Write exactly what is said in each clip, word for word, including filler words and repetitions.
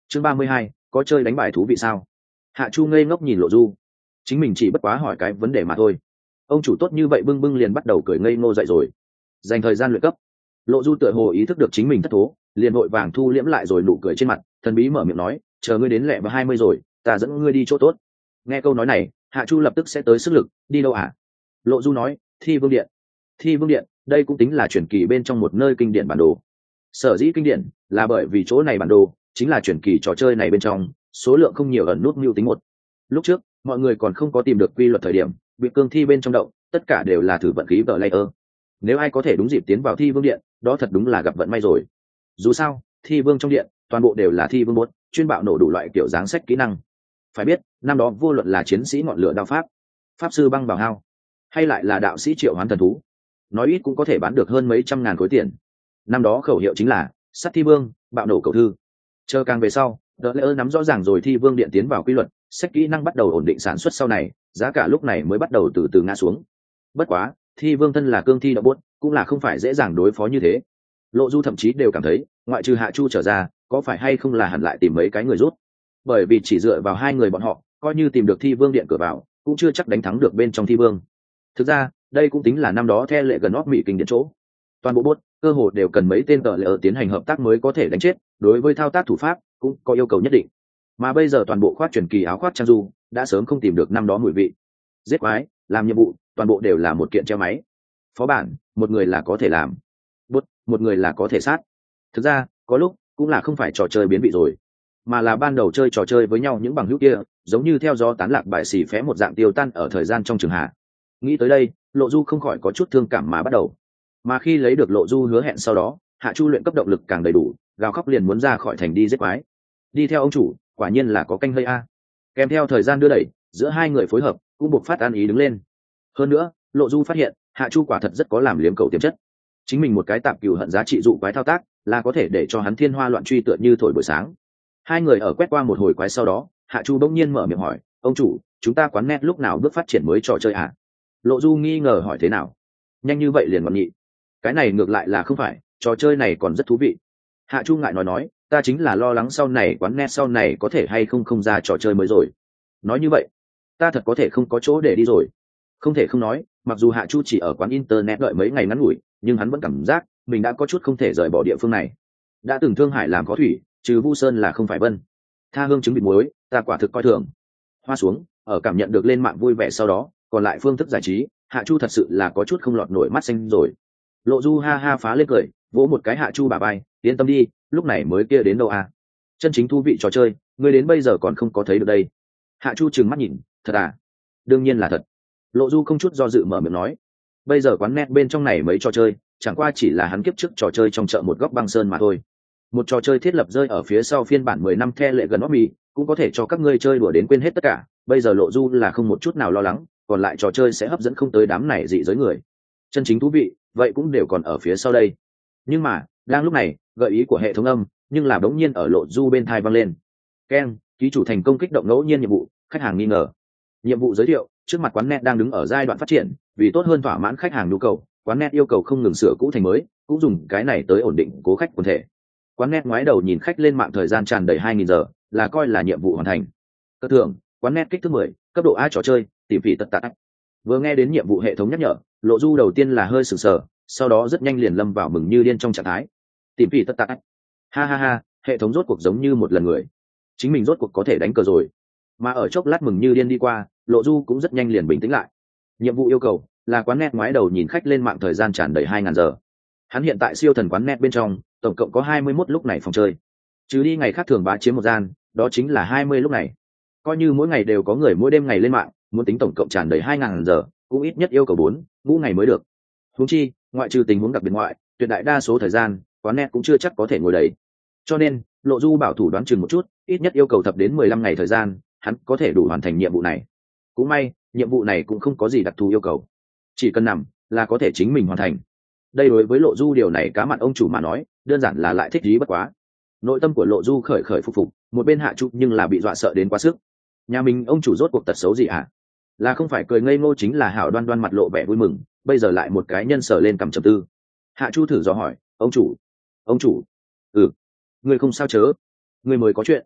chương ba mươi hai, có chơi đánh bài thú vị sao? Hạ Chu ngây ngốc nhìn Lộ Du, chính mình chỉ bất quá hỏi cái vấn đề mà thôi. Ông chủ tốt như vậy bưng bưng liền bắt đầu cười ngây ngô dậy rồi. Dành thời gian luyện cấp. Lộ Du tựa hồ ý thức được chính mình thất thố, liền vội vàng thu liễm lại rồi nụ cười trên mặt, thần bí mở miệng nói, chờ ngươi đến lẹ vào hai mươi rồi, ta dẫn ngươi đi chỗ tốt. Nghe câu nói này, Hạ Chu lập tức sẽ tới sức lực, đi đâu à? Lộ Du nói, Thi Vương Điện. Thi Vương Điện, đây cũng tính là truyền kỳ bên trong một nơi kinh điển bản đồ. Sở dĩ kinh điển là bởi vì chỗ này bản đồ chính là truyền kỳ trò chơi này bên trong số lượng không nhiều ẩn nút mưu tính một. Lúc trước mọi người còn không có tìm được quy luật thời điểm, bị cương thi bên trong động tất cả đều là thử vận khí vờ layer. Nếu ai có thể đúng dịp tiến vào Thi Vương Điện, đó thật đúng là gặp vận may rồi. Dù sao Thi Vương trong điện toàn bộ đều là thi vương bốt, chuyên bạo nổ đủ loại kiểu dáng sách kỹ năng. Phải biết năm đó vô luận là chiến sĩ ngọn lửa đao pháp, pháp sư băng bào hao, hay lại là đạo sĩ triệu hoán thần thú, nói ít cũng có thể bán được hơn mấy trăm ngàn khối tiền. Năm đó khẩu hiệu chính là sắt thi vương, bạo nổ cầu thư. Chờ càng về sau, đỡ lỡ nắm rõ ràng rồi Thi Vương Điện tiến vào quy luật, sách kỹ năng bắt đầu ổn định sản xuất, sau này giá cả lúc này mới bắt đầu từ từ ngã xuống. Bất quá Thi Vương thân là cương thi đậu bốt, cũng là không phải dễ dàng đối phó như thế. Lộ Du thậm chí đều cảm thấy ngoại trừ Hạ Chu trở ra, có phải hay không là hẳn lại tìm mấy cái người rút, bởi vì chỉ dựa vào hai người bọn họ coi như tìm được Thi Vương Điện cửa vào cũng chưa chắc đánh thắng được bên trong Thi Vương. Thực ra đây cũng tính là năm đó theo lệ gần óc mỹ kinh điển chỗ, toàn bộ bốt cơ hồ đều cần mấy tên tờ lệ ở tiến hành hợp tác mới có thể đánh chết, đối với thao tác thủ pháp cũng có yêu cầu nhất định. Mà bây giờ toàn bộ khoác truyền kỳ áo khoác trang du đã sớm không tìm được năm đó mùi vị. Giết quái, làm nhiệm vụ, toàn bộ đều là một kiện treo máy. Phó bản, một người là có thể làm. Bốt, một người là có thể sát. Thực ra có lúc cũng là không phải trò chơi biến vị rồi, mà là ban đầu chơi trò chơi với nhau những bằng hữu kia giống như theo gió tán lạc bại xì phé một dạng tiêu tan ở thời gian trong trường hạ. Nghĩ tới đây, Lộ Du không khỏi có chút thương cảm mà bắt đầu. Mà khi lấy được Lộ Du hứa hẹn sau đó, Hạ Chu luyện cấp động lực càng đầy đủ, gào khóc liền muốn ra khỏi thành đi giết quái. Đi theo ông chủ, quả nhiên là có canh hơi a. Kèm theo thời gian đưa đẩy, giữa hai người phối hợp cũng buộc phát an ý đứng lên. Hơn nữa, Lộ Du phát hiện Hạ Chu quả thật rất có làm liếm cầu tiềm chất. Chính mình một cái tạm cừu hận giá trị dụ quái thao tác là có thể để cho hắn thiên hoa loạn truy tựa như thổi buổi sáng. Hai người ở quét qua một hồi quái sau đó, Hạ Chu bỗng nhiên mở miệng hỏi, ông chủ, chúng ta quán net lúc nào bước phát triển mới trò chơi à? Lộ Du nghi ngờ hỏi thế nào? Nhanh như vậy liền ngọn nghị. Cái này ngược lại là không phải, trò chơi này còn rất thú vị. Hạ Chu ngại nói nói, ta chính là lo lắng sau này quán net sau này có thể hay không không ra trò chơi mới rồi. Nói như vậy, ta thật có thể không có chỗ để đi rồi. Không thể không nói, mặc dù Hạ Chu chỉ ở quán internet đợi mấy ngày ngắn ngủi, nhưng hắn vẫn cảm giác mình đã có chút không thể rời bỏ địa phương này. Đã từng Thương Hải làm có thủy, trừ Vu Sơn là không phải vân. Tha hương trứng vịt muối, ta quả thực coi thường. Hoa xuống, ở cảm nhận được lên mạng vui vẻ sau đó, còn lại phương thức giải trí, Hạ Chu thật sự là có chút không lọt nổi mắt xanh rồi. Lộ Du ha ha phá lên cười, vỗ một cái Hạ Chu bả vai, yên tâm đi, lúc này mới kia đến đâu à? Chân chính thú vị trò chơi, ngươi đến bây giờ còn không có thấy được đây. Hạ Chu trừng mắt nhìn, thật à? Đương nhiên là thật. Lộ Du không chút do dự mở miệng nói, bây giờ quán net bên trong này mấy trò chơi chẳng qua chỉ là hắn kiếp trước trò chơi trong chợ một góc băng sơn mà thôi. Một trò chơi thiết lập rơi ở phía sau phiên bản mười năm the lệ gần óc mì cũng có thể cho các ngươi chơi đùa đến quên hết tất cả. Bây giờ Lộ Du là không một chút nào lo lắng, còn lại trò chơi sẽ hấp dẫn không tới đám này dị giới người. Chân chính thú vị vậy cũng đều còn ở phía sau đây. Nhưng mà đang lúc này, gợi ý của hệ thống âm nhưng là bỗng nhiên ở Lộ Du bên tai vang lên. Keng, ký chủ thành công kích động ngẫu nhiên nhiệm vụ, khách hàng nghi ngờ. Nhiệm vụ giới thiệu, trước mặt quán net đang đứng ở giai đoạn phát triển, vì tốt hơn thỏa mãn khách hàng nhu cầu, quán net yêu cầu không ngừng sửa cũ thành mới, cũng dùng cái này tới ổn định cố khách quần thể. Quán net ngoái đầu nhìn khách lên mạng thời gian tràn đầy hai nghìn giờ, là coi là nhiệm vụ hoàn thành. Cơ thưởng, quán net kích thước mười, cấp độ A trò chơi, tìm vị tất tát. Vừa nghe đến nhiệm vụ hệ thống nhắc nhở, Lộ Du đầu tiên là hơi sửng sờ, sau đó rất nhanh liền lâm vào mừng như điên trong trạng thái. Tìm vị tất tát. Ha ha ha, hệ thống rốt cuộc giống như một lần người. Chính mình rốt cuộc có thể đánh cờ rồi. Mà ở chốc lát mừng như điên đi qua, Lộ Du cũng rất nhanh liền bình tĩnh lại. Nhiệm vụ yêu cầu là quán net ngoái đầu nhìn khách lên mạng thời gian tràn đầy hai nghìn giờ. Hắn hiện tại siêu thần quán net bên trong tổng cộng có hai mươi mốt lúc này phòng chơi, trừ đi ngày khác thường bá chiếm một gian, đó chính là hai mươi lúc này. Coi như mỗi ngày đều có người mỗi đêm ngày lên mạng, muốn tính tổng cộng tràn đầy hai nghìn giờ cũng ít nhất yêu cầu bốn ngũ ngày mới được. Huống chi ngoại trừ tình huống đặc biệt ngoại, tuyệt đại đa số thời gian quán net cũng chưa chắc có thể ngồi đầy. Cho nên Lộ Du bảo thủ đoán chừng một chút, ít nhất yêu cầu thập đến mười lăm ngày thời gian hắn có thể đủ hoàn thành nhiệm vụ này. Cũng may nhiệm vụ này cũng không có gì đặc thù yêu cầu, chỉ cần nằm là có thể chính mình hoàn thành. Đây đối với Lộ Du điều này cá mặn ông chủ mà nói đơn giản là lại thích ý bất quá. Nội tâm của Lộ Du khởi khởi phục phục, một bên Hạ Chu nhưng là bị dọa sợ đến quá sức. Nhà mình ông chủ rốt cuộc tật xấu gì hả? Là không phải cười ngây ngô chính là hảo đoan đoan mặt lộ vẻ vui mừng, bây giờ lại một cái nhân sờ lên cầm trầm tư. Hạ Chu thử dò hỏi, ông chủ ông chủ ừ người không sao chớ, người mới có chuyện.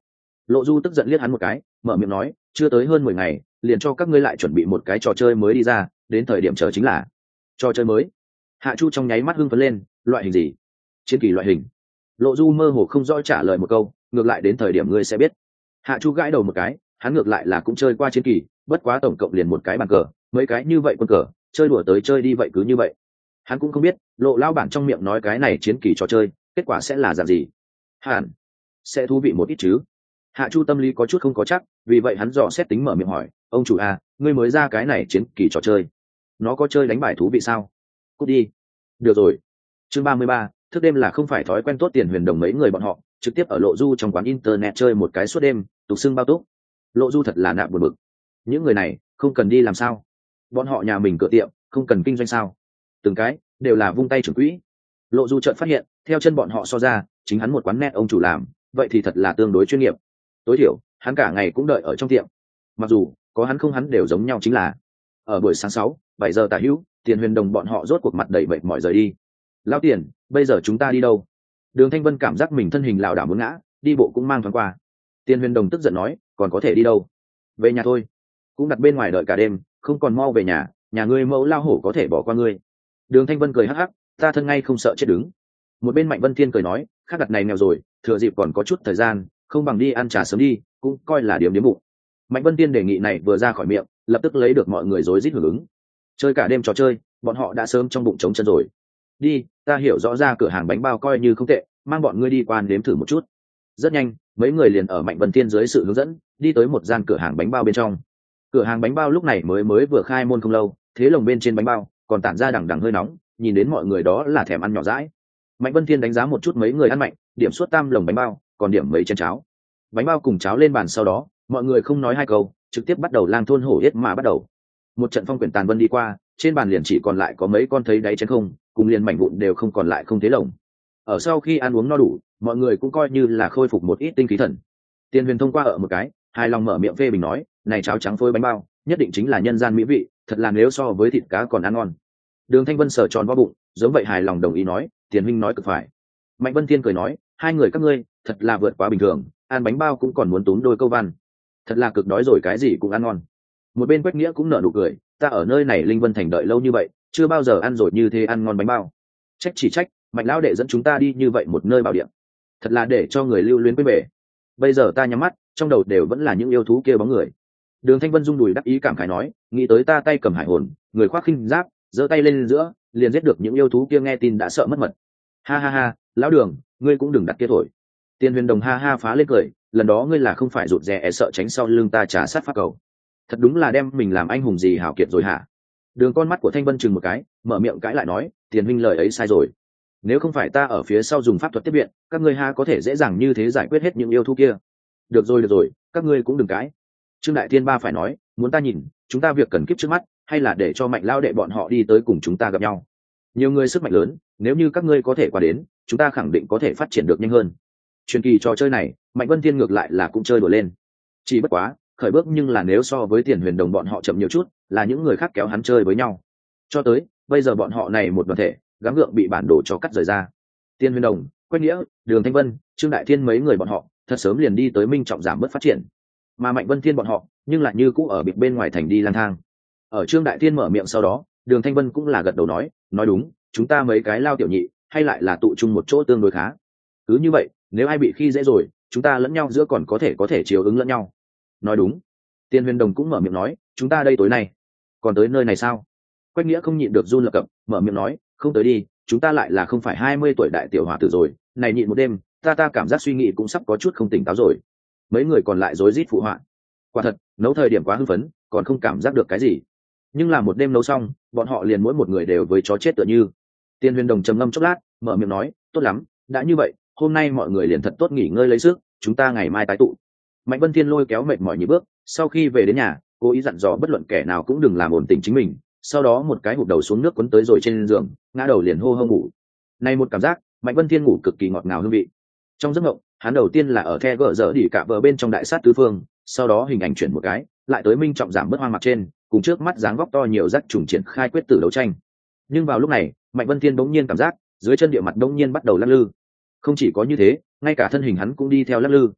Lộ Du tức giận liếc hắn một cái, mở miệng nói, chưa tới hơn mười ngày liền cho các ngươi lại chuẩn bị một cái trò chơi mới đi ra, đến thời điểm chờ chính là trò chơi mới. Hạ Chu trong nháy mắt hưng phấn lên, loại hình gì? Chiến kỳ loại hình. Lộ Du mơ hồ không rõ trả lời một câu, ngược lại đến thời điểm ngươi sẽ biết. Hạ Chu gãi đầu một cái, hắn ngược lại là cũng chơi qua chiến kỳ, bất quá tổng cộng liền một cái bàn cờ, mấy cái như vậy quân cờ, chơi đùa tới chơi đi vậy cứ như vậy. Hắn cũng không biết, Lộ lao bản trong miệng nói cái này chiến kỳ trò chơi, kết quả sẽ là dạng gì. Hẳn sẽ thú vị một ít chứ. Hạ Chu tâm lý có chút không có chắc, vì vậy hắn dò xét tính mở miệng hỏi, ông chủ à, ngươi mới ra cái này chiến kỳ trò chơi, nó có chơi đánh bài thú vị sao? Cút đi. Được rồi. Chương ba mươi ba, thức đêm là không phải thói quen tốt. Tiền Huyền Đồng mấy người bọn họ trực tiếp ở Lộ Du trong quán internet chơi một cái suốt đêm, tục xưng bao túc. Lộ Du thật là nạp buồn bực. Những người này không cần đi làm sao? Bọn họ nhà mình cửa tiệm, không cần kinh doanh sao? Từng cái đều là vung tay trưởng quỹ. Lộ Du chợt phát hiện, theo chân bọn họ so ra, chính hắn một quán net ông chủ làm, vậy thì thật là tương đối chuyên nghiệp. Tối thiểu, hắn cả ngày cũng đợi ở trong tiệm. Mặc dù có hắn không hắn đều giống nhau, chính là ở buổi sáng sáu, bảy giờ tả hữu, Tiền Huyền Đồng bọn họ rốt cuộc mặt đầy mệt mỏi rời đi. Lão Tiền, bây giờ chúng ta đi đâu? Đường Thanh Vân cảm giác mình thân hình lảo đảo muốn ngã, đi bộ cũng mang thoáng qua. Tiền Huyền Đồng tức giận nói, còn có thể đi đâu? Về nhà thôi. Cũng đặt bên ngoài đợi cả đêm, không còn mau về nhà, nhà ngươi mẫu lao hổ có thể bỏ qua ngươi. Đường Thanh Vân cười hắc hắc, ta thân ngay không sợ chết đứng. Một bên Mạnh Vân Thiên cười nói, khác đặt này nghèo rồi, thừa dịp còn có chút thời gian, không bằng đi ăn trà sớm đi, cũng coi là điểm điểm bụng. Mạnh Vân Thiên đề nghị này vừa ra khỏi miệng, lập tức lấy được mọi người rối rít hưởng ứng. Chơi cả đêm trò chơi, bọn họ đã sớm trong bụng trống chân rồi. Đi, ta hiểu rõ ra cửa hàng bánh bao coi như không tệ, mang bọn ngươi đi qua nếm thử một chút. Rất nhanh, mấy người liền ở Mạnh Vân Thiên dưới sự hướng dẫn, đi tới một gian cửa hàng bánh bao bên trong. Cửa hàng bánh bao lúc này mới mới vừa khai môn không lâu, thế lồng bên trên bánh bao còn tản ra đằng đằng hơi nóng, nhìn đến mọi người đó là thèm ăn nhỏ dãi. Mạnh Vân Thiên đánh giá một chút mấy người ăn mạnh, điểm suốt tam lồng bánh bao, còn điểm mấy chén cháo. Bánh bao cùng cháo lên bàn sau đó, mọi người không nói hai câu, trực tiếp bắt đầu lang thôn hổ yết mà bắt đầu. Một trận phong quyển tàn vân đi qua, trên bàn liền chỉ còn lại có mấy con thấy đáy chén không, cùng liền mảnh vụn đều không còn lại không thế lồng. Ở sau khi ăn uống no đủ, mọi người cũng coi như là khôi phục một ít tinh khí thần. Tiền Huyền thông qua ở một cái, hài lòng mở miệng phê bình nói, này cháo trắng phơi bánh bao, nhất định chính là nhân gian mỹ vị, thật là nếu so với thịt cá còn ăn ngon. Đường Thanh Vân sờ tròn vo bụng, giống vậy hài lòng đồng ý nói, Tiền huynh nói cực phải. Mạnh Vân Thiên cười nói, hai người các ngươi thật là vượt quá bình thường, ăn bánh bao cũng còn muốn túm đôi câu văn, thật là cực đói rồi cái gì cũng ăn ngon. Một bên Quách Nghĩa cũng nở nụ cười, ta ở nơi này Linh Vân Thành đợi lâu như vậy, chưa bao giờ ăn rồi như thế ăn ngon bánh bao. Trách chỉ trách, Mạnh lão đệ dẫn chúng ta đi như vậy một nơi bảo địa, thật là để cho người lưu luyến quên bể. Bây giờ ta nhắm mắt, trong đầu đều vẫn là những yêu thú kia bóng người. Đường Thanh Vân rung đùi đắc ý cảm khái nói, nghĩ tới ta tay cầm hải hồn, người khoác khinh giáp, giơ tay lên giữa, liền giết được những yêu thú kia, nghe tin đã sợ mất mật. Ha ha ha, lão Đường, ngươi cũng đừng đặt kia thổi. Tiền Huyền Đồng ha ha phá lên cười, lần đó ngươi là không phải rụt rè e sợ tránh sau lưng ta trả sát pháp cầu, thật đúng là đem mình làm anh hùng gì hảo kiệt rồi hả? Đường con mắt của Thanh Vân chừng một cái, mở miệng cãi lại nói, Tiền huynh lời ấy sai rồi, nếu không phải ta ở phía sau dùng pháp thuật tiếp viện, các ngươi ha có thể dễ dàng như thế giải quyết hết những yêu thú kia. Được rồi được rồi, các ngươi cũng đừng cãi. Trương Đại Thiên Ba phải nói, muốn ta nhìn, chúng ta việc cần kiếp trước mắt, hay là để cho Mạnh lao đệ bọn họ đi tới cùng chúng ta gặp nhau. Nhiều người sức mạnh lớn, nếu như các ngươi có thể qua đến, chúng ta khẳng định có thể phát triển được nhanh hơn. Truyền kỳ trò chơi này, Mạnh Vân Thiên ngược lại là cũng chơi đùa lên. Chỉ bất quá, khởi bước nhưng là nếu so với Tiền Huyền Đồng bọn họ chậm nhiều chút, là những người khác kéo hắn chơi với nhau. Cho tới bây giờ bọn họ này một đoàn thể, gắng gượng bị bản đồ cho cắt rời ra. Tiền Huyền Đồng, Quách Nghĩa, Đường Thanh Vân, Trương Đại Thiên mấy người bọn họ, thật sớm liền đi tới minh trọng giảm bớt phát triển. Mà Mạnh Vân Thiên bọn họ, nhưng lại như cũ ở biệt bên ngoài thành đi lang thang. Ở Trương Đại Thiên mở miệng sau đó, Đường Thanh Vân cũng là gật đầu nói, nói đúng, chúng ta mấy cái lao tiểu nhị, hay lại là tụ chung một chỗ tương đối khá. Cứ như vậy, nếu ai bị khi dễ rồi, chúng ta lẫn nhau giữa còn có thể có thể chiều ứng lẫn nhau. Nói đúng. Tiền Huyền Đồng cũng mở miệng nói, chúng ta đây tối nay, còn tới nơi này sao? Quách Nghĩa không nhịn được run lập cập, mở miệng nói, không tới đi, chúng ta lại là không phải hai mươi tuổi đại tiểu hòa tử rồi, này nhịn một đêm, ta ta cảm giác suy nghĩ cũng sắp có chút không tỉnh táo rồi. Mấy người còn lại rối rít phụ họa. Quả thật, nấu thời điểm quá hưng phấn, còn không cảm giác được cái gì. Nhưng là một đêm nấu xong, bọn họ liền mỗi một người đều với chó chết tựa như. Tiền Huyền Đồng trầm ngâm chốc lát, mở miệng nói, tốt lắm, đã như vậy, hôm nay mọi người liền thật tốt nghỉ ngơi lấy sức, chúng ta ngày mai tái tụ. Mạnh Vân Thiên lôi kéo mệt mỏi nhị bước, sau khi về đến nhà, cố ý dặn dò bất luận kẻ nào cũng đừng làm ổn tình chính mình, sau đó một cái hụt đầu xuống nước quấn tới rồi trên giường, ngã đầu liền hô hô ngủ. Này một cảm giác, Mạnh Vân Thiên ngủ cực kỳ ngọt ngào hương vị. Trong giấc mộng, hắn đầu tiên là ở the gỡ dở đỉ cả vợ bên trong đại sát tứ phương, sau đó hình ảnh chuyển một cái, lại tới minh trọng giảm bớt hoang mạc trên, cùng trước mắt dáng vóc to nhiều rắc trùng triển khai quyết tử đấu tranh. Nhưng vào lúc này, Mạnh Vân Thiên bỗng nhiên cảm giác, dưới chân địa mặt bỗng nhiên bắt đầu lắc lư. Không chỉ có như thế, ngay cả thân hình hắn cũng đi theo lắc lư.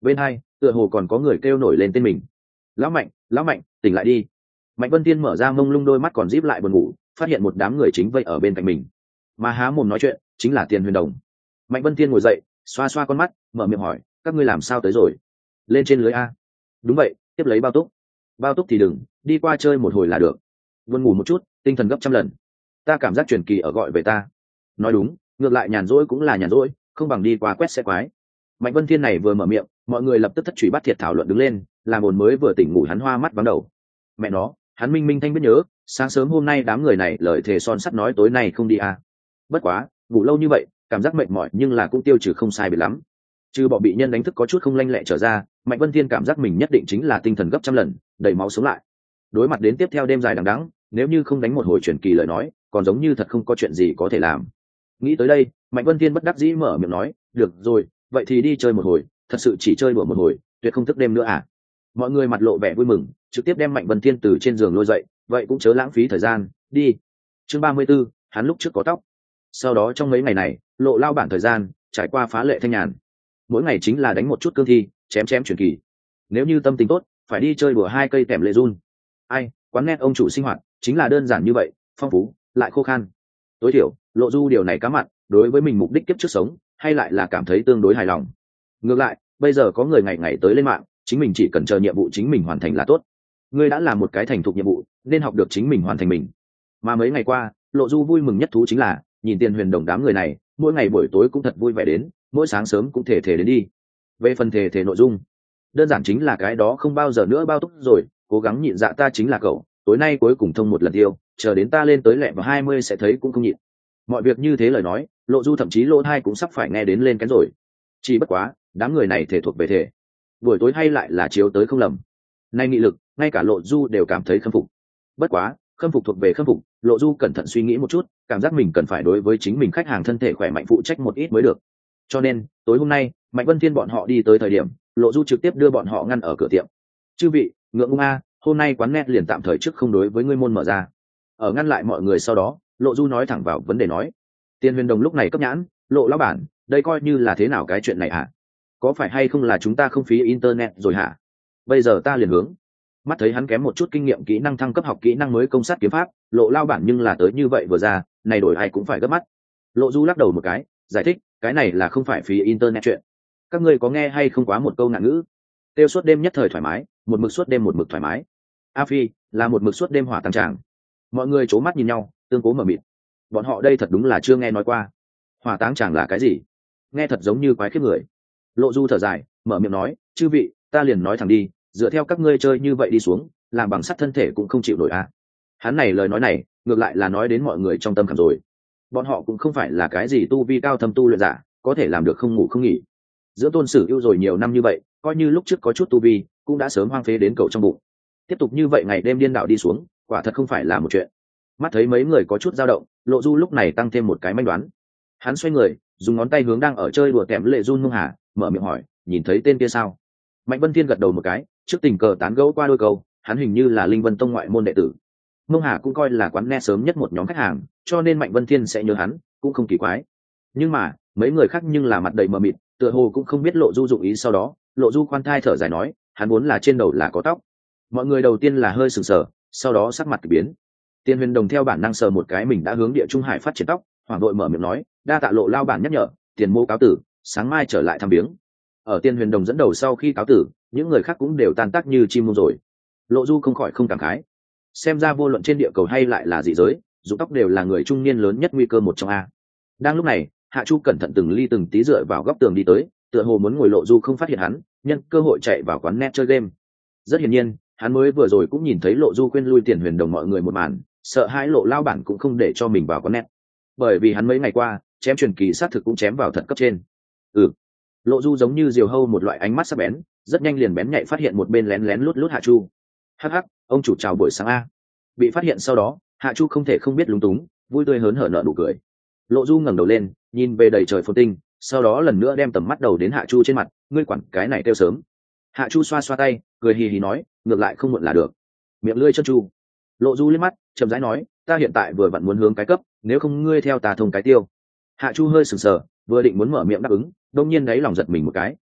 bên hai tựa hồ còn có người kêu nổi lên tên mình. Lão Mạnh, lão Mạnh, tỉnh lại đi. Mạnh Vân Tiên mở ra mông lung đôi mắt còn díp lại buồn ngủ, phát hiện một đám người chính vây ở bên cạnh mình, mà há mồm nói chuyện chính là Tiền Huyền Đồng. Mạnh Vân Tiên ngồi dậy, xoa xoa con mắt, mở miệng hỏi, các ngươi làm sao tới rồi? Lên trên lưới a. Đúng vậy, tiếp lấy bao túc. Bao túc thì đừng, đi qua chơi một hồi là được. Buồn ngủ một chút, tinh thần gấp trăm lần. Ta cảm giác truyền kỳ ở gọi về ta. Nói đúng, ngược lại nhàn rỗi cũng là nhàn rỗi, không bằng đi qua quét xe quái. Mạnh Vân Thiên này vừa mở miệng, mọi người lập tức thất truy bắt thiệt thảo luận đứng lên, làm ồn mới vừa tỉnh ngủ hắn hoa mắt vắng đầu. Mẹ nó, hắn minh minh thanh biết nhớ, sáng sớm hôm nay đám người này lời thề son sắt nói tối nay không đi à. Bất quá, ngủ lâu như vậy, cảm giác mệt mỏi nhưng là cũng tiêu trừ không sai biệt lắm. Trừ bỏ bị nhân đánh thức có chút không lanh lẹ trở ra, Mạnh Vân Thiên cảm giác mình nhất định chính là tinh thần gấp trăm lần, đầy máu sống lại. Đối mặt đến tiếp theo đêm dài đằng đẵng, nếu như không đánh một hồi truyền kỳ lời nói, còn giống như thật không có chuyện gì có thể làm. Nghĩ tới đây, Mạnh Vân Thiên bất đắc dĩ mở miệng nói, được rồi, vậy thì đi chơi một hồi, thật sự chỉ chơi đùa một hồi, tuyệt không thức đêm nữa à? Mọi người mặt lộ vẻ vui mừng, trực tiếp đem Mạnh Vân Thiên từ trên giường lôi dậy, vậy cũng chớ lãng phí thời gian, đi. Chương ba mươi 34, hắn lúc trước có tóc. Sau đó trong mấy ngày này, Lộ lao bản thời gian trải qua phá lệ thanh nhàn. Mỗi ngày chính là đánh một chút cương thi, chém chém truyền kỳ. Nếu như tâm tình tốt, phải đi chơi đùa hai cây tèm lệ run. Ai, quán net ông chủ sinh hoạt chính là đơn giản như vậy, phong phú lại khô khan. Tối thiểu, Lộ Du điều này cá mặn, đối với mình mục đích kiếp trước sống, hay lại là cảm thấy tương đối hài lòng. Ngược lại, bây giờ có người ngày ngày tới lên mạng, chính mình chỉ cần chờ nhiệm vụ chính mình hoàn thành là tốt. Ngươi đã làm một cái thành thục nhiệm vụ, nên học được chính mình hoàn thành mình. Mà mấy ngày qua, Lộ Du vui mừng nhất thú chính là nhìn Tiền Huyền Đồng đám người này, mỗi ngày buổi tối cũng thật vui vẻ đến, mỗi sáng sớm cũng thể thể đến đi. Về phần thể thể nội dung, đơn giản chính là cái đó không bao giờ nữa bao túc rồi, cố gắng nhịn dạ ta chính là cậu, tối nay cuối cùng thông một lần tiêu, chờ đến ta lên tới lẹ vào hai mươi sẽ thấy cũng không nhịn. Mọi việc như thế lời nói, Lộ Du thậm chí lỗ tai cũng sắp phải nghe đến lên cái rồi. Chỉ bất quá, đám người này thể thuộc về thể, buổi tối hay lại là chiếu tới không lầm. Nay nghị lực, ngay cả Lộ Du đều cảm thấy khâm phục. Bất quá, khâm phục thuộc về khâm phục, Lộ Du cẩn thận suy nghĩ một chút, cảm giác mình cần phải đối với chính mình khách hàng thân thể khỏe mạnh phụ trách một ít mới được. Cho nên, tối hôm nay, Mạnh Vân Thiên bọn họ đi tới thời điểm, Lộ Du trực tiếp đưa bọn họ ngăn ở cửa tiệm. Chư vị, ngượng ngùng a, hôm nay quán net liền tạm thời trước không đối với ngươi môn mở ra. Ở ngăn lại mọi người sau đó, Lộ Du nói thẳng vào vấn đề nói. Tiền Huyền Đồng lúc này cấp nhãn, Lộ lão bản, đây coi như là thế nào cái chuyện này hả? Có phải hay không là chúng ta không phí internet rồi hả? Bây giờ ta liền hướng. Mắt thấy hắn kém một chút kinh nghiệm kỹ năng thăng cấp học kỹ năng mới công sát kiếm pháp, Lộ lao bản nhưng là tới như vậy vừa ra, này đổi ai cũng phải gấp mắt. Lộ Du lắc đầu một cái, giải thích, cái này là không phải phí internet chuyện. Các ngươi có nghe hay không quá một câu ngạn ngữ? Tiêu suốt đêm nhất thời thoải mái, một mực suốt đêm một mực thoải mái. A Phi là một mực suốt đêm hỏa tăng tràng. Mọi người c mắt nhìn nhau, tương cố mở mịt. Bọn họ đây thật đúng là chưa nghe nói qua. Hỏa táng chàng là cái gì? Nghe thật giống như quái khiếp người. Lộ Du thở dài, mở miệng nói, chư vị, ta liền nói thẳng đi, dựa theo các ngươi chơi như vậy đi xuống, làm bằng sắt thân thể cũng không chịu nổi à. Hắn này lời nói này, ngược lại là nói đến mọi người trong tâm khảm rồi. Bọn họ cũng không phải là cái gì tu vi cao thâm tu luyện giả, có thể làm được không ngủ không nghỉ. Giữa Tôn Sử yêu rồi nhiều năm như vậy, coi như lúc trước có chút tu vi, cũng đã sớm hoang phế đến cầu trong bụng. Tiếp tục như vậy ngày đêm điên đạo đi xuống, quả thật không phải là một chuyện. Mắt thấy mấy người có chút dao động, Lộ Du lúc này tăng thêm một cái manh đoán. Hắn xoay người, dùng ngón tay hướng đang ở chơi đùa kèm lệ run mông hà, mở miệng hỏi, nhìn thấy tên kia sao? Mạnh Vân Thiên gật đầu một cái, trước tình cờ tán gẫu qua đôi câu, hắn hình như là Linh Vân Tông ngoại môn đệ tử. Mông Hà cũng coi là quán net sớm nhất một nhóm khách hàng, cho nên Mạnh Vân Thiên sẽ nhớ hắn, cũng không kỳ quái. Nhưng mà, mấy người khác nhưng là mặt đầy mờ mịt, tựa hồ cũng không biết Lộ Du dụng ý sau đó, Lộ Du khoan thai thở dài nói, hắn vốn là trên đầu là có tóc. Mọi người đầu tiên là hơi sừng sờ, sau đó sắc mặt kỳ biến. Tiên Huyền Đồng theo bản năng sờ một cái mình đã hướng Địa Trung Hải phát triển tóc, hoảng đội mở miệng nói, đa tạ Lộ lao bản nhắc nhở, tiền mô cáo tử, sáng mai trở lại thăm viếng. Ở Tiên Huyền Đồng dẫn đầu sau khi cáo tử, những người khác cũng đều tan tác như chim muông rồi. Lộ Du không khỏi không cảm khái, xem ra vô luận trên địa cầu hay lại là dị giới, rụng tóc đều là người trung niên lớn nhất nguy cơ một trong a. Đang lúc này, Hạ Chu cẩn thận từng ly từng tí dựa vào góc tường đi tới, tựa hồ muốn ngồi Lộ Du không phát hiện hắn, nhân cơ hội chạy vào quán net chơi game. Rất hiển nhiên, hắn mới vừa rồi cũng nhìn thấy Lộ Du khuyên lui Tiền Huyền Đồng mọi người một màn, sợ hãi Lộ lao bản cũng không để cho mình vào quán net, bởi vì hắn mấy ngày qua chém truyền kỳ sát thực cũng chém vào thật cấp trên. Ừ, Lộ Du giống như diều hâu một loại ánh mắt sắc bén, rất nhanh liền bén nhạy phát hiện một bên lén lén lút lút Hạ Chu. Hắc hắc, ông chủ chào buổi sáng a. Bị phát hiện sau đó, Hạ Chu không thể không biết lúng túng, vui tươi hớn hở nở nụ cười. Lộ Du ngẩng đầu lên, nhìn về đầy trời phồn tinh, sau đó lần nữa đem tầm mắt đầu đến Hạ Chu trên mặt, ngươi quản cái này kêu sớm. Hạ Chu xoa xoa tay, cười hì hì nói, ngược lại không muộn là được. Miệng lưỡi chân chu. Lộ Du liếc mắt, chậm rãi nói, ta hiện tại vừa vặn muốn hướng cái cấp, nếu không ngươi theo ta thông cái tiêu. Hạ Chu hơi sừng sờ, vừa định muốn mở miệng đáp ứng, đột nhiên đáy lòng giật mình một cái.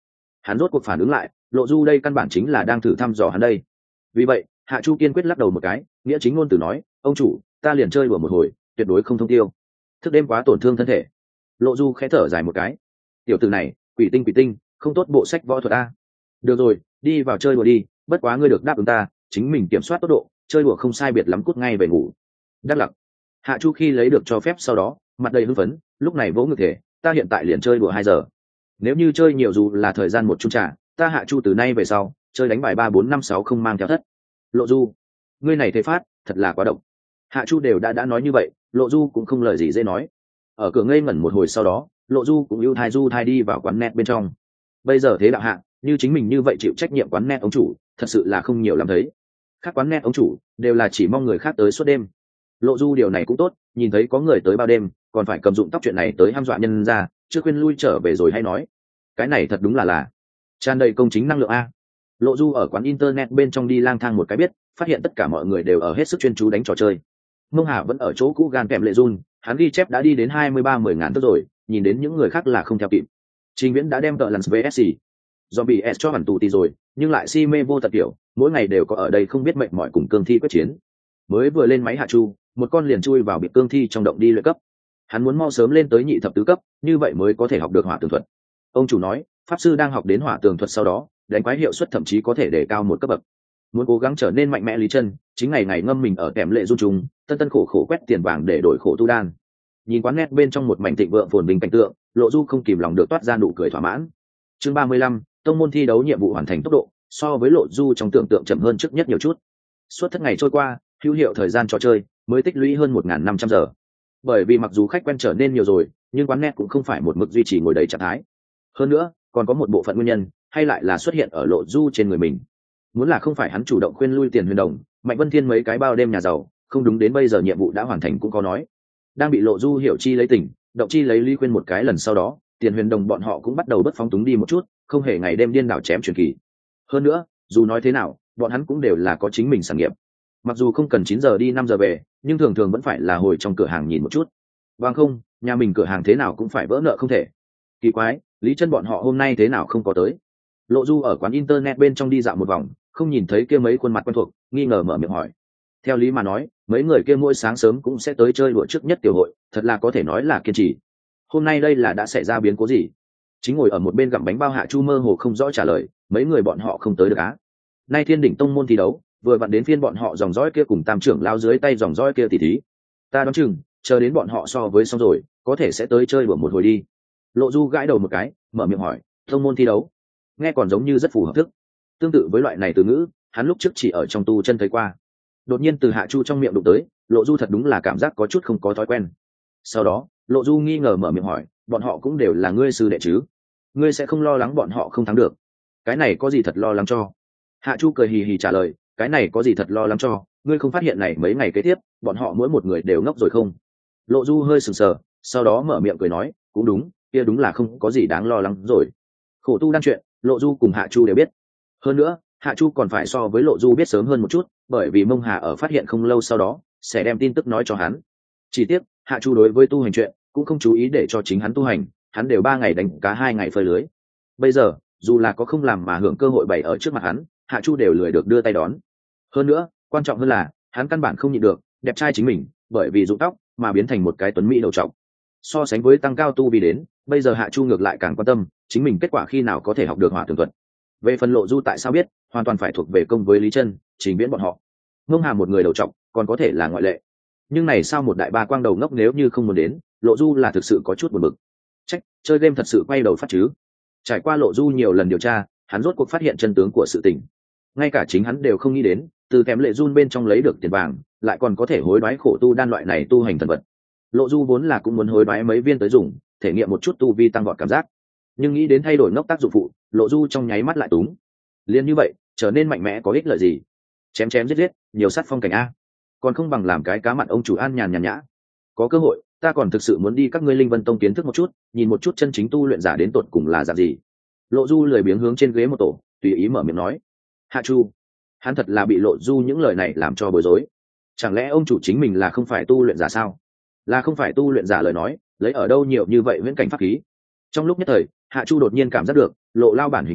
hắn rốt cuộc phản ứng lại, lộ du đây căn bản chính là đang thử thăm dò hắn đây. Vì vậy Hạ Chu kiên quyết lắc đầu một cái, nghĩa chính ngôn từ nói, ông chủ, ta liền chơi đùa một hồi, tuyệt đối không thông tiêu. Thức đêm quá tổn thương thân thể. Lộ du khẽ thở dài một cái, tiểu tử này quỷ tinh quỷ tinh, không tốt bộ sách võ thuật a. Được rồi, đi vào chơi đùa đi, bất quá ngươi được đáp ứng ta, chính mình kiểm soát tốc độ, chơi đùa không sai biệt lắm cút ngay về ngủ. Đắc lặc. Hạ Chu khi lấy được cho phép sau đó mặt đầy hưng phấn, lúc này vỗ ngực thể, ta hiện tại liền chơi đùa hai giờ. Nếu như chơi nhiều dù là thời gian một chung trả, ta Hạ Chu từ nay về sau chơi đánh bài ba bốn năm sáu không mang theo thất. Lộ du, ngươi này thế phát thật là quá độc. Hạ Chu đều đã đã nói như vậy, Lộ du cũng không lời gì dễ nói. Ở cửa ngây ngẩn một hồi sau đó, Lộ du cũng ưu thai du thai đi vào quán net bên trong. Bây giờ thế đạo hạ, như chính mình như vậy chịu trách nhiệm quán net ông chủ thật sự là không nhiều lắm thấy. Khác quán net ông chủ đều là chỉ mong người khác tới suốt đêm. Lộ du điều này cũng tốt, nhìn thấy có người tới bao đêm còn phải cầm dụng tóc chuyện này tới hăm dọa nhân ra, chưa khuyên lui trở về rồi hay nói. Cái này thật đúng là là tràn đầy công chính năng lượng a. Lộ du ở quán internet bên trong đi lang thang một cái biết, phát hiện tất cả mọi người đều ở hết sức chuyên chú đánh trò chơi. Mông Hà vẫn ở chỗ cũ gan kèm lệ run, hắn ghi chép đã đi đến hai mươi ba mười ngàn tức rồi, nhìn đến những người khác là không theo kịp. Trình Viễn đã đem tợ lần vê ét xê Zombie S cho hẳn tù tì rồi, nhưng lại si mê vô tật kiểu, mỗi ngày đều có ở đây không biết mệt mỏi cùng cương thi quyết chiến. Mới vừa lên máy Hạ Chu, một con liền chui vào bị cương thi trong động đi luyện cấp. Hắn muốn mau sớm lên tới nhị thập tứ cấp, như vậy mới có thể học được hỏa tường thuật. Ông chủ nói, pháp sư đang học đến hỏa tường thuật sau đó, đánh quái hiệu suất thậm chí có thể để cao một cấp bậc. Muốn cố gắng trở nên mạnh mẽ Lý Chân, chính ngày ngày ngâm mình ở kèm lệ run trùng, tân tân khổ khổ quét tiền vàng để đổi khổ tu đan. Nhìn quán net bên trong một mảnh thịnh vượng phồn vinh cảnh tượng, Lộ Du không kìm lòng được toát ra nụ cười thỏa mãn. Chương ba mươi lăm, tông môn thi đấu nhiệm vụ hoàn thành tốc độ so với Lộ Du trong tưởng tượng chậm hơn trước nhất nhiều chút. Suốt thất ngày trôi qua, hữu hiệu thời gian trò chơi mới tích lũy hơn một nghìn năm trăm giờ. Bởi vì mặc dù khách quen trở nên nhiều rồi, nhưng quán net cũng không phải một mực duy trì ngồi đầy trạng thái. Hơn nữa, còn có một bộ phận nguyên nhân, hay lại là xuất hiện ở Lộ Du trên người mình. Muốn là không phải hắn chủ động khuyên lui Tiền Huyền Đồng, Mạnh Vân Thiên mấy cái bao đêm nhà giàu, không đúng đến bây giờ nhiệm vụ đã hoàn thành cũng có nói. Đang bị Lộ Du hiểu chi lấy tình, động chi lấy ly khuyên một cái lần sau đó, Tiền Huyền Đồng bọn họ cũng bắt đầu bất phóng túng đi một chút, không hề ngày đêm điên đảo chém truyền kỳ. Hơn nữa, dù nói thế nào, bọn hắn cũng đều là có chính mình sản nghiệp. Mặc dù không cần chín giờ đi năm giờ về, nhưng thường thường vẫn phải là hồi trong cửa hàng nhìn một chút. Bằng không, nhà mình cửa hàng thế nào cũng phải vỡ nợ không thể. Kỳ quái, Lý Chân bọn họ hôm nay thế nào không có tới? Lộ Du ở quán internet bên trong đi dạo một vòng, không nhìn thấy kia mấy khuôn mặt quen thuộc, nghi ngờ mở miệng hỏi. Theo lý mà nói, mấy người kia mỗi sáng sớm cũng sẽ tới chơi đùa trước nhất tiểu hội, thật là có thể nói là kiên trì. Hôm nay đây là đã xảy ra biến cố gì? Chính ngồi ở một bên gặm bánh bao Hạ Chu mơ hồ không rõ trả lời, mấy người bọn họ không tới được á. Nay Thiên Đỉnh tông môn thi đấu, vừa vặn đến phiên bọn họ dòng dõi kia cùng tam trưởng lao dưới tay dòng dõi kia tỉ thí. Ta đoán chừng, chờ đến bọn họ so với xong rồi, có thể sẽ tới chơi đùa một hồi đi. Lộ Du gãi đầu một cái, mở miệng hỏi, tông môn thi đấu, nghe còn giống như rất phù hợp thức. Tương tự với loại này từ ngữ, hắn lúc trước chỉ ở trong tu chân thấy qua. Đột nhiên từ Hạ Chu trong miệng đụng tới, Lộ Du thật đúng là cảm giác có chút không có thói quen. Sau đó, Lộ Du nghi ngờ mở miệng hỏi, bọn họ cũng đều là ngươi sư đệ chứ? Ngươi sẽ không lo lắng bọn họ không thắng được? Cái này có gì thật lo lắng cho? Hạ Chu cười hì hì trả lời, cái này có gì thật lo lắng cho? Ngươi không phát hiện này mấy ngày kế tiếp, bọn họ mỗi một người đều ngốc rồi không? Lộ Du hơi sừng sờ, sau đó mở miệng cười nói, cũng đúng, kia đúng là không có gì đáng lo lắng rồi. Khổ tu đan chuyện, Lộ Du cùng Hạ Chu đều biết. Hơn nữa, Hạ Chu còn phải so với Lộ Du biết sớm hơn một chút, bởi vì Mông Hà ở phát hiện không lâu sau đó sẽ đem tin tức nói cho hắn. Chỉ tiếc, Hạ Chu đối với tu hành chuyện cũng không chú ý để cho chính hắn tu hành, hắn đều ba ngày đánh cá hai ngày phơi lưới. Bây giờ, dù là có không làm mà hưởng cơ hội bày ở trước mặt hắn, Hạ Chu đều lười được đưa tay đón. Hơn nữa, quan trọng hơn là, hắn căn bản không nhịn được, đẹp trai chính mình, bởi vì rụng tóc mà biến thành một cái tuấn mỹ đầu trọc. So sánh với tăng cao tu vi đến, bây giờ Hạ Chu ngược lại càng quan tâm, chính mình kết quả khi nào có thể học được hỏa tường thuật. Về phần Lộ Du tại sao biết, hoàn toàn phải thuộc về công với Lý Chân, Trình Viễn bọn họ. Mông Hà một người đầu trọc, còn có thể là ngoại lệ. Nhưng này sao một đại ba quang đầu ngốc nếu như không muốn đến, Lộ Du là thực sự có chút buồn bực. Trách, chơi game thật sự quay đầu phát chứ? Trải qua Lộ Du nhiều lần điều tra, hắn rốt cuộc phát hiện chân tướng của sự tình. Ngay cả chính hắn đều không nghĩ đến, từ kém lệ run bên trong lấy được tiền vàng, lại còn có thể hối đoái khổ tu đan loại này tu hành thần vật. Lộ Du vốn là cũng muốn hối đoái mấy viên tới dùng, thể nghiệm một chút tu vi tăng vọt cảm giác. Nhưng nghĩ đến thay đổi ngốc tác dụng phụ, Lộ Du trong nháy mắt lại túng. Liên như vậy, trở nên mạnh mẽ có ích lợi gì? Chém chém giết giết, nhiều sát phong cảnh a, còn không bằng làm cái cá mặn ông chủ an nhàn nhàn nhã. Có cơ hội, ta còn thực sự muốn đi các ngươi Linh Vân Tông kiến thức một chút, nhìn một chút chân chính tu luyện giả đến tột cùng là dạng gì. Lộ Du lười biếng hướng trên ghế một tổ, tùy ý mở miệng nói. Hạ Chu, hắn thật là bị Lộ Du những lời này làm cho bối rối. Chẳng lẽ ông chủ chính mình là không phải tu luyện giả sao? Là không phải tu luyện giả lời nói, lấy ở đâu nhiều như vậy viễn cảnh pháp khí? Trong lúc nhất thời, Hạ Chu đột nhiên cảm giác được, Lộ Lao bản hình tượng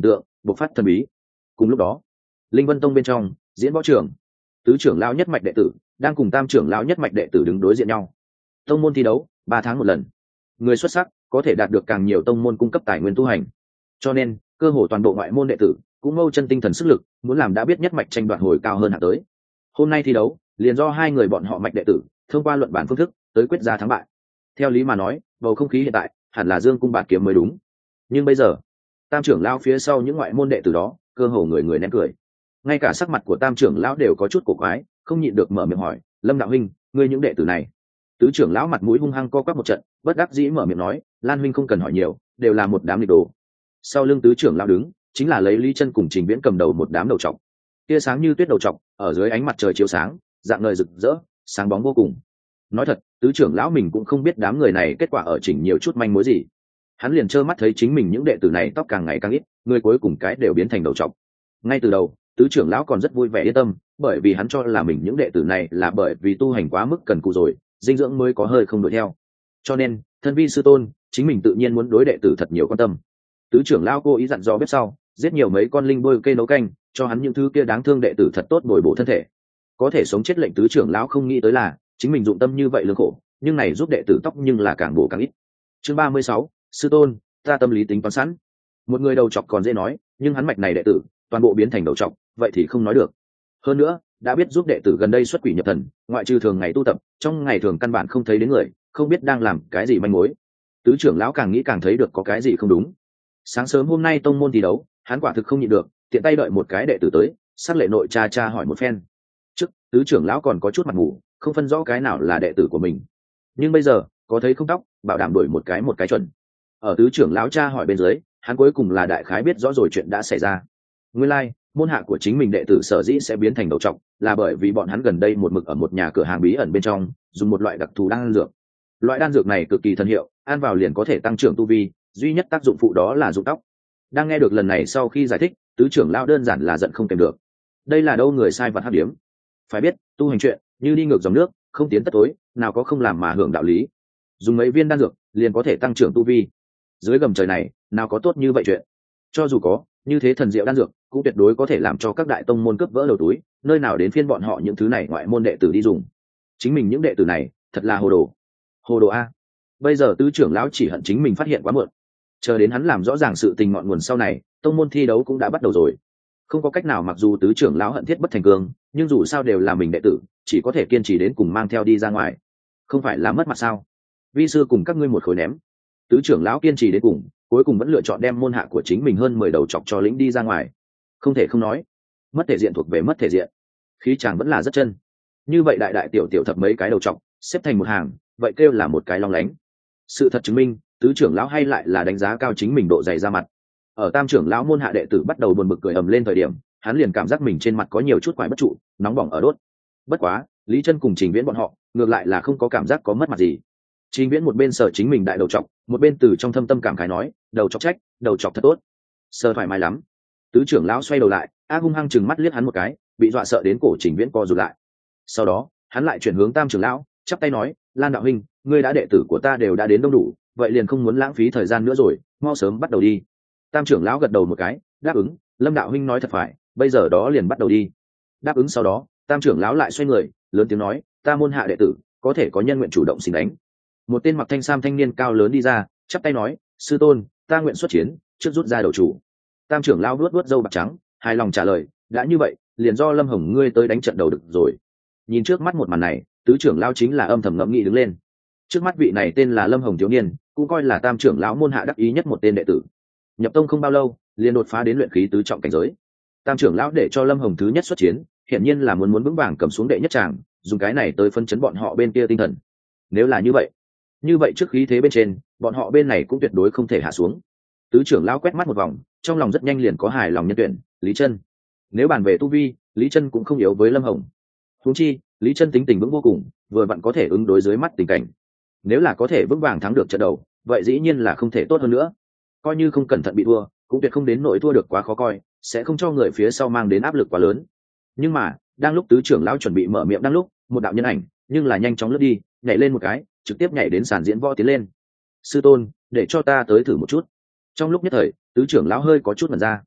bộc phát thần bí. Cùng lúc đó, Linh Vân Tông bên trong diễn võ trường, tứ trưởng lão nhất mạch đệ tử đang cùng tam trưởng lão nhất mạch đệ tử đứng đối diện nhau. Tông môn thi đấu ba tháng một lần, người xuất sắc có thể đạt được càng nhiều tông môn cung cấp tài nguyên tu hành, cho nên cơ hồ toàn bộ ngoại môn đệ tử cũng mâu chân tinh thần sức lực, muốn làm đã biết nhất mạch tranh đoạt hồi cao hơn hạng tới. Hôm nay thi đấu liền do hai người bọn họ mạch đệ tử thông qua luận bản phương thức tới quyết ra thắng bại. Theo lý mà nói, bầu không khí hiện tại hẳn là dương cung bạt kiếm mới đúng, nhưng bây giờ tam trưởng lão phía sau những ngoại môn đệ tử đó cơ hồ người người nén cười, ngay cả sắc mặt của tam trưởng lão đều có chút cổ quái, không nhịn được mở miệng hỏi: Lâm đạo huynh, ngươi những đệ tử này? Tứ trưởng lão mặt mũi hung hăng co quắp một trận, bất đắc dĩ mở miệng nói: Lan huynh không cần hỏi nhiều, đều là một đám nghịch đồ. Sau lưng tứ trưởng lão đứng chính là lấy Lý Chân cùng Trình Viễn cầm đầu một đám đầu trọc, tia sáng như tuyết đầu trọc ở dưới ánh mặt trời chiếu sáng, dạng ngời rực rỡ, sáng bóng vô cùng. Nói thật, tứ trưởng lão mình cũng không biết đám người này kết quả ở chỉnh nhiều chút manh mối gì, hắn liền trơ mắt thấy chính mình những đệ tử này tóc càng ngày càng ít, người cuối cùng cái đều biến thành đầu trọc. Ngay từ đầu tứ trưởng lão còn rất vui vẻ yên tâm, bởi vì hắn cho là mình những đệ tử này là bởi vì tu hành quá mức cần cù rồi, dinh dưỡng mới có hơi không đuổi theo, cho nên thân vi sư tôn chính mình tự nhiên muốn đối đệ tử thật nhiều quan tâm. Tứ trưởng lão cố ý dặn dò bếp sau giết nhiều mấy con linh bôi cây nấu canh, cho hắn những thứ kia đáng thương đệ tử thật tốt bồi bổ thân thể. Có thể sống chết lệnh tứ trưởng lão không nghĩ tới là chính mình dụng tâm như vậy lương khổ, nhưng này giúp đệ tử tóc nhưng là càng bổ càng ít. Chương ba mươi sáu, sư tôn, ta tâm lý tính toán sẵn. Một người đầu chọc còn dễ nói, nhưng hắn mạch này đệ tử toàn bộ biến thành đầu chọc, vậy thì không nói được. Hơn nữa đã biết giúp đệ tử gần đây xuất quỷ nhập thần, ngoại trừ thường ngày tu tập, trong ngày thường căn bản không thấy đến người, không biết đang làm cái gì manh mối. Tứ trưởng lão càng nghĩ càng thấy được có cái gì không đúng. Sáng sớm hôm nay tông môn thi đấu, hắn quả thực không nhịn được, tiện tay đợi một cái đệ tử tới, sát lệ nội cha cha hỏi một phen. Trước tứ trưởng lão còn có chút mặt ngủ, không phân rõ cái nào là đệ tử của mình, nhưng bây giờ có thấy không tóc, bảo đảm đổi một cái một cái chuẩn. Ở tứ trưởng lão cha hỏi bên dưới, hắn cuối cùng là đại khái biết rõ rồi chuyện đã xảy ra. Nguyên lai like, môn hạ của chính mình đệ tử sở dĩ sẽ biến thành đầu trọc, là bởi vì bọn hắn gần đây một mực ở một nhà cửa hàng bí ẩn bên trong dùng một loại đặc thù đan dược. Loại đan dược này cực kỳ thần hiệu, ăn vào liền có thể tăng trưởng tu vi, duy nhất tác dụng phụ đó là rụng tóc. Đang nghe được lần này sau khi giải thích, tứ trưởng lão đơn giản là giận không kèm được. Đây là đâu người sai vật hắc điếm. Phải biết, tu hành chuyện như đi ngược dòng nước, không tiến tất tối, nào có không làm mà hưởng đạo lý. Dùng mấy viên đan dược liền có thể tăng trưởng tu vi, dưới gầm trời này nào có tốt như vậy chuyện. Cho dù có như thế thần diệu đan dược, cũng tuyệt đối có thể làm cho các đại tông môn cướp vỡ đầu túi, nơi nào đến phiên bọn họ những thứ này ngoại môn đệ tử đi dùng. Chính mình những đệ tử này thật là hồ đồ. Hồ đồ a. Bây giờ tứ trưởng lão chỉ hận chính mình phát hiện quá muộn, chờ đến hắn làm rõ ràng sự tình ngọn nguồn sau này, tông môn thi đấu cũng đã bắt đầu rồi. Không có cách nào, mặc dù tứ trưởng lão hận thiết bất thành cương, nhưng dù sao đều là mình đệ tử, chỉ có thể kiên trì đến cùng mang theo đi ra ngoài, không phải là mất mặt sao? Vi sư cùng các ngươi một khối ném. Tứ trưởng lão kiên trì đến cùng, cuối cùng vẫn lựa chọn đem môn hạ của chính mình hơn mười đầu chọc cho lĩnh đi ra ngoài. Không thể không nói, mất thể diện thuộc về mất thể diện, khí chàng vẫn là rất chân. Như vậy đại đại tiểu tiểu thập mấy cái đầu chọc xếp thành một hàng, vậy kêu là một cái long lánh. Sự thật chứng minh, tứ trưởng lão hay lại là đánh giá cao chính mình độ dày ra mặt. Ở tam trưởng lão môn hạ đệ tử bắt đầu buồn bực cười ầm lên thời điểm, hắn liền cảm giác mình trên mặt có nhiều chút quải bất trụ, nóng bỏng ở đốt. Bất quá Lý Chân cùng Trình Viễn bọn họ ngược lại là không có cảm giác có mất mặt gì. Trình Viễn một bên sờ chính mình đại đầu trọc, một bên từ trong thâm tâm cảm khái nói: đầu trọc trách, đầu trọc thật tốt, sờ thoải mái lắm. Tứ trưởng lão xoay đầu lại, a hung hăng chừng mắt liếc hắn một cái, bị dọa sợ đến cổ Trình Viễn co rụt lại. Sau đó hắn lại chuyển hướng tam trưởng lão, chắp tay nói: Lan đạo huynh, ngươi đã đệ tử của ta đều đã đến đông đủ, vậy liền không muốn lãng phí thời gian nữa rồi, mau sớm bắt đầu đi. Tam trưởng lão gật đầu một cái, đáp ứng: Lâm đạo huynh nói thật phải, bây giờ đó liền bắt đầu đi. Đáp ứng sau đó, tam trưởng lão lại xoay người, lớn tiếng nói: ta môn hạ đệ tử có thể có nhân nguyện chủ động xin đánh. Một tên mặc thanh sam thanh niên cao lớn đi ra, chắp tay nói: sư tôn, ta nguyện xuất chiến, trước rút ra đầu chủ. Tam trưởng lão vuốt vuốt râu bạc trắng, hài lòng trả lời: đã như vậy, liền do Lâm Hồng ngươi tới đánh trận đầu được rồi. Nhìn trước mắt một màn này, tứ trưởng lão chính là âm thầm ngẫm nghĩ đứng lên. Trước mắt vị này tên là Lâm Hồng thiếu niên, cũng coi là tam trưởng lão môn hạ đắc ý nhất một tên đệ tử. Nhập tông không bao lâu, liền đột phá đến luyện khí tứ trọng cảnh giới. Tam trưởng lão để cho Lâm Hồng thứ nhất xuất chiến, hiển nhiên là muốn muốn vững vàng cầm xuống đệ nhất tràng, dùng cái này tới phân chấn bọn họ bên kia tinh thần. Nếu là như vậy, như vậy trước khí thế bên trên, bọn họ bên này cũng tuyệt đối không thể hạ xuống. Tứ trưởng lão quét mắt một vòng, trong lòng rất nhanh liền có hài lòng nhân tuyển, Lý Chân. Nếu bàn về tu vi, Lý Chân cũng không yếu với Lâm Hồng. Huống chi, Lý Chân tính tình vững vô cùng, vừa vặn có thể ứng đối dưới mắt tình cảnh. Nếu là có thể vững vàng thắng được trận đầu, vậy dĩ nhiên là không thể tốt hơn nữa. Coi như không cẩn thận bị thua, cũng tuyệt không đến nỗi thua được quá khó coi, sẽ không cho người phía sau mang đến áp lực quá lớn. Nhưng mà đang lúc tứ trưởng lão chuẩn bị mở miệng đang lúc, một đạo nhân ảnh nhưng là nhanh chóng lướt đi, nhảy lên một cái, trực tiếp nhảy đến sàn diễn võ tiến lên. Sư tôn, để cho ta tới thử một chút. Trong lúc nhất thời, tứ trưởng lão hơi có chút mẩn ra.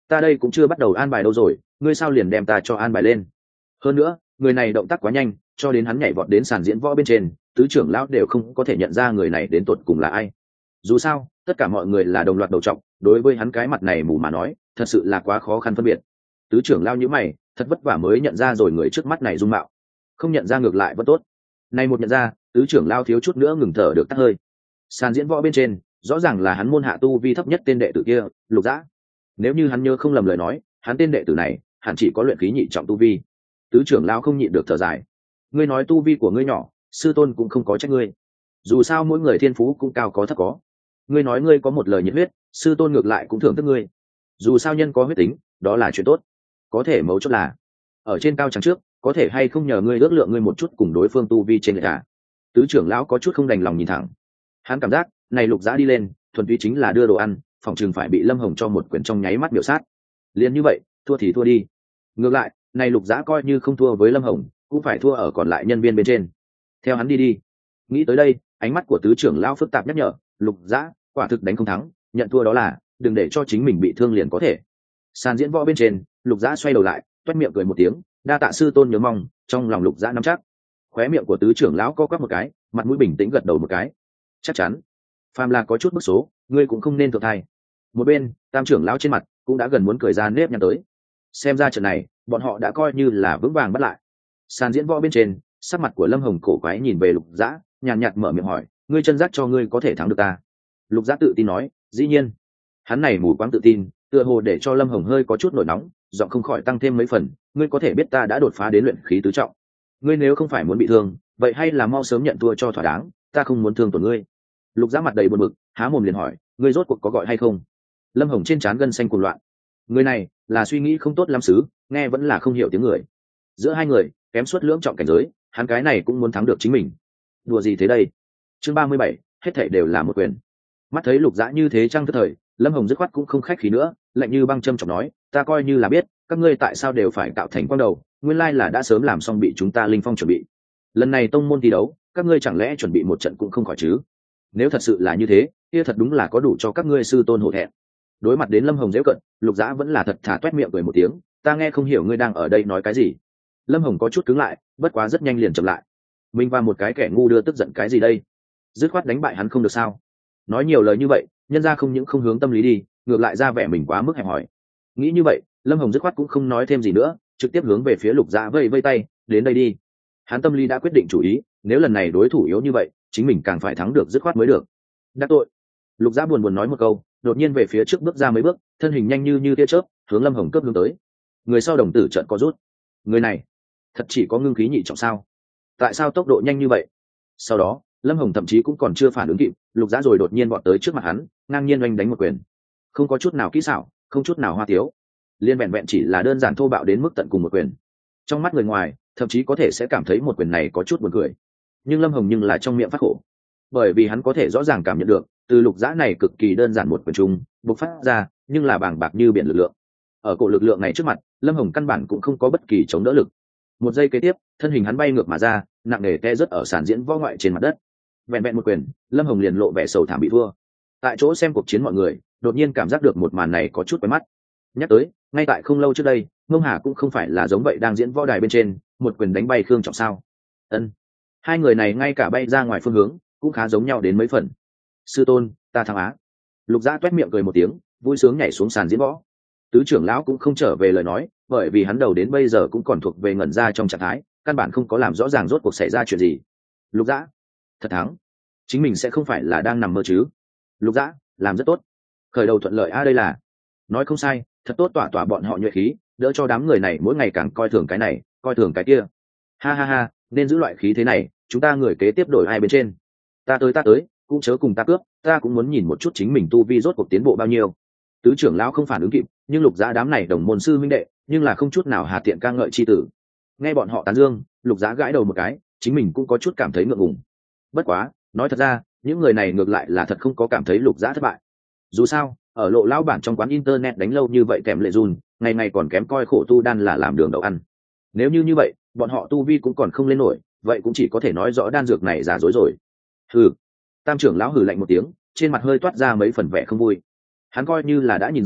ta đây cũng chưa bắt đầu an bài đâu rồi, ngươi sao liền đem ta cho an bài lên? Hơn nữa người này động tác quá nhanh, cho đến hắn nhảy vọt đến sàn diễn võ bên trên, tứ trưởng lão đều không có thể nhận ra người này đến tột cùng là ai. Dù sao tất cả mọi người là đồng loạt đầu trọng, đối với hắn cái mặt này mù mà nói thật sự là quá khó khăn phân biệt. Tứ trưởng lão nhíu mày, thật vất vả mới nhận ra rồi người trước mắt này dung mạo, không nhận ra ngược lại vẫn tốt, nay một nhận ra tứ trưởng lão thiếu chút nữa ngừng thở được tắt hơi. Sàn diễn võ bên trên rõ ràng là hắn môn hạ tu vi thấp nhất tên đệ tử kia, Lục Dã. Nếu như hắn nhớ không lầm lời nói, hắn tên đệ tử này hẳn chỉ có luyện khí nhị trọng tu vi. Tứ trưởng lão không nhịn được thở dài. Ngươi nói tu vi của ngươi nhỏ, sư tôn cũng không có trách ngươi. Dù sao mỗi người thiên phú cũng cao có thấp có. Ngươi nói ngươi có một lời nhiệt huyết, sư tôn ngược lại cũng thưởng thức ngươi. Dù sao nhân có huyết tính, đó là chuyện tốt. Có thể mấu chốt là ở trên cao trắng trước, có thể hay không nhờ ngươi ước lượng ngươi một chút cùng đối phương tu vi trên lệch cả. Tứ trưởng lão có chút không đành lòng nhìn thẳng. Hắn cảm giác này Lục Dã đi lên thuần túy chính là đưa đồ ăn, phòng trường phải bị Lâm Hồng cho một quyền trong nháy mắt biểu sát. Liên như vậy, thua thì thua đi. Ngược lại này Lục Dã coi như không thua với Lâm Hồng cũng phải thua ở còn lại nhân viên bên trên. Theo hắn đi đi. Nghĩ tới đây, ánh mắt của tứ trưởng lão phức tạp nhắc nhở, Lục Dã quả thực đánh không thắng, nhận thua đó là đừng để cho chính mình bị thương liền có thể. Sàn diễn võ bên trên, Lục Dã xoay đầu lại toét miệng cười một tiếng, đa tạ sư tôn nhớ mong. Trong lòng Lục Dã nắm chắc. Khóe miệng của tứ trưởng lão co quắp một cái, mặt mũi bình tĩnh gật đầu một cái. Chắc chắn phàm là có chút bức số, ngươi cũng không nên thượng thai. Một bên tam trưởng lão trên mặt cũng đã gần muốn cười ra nếp nhăn tới. Xem ra trận này bọn họ đã coi như là vững vàng bắt lại. Sàn diễn võ bên trên, sắc mặt của Lâm Hồng cổ quái nhìn về Lục Dã, nhàn nhạt mở miệng hỏi, ngươi chân giác cho ngươi có thể thắng được ta? Lục Dã tự tin nói, dĩ nhiên. Hắn này mù quáng tự tin, tựa hồ để cho Lâm Hồng hơi có chút nổi nóng, giọng không khỏi tăng thêm mấy phần, ngươi có thể biết ta đã đột phá đến luyện khí tứ trọng. Ngươi nếu không phải muốn bị thương, vậy hay là mau sớm nhận thua cho thỏa đáng, ta không muốn thương tổn ngươi. Lục Dã mặt đầy buồn bực, há mồm liền hỏi, ngươi rốt cuộc có gọi hay không? Lâm Hồng trên trán gân xanh cuồng loạn. Người này là suy nghĩ không tốt lắm xứ, nghe vẫn là không hiểu tiếng người. Giữa hai người kém suốt lưỡng trọng cảnh giới, hắn cái này cũng muốn thắng được chính mình. Đùa gì thế đây? Chương ba mươi bảy, hết thảy đều là một quyền. Mắt thấy Lục Dã như thế trăng tức thời, Lâm Hồng dứt khoát cũng không khách khí nữa, lạnh như băng châm chọc nói, ta coi như là biết các ngươi tại sao đều phải tạo thành quang đầu, nguyên lai là đã sớm làm xong bị chúng ta linh phong chuẩn bị. Lần này tông môn thi đấu, các ngươi chẳng lẽ chuẩn bị một trận cũng không khỏi chứ? Nếu thật sự là như thế, kia thật đúng là có đủ cho các ngươi sư tôn hổ thẹn. Đối mặt đến Lâm Hồng giễu cận, Lục Dã vẫn là thật thà toét miệng cười một tiếng, ta nghe không hiểu ngươi đang ở đây nói cái gì. Lâm Hồng có chút cứng lại, bất quá rất nhanh liền chậm lại. Mình và một cái kẻ ngu đưa tức giận cái gì đây? Dứt khoát đánh bại hắn không được sao? Nói nhiều lời như vậy, nhân ra không những không hướng tâm lý đi, ngược lại ra vẻ mình quá mức hẹp hòi. Nghĩ như vậy, Lâm Hồng dứt khoát cũng không nói thêm gì nữa, trực tiếp hướng về phía Lục Dã vây vây tay, đến đây đi. Hắn tâm lý đã quyết định chủ ý, nếu lần này đối thủ yếu như vậy, chính mình càng phải thắng được dứt khoát mới được. Đắc tội. Lục Dã buồn buồn nói một câu, đột nhiên về phía trước bước ra mấy bước, thân hình nhanh như như tia chớp, hướng Lâm Hồng cấp hướng tới. Người sau đồng tử trợn co rút. Người này, thật chỉ có ngưng khí nhị trọng sao? Tại sao tốc độ nhanh như vậy? Sau đó, Lâm Hồng thậm chí cũng còn chưa phản ứng kịp, Lục Dã rồi đột nhiên vọt tới trước mặt hắn, ngang nhiên oanh đánh một quyền. Không có chút nào kỹ xảo, không chút nào hoa tiếu, liên vẹn vẹn chỉ là đơn giản thô bạo đến mức tận cùng một quyền. Trong mắt người ngoài, thậm chí có thể sẽ cảm thấy một quyền này có chút buồn cười, nhưng Lâm Hồng nhưng là trong miệng phát khổ, bởi vì hắn có thể rõ ràng cảm nhận được, từ Lục Dã này cực kỳ đơn giản một quyền trung bộc phát ra, nhưng là bàng bạc như biển lực lượng. Ở cổ lực lượng này trước mặt, Lâm Hồng căn bản cũng không có bất kỳ chống đỡ lực. Một giây kế tiếp, thân hình hắn bay ngược mà ra, nặng nề té rớt ở sàn diễn võ ngoại trên mặt đất. Vẹn vẹn một quyền, Lâm Hồng liền lộ vẻ sầu thảm bị thua. Tại chỗ xem cuộc chiến mọi người, đột nhiên cảm giác được một màn này có chút quen mắt. Nhắc tới, ngay tại không lâu trước đây, Mông Hà cũng không phải là giống vậy đang diễn võ đài bên trên, một quyền đánh bay Khương Trọng sao? Ân. Hai người này ngay cả bay ra ngoài phương hướng, cũng khá giống nhau đến mấy phần. Sư tôn, ta thắng á. Lục Dã toét miệng cười một tiếng, vui sướng nhảy xuống sàn diễn võ. Tứ trưởng lão cũng không trở về lời nói, bởi vì hắn đầu đến bây giờ cũng còn thuộc về ngẩn ra trong trạng thái, căn bản không có làm rõ ràng rốt cuộc xảy ra chuyện gì. Lục Dã, thật thắng, chính mình sẽ không phải là đang nằm mơ chứ? Lục Dã, làm rất tốt, khởi đầu thuận lợi a, đây là nói không sai, thật tốt, tỏa tỏa bọn họ nhuệ khí, đỡ cho đám người này mỗi ngày càng coi thường cái này, coi thường cái kia. Ha ha ha, nên giữ loại khí thế này, chúng ta người kế tiếp đổi ai bên trên? Ta tới ta tới, cũng chớ cùng ta cướp, ta cũng muốn nhìn một chút chính mình tu vi rốt cuộc tiến bộ bao nhiêu. Tứ trưởng lão không phản ứng kịp, nhưng Lục Dã đám này đồng môn sư huynh đệ, nhưng là không chút nào hà tiện ca ngợi chi tử. Nghe bọn họ tán dương, Lục Dã gãi đầu một cái, chính mình cũng có chút cảm thấy ngượng ngùng. Bất quá, nói thật ra, những người này ngược lại là thật không có cảm thấy Lục Dã thất bại. Dù sao, ở Lộ lão bản trong quán internet đánh lâu như vậy kèm lệ run, ngày ngày còn kém coi khổ tu đan là làm đường đậu ăn. Nếu như như vậy, bọn họ tu vi cũng còn không lên nổi, vậy cũng chỉ có thể nói rõ đan dược này giả dối rồi. Hừ. Tam trưởng lão hừ lạnh một tiếng, trên mặt hơi toát ra mấy phần vẻ không vui. Hắn coi như là đã nhìn ra,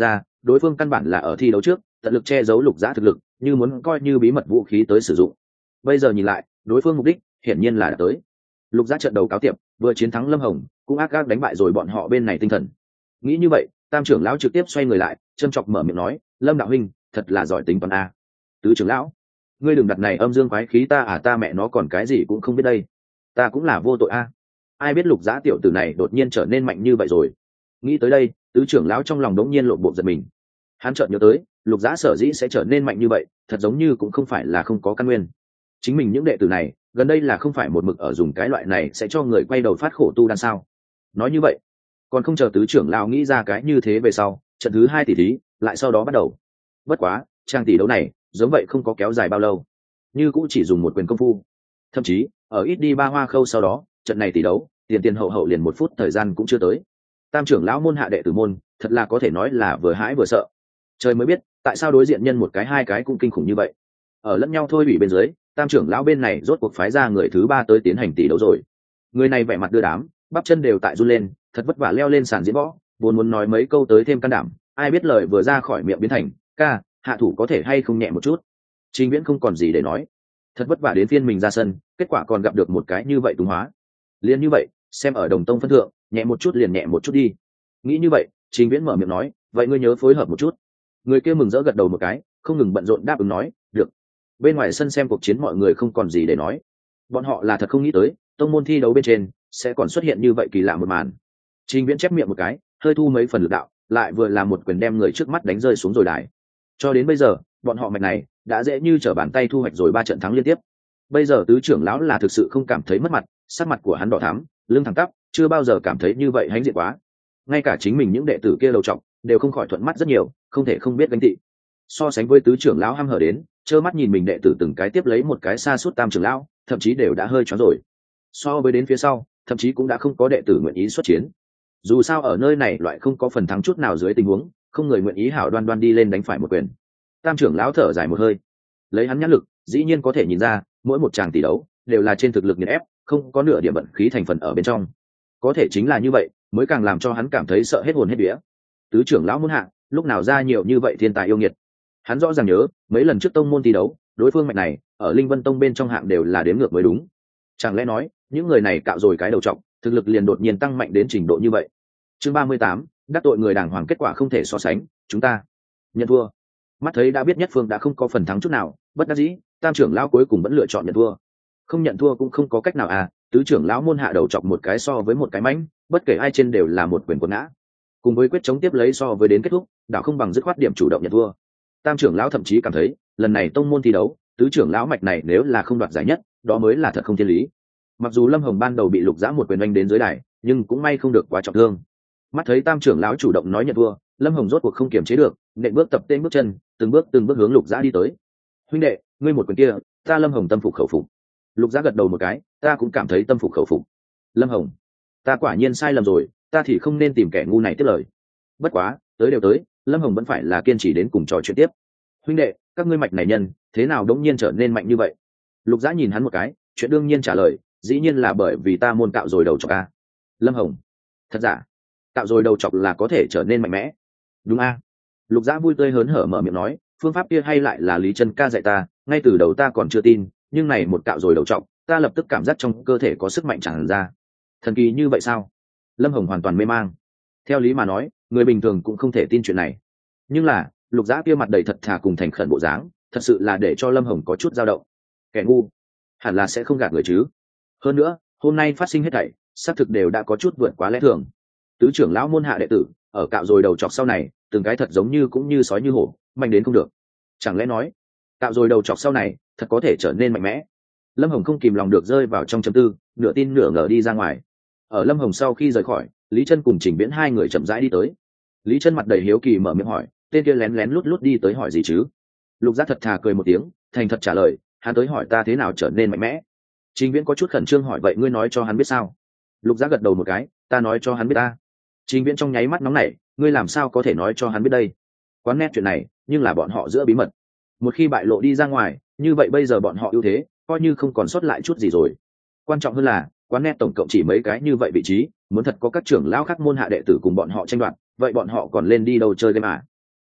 đối phương căn bản là ở thi đấu trước tận lực che giấu Lục Dã thực lực, như muốn coi như bí mật vũ khí tới sử dụng. Bây giờ nhìn lại, đối phương mục đích hiển nhiên là đã tới. Lục Dã trận đầu cáo tiệp, vừa chiến thắng Lâm Hồng, cũng ác gác đánh bại rồi bọn họ bên này tinh thần. Nghĩ như vậy, Tam trưởng lão trực tiếp xoay người lại, châm chọc mở miệng nói, Lâm đạo huynh, thật là giỏi tính toán a. Tứ trưởng lão, ngươi đừng đặt này âm dương quái khí ta à, ta mẹ nó còn cái gì cũng không biết đây. Ta cũng là vô tội a. Ai biết Lục Dã tiểu tử này đột nhiên trở nên mạnh như vậy rồi. Nghĩ tới đây, tứ trưởng lão trong lòng đống nhiên lộ bộ giật mình. Hắn chợt nhớ tới, Lục Dã sở dĩ sẽ trở nên mạnh như vậy, thật giống như cũng không phải là không có căn nguyên. Chính mình những đệ tử này, gần đây là không phải một mực ở dùng cái loại này sẽ cho người quay đầu phát khổ tu đan sao? Nói như vậy, còn không chờ tứ trưởng lão nghĩ ra cái như thế về sau, trận thứ hai tỷ thí lại sau đó bắt đầu. Bất quá, trang tỷ đấu này, giống vậy không có kéo dài bao lâu, như cũng chỉ dùng một quyền công phu. Thậm chí, ở ít đi ba hoa khâu sau đó, trận này tỷ đấu, tiền tiền hậu hậu liền một phút thời gian cũng chưa tới. Tam trưởng lão môn hạ đệ tử môn, thật là có thể nói là vừa hãi vừa sợ. Trời mới biết, tại sao đối diện nhân một cái hai cái cũng kinh khủng như vậy. Ở lẫn nhau thôi bị bên dưới, Tam trưởng lão bên này rốt cuộc phái ra người thứ ba tới tiến hành tỷ đấu rồi. Người này vẻ mặt đưa đám, bắp chân đều tại run lên, thật vất vả leo lên sàn diễn võ, vốn muốn nói mấy câu tới thêm can đảm, ai biết lời vừa ra khỏi miệng biến thành, ca, hạ thủ có thể hay không nhẹ một chút. Trình Viễn không còn gì để nói, thật vất vả đến phiên mình ra sân, kết quả còn gặp được một cái như vậy túng hóa. Liên như vậy, xem ở đồng tông phân thượng, nhẹ một chút liền nhẹ một chút đi. Nghĩ như vậy, Trình Viễn mở miệng nói, vậy ngươi nhớ phối hợp một chút. Người kia mừng rỡ gật đầu một cái, không ngừng bận rộn đáp ứng nói, được. Bên ngoài sân xem cuộc chiến mọi người không còn gì để nói, bọn họ là thật không nghĩ tới tông môn thi đấu bên trên sẽ còn xuất hiện như vậy kỳ lạ một màn. Trình Viễn chép miệng một cái, hơi thu mấy phần lực đạo, lại vừa làm một quyền đem người trước mắt đánh rơi xuống rồi đài. Cho đến bây giờ, bọn họ mạch này đã dễ như trở bàn tay thu hoạch rồi ba trận thắng liên tiếp. Bây giờ tứ trưởng lão là thực sự không cảm thấy mất mặt, sắc mặt của hắn đỏ thắm, lưng thẳng tắp, chưa bao giờ cảm thấy như vậy hãnh diện quá. Ngay cả chính mình những đệ tử kia đầu trọng đều không khỏi thuận mắt rất nhiều, không thể không biết gánh tị. So sánh với tứ trưởng lão hăm hở đến, trơ mắt nhìn mình đệ tử từng cái tiếp lấy một cái xa suốt tam trưởng lão, thậm chí đều đã hơi choáng rồi. So với đến phía sau, thậm chí cũng đã không có đệ tử nguyện ý xuất chiến. Dù sao ở nơi này loại không có phần thắng chút nào dưới tình huống, không người nguyện ý hảo đoan đoan đi lên đánh phải một quyền. Tam trưởng lão thở dài một hơi, lấy hắn nhãn lực, dĩ nhiên có thể nhìn ra, mỗi một tràng tỷ đấu đều là trên thực lực nghiền ép, không có nửa điểm vận khí thành phần ở bên trong. Có thể chính là như vậy, mới càng làm cho hắn cảm thấy sợ hết hồn hết vía. Tứ trưởng lão muốn hạ, lúc nào ra nhiều như vậy thiên tài yêu nghiệt. Hắn rõ ràng nhớ, mấy lần trước tông môn thi đấu, đối phương mạch này, ở Linh Vân Tông bên trong hạng đều là đếm ngược mới đúng. Chẳng lẽ nói, những người này cạo rồi cái đầu trọc, thực lực liền đột nhiên tăng mạnh đến trình độ như vậy. Chương ba mươi tám, đắc tội người đàng hoàng kết quả không thể so sánh, chúng ta nhận thua. Mắt thấy đã biết nhất phương đã không có phần thắng chút nào, bất đắc dĩ, tam trưởng lão cuối cùng vẫn lựa chọn nhận thua. Không nhận thua cũng không có cách nào à, tứ trưởng lão môn hạ đầu chọc một cái so với một cái mãnh, bất kể ai trên đều là một quyền quần ngã. Cùng với quyết chống tiếp lấy so với đến kết thúc, đảo không bằng dứt khoát điểm chủ động nhận thua. Tam trưởng lão thậm chí cảm thấy, lần này tông môn thi đấu, tứ trưởng lão mạch này nếu là không đoạt giải nhất, đó mới là thật không thiên lý. Mặc dù Lâm Hồng ban đầu bị Lục Dã một quyền đánh đến dưới đài, nhưng cũng may không được quá trọng thương. Mắt thấy tam trưởng lão chủ động nói nhận thua, Lâm Hồng rốt cuộc không kiềm chế được, nện bước tập tên bước chân, từng bước từng bước hướng Lục Dã đi tới. Huynh đệ, ngươi một quyền kia, ta Lâm Hồng tâm phục khẩu phục. Lục Dã gật đầu một cái, ta cũng cảm thấy tâm phục khẩu phục. Lâm Hồng, ta quả nhiên sai lầm rồi, ta thì không nên tìm kẻ ngu này tiếp lời. Bất quá, tới đều tới, Lâm Hồng vẫn phải là kiên trì đến cùng trò chuyện tiếp. Huynh đệ, các ngươi mạch này nhân, thế nào đống nhiên trở nên mạnh như vậy? Lục Dã nhìn hắn một cái, chuyện đương nhiên trả lời, dĩ nhiên là bởi vì ta môn cạo rồi đầu chọc a. Lâm Hồng, thật giả? Cạo rồi đầu chọc là có thể trở nên mạnh mẽ? Đúng a. Lục Dã vui tươi hớn hở mở miệng nói, phương pháp kia hay lại là Lý Chân ca dạy ta, ngay từ đầu ta còn chưa tin, nhưng này một cạo rồi đầu chọc, ta lập tức cảm giác trong cơ thể có sức mạnh tràn ra. Thần kỳ như vậy sao? Lâm Hồng hoàn toàn mê mang. Theo lý mà nói, người bình thường cũng không thể tin chuyện này. Nhưng là, Lục Dã kia mặt đầy thật thà cùng thành khẩn bộ dáng, thật sự là để cho Lâm Hồng có chút dao động. Kẻ ngu, hẳn là sẽ không gạt người chứ? Hơn nữa, hôm nay phát sinh hết thảy, xác thực đều đã có chút vượt quá lẽ thường. Tứ trưởng lão môn hạ đệ tử, ở cạo rồi đầu chọc sau này, từng cái thật giống như cũng như sói như hổ, mạnh đến không được. Chẳng lẽ nói, cạo rồi đầu chọc sau này, thật có thể trở nên mạnh mẽ? Lâm Hồng không kìm lòng được rơi vào trong chấm tư, nửa tin nửa ngờ đi ra ngoài. Ở Lâm Hồng sau khi rời khỏi, Lý Chân cùng Trình Viễn hai người chậm rãi đi tới. Lý Chân mặt đầy hiếu kỳ mở miệng hỏi, tên kia lén lén lút lút đi tới hỏi gì chứ? Lục Giác thật thà cười một tiếng, thành thật trả lời, hắn tới hỏi ta thế nào trở nên mạnh mẽ. Trình Viễn có chút khẩn trương hỏi, vậy ngươi nói cho hắn biết sao? Lục Giác gật đầu một cái, ta nói cho hắn biết ta. Trình Viễn trong nháy mắt nóng nảy, ngươi làm sao có thể nói cho hắn biết đây? Quán nét chuyện này, nhưng là bọn họ giữa bí mật. Một khi bại lộ đi ra ngoài, như vậy bây giờ bọn họ ưu thế, coi như không còn sót lại chút gì rồi. Quan trọng hơn là, quán nét tổng cộng chỉ mấy cái như vậy vị trí, muốn thật có các trưởng lão khác môn hạ đệ tử cùng bọn họ tranh đoạt, vậy bọn họ còn lên đi đâu chơi game à?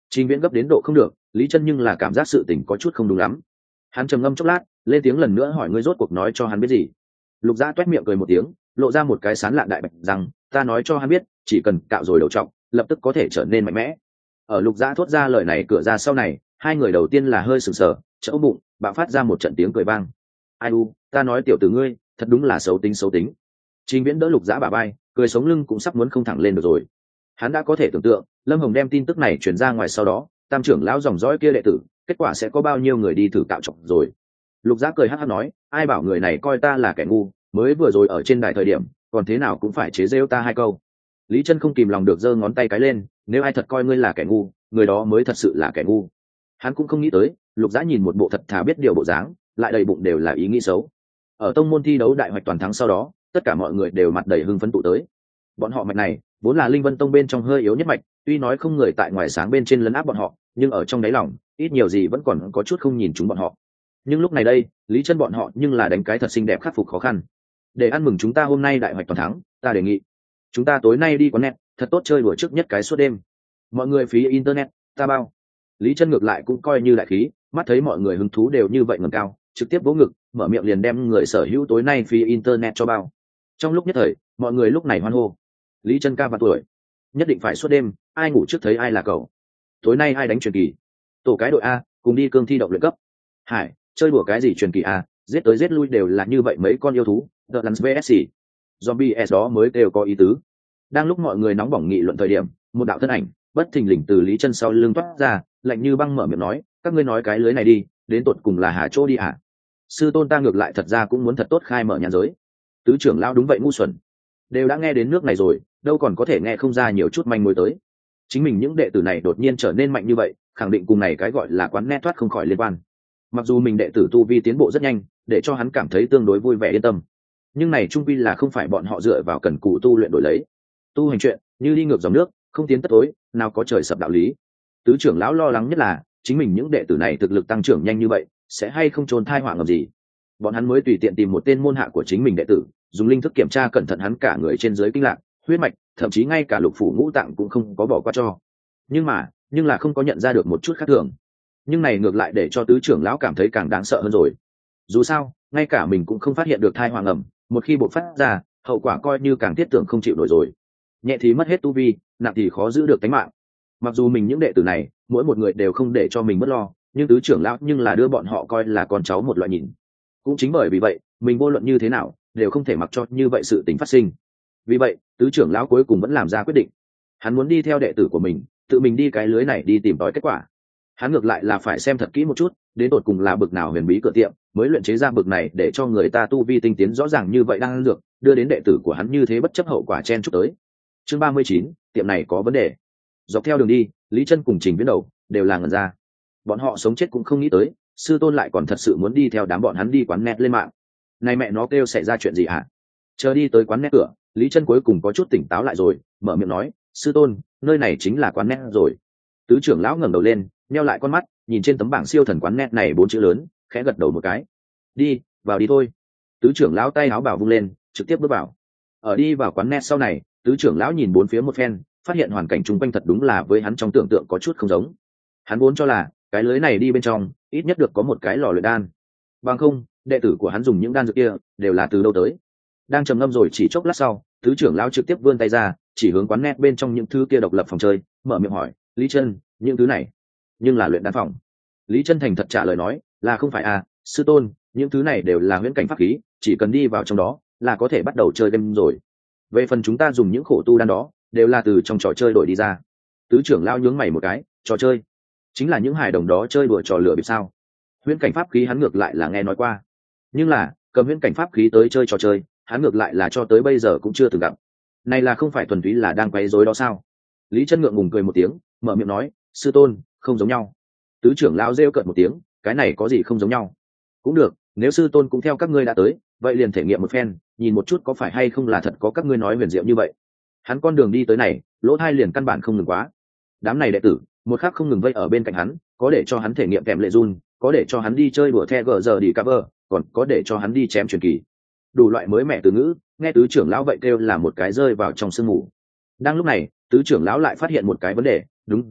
Trình Viễn gấp đến độ không được, Lý Chân nhưng là cảm giác sự tình có chút không đúng lắm. Hắn trầm ngâm chốc lát, lên tiếng lần nữa hỏi ngươi rốt cuộc nói cho hắn biết gì. Lục Dã toét miệng cười một tiếng, lộ ra một cái sán lạn đại bạch rằng, ta nói cho hắn biết, chỉ cần cạo rồi đầu trọc, lập tức có thể trở nên mạnh mẽ. Ở Lục Dã thốt ra lời này cửa ra sau này, hai người đầu tiên là hơi sừng sờ, chỡ bụng, bạo phát ra một trận tiếng cười vang. Ai u, ta nói tiểu tử ngươi, thật đúng là xấu tính xấu tính. Trình Viễn đỡ Lục Dã bả vai, cười sống lưng cũng sắp muốn không thẳng lên được rồi. Hắn đã có thể tưởng tượng, Lâm Hồng đem tin tức này truyền ra ngoài sau đó, tam trưởng lão dòng dõi kia đệ tử, kết quả sẽ có bao nhiêu người đi thử cạo trọc rồi. Lục Dã cười hắc hắc nói, ai bảo người này coi ta là kẻ ngu, mới vừa rồi ở trên đài thời điểm, còn thế nào cũng phải chế giễu ta hai câu. Lý Chân không kìm lòng được giơ ngón tay cái lên, nếu ai thật coi ngươi là kẻ ngu, người đó mới thật sự là kẻ ngu. Hắn cũng không nghĩ tới, Lục Dã nhìn một bộ thật thà biết điều bộ dáng, lại đầy bụng đều là ý nghĩ xấu. Ở tông môn thi đấu đại hoạch toàn thắng sau đó, tất cả mọi người đều mặt đầy hưng phấn tụ tới. Bọn họ mạch này vốn là Linh Vân Tông bên trong hơi yếu nhất mạch, tuy nói không người tại ngoài sáng bên trên lấn áp bọn họ, nhưng ở trong đáy lòng, ít nhiều gì vẫn còn có chút không nhìn chúng bọn họ. Nhưng lúc này đây, Lý Chân bọn họ nhưng là đánh cái thật xinh đẹp khắc phục khó khăn. Để ăn mừng chúng ta hôm nay đại hoạch toàn thắng, ta đề nghị chúng ta tối nay đi quán net, thật tốt chơi đùa trước nhất cái suốt đêm. Mọi người phí internet, ta bao. Lý Chân ngược lại cũng coi như đại khí, mắt thấy mọi người hứng thú đều như vậy ngẩng cao, trực tiếp vỗ ngực, mở miệng liền đem người sở hữu tối nay phí internet cho bao. Trong lúc nhất thời, mọi người lúc này hoan hô. Lý Chân ca và tuổi, nhất định phải suốt đêm, ai ngủ trước thấy ai là cậu. Tối nay ai đánh truyền kỳ? Tổ cái đội A, cùng đi cương thi động luyện cấp. Hải, chơi đùa cái gì truyền kỳ A, giết tới giết lui đều là như vậy mấy con yêu thú, The Lance vs Zombie S đó mới đều có ý tứ. Đang lúc mọi người nóng bỏng nghị luận thời điểm, một đạo thân ảnh bất thình lình từ Lý Chân sau lưng toát ra, lạnh như băng mở miệng nói, các ngươi nói cái lưới này đi, đến tột cùng là hả chỗ đi hả? Sư tôn ta ngược lại thật ra cũng muốn thật tốt khai mở nhãn giới. Tứ trưởng lão đúng vậy ngu xuẩn, đều đã nghe đến nước này rồi, đâu còn có thể nghe không ra nhiều chút manh mối tới. Chính mình những đệ tử này đột nhiên trở nên mạnh như vậy, khẳng định cùng này cái gọi là quán net thoát không khỏi liên quan. Mặc dù mình đệ tử tu vi tiến bộ rất nhanh, để cho hắn cảm thấy tương đối vui vẻ yên tâm, nhưng này trung quy là không phải bọn họ dựa vào cần cù tu luyện đổi lấy. Tu hành chuyện như đi ngược dòng nước, không tiến tất tối, nào có trời sập đạo lý. Tứ trưởng lão lo lắng nhất là chính mình những đệ tử này thực lực tăng trưởng nhanh như vậy, sẽ hay không trốn thai họa ngầm gì. Bọn hắn mới tùy tiện tìm một tên môn hạ của chính mình đệ tử, dùng linh thức kiểm tra cẩn thận hắn cả người trên dưới kinh lạc, huyết mạch, thậm chí ngay cả lục phủ ngũ tạng cũng không có bỏ qua cho. Nhưng mà, nhưng là không có nhận ra được một chút khác thường. Nhưng này ngược lại để cho tứ trưởng lão cảm thấy càng đáng sợ hơn rồi. Dù sao, ngay cả mình cũng không phát hiện được thai hoàng ẩm, một khi bộc phát ra, hậu quả coi như càng thiết tưởng không chịu nổi rồi. Nhẹ thì mất hết tu vi, nặng thì khó giữ được tính mạng. Mặc dù mình những đệ tử này, mỗi một người đều không để cho mình mất lo, nhưng tứ trưởng lão nhưng là đưa bọn họ coi là con cháu một loại nhìn. Cũng chính bởi vì vậy, mình vô luận như thế nào, đều không thể mặc cho như vậy sự tình phát sinh. Vì vậy, tứ trưởng lão cuối cùng vẫn làm ra quyết định. Hắn muốn đi theo đệ tử của mình, tự mình đi cái lưới này đi tìm tòi kết quả. Hắn ngược lại là phải xem thật kỹ một chút, đến tột cùng là bực nào huyền bí cửa tiệm, mới luyện chế ra bực này để cho người ta tu vi tinh tiến rõ ràng như vậy đang được, đưa đến đệ tử của hắn như thế bất chấp hậu quả chen chúc tới. Chương ba mươi chín, tiệm này có vấn đề. Dọc theo đường đi, Lý Chân cùng Trình Viễn đầu đều là ngẩn ra. Bọn họ sống chết cũng không nghĩ tới, sư tôn lại còn thật sự muốn đi theo đám bọn hắn đi quán net lên mạng. Này mẹ nó kêu xảy ra chuyện gì hả? Chờ đi tới quán net cửa, Lý Chân cuối cùng có chút tỉnh táo lại rồi, mở miệng nói, sư tôn, nơi này chính là quán net rồi. Tứ trưởng lão ngẩng đầu lên, nheo lại con mắt, nhìn trên tấm bảng siêu thần quán net này bốn chữ lớn, khẽ gật đầu một cái. Đi, vào đi thôi. Tứ trưởng lão tay áo bảo vung lên, trực tiếp bước vào. Ở đi vào quán net sau này, tứ trưởng lão nhìn bốn phía một phen, phát hiện hoàn cảnh chung quanh thật đúng là với hắn trong tưởng tượng có chút không giống. Hắn vốn cho là cái lưới này đi bên trong, ít nhất được có một cái lò luyện đan. Bằng không, đệ tử của hắn dùng những đan dược kia đều là từ đâu tới. Đang trầm ngâm rồi chỉ chốc lát sau, tứ trưởng lão trực tiếp vươn tay ra, chỉ hướng quán net bên trong những thứ kia độc lập phòng chơi, mở miệng hỏi, Lý Chân, những thứ này nhưng là luyện đan phòng. Lý Chân thành thật trả lời nói, là không phải à, sư tôn, những thứ này đều là huyễn cảnh pháp khí, chỉ cần đi vào trong đó là có thể bắt đầu chơi game rồi. Về phần chúng ta dùng những khổ tu đan đó, đều là từ trong trò chơi đổi đi ra. Tứ trưởng lão nhướng mày một cái, trò chơi chính là những hài đồng đó chơi đùa trò lửa bịp sao? Huyễn cảnh pháp khí hắn ngược lại là nghe nói qua, nhưng là cầm huyễn cảnh pháp khí tới chơi trò chơi, hắn ngược lại là cho tới bây giờ cũng chưa từng gặp. Này là không phải thuần túy là đang quấy rối đó sao? Lý Chân ngượng ngùng cười một tiếng, mở miệng nói, sư tôn, không giống nhau. Tứ trưởng lão rêu cợt một tiếng, cái này có gì không giống nhau? Cũng được, nếu sư tôn cũng theo các ngươi đã tới, vậy liền thể nghiệm một phen, nhìn một chút có phải hay không là thật có các ngươi nói huyền diệu như vậy. Hắn con đường đi tới này, lỗ thai liền căn bản không ngừng quá. Đám này đệ tử, một khắc không ngừng vây ở bên cạnh hắn, có để cho hắn thể nghiệm kèm lệ run, có để cho hắn đi chơi đùa the gờ giờ đi cover, còn có để cho hắn đi chém truyền kỳ. Đủ loại mới mẻ từ ngữ, nghe tứ trưởng lão vậy kêu là một cái rơi vào trong sương mù. Đang lúc này, tứ trưởng lão lại phát hiện một cái vấn đề, đúng rồi,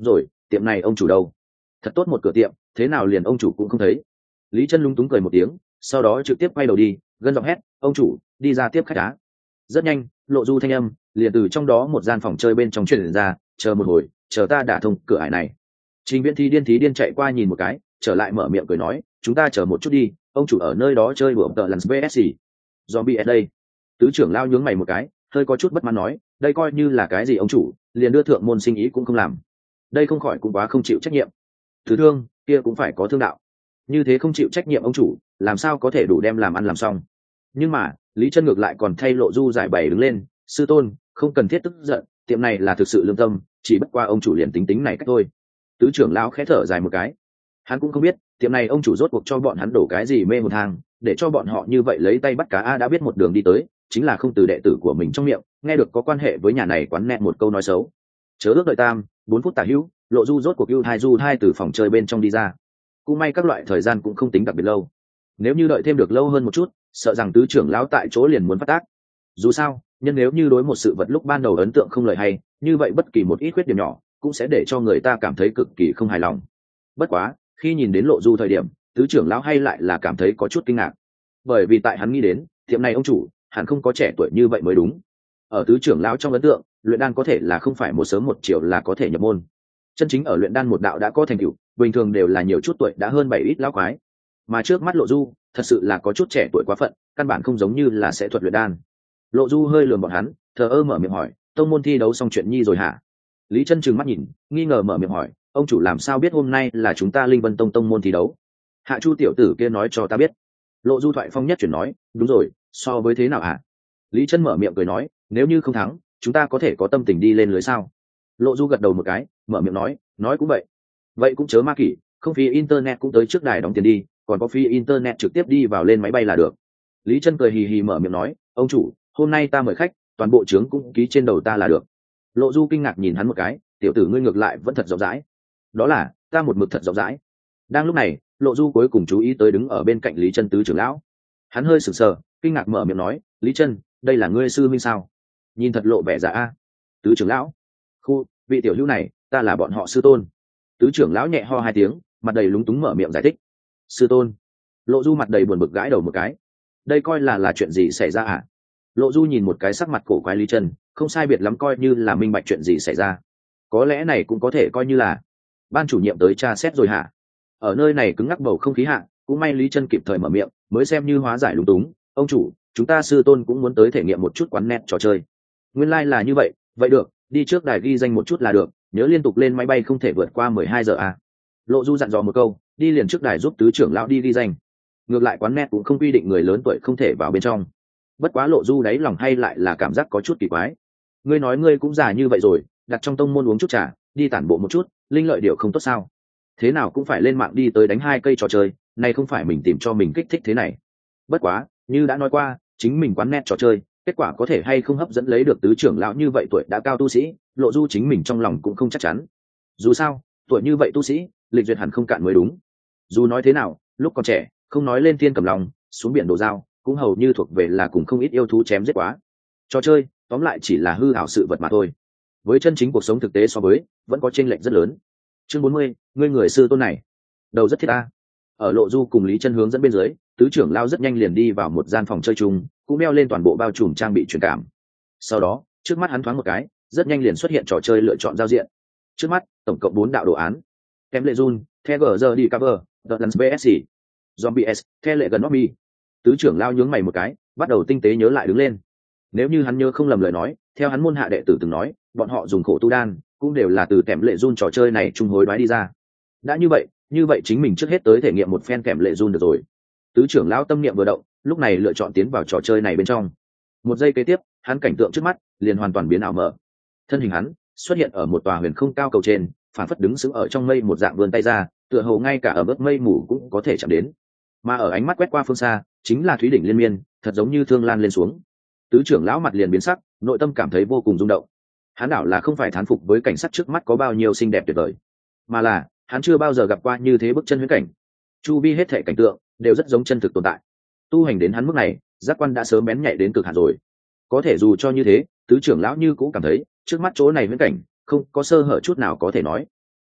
tiệm này ông chủ đâu? Thật tốt một cửa tiệm, thế nào liền ông chủ cũng không thấy? Lý Chân lúng túng cười một tiếng, sau đó trực tiếp quay đầu đi, gân giọng hét, ông chủ, đi ra tiếp khách á. Rất nhanh, Lộ Du thanh âm liền từ trong đó một gian phòng chơi bên trong truyền ra, chờ một hồi, chờ ta đả thông cửa ải này. Trình Viễn Thi điên thí điên chạy qua nhìn một cái, trở lại mở miệng cười nói, chúng ta chờ một chút đi, ông chủ ở nơi đó chơi đùa tợ lần vê ét gì. Zombie ở đây. Tứ trưởng lao nhướng mày một cái, hơi có chút bất mãn nói, đây coi như là cái gì ông chủ, liền đưa thượng môn sinh ý cũng không làm. Đây không khỏi cũng quá không chịu trách nhiệm. Thứ thương, kia cũng phải có thương đạo. Như thế không chịu trách nhiệm ông chủ, làm sao có thể đủ đem làm ăn làm xong. Nhưng mà, Lý Chân ngược lại còn thay Lộ Du giải bày đứng lên, sư tôn, không cần thiết tức giận, tiệm này là thực sự lương tâm, chỉ bất qua ông chủ liền tính tính này cách thôi. Tứ trưởng lão khẽ thở dài một cái, hắn cũng không biết tiệm này ông chủ rốt cuộc cho bọn hắn đổ cái gì mê một hàng, để cho bọn họ như vậy lấy tay bắt cá. A đã biết một đường đi tới, chính là không từ đệ tử của mình trong miệng nghe được có quan hệ với nhà này quán nẹt một câu nói xấu. Chớ ước đợi tam bốn phút tả hữu, Lộ Du rốt cuộc ưu thai du thai từ phòng chơi bên trong đi ra. Cũng may các loại thời gian cũng không tính đặc biệt lâu, nếu như đợi thêm được lâu hơn một chút, sợ rằng tứ trưởng lão tại chỗ liền muốn phát tác. Dù sao, nhân nếu như đối một sự vật lúc ban đầu ấn tượng không lời hay, như vậy bất kỳ một ít khuyết điểm nhỏ cũng sẽ để cho người ta cảm thấy cực kỳ không hài lòng. Bất quá, khi nhìn đến Lộ Du thời điểm, tứ trưởng lão hay lại là cảm thấy có chút kinh ngạc, bởi vì tại hắn nghĩ đến tiệm này ông chủ hẳn không có trẻ tuổi như vậy mới đúng. Ở tứ trưởng lão trong ấn tượng, luyện đan có thể là không phải một sớm một chiều là có thể nhập môn. Chân chính ở luyện đan một đạo đã có thành tựu, bình thường đều là nhiều chút tuổi đã hơn bảy ít lão quái. Mà trước mắt Lộ Du, thật sự là có chút trẻ tuổi quá phận, căn bản không giống như là sẽ thuật luyện đan. Lộ Du hơi lườm bọn hắn, thờ ơ mở miệng hỏi, tông môn thi đấu xong chuyện nhi rồi hả? Lý Chân trừng mắt nhìn, nghi ngờ mở miệng hỏi, ông chủ làm sao biết hôm nay là chúng ta Linh Vân Tông tông môn thi đấu? Hạ Chu tiểu tử kia nói cho ta biết. Lộ Du thoại phong nhất chuyển nói, đúng rồi, so với thế nào hả? Lý Chân mở miệng cười nói, nếu như không thắng, chúng ta có thể có tâm tình đi lên lưới sao? Lộ Du gật đầu một cái, mở miệng nói, nói cũng vậy. Vậy cũng chớ ma kỷ, không phí internet cũng tới trước đài đóng tiền đi, còn có phí internet trực tiếp đi vào lên máy bay là được. Lý Chân cười hì hì mở miệng nói, ông chủ, hôm nay ta mời khách, toàn bộ trướng cũng ký trên đầu ta là được. Lộ Du kinh ngạc nhìn hắn một cái, tiểu tử ngươi ngược lại vẫn thật rộng rãi. Đó là, ta một mực thật rộng rãi. Đang lúc này, Lộ Du cuối cùng chú ý tới đứng ở bên cạnh Lý Chân tứ trưởng lão. Hắn hơi sửng sờ, kinh ngạc mở miệng nói, Lý Chân, đây là ngươi sư minh sao? Nhìn thật lộ vẻ giả a. Tứ trưởng lão, khu, vị tiểu hữu này, ta là bọn họ sư tôn. Tứ trưởng lão nhẹ ho hai tiếng, mặt đầy lúng túng mở miệng giải thích. Sư tôn. Lộ Du mặt đầy buồn bực gãi đầu một cái. Đây coi là là chuyện gì xảy ra à? Lộ Du nhìn một cái sắc mặt cổ quái Lý Chân, không sai biệt lắm coi như là minh bạch chuyện gì xảy ra. Có lẽ này cũng có thể coi như là ban chủ nhiệm tới tra xét rồi hả? Ở nơi này cứng ngắc bầu không khí hạ, cũng may Lý Chân kịp thời mở miệng, mới xem như hóa giải lúng túng. Ông chủ, chúng ta sư tôn cũng muốn tới thể nghiệm một chút quán net trò chơi. Nguyên lai like là như vậy, vậy được, đi trước đài ghi danh một chút là được, nhớ liên tục lên máy bay không thể vượt qua mười hai giờ à. Lộ Du dặn dò một câu, đi liền trước đài giúp tứ trưởng lão đi ghi danh. Ngược lại quán net cũng không quy định người lớn tuổi không thể vào bên trong. Bất quá Lộ Du đáy lòng hay lại là cảm giác có chút kỳ quái. Ngươi nói ngươi cũng già như vậy rồi, đặt trong tông môn uống chút trà, đi tản bộ một chút, linh lợi điều không tốt sao? Thế nào cũng phải lên mạng đi tới đánh hai cây trò chơi, này không phải mình tìm cho mình kích thích thế này. Bất quá, như đã nói qua, chính mình quán net trò chơi, kết quả có thể hay không hấp dẫn lấy được tứ trưởng lão như vậy tuổi đã cao tu sĩ, Lộ Du chính mình trong lòng cũng không chắc chắn. Dù sao, tuổi như vậy tu sĩ, lịch duyệt hẳn không cạn mới đúng. Dù nói thế nào, lúc còn trẻ, không nói lên thiên cầm lòng, xuống biển đồ dao, cũng hầu như thuộc về là cùng không ít yêu thú chém giết quá. Trò chơi, tóm lại chỉ là hư ảo sự vật mà thôi. Với chân chính cuộc sống thực tế so với, vẫn có chênh lệch rất lớn. Chương bốn mươi, ngươi người sư tôn này, đầu rất thiết a. Ở Lộ Du cùng Lý Chân hướng dẫn bên dưới, tứ trưởng lao rất nhanh liền đi vào một gian phòng chơi chung, cũng đeo lên toàn bộ bao trùm trang bị truyền cảm. Sau đó, trước mắt hắn thoáng một cái, rất nhanh liền xuất hiện trò chơi lựa chọn giao diện. Trước mắt, tổng cộng bốn đạo đồ án. Em lệ Jun, The G đi cover, The Lens vê ét xê, Zombie S, The lệ gần Nobby. Tứ trưởng lao nhướng mày một cái, bắt đầu tinh tế nhớ lại đứng lên. Nếu như hắn nhớ không lầm lời nói, theo hắn môn hạ đệ tử từng nói, bọn họ dùng khổ tu đan, cũng đều là từ kèm lệ Jun trò chơi này trung hối đoái đi ra. Đã như vậy, như vậy chính mình trước hết tới thể nghiệm một phen kèm lệ Jun được rồi. Tứ trưởng lão tâm niệm vừa động, lúc này lựa chọn tiến vào trò chơi này bên trong. Một giây kế tiếp, hắn cảnh tượng trước mắt liền hoàn toàn biến ảo mở. Thân hình hắn xuất hiện ở một tòa huyền không cao cầu trên, phản phất đứng sững ở trong mây một dạng vươn tay ra, tựa hồ ngay cả ở bớt mây mù cũng có thể chạm đến. Mà ở ánh mắt quét qua phương xa, chính là thúy đỉnh liên miên, thật giống như thương lan lên xuống. Tứ trưởng lão mặt liền biến sắc, nội tâm cảm thấy vô cùng rung động. Hắn đảo là không phải thán phục với cảnh sắc trước mắt có bao nhiêu xinh đẹp tuyệt vời, mà là hắn chưa bao giờ gặp qua như thế bức chân huyễn cảnh. Chu vi hết thảy cảnh tượng đều rất giống chân thực tồn tại. Tu hành đến hắn mức này, giác quan đã sớm bén nhạy đến cực hạn rồi. Có thể dù cho như thế, tứ trưởng lão như cũng cảm thấy trước mắt chỗ này huyễn cảnh không có sơ hở chút nào có thể nói.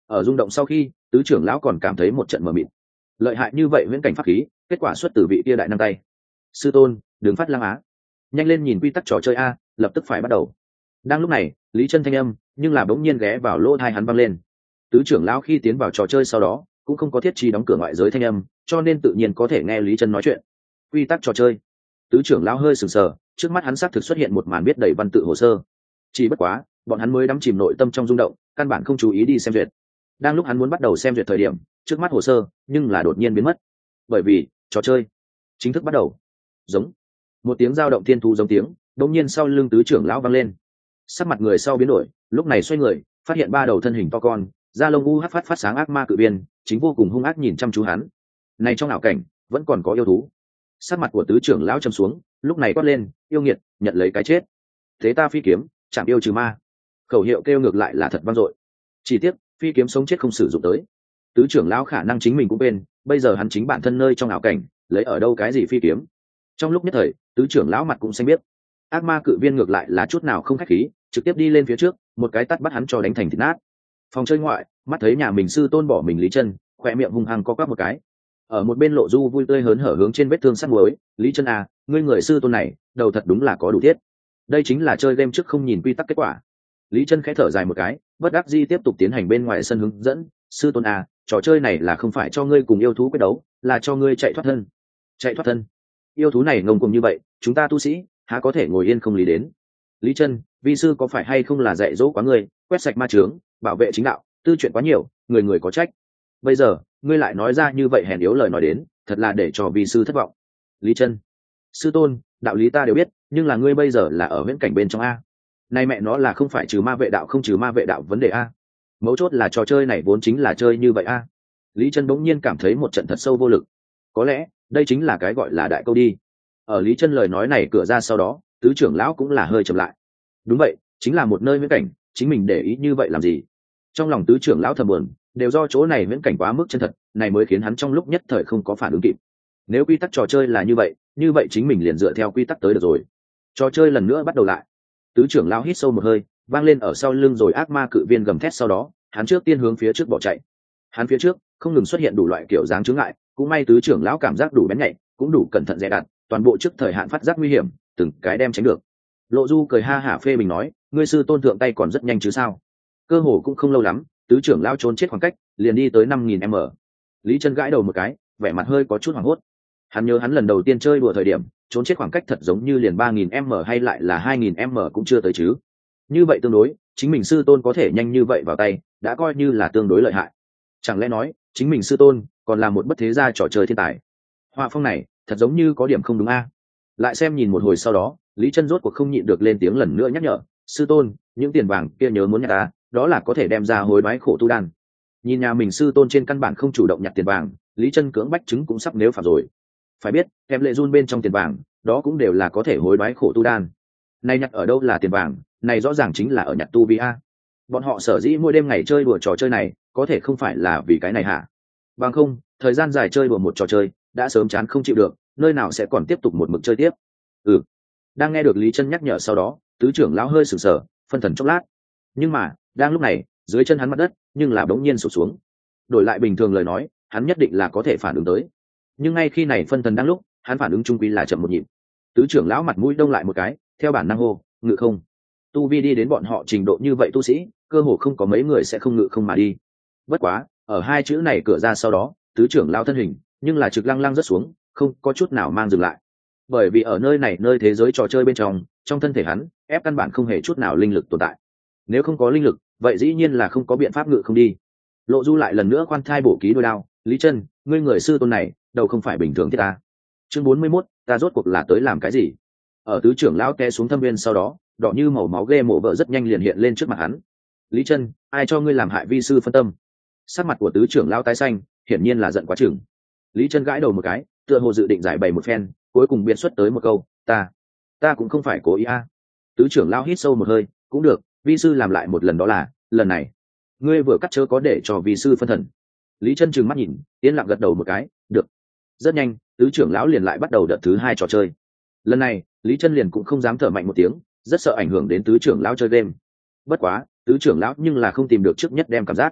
Ở rung động sau khi, tứ trưởng lão còn cảm thấy một trận mờ mịt. Lợi hại như vậy viễn cảnh pháp khí, kết quả xuất từ vị kia đại năng tay. Sư tôn, đừng phát lăng á, nhanh lên nhìn quy tắc trò chơi a, lập tức phải bắt đầu. Đang lúc này, Lý Chân thanh âm nhưng là bỗng nhiên ghé vào lỗ tai hắn vang lên. Tứ trưởng lão khi tiến vào trò chơi sau đó cũng không có thiết trí đóng cửa ngoại giới thanh âm, cho nên tự nhiên có thể nghe Lý Chân nói chuyện. Quy tắc trò chơi. Tứ trưởng lão hơi sừng sờ, trước mắt hắn xác thực xuất hiện một màn biết đầy văn tự hồ sơ. Chỉ bất quá, bọn hắn mới đắm chìm nội tâm trong rung động, căn bản không chú ý đi xem duyệt. Đang lúc hắn muốn bắt đầu xem duyệt thời điểm, trước mắt hồ sơ nhưng là đột nhiên biến mất. Bởi vì, trò chơi chính thức bắt đầu. Giống. Một tiếng dao động thiên thú giống tiếng, đột nhiên sau lưng tứ trưởng lão vang lên. Sắc mặt người sau biến đổi, lúc này xoay người, phát hiện ba đầu thân hình to con, da lông u hắc phát phát sáng ác ma cự viên, chính vô cùng hung ác nhìn chăm chú hắn. Này trong ảo cảnh, vẫn còn có yêu thú. Sắc mặt của tứ trưởng lão trầm xuống, lúc này quát lên, yêu nghiệt, nhận lấy cái chết. Thế ta phi kiếm, chạm yêu trừ ma. Khẩu hiệu kêu ngược lại là thật vang dội. Chỉ tiếc, phi kiếm sống chết không sử dụng tới. Tứ trưởng lão khả năng chính mình cũng bên, bây giờ hắn chính bản thân nơi trong ảo cảnh, lấy ở đâu cái gì phi kiếm. Trong lúc nhất thời, tứ trưởng lão mặt cũng xanh biết. Ác ma cự viên ngược lại là chút nào không khách khí, trực tiếp đi lên phía trước, một cái tát bắt hắn cho đánh thành thịt nát. Phòng chơi ngoại, mắt thấy nhà mình sư tôn bỏ mình Lý Chân, khỏe miệng hung hăng co quắp một cái. Ở một bên Lộ Du vui tươi hớn hở hướng trên vết thương sắt muối, Lý Chân à, ngươi người sư tôn này, đầu thật đúng là có đủ thiết. Đây chính là chơi game trước không nhìn quy tắc kết quả. Lý Chân khẽ thở dài một cái, bất đắc dĩ tiếp tục tiến hành bên ngoài sân hướng dẫn, sư tôn à, trò chơi này là không phải cho ngươi cùng yêu thú quyết đấu, là cho ngươi chạy thoát thân. Chạy thoát thân? Yêu thú này ngông cuồng như vậy, chúng ta tu sĩ há có thể ngồi yên không lý đến. Lý Chân, vi sư có phải hay không là dạy dỗ quá ngươi, quét sạch ma chướng, bảo vệ chính đạo, tư chuyện quá nhiều, người người có trách. Bây giờ, ngươi lại nói ra như vậy hèn yếu lời nói đến, thật là để cho vi sư thất vọng. Lý Chân, sư tôn, đạo lý ta đều biết, nhưng là ngươi bây giờ là ở viễn cảnh bên trong a. Này mẹ nó là không phải trừ ma vệ đạo không trừ ma vệ đạo vấn đề a. Mấu chốt là trò chơi này vốn chính là chơi như vậy a. Lý Chân bỗng nhiên cảm thấy một trận thật sâu vô lực. Có lẽ, đây chính là cái gọi là đại câu đi. Ở Lý Chân lời nói này cửa ra sau đó, tứ trưởng lão cũng là hơi chậm lại. Đúng vậy, chính là một nơi viễn cảnh, chính mình để ý như vậy làm gì? Trong lòng tứ trưởng lão thầm buồn, đều do chỗ này viễn cảnh quá mức chân thật, này mới khiến hắn trong lúc nhất thời không có phản ứng kịp. Nếu quy tắc trò chơi là như vậy, như vậy chính mình liền dựa theo quy tắc tới được rồi. Trò chơi lần nữa bắt đầu lại. Tứ trưởng lão hít sâu một hơi, vang lên ở sau lưng rồi ác ma cự viên gầm thét sau đó, hắn trước tiên hướng phía trước bỏ chạy. Hắn phía trước không ngừng xuất hiện đủ loại kiểu dáng chướng ngại, cũng may tứ trưởng lão cảm giác đủ bén nhạy, cũng đủ cẩn thận dè đặt, toàn bộ trước thời hạn phát giác nguy hiểm, từng cái đem tránh được. Lộ Du cười ha hả phê bình nói, ngươi sư tôn thượng tay còn rất nhanh chứ sao? Cơ hồ cũng không lâu lắm, tứ trưởng lão trốn chết khoảng cách, liền đi tới năm nghìn m. Lý Chân gãi đầu một cái, vẻ mặt hơi có chút hoảng hốt. Hắn nhớ hắn lần đầu tiên chơi đùa thời điểm, trốn chết khoảng cách thật giống như liền ba nghìn m hay lại là hai nghìn m cũng chưa tới chứ. Như vậy tương đối, chính mình sư tôn có thể nhanh như vậy vào tay, đã coi như là tương đối lợi hại. Chẳng lẽ nói, chính mình sư tôn còn là một bất thế gia trò chơi thiên tài. Họa phong này, thật giống như có điểm không đúng a. Lại xem nhìn một hồi sau đó, Lý Chân rốt cuộc không nhịn được lên tiếng lần nữa nhắc nhở, sư tôn, những tiền vàng kia nhớ muốn nhặt ta, đó là có thể đem ra hối đoái khổ tu đan. Nhìn nhà mình sư tôn trên căn bản không chủ động nhặt tiền vàng, Lý Chân cưỡng bách chứng cũng sắp nếu phạm rồi. Phải biết, em lệ run bên trong tiền vàng, đó cũng đều là có thể hối đoái khổ tu đan. Này nhặt ở đâu là tiền vàng, này rõ ràng chính là ở nhặt tu vi a. Bọn họ sở dĩ mỗi đêm ngày chơi đùa trò chơi này, có thể không phải là vì cái này hả? Bằng không, thời gian dài chơi đùa một trò chơi, đã sớm chán không chịu được, nơi nào sẽ còn tiếp tục một mực chơi tiếp. Ừ. Đang nghe được Lý Chân nhắc nhở sau đó, tứ trưởng lão hơi sửng sở, phân thần chốc lát. Nhưng mà, đang lúc này, dưới chân hắn mặt đất, nhưng là bỗng nhiên sụp xuống. Đổi lại bình thường lời nói, hắn nhất định là có thể phản ứng tới. Nhưng ngay khi này phân thần đang lúc, hắn phản ứng trung quy là chậm một nhịp. Tứ trưởng lão mặt mũi đông lại một cái, theo bản năng hô, ngự không. Tu vi đi đến bọn họ trình độ như vậy tu sĩ, cơ hồ không có mấy người sẽ không ngự không mà đi. Bất quá, ở hai chữ này cửa ra sau đó, tứ trưởng lão thân hình, nhưng là trực lăng lăng rất xuống, không có chút nào mang dừng lại. Bởi vì ở nơi này nơi thế giới trò chơi bên trong, trong thân thể hắn, ép căn bản không hề chút nào linh lực tồn tại. Nếu không có linh lực, vậy dĩ nhiên là không có biện pháp ngự không đi. Lộ Du lại lần nữa khoan thai bổ ký đôi đao, Lý Chân, ngươi người sư tôn này, đầu không phải bình thường thiết ta. Chương bốn mươi mốt, ta rốt cuộc là tới làm cái gì? Ở tứ trưởng lão té xuống thâm viên sau đó, đỏ như màu máu ghê mộ vợ rất nhanh liền hiện lên trước mặt hắn. Lý Chân, ai cho ngươi làm hại vi sư phân tâm? Sắc mặt của tứ trưởng lão tái xanh, hiển nhiên là giận quá chừng. Lý Chân gãi đầu một cái, tựa hồ dự định giải bày một phen, cuối cùng biện xuất tới một câu, ta, ta cũng không phải cố ý a. Tứ trưởng lão hít sâu một hơi, cũng được, vi sư làm lại một lần đó là, lần này, ngươi vừa cắt chớ có để cho vi sư phân thần. Lý Chân trừng mắt nhìn, yên lặng gật đầu một cái, được. Rất nhanh, tứ trưởng lão liền lại bắt đầu đợt thứ hai trò chơi. Lần này, Lý Chân liền cũng không dám thở mạnh một tiếng, rất sợ ảnh hưởng đến tứ trưởng lão chơi game. Bất quá, tứ trưởng lão nhưng là không tìm được trước nhất đem cảm giác.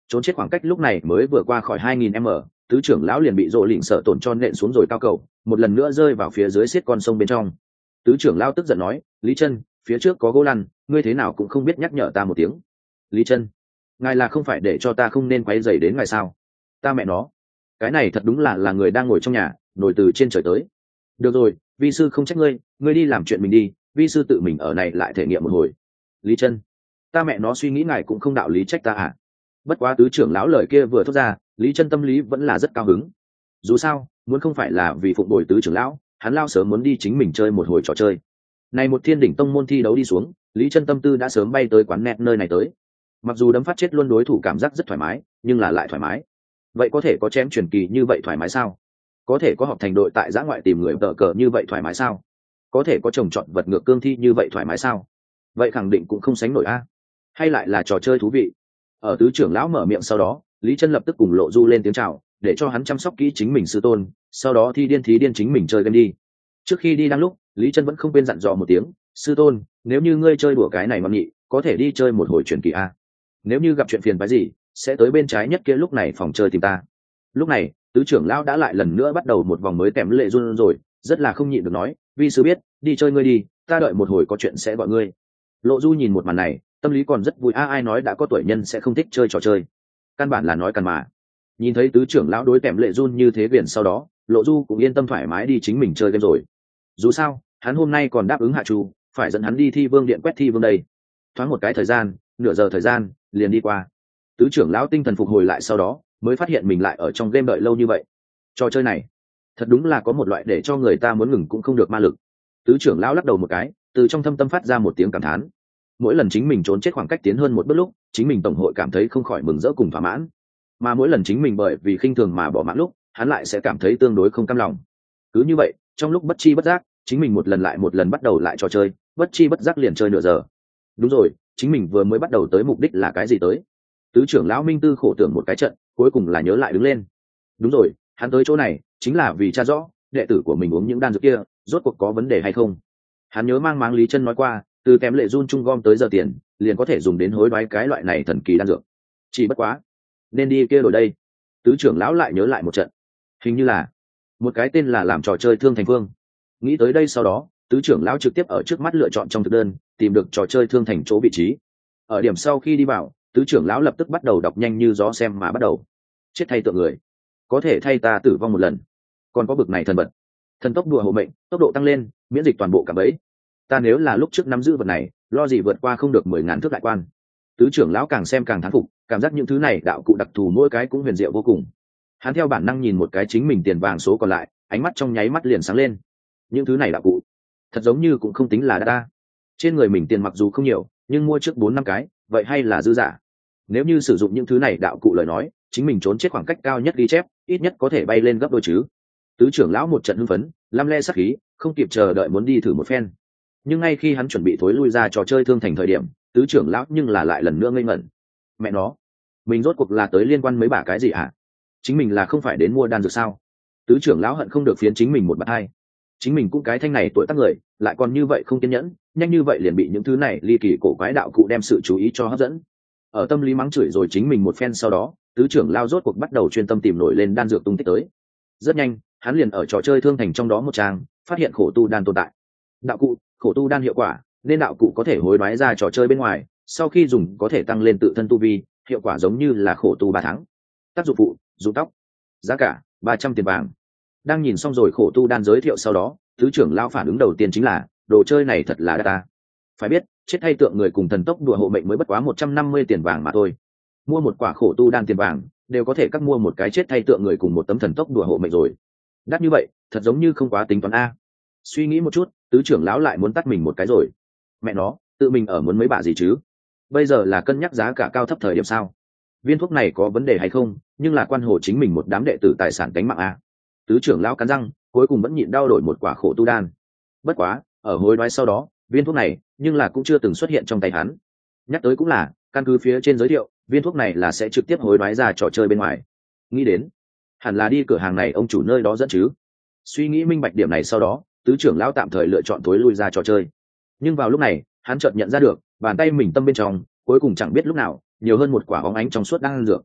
trốn chết khoảng cách lúc này mới vừa qua khỏi hai nghìn m, tứ trưởng lão liền bị rộ lỉnh sợ tổn cho nện xuống rồi cao cầu, một lần nữa rơi vào phía dưới xiết con sông bên trong. Tứ trưởng lão tức giận nói, Lý Chân, phía trước có gỗ lăn, ngươi thế nào cũng không biết nhắc nhở ta một tiếng. Lý Chân, ngài là không phải để cho ta không nên quấy rầy đến ngài sao? Ta mẹ nó, cái này thật đúng là là người đang ngồi trong nhà, nổi từ trên trời tới. Được rồi, vi sư không trách ngươi, ngươi đi làm chuyện mình đi, vi sư tự mình ở này lại thể nghiệm một hồi. Lý Chân, ta mẹ nó suy nghĩ ngài cũng không đạo lý trách ta à? Bất quá tứ trưởng lão lời kia vừa thốt ra, Lý Chân tâm lý vẫn là rất cao hứng. Dù sao, muốn không phải là vì phụng bồi tứ trưởng lão, hắn lao sớm muốn đi chính mình chơi một hồi trò chơi. Này một thiên đỉnh tông môn thi đấu đi xuống, Lý Chân tâm tư đã sớm bay tới quán net nơi này tới. Mặc dù đấm phát chết luôn đối thủ cảm giác rất thoải mái, nhưng là lại thoải mái. Vậy có thể có chém truyền kỳ như vậy thoải mái sao? Có thể có học thành đội tại giã ngoại tìm người tợ cờ như vậy thoải mái sao? Có thể có trồng trọt vật ngược cương thi như vậy thoải mái sao? Vậy khẳng định cũng không sánh nổi a. Hay lại là trò chơi thú vị. Ở tứ trưởng lão mở miệng sau đó, Lý Chân lập tức cùng Lộ Du lên tiếng chào, để cho hắn chăm sóc kỹ chính mình sư tôn, sau đó thi điên thí điên chính mình chơi game đi. Trước khi đi đang lúc, Lý Chân vẫn không quên dặn dò một tiếng, sư tôn, nếu như ngươi chơi đùa cái này ngon nhị, có thể đi chơi một hồi truyền kỳ a. Nếu như gặp chuyện phiền phức gì, sẽ tới bên trái nhất kia lúc này phòng chơi tìm ta. Lúc này, tứ trưởng lão đã lại lần nữa bắt đầu một vòng mới tèm lệ run rồi, rất là không nhịn được nói, vi sư biết, đi chơi ngươi đi, ta đợi một hồi có chuyện sẽ gọi ngươi. Lộ Du nhìn một màn này, tâm lý còn rất vui, a ai nói đã có tuổi nhân sẽ không thích chơi trò chơi, căn bản là nói căn mà. Nhìn thấy tứ trưởng lão đối tèm lệ run như thế viền sau đó, Lộ Du cũng yên tâm thoải mái đi chính mình chơi game rồi. Dù sao, hắn hôm nay còn đáp ứng Hạ Chu, phải dẫn hắn đi thi vương điện quét thi vương đây. Thoáng một cái thời gian, nửa giờ thời gian liền đi qua. Tứ trưởng lão tinh thần phục hồi lại sau đó, mới phát hiện mình lại ở trong game đợi lâu như vậy. Trò chơi này, thật đúng là có một loại để cho người ta muốn ngừng cũng không được ma lực. Tứ trưởng lão lắc đầu một cái, từ trong thâm tâm phát ra một tiếng cảm thán. Mỗi lần chính mình trốn chết khoảng cách tiến hơn một bước lúc, chính mình tổng hội cảm thấy không khỏi mừng rỡ cùng thỏa mãn. Mà mỗi lần chính mình bởi vì khinh thường mà bỏ mạng lúc, hắn lại sẽ cảm thấy tương đối không cam lòng. Cứ như vậy, trong lúc bất chi bất giác, chính mình một lần lại một lần bắt đầu lại trò chơi, bất chi bất giác liền chơi nửa giờ. Đúng rồi, chính mình vừa mới bắt đầu tới mục đích là cái gì tới? Tứ trưởng lão Minh Tư khổ tưởng một cái trận, cuối cùng là nhớ lại đứng lên. Đúng rồi, hắn tới chỗ này chính là vì tra rõ đệ tử của mình uống những đan dược kia rốt cuộc có vấn đề hay không. Hắn nhớ mang máng Lý Chân nói qua, từ kém lệ run trung gom tới giờ tiền liền có thể dùng đến hối đoái cái loại này thần kỳ đan dược. Chỉ bất quá, nên đi kia đổi đây. Tứ trưởng lão lại nhớ lại một trận, hình như là một cái tên là làm trò chơi Thương Thành Phương. Nghĩ tới đây sau đó, tứ trưởng lão trực tiếp ở trước mắt lựa chọn trong thực đơn, tìm được trò chơi Thương Thành chỗ vị trí. Ở điểm sau khi đi vào, tứ trưởng lão lập tức bắt đầu đọc nhanh như gió xem mà bắt đầu. Chết thay tượng người, có thể thay ta tử vong một lần. Còn có bực này thần vật, thần tốc đùa hộ mệnh, tốc độ tăng lên, miễn dịch toàn bộ cả bẫy. Ta nếu là lúc trước nắm giữ vật này, lo gì vượt qua không được mười ngàn thước đại quan. Tứ trưởng lão càng xem càng thán phục, cảm giác những thứ này đạo cụ đặc thù mỗi cái cũng huyền diệu vô cùng. Hắn theo bản năng nhìn một cái chính mình tiền vàng số còn lại, ánh mắt trong nháy mắt liền sáng lên. Những thứ này đạo cụ, thật giống như cũng không tính là đa. Trên người mình tiền mặc dù không nhiều, nhưng mua trước bốn năm cái, vậy hay là dư giả. Nếu như sử dụng những thứ này đạo cụ lời nói, chính mình trốn chết khoảng cách cao nhất ghi chép, ít nhất có thể bay lên gấp đôi chứ. Tứ trưởng lão một trận hưng phấn, lăm le sắc khí, không kịp chờ đợi muốn đi thử một phen. Nhưng ngay khi hắn chuẩn bị thối lui ra trò chơi Thương Thành thời điểm, tứ trưởng lão nhưng là lại lần nữa ngây ngẩn. Mẹ nó, mình rốt cuộc là tới liên quan mấy bả cái gì hả? Chính mình là không phải đến mua đan dược sao? Tứ trưởng lão hận không được phiến chính mình một bạt hai. Chính mình cũng cái thanh này tuổi tác người, lại còn như vậy không kiên nhẫn, nhanh như vậy liền bị những thứ này ly kỳ cổ quái đạo cụ đem sự chú ý cho hấp dẫn. Ở tâm lý mắng chửi rồi chính mình một phen sau đó, tứ trưởng lao rốt cuộc bắt đầu chuyên tâm tìm nổi lên đan dược tung tích tới. Rất nhanh, hắn liền ở trò chơi Thương Thành trong đó một trang, phát hiện khổ tu đan tồn tại. Đạo cụ, khổ tu đan hiệu quả, nên đạo cụ có thể hối đoái ra trò chơi bên ngoài, sau khi dùng có thể tăng lên tự thân tu vi, hiệu quả giống như là khổ tu ba tháng. Tác dụng phụ, rụng tóc. Giá cả, ba trăm tiền vàng. Đang nhìn xong rồi khổ tu đan giới thiệu sau đó, tứ trưởng lao phản ứng đầu tiên chính là, đồ chơi này thật là đắt ta. Phải biết, chết thay tượng người cùng thần tốc đùa hộ mệnh mới bất quá một trăm năm mươi tiền vàng mà thôi. Mua một quả khổ tu đan tiền vàng, đều có thể cắt mua một cái chết thay tượng người cùng một tấm thần tốc đùa hộ mệnh rồi. Đắt như vậy, thật giống như không quá tính toán a. Suy nghĩ một chút, tứ trưởng lão lại muốn tắt mình một cái rồi. Mẹ nó, tự mình ở muốn mấy bạ gì chứ? Bây giờ là cân nhắc giá cả cao thấp thời điểm sao? Viên thuốc này có vấn đề hay không, nhưng là quan hồ chính mình một đám đệ tử tài sản cánh mạng a. Tứ trưởng lão cắn răng, cuối cùng vẫn nhịn đau đổi một quả khổ tu đan. Bất quá, ở hối đoái sau đó, viên thuốc này nhưng là cũng chưa từng xuất hiện trong tay hắn. Nhắc tới cũng là, căn cứ phía trên giới thiệu, viên thuốc này là sẽ trực tiếp hối đoái ra trò chơi bên ngoài. Nghĩ đến, hẳn là đi cửa hàng này ông chủ nơi đó dẫn chứ. Suy nghĩ minh bạch điểm này sau đó, tứ trưởng lão tạm thời lựa chọn tối lui ra trò chơi. Nhưng vào lúc này, hắn chợt nhận ra được, bàn tay mình tâm bên trong, cuối cùng chẳng biết lúc nào, nhiều hơn một quả bóng ánh trong suốt đang dược.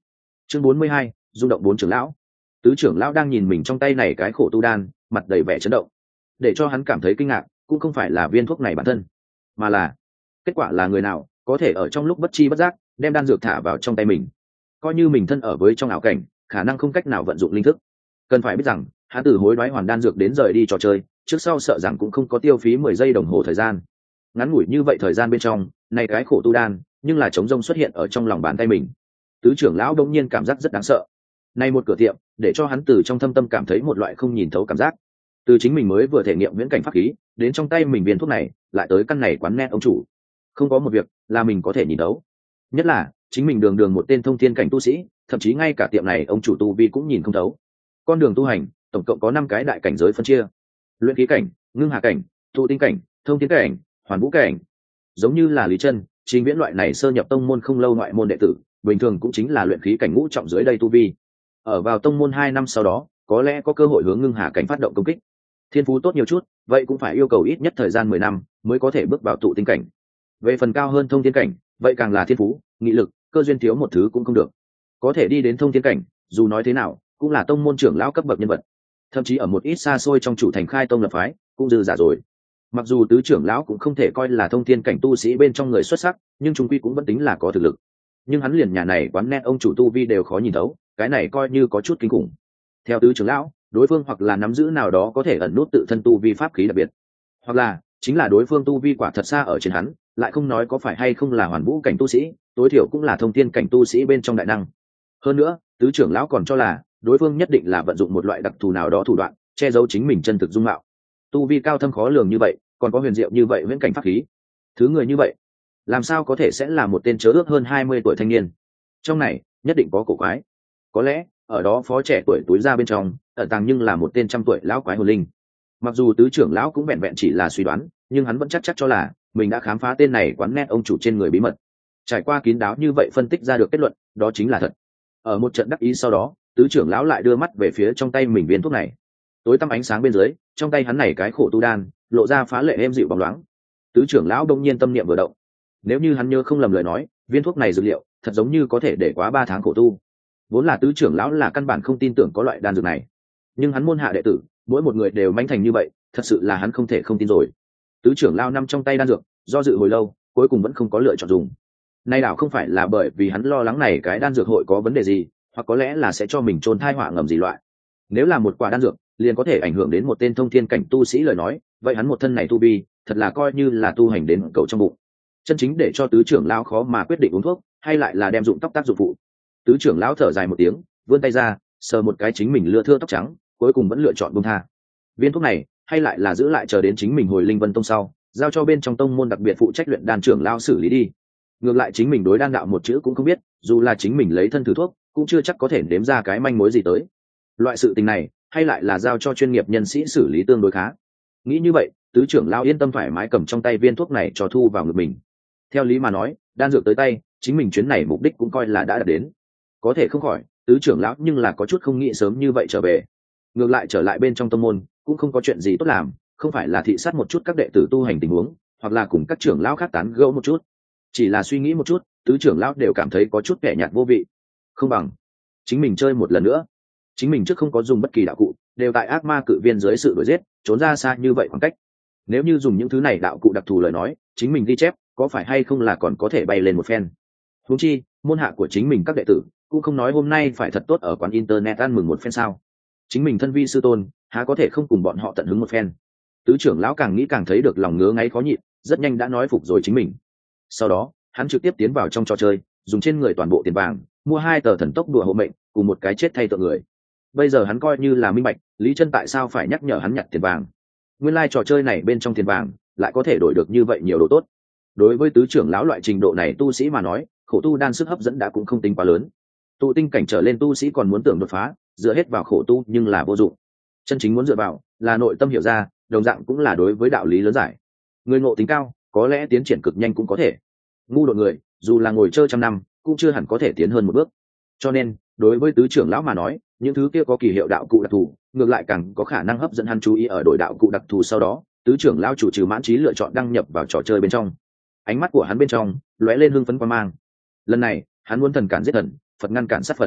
Chương bốn mươi hai, rung động bốn trưởng lão. Tứ trưởng lão đang nhìn mình trong tay này cái khổ tu đan, mặt đầy vẻ chấn động. Để cho hắn cảm thấy kinh ngạc cũng không phải là viên thuốc này bản thân, mà là kết quả là người nào có thể ở trong lúc bất chi bất giác đem đan dược thả vào trong tay mình. Coi như mình thân ở với trong ảo cảnh, khả năng không cách nào vận dụng linh thức. Cần phải biết rằng hắn từ hối đoái hoàn đan dược đến rời đi trò chơi trước sau sợ rằng cũng không có tiêu phí mười giây đồng hồ thời gian. Ngắn ngủi như vậy thời gian bên trong này cái khổ tu đan nhưng là trống rông xuất hiện ở trong lòng bàn tay mình. Tứ trưởng lão đông nhiên cảm giác rất đáng sợ. Này một cửa tiệm để cho hắn từ trong thâm tâm cảm thấy một loại không nhìn thấu cảm giác. Từ chính mình mới vừa thể nghiệm viễn cảnh pháp khí đến trong tay mình viên thuốc này lại tới căn này quán net ông chủ, không có một việc là mình có thể nhìn thấu. Nhất là chính mình đường đường một tên thông thiên cảnh tu sĩ, thậm chí ngay cả tiệm này ông chủ tu vi cũng nhìn không thấu. Con đường tu hành tổng cộng có năm cái đại cảnh giới phân chia: luyện khí cảnh, ngưng hà cảnh, tụ tinh cảnh, thông thiên cảnh, hoàn vũ cảnh. Giống như là Lý Chân, chính viễn loại này sơ nhập tông môn không lâu ngoại môn đệ tử, bình thường cũng chính là luyện khí cảnh ngũ trọng dưới đây tu vi. Ở vào tông môn hai năm sau đó, có lẽ có cơ hội hướng ngưng hà cảnh phát động công kích. Thiên phú tốt nhiều chút, vậy cũng phải yêu cầu ít nhất thời gian mười năm mới có thể bước vào tụ tinh cảnh. Về phần cao hơn thông thiên cảnh, vậy càng là thiên phú, nghị lực, cơ duyên thiếu một thứ cũng không được. Có thể đi đến thông thiên cảnh, dù nói thế nào, cũng là tông môn trưởng lão cấp bậc nhân vật. Thậm chí ở một ít xa xôi trong chủ thành khai tông lập phái, cũng dư giả rồi. Mặc dù tứ trưởng lão cũng không thể coi là thông thiên cảnh tu sĩ bên trong người xuất sắc, nhưng chúng quy cũng vẫn tính là có thực lực. Nhưng hắn liền nhà này quán net ông chủ tu vi đều khó nhìn thấu, cái này coi như có chút kinh khủng. Theo tứ trưởng lão, đối phương hoặc là nắm giữ nào đó có thể ẩn nút tự thân tu vi pháp khí đặc biệt, hoặc là chính là đối phương tu vi quả thật xa ở trên hắn, lại không nói có phải hay không là hoàn vũ cảnh tu sĩ, tối thiểu cũng là thông thiên cảnh tu sĩ bên trong đại năng. Hơn nữa, tứ trưởng lão còn cho là đối phương nhất định là vận dụng một loại đặc thù nào đó thủ đoạn che giấu chính mình chân thực dung mạo. Tu vi cao thâm khó lường như vậy, còn có huyền diệu như vậy viễn cảnh pháp khí, thứ người như vậy làm sao có thể sẽ là một tên chớ ước hơn hai mươi tuổi thanh niên? Trong này nhất định có cổ quái. Có lẽ ở đó phó trẻ tuổi túi ra bên trong ẩn tàng nhưng là một tên trăm tuổi lão quái hồn linh. Mặc dù tứ trưởng lão cũng vẹn vẹn chỉ là suy đoán, nhưng hắn vẫn chắc chắc cho là mình đã khám phá tên này quán net ông chủ trên người bí mật. Trải qua kín đáo như vậy phân tích ra được kết luận, đó chính là thật. Ở một trận đắc ý sau đó, tứ trưởng lão lại đưa mắt về phía trong tay mình viên thuốc này. Tối tăm ánh sáng bên dưới, trong tay hắn này cái khổ tu đan lộ ra phá lệ êm dịu bóng loáng. Tứ trưởng lão đông nhiên tâm niệm vừa động. Nếu như hắn nhớ không lầm lời nói, viên thuốc này dược liệu thật giống như có thể để quá ba tháng khổ tu. Vốn là tứ trưởng lão là căn bản không tin tưởng có loại đan dược này, nhưng hắn môn hạ đệ tử mỗi một người đều manh thành như vậy, thật sự là hắn không thể không tin rồi. Tứ trưởng lão nằm trong tay đan dược, do dự hồi lâu, cuối cùng vẫn không có lựa chọn dùng. Nay đảo không phải là bởi vì hắn lo lắng này cái đan dược hội có vấn đề gì, hoặc có lẽ là sẽ cho mình trôn thai họa ngầm gì loại. Nếu là một quả đan dược liền có thể ảnh hưởng đến một tên thông thiên cảnh tu sĩ lời nói, vậy hắn một thân này tu vi thật là coi như là tu hành đến cầu trong bụng. Chân chính để cho tứ trưởng lão khó mà quyết định uống thuốc hay lại là đem dụng tóc tác dụng phụ. Tứ trưởng lão thở dài một tiếng, vươn tay ra sờ một cái chính mình lưa thưa tóc trắng, cuối cùng vẫn lựa chọn buông tha. Viên thuốc này hay lại là giữ lại chờ đến chính mình hồi Linh Vân Tông sau, giao cho bên trong tông môn đặc biệt phụ trách luyện đan trưởng lão xử lý đi. Ngược lại chính mình đối đan đạo một chữ cũng không biết, dù là chính mình lấy thân thử thuốc cũng chưa chắc có thể nếm ra cái manh mối gì tới. Loại sự tình này hay lại là giao cho chuyên nghiệp nhân sĩ xử lý tương đối khá. Nghĩ như vậy, tứ trưởng lão yên tâm thoải mái cầm trong tay viên thuốc này cho thu vào ngực mình. Theo lý mà nói, đan dược tới tay, chính mình chuyến này mục đích cũng coi là đã đạt đến. Có thể không khỏi, tứ trưởng lão nhưng là có chút không nghĩ sớm như vậy trở về. Ngược lại trở lại bên trong tông môn, cũng không có chuyện gì tốt làm, không phải là thị sát một chút các đệ tử tu hành tình huống, hoặc là cùng các trưởng lão khác tán gẫu một chút. Chỉ là suy nghĩ một chút, tứ trưởng lão đều cảm thấy có chút kẻ nhạt vô vị. Không bằng chính mình chơi một lần nữa. Chính mình trước không có dùng bất kỳ đạo cụ, đều tại ác ma cự viên dưới sự đuổi giết, trốn ra xa như vậy khoảng cách. Nếu như dùng những thứ này đạo cụ đặc thù lời nói, chính mình ghi chép, có phải hay không là còn có thể bay lên một phen. Huống chi, môn hạ của chính mình các đệ tử cũng không nói hôm nay phải thật tốt ở quán internet ăn mừng một phen sao? Chính mình thân vi sư tôn, há có thể không cùng bọn họ tận hứng một phen. Tứ trưởng lão càng nghĩ càng thấy được lòng ngứa ngáy khó nhịn, rất nhanh đã nói phục rồi chính mình. Sau đó, hắn trực tiếp tiến vào trong trò chơi, dùng trên người toàn bộ tiền vàng, mua hai tờ thần tốc đùa hộ mệnh, cùng một cái chết thay tượng người. Bây giờ hắn coi như là minh bạch, Lý Chân tại sao phải nhắc nhở hắn nhặt tiền vàng. Nguyên lai like trò chơi này bên trong tiền vàng lại có thể đổi được như vậy nhiều đồ tốt. Đối với tứ trưởng lão loại trình độ này tu sĩ mà nói, khổ tu đan sức hấp dẫn đã cũng không tính quá lớn. Tụ tinh cảnh trở lên tu sĩ còn muốn tưởng đột phá, dựa hết vào khổ tu nhưng là vô dụng. Chân chính muốn dựa vào là nội tâm hiểu ra, đồng dạng cũng là đối với đạo lý lớn giải. Người ngộ tính cao, có lẽ tiến triển cực nhanh cũng có thể. Ngu đột người, dù là ngồi chơi trăm năm, cũng chưa hẳn có thể tiến hơn một bước. Cho nên, đối với tứ trưởng lão mà nói, những thứ kia có kỳ hiệu đạo cụ đặc thù, ngược lại càng có khả năng hấp dẫn hắn chú ý ở đổi đạo cụ đặc thù. Sau đó, tứ trưởng lão chủ trừ mãn trí lựa chọn đăng nhập vào trò chơi bên trong. Ánh mắt của hắn bên trong lóe lên hưng phấn quan mang. Lần này, hắn muốn thần cản giết thần, Phật ngăn cản sát Phật.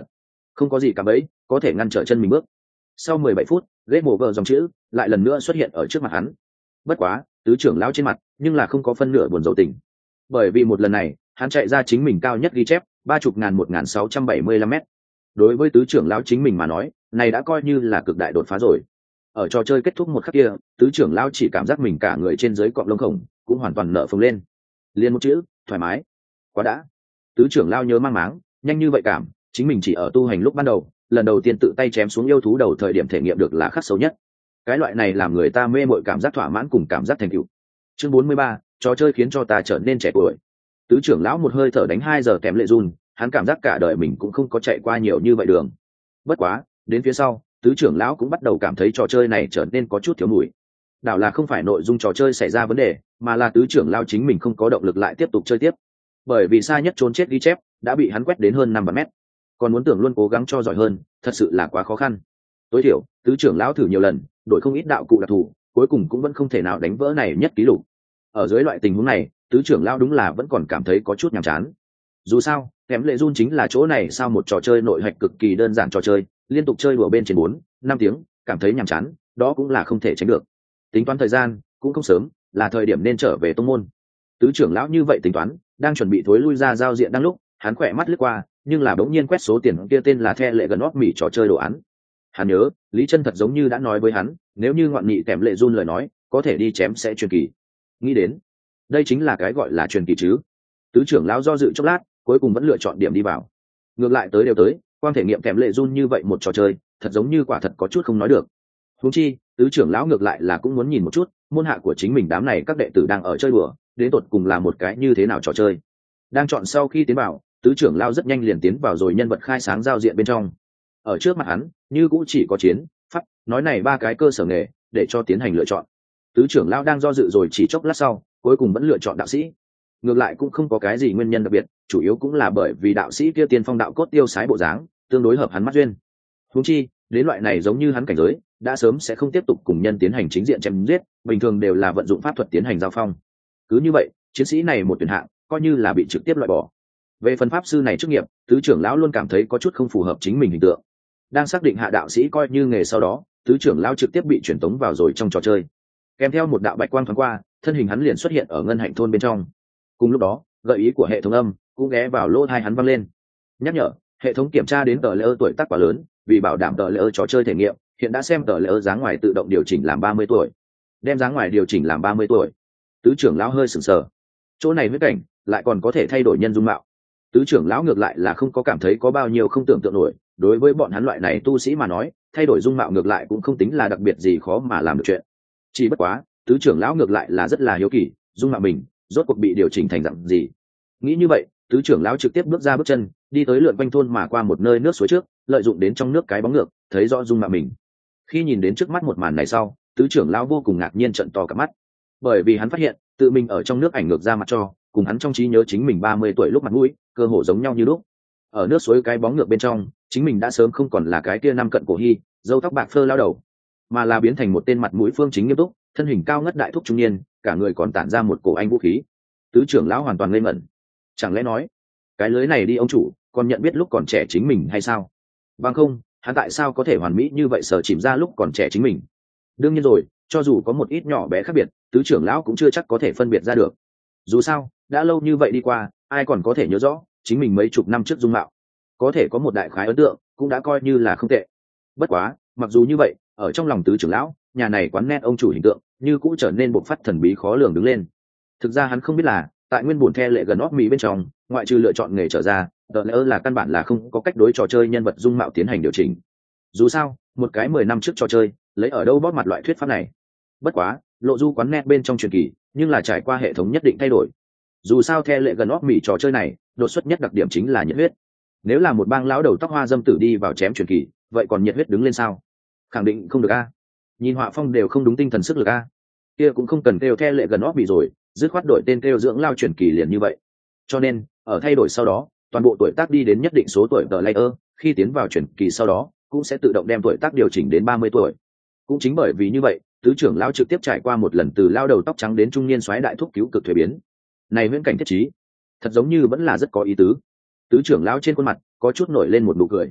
không có gì cả bấy có thể ngăn trở chân mình bước. Sau mười bảy phút, game over dòng chữ lại lần nữa xuất hiện ở trước mặt hắn. Bất quá, tứ trưởng lão trên mặt nhưng là không có phân nửa buồn rầu tình, bởi vì một lần này hắn chạy ra chính mình cao nhất ghi chép ba chục ngàn một ngàn sáu trăm bảy mươi lăm mét. Đối với tứ trưởng lão chính mình mà nói, này đã coi như là cực đại đột phá rồi. Ở trò chơi kết thúc một khắc kia, tứ trưởng lão chỉ cảm giác mình cả người trên dưới cọng lông khổng cũng hoàn toàn nở phồng lên. Liên một chữ, thoải mái. Quá đã. Tứ trưởng lão nhớ mang máng, nhanh như vậy cảm, chính mình chỉ ở tu hành lúc ban đầu, lần đầu tiên tự tay chém xuống yêu thú đầu thời điểm thể nghiệm được là khắc sâu nhất. Cái loại này làm người ta mê mội cảm giác thỏa mãn cùng cảm giác thành tựu. Chương bốn mươi ba, trò chơi khiến cho ta trở nên trẻ tuổi. Tứ trưởng lão một hơi thở đánh hai giờ kém lệ run, hắn cảm giác cả đời mình cũng không có chạy qua nhiều như vậy đường. Bất quá, đến phía sau, tứ trưởng lão cũng bắt đầu cảm thấy trò chơi này trở nên có chút thiếu mùi. Đảo là không phải nội dung trò chơi xảy ra vấn đề, mà là tứ trưởng lão chính mình không có động lực lại tiếp tục chơi tiếp. Bởi vì xa nhất trốn chết ghi chép đã bị hắn quét đến hơn năm vạn mét, còn muốn tưởng luôn cố gắng cho giỏi hơn, thật sự là quá khó khăn. Tối thiểu, tứ trưởng lão thử nhiều lần, đổi không ít đạo cụ đặc thù, cuối cùng cũng vẫn không thể nào đánh vỡ này nhất kỷ lục. Ở dưới loại tình huống này, tứ trưởng lão đúng là vẫn còn cảm thấy có chút nhàm chán. Dù sao, kém lệ run chính là chỗ này sao một trò chơi nội hạch cực kỳ đơn giản trò chơi, liên tục chơi đùa bên trên bốn năm tiếng, cảm thấy nhàm chán, đó cũng là không thể tránh được. Tính toán thời gian, cũng không sớm, là thời điểm nên trở về tông môn. Tứ trưởng lão như vậy tính toán, đang chuẩn bị thối lui ra giao diện đang lúc, hắn khỏe mắt lướt qua, nhưng là bỗng nhiên quét số tiền kia tên là the lệ gần óp mỉ trò chơi đồ án. Hắn nhớ, Lý Chân thật giống như đã nói với hắn, nếu như ngoạn nghị kèm lệ run lời nói, có thể đi chém sẽ truyền kỳ. Nghĩ đến, đây chính là cái gọi là truyền kỳ chứ. Tứ trưởng lão do dự chốc lát, cuối cùng vẫn lựa chọn điểm đi vào. Ngược lại tới đều tới, quan thể nghiệm kèm lệ run như vậy một trò chơi, thật giống như quả thật có chút không nói được. Huống chi, tứ trưởng lão ngược lại là cũng muốn nhìn một chút, môn hạ của chính mình đám này các đệ tử đang ở chơi đùa, đến tột cùng là một cái như thế nào trò chơi. Đang chọn sau khi tiến vào, tứ trưởng lão rất nhanh liền tiến vào rồi nhân vật khai sáng giao diện bên trong. Ở trước mặt hắn, như cũng chỉ có chiến, pháp, nói này ba cái cơ sở nghề để cho tiến hành lựa chọn. Tứ trưởng lão đang do dự rồi chỉ chốc lát sau, cuối cùng vẫn lựa chọn đạo sĩ. Ngược lại cũng không có cái gì nguyên nhân đặc biệt, chủ yếu cũng là bởi vì đạo sĩ kia tiên phong đạo cốt tiêu sái bộ dáng, tương đối hợp hắn mắt duyên. Huống chi, đến loại này giống như hắn cảnh giới, đã sớm sẽ không tiếp tục cùng nhân tiến hành chính diện chém giết, bình thường đều là vận dụng pháp thuật tiến hành giao phong. Cứ như vậy, chiến sĩ này một tuyển hạng, coi như là bị trực tiếp loại bỏ. Về phần pháp sư này chức nghiệp, tứ trưởng lão luôn cảm thấy có chút không phù hợp chính mình hình tượng. Đang xác định hạ đạo sĩ coi như nghề sau đó, tứ trưởng lão trực tiếp bị chuyển tống vào rồi trong trò chơi. Kèm theo một đạo bạch quang thoáng qua, thân hình hắn liền xuất hiện ở ngân hạnh thôn bên trong. Cùng lúc đó, gợi ý của hệ thống âm cũng ghé vào lỗ tai hắn vang lên. Nhắc nhở, hệ thống kiểm tra đến tờ lễ tuổi tác quá lớn, vì bảo đảm tờ lễ trò chơi thể nghiệm, hiện đã xem tờ lễ dáng ngoài tự động điều chỉnh làm ba mươi tuổi. Đem dáng ngoài điều chỉnh làm ba mươi tuổi. Tứ trưởng lão hơi sửng sờ. Chỗ này huyết cảnh lại còn có thể thay đổi nhân dung mạo. Tứ trưởng lão ngược lại là không có cảm thấy có bao nhiêu không tưởng tượng nổi, đối với bọn hắn loại này tu sĩ mà nói, thay đổi dung mạo ngược lại cũng không tính là đặc biệt gì khó mà làm được chuyện. Chỉ bất quá, tứ trưởng lão ngược lại là rất là hiếu kỳ, dung mạo mình rốt cuộc bị điều chỉnh thành dạng gì. Nghĩ như vậy, tứ trưởng lão trực tiếp bước ra bước chân, đi tới lượn quanh thôn mà qua một nơi nước suối trước, lợi dụng đến trong nước cái bóng ngược, thấy rõ dung mạo mình. Khi nhìn đến trước mắt một màn này sau, tứ trưởng lão vô cùng ngạc nhiên trợn to cả mắt, bởi vì hắn phát hiện, tự mình ở trong nước ảnh ngược ra mặt cho, cùng hắn trong trí nhớ chính mình ba mươi tuổi lúc mặt mũi, cơ hồ giống nhau như lúc. Ở nước suối cái bóng ngược bên trong, chính mình đã sớm không còn là cái kia năm cận cổ hy, râu tóc bạc phơ lao đầu, mà là biến thành một tên mặt mũi phương chính nghiêm túc, thân hình cao ngất đại thúc trung niên, cả người còn tản ra một cổ anh vũ khí. Tứ trưởng lão hoàn toàn ngây ngẩn. Chẳng lẽ nói, cái lưới này đi ông chủ, còn nhận biết lúc còn trẻ chính mình hay sao? Bằng không, hắn tại sao có thể hoàn mỹ như vậy sở chìm ra lúc còn trẻ chính mình? Đương nhiên rồi, cho dù có một ít nhỏ bé khác biệt, tứ trưởng lão cũng chưa chắc có thể phân biệt ra được. Dù sao, đã lâu như vậy đi qua, ai còn có thể nhớ rõ chính mình mấy chục năm trước dung mạo. Có thể có một đại khái ấn tượng, cũng đã coi như là không tệ. Bất quá, mặc dù như vậy, ở trong lòng tứ trưởng lão, nhà này quán net ông chủ hình tượng như cũng trở nên bộc phát thần bí khó lường đứng lên. Thực ra hắn không biết là, tại nguyên buồn the lệ gần óp mỹ bên trong, ngoại trừ lựa chọn nghề trở ra, tờ lẽ là căn bản là không có cách đối trò chơi nhân vật dung mạo tiến hành điều chỉnh. Dù sao, một cái mười năm trước trò chơi, lấy ở đâu bóp mặt loại thuyết pháp này. Bất quá, lộ du quán net bên trong truyền kỳ, nhưng là trải qua hệ thống nhất định thay đổi. Dù sao the lệ gần óp mỹ trò chơi này, đột xuất nhất đặc điểm chính là nhiệt huyết. Nếu là một bang lão đầu tóc hoa dâm tử đi vào chém truyền kỳ, vậy còn nhiệt huyết đứng lên sao? Khẳng định không được a. Nhìn họa phong đều không đúng tinh thần sức lực a. Kia cũng không cần kêu the lệ gần óp mỹ rồi, dứt khoát đổi tên kêu dưỡng lao truyền kỳ liền như vậy. Cho nên, ở thay đổi sau đó, toàn bộ tuổi tác đi đến nhất định số tuổi tờ layer, khi tiến vào truyền kỳ sau đó, cũng sẽ tự động đem tuổi tác điều chỉnh đến ba mươi tuổi. Cũng chính bởi vì như vậy, tứ trưởng lão trực tiếp trải qua một lần từ lao đầu tóc trắng đến trung niên soái đại thúc cứu cực thuế biến. Này viễn cảnh thiết trí, thật giống như vẫn là rất có ý tứ. Tứ trưởng lão trên khuôn mặt có chút nổi lên một nụ cười.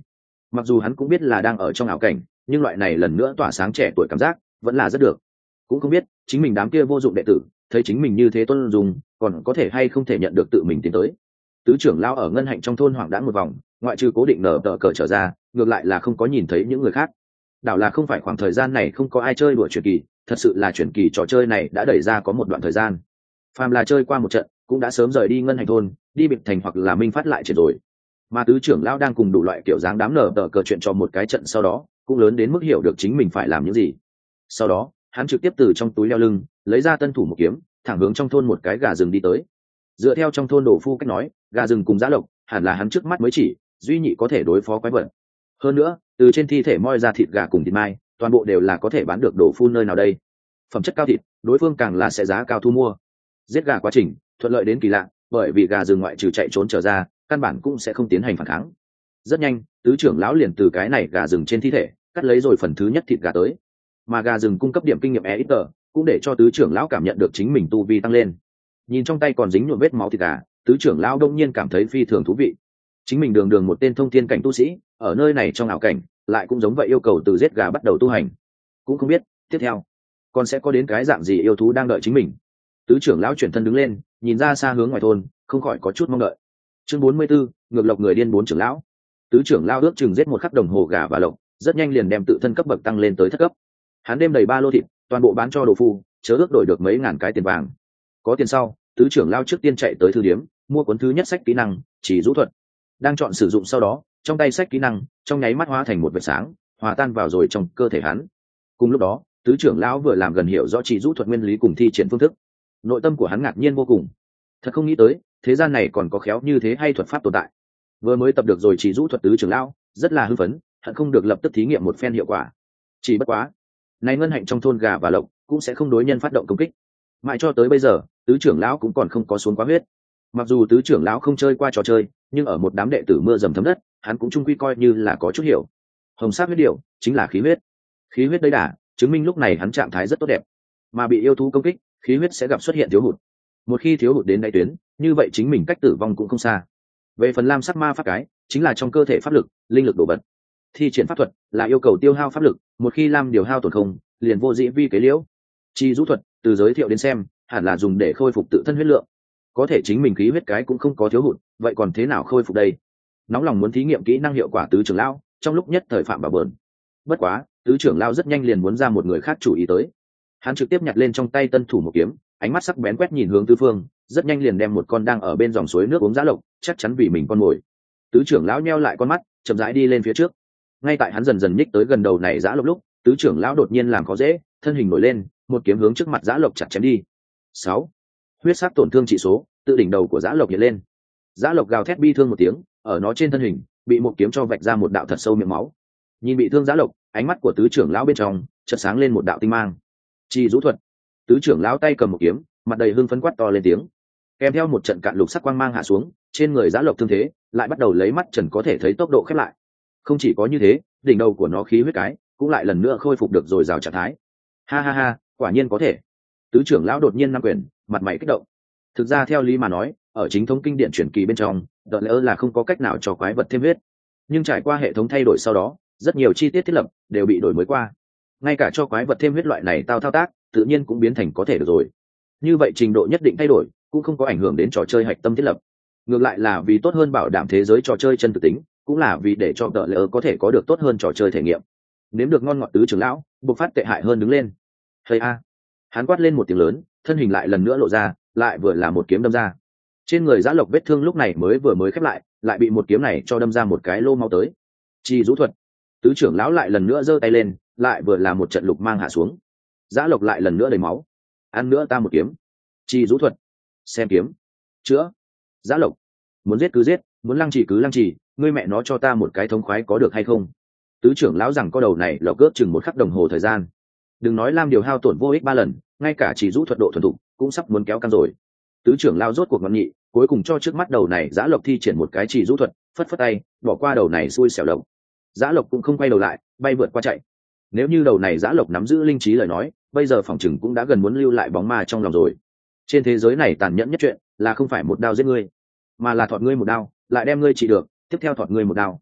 Mặc dù hắn cũng biết là đang ở trong ảo cảnh, nhưng loại này lần nữa tỏa sáng trẻ tuổi cảm giác vẫn là rất được. Cũng không biết chính mình đám kia vô dụng đệ tử thấy chính mình như thế tôn dùng, còn có thể hay không thể nhận được tự mình tiến tới. Tứ trưởng lão ở ngân hạnh trong thôn hoảng đãng một vòng, ngoại trừ cố định nở tờ cờ trở ra, ngược lại là không có nhìn thấy những người khác. Đảo là không phải khoảng thời gian này không có ai chơi đùa truyền kỳ, thật sự là truyền kỳ trò chơi này đã đẩy ra có một đoạn thời gian. Phàm là chơi qua một trận, cũng đã sớm rời đi ngân hạnh thôn, đi biệt thành hoặc là minh phát lại triệt rồi. Mà tứ trưởng lão đang cùng đủ loại kiểu dáng đám nở tờ cờ chuyện cho một cái trận sau đó, cũng lớn đến mức hiểu được chính mình phải làm những gì. Sau đó, hắn trực tiếp từ trong túi leo lưng lấy ra tân thủ một kiếm, thẳng hướng trong thôn một cái gà rừng đi tới. Dựa theo trong thôn đồ phu cách nói, gà rừng cùng giã lộc hẳn là hắn trước mắt mới chỉ duy nhị có thể đối phó quái vật. Hơn nữa, từ trên thi thể moi ra thịt gà cùng thịt mai, toàn bộ đều là có thể bán được đồ phu nơi nào đây. Phẩm chất cao thịt, đối phương càng là sẽ giá cao thu mua. Giết gà quá trình thuận lợi đến kỳ lạ, bởi vì gà rừng ngoại trừ chạy trốn trở ra, căn bản cũng sẽ không tiến hành phản kháng. Rất nhanh, tứ trưởng lão liền từ cái này gà rừng trên thi thể cắt lấy rồi phần thứ nhất thịt gà tới. Mà gà rừng cung cấp điểm kinh nghiệm e ít tờ, cũng để cho tứ trưởng lão cảm nhận được chính mình tu vi tăng lên. Nhìn trong tay còn dính nhuộm vết máu thịt gà, tứ trưởng lão đông nhiên cảm thấy phi thường thú vị. Chính mình đường đường một tên thông thiên cảnh tu sĩ, ở nơi này trong ảo cảnh, lại cũng giống vậy yêu cầu từ giết gà bắt đầu tu hành. Cũng không biết tiếp theo còn sẽ có đến cái dạng gì yêu thú đang đợi chính mình. Tứ trưởng lão chuyển thân đứng lên, nhìn ra xa hướng ngoài thôn, không khỏi có chút mong đợi. Chương bốn mươi 44, ngược lộc người điên bốn trưởng lão. Tứ trưởng lão ước chừng giết một khắc đồng hồ gà và lộc, rất nhanh liền đem tự thân cấp bậc tăng lên tới thất cấp. Hắn đem đầy ba lô thịt, toàn bộ bán cho đồ phu, chớ ước đổi được mấy ngàn cái tiền vàng. Có tiền sau, tứ trưởng lão trước tiên chạy tới thư điếm, mua cuốn thứ nhất sách kỹ năng, chỉ rũ thuật. Đang chọn sử dụng sau đó, trong tay sách kỹ năng trong nháy mắt hóa thành một vệt sáng, hòa tan vào rồi trong cơ thể hắn. Cùng lúc đó, tứ trưởng lão vừa làm gần hiểu rõ chỉ rũ thuật nguyên lý cùng thi triển phương thức. Nội tâm của hắn ngạc nhiên vô cùng. Thật không nghĩ tới, thế gian này còn có khéo như thế hay thuật pháp tồn tại. Vừa mới tập được rồi chỉ rũ thuật tứ trưởng lão, rất là hưng phấn, hận không được lập tức thí nghiệm một phen hiệu quả. Chỉ bất quá, này ngân hạnh trong thôn gà và lộc cũng sẽ không đối nhân phát động công kích. Mãi cho tới bây giờ, tứ trưởng lão cũng còn không có xuống quá huyết. Mặc dù tứ trưởng lão không chơi qua trò chơi, nhưng ở một đám đệ tử mưa dầm thấm đất, hắn cũng chung quy coi như là có chút hiểu. Hồng sắc huyết điệu chính là khí huyết. Khí huyết đấy đà, chứng minh lúc này hắn trạng thái rất tốt đẹp. Mà bị yêu thú công kích, khí huyết sẽ gặp xuất hiện thiếu hụt. Một khi thiếu hụt đến đáy tuyến, như vậy chính mình cách tử vong cũng không xa. Về phần lam sắc ma pháp cái, chính là trong cơ thể pháp lực, linh lực đổ vật. Thi triển pháp thuật là yêu cầu tiêu hao pháp lực, một khi lam điều hao tổn không, liền vô dĩ vi kế liễu. Chi rũ thuật, từ giới thiệu đến xem, hẳn là dùng để khôi phục tự thân huyết lượng. Có thể chính mình khí huyết cái cũng không có thiếu hụt, vậy còn thế nào khôi phục đây? Nóng lòng muốn thí nghiệm kỹ năng hiệu quả tứ trưởng lão, trong lúc nhất thời phạm bảo bờn. Bất quá, tứ trưởng lão rất nhanh liền muốn ra một người khác chủ ý tới. Hắn trực tiếp nhặt lên trong tay tân thủ một kiếm, ánh mắt sắc bén quét nhìn hướng tứ phương, rất nhanh liền đem một con đang ở bên dòng suối nước uống giã lộc, chắc chắn vì mình con mồi. Tứ trưởng lão nheo lại con mắt, chậm rãi đi lên phía trước. Ngay tại hắn dần dần nhích tới gần đầu này giã lộc lúc, tứ trưởng lão đột nhiên làm khó dễ, thân hình nổi lên, một kiếm hướng trước mặt giã lộc chặt chém đi. Sáu, huyết sắc tổn thương trị số, tự đỉnh đầu của giã lộc hiện lên. Giã lộc gào thét bi thương một tiếng, ở nó trên thân hình bị một kiếm cho vạch ra một đạo thật sâu miệng máu. Nhìn bị thương giã lộc, ánh mắt của tứ trưởng lão bên trong chợt sáng lên một đạo tinh mang. Chi rũ thuật. Tứ trưởng lão tay cầm một kiếm, mặt đầy hưng phấn quát to lên tiếng. Kèm theo một trận cạn lục sắc quang mang hạ xuống, trên người giã lộc thương thế lại bắt đầu lấy mắt trần có thể thấy tốc độ khép lại. Không chỉ có như thế, đỉnh đầu của nó khí huyết cái cũng lại lần nữa khôi phục được rồi rào trạng thái. Ha ha ha, quả nhiên có thể. Tứ trưởng lão đột nhiên nắm quyền, mặt mày kích động. Thực ra theo lý mà nói, ở chính thống kinh điển truyền kỳ bên trong, đợt lỡ là không có cách nào cho quái vật thêm huyết. Nhưng trải qua hệ thống thay đổi sau đó, rất nhiều chi tiết thiết lập đều bị đổi mới qua. Ngay cả cho quái vật thêm huyết loại này tao thao tác, tự nhiên cũng biến thành có thể được rồi. Như vậy trình độ nhất định thay đổi, cũng không có ảnh hưởng đến trò chơi hạch tâm thiết lập. Ngược lại là vì tốt hơn bảo đảm thế giới trò chơi chân thực tính, cũng là vì để cho đợt lỡ có thể có được tốt hơn trò chơi thể nghiệm. Nếm được ngon ngọt tứ trưởng lão, bộc phát tệ hại hơn đứng lên. Thầy a! Hắn quát lên một tiếng lớn, thân hình lại lần nữa lộ ra, lại vừa là một kiếm đâm ra. Trên người giã lộc vết thương lúc này mới vừa mới khép lại, lại bị một kiếm này cho đâm ra một cái lô máu tới. Chi rũ thuật. Tứ trưởng lão lại lần nữa giơ tay lên, lại vừa là một trận lục mang hạ xuống. Giã lộc lại lần nữa đầy máu. Ăn nữa ta một kiếm. Chi rũ thuật. Xem kiếm. Chữa. Giã lộc. Muốn giết cứ giết, muốn lăng trì cứ lăng trì, ngươi mẹ nó cho ta một cái thống khoái có được hay không? Tứ trưởng lão rằng có đầu này lộc cướp chừng một khắc đồng hồ thời gian. Đừng nói lam điều hao tổn vô ích ba lần, ngay cả chỉ rũ thuật độ thuần thục cũng sắp muốn kéo căng rồi. Tứ trưởng lao rốt cuộc ngậm nhị, cuối cùng cho trước mắt đầu này giã lộc thi triển một cái chỉ rũ thuật, phất phất tay bỏ qua đầu này xui xẻo lộc. Giã lộc cũng không quay đầu lại, bay vượt qua chạy. Nếu như đầu này giã lộc nắm giữ linh trí lời nói, bây giờ phòng chừng cũng đã gần muốn lưu lại bóng ma trong lòng rồi. Trên thế giới này tàn nhẫn nhất chuyện là không phải một đao giết ngươi, mà là thọt ngươi một đao, lại đem ngươi trị được, tiếp theo thọt ngươi một đao.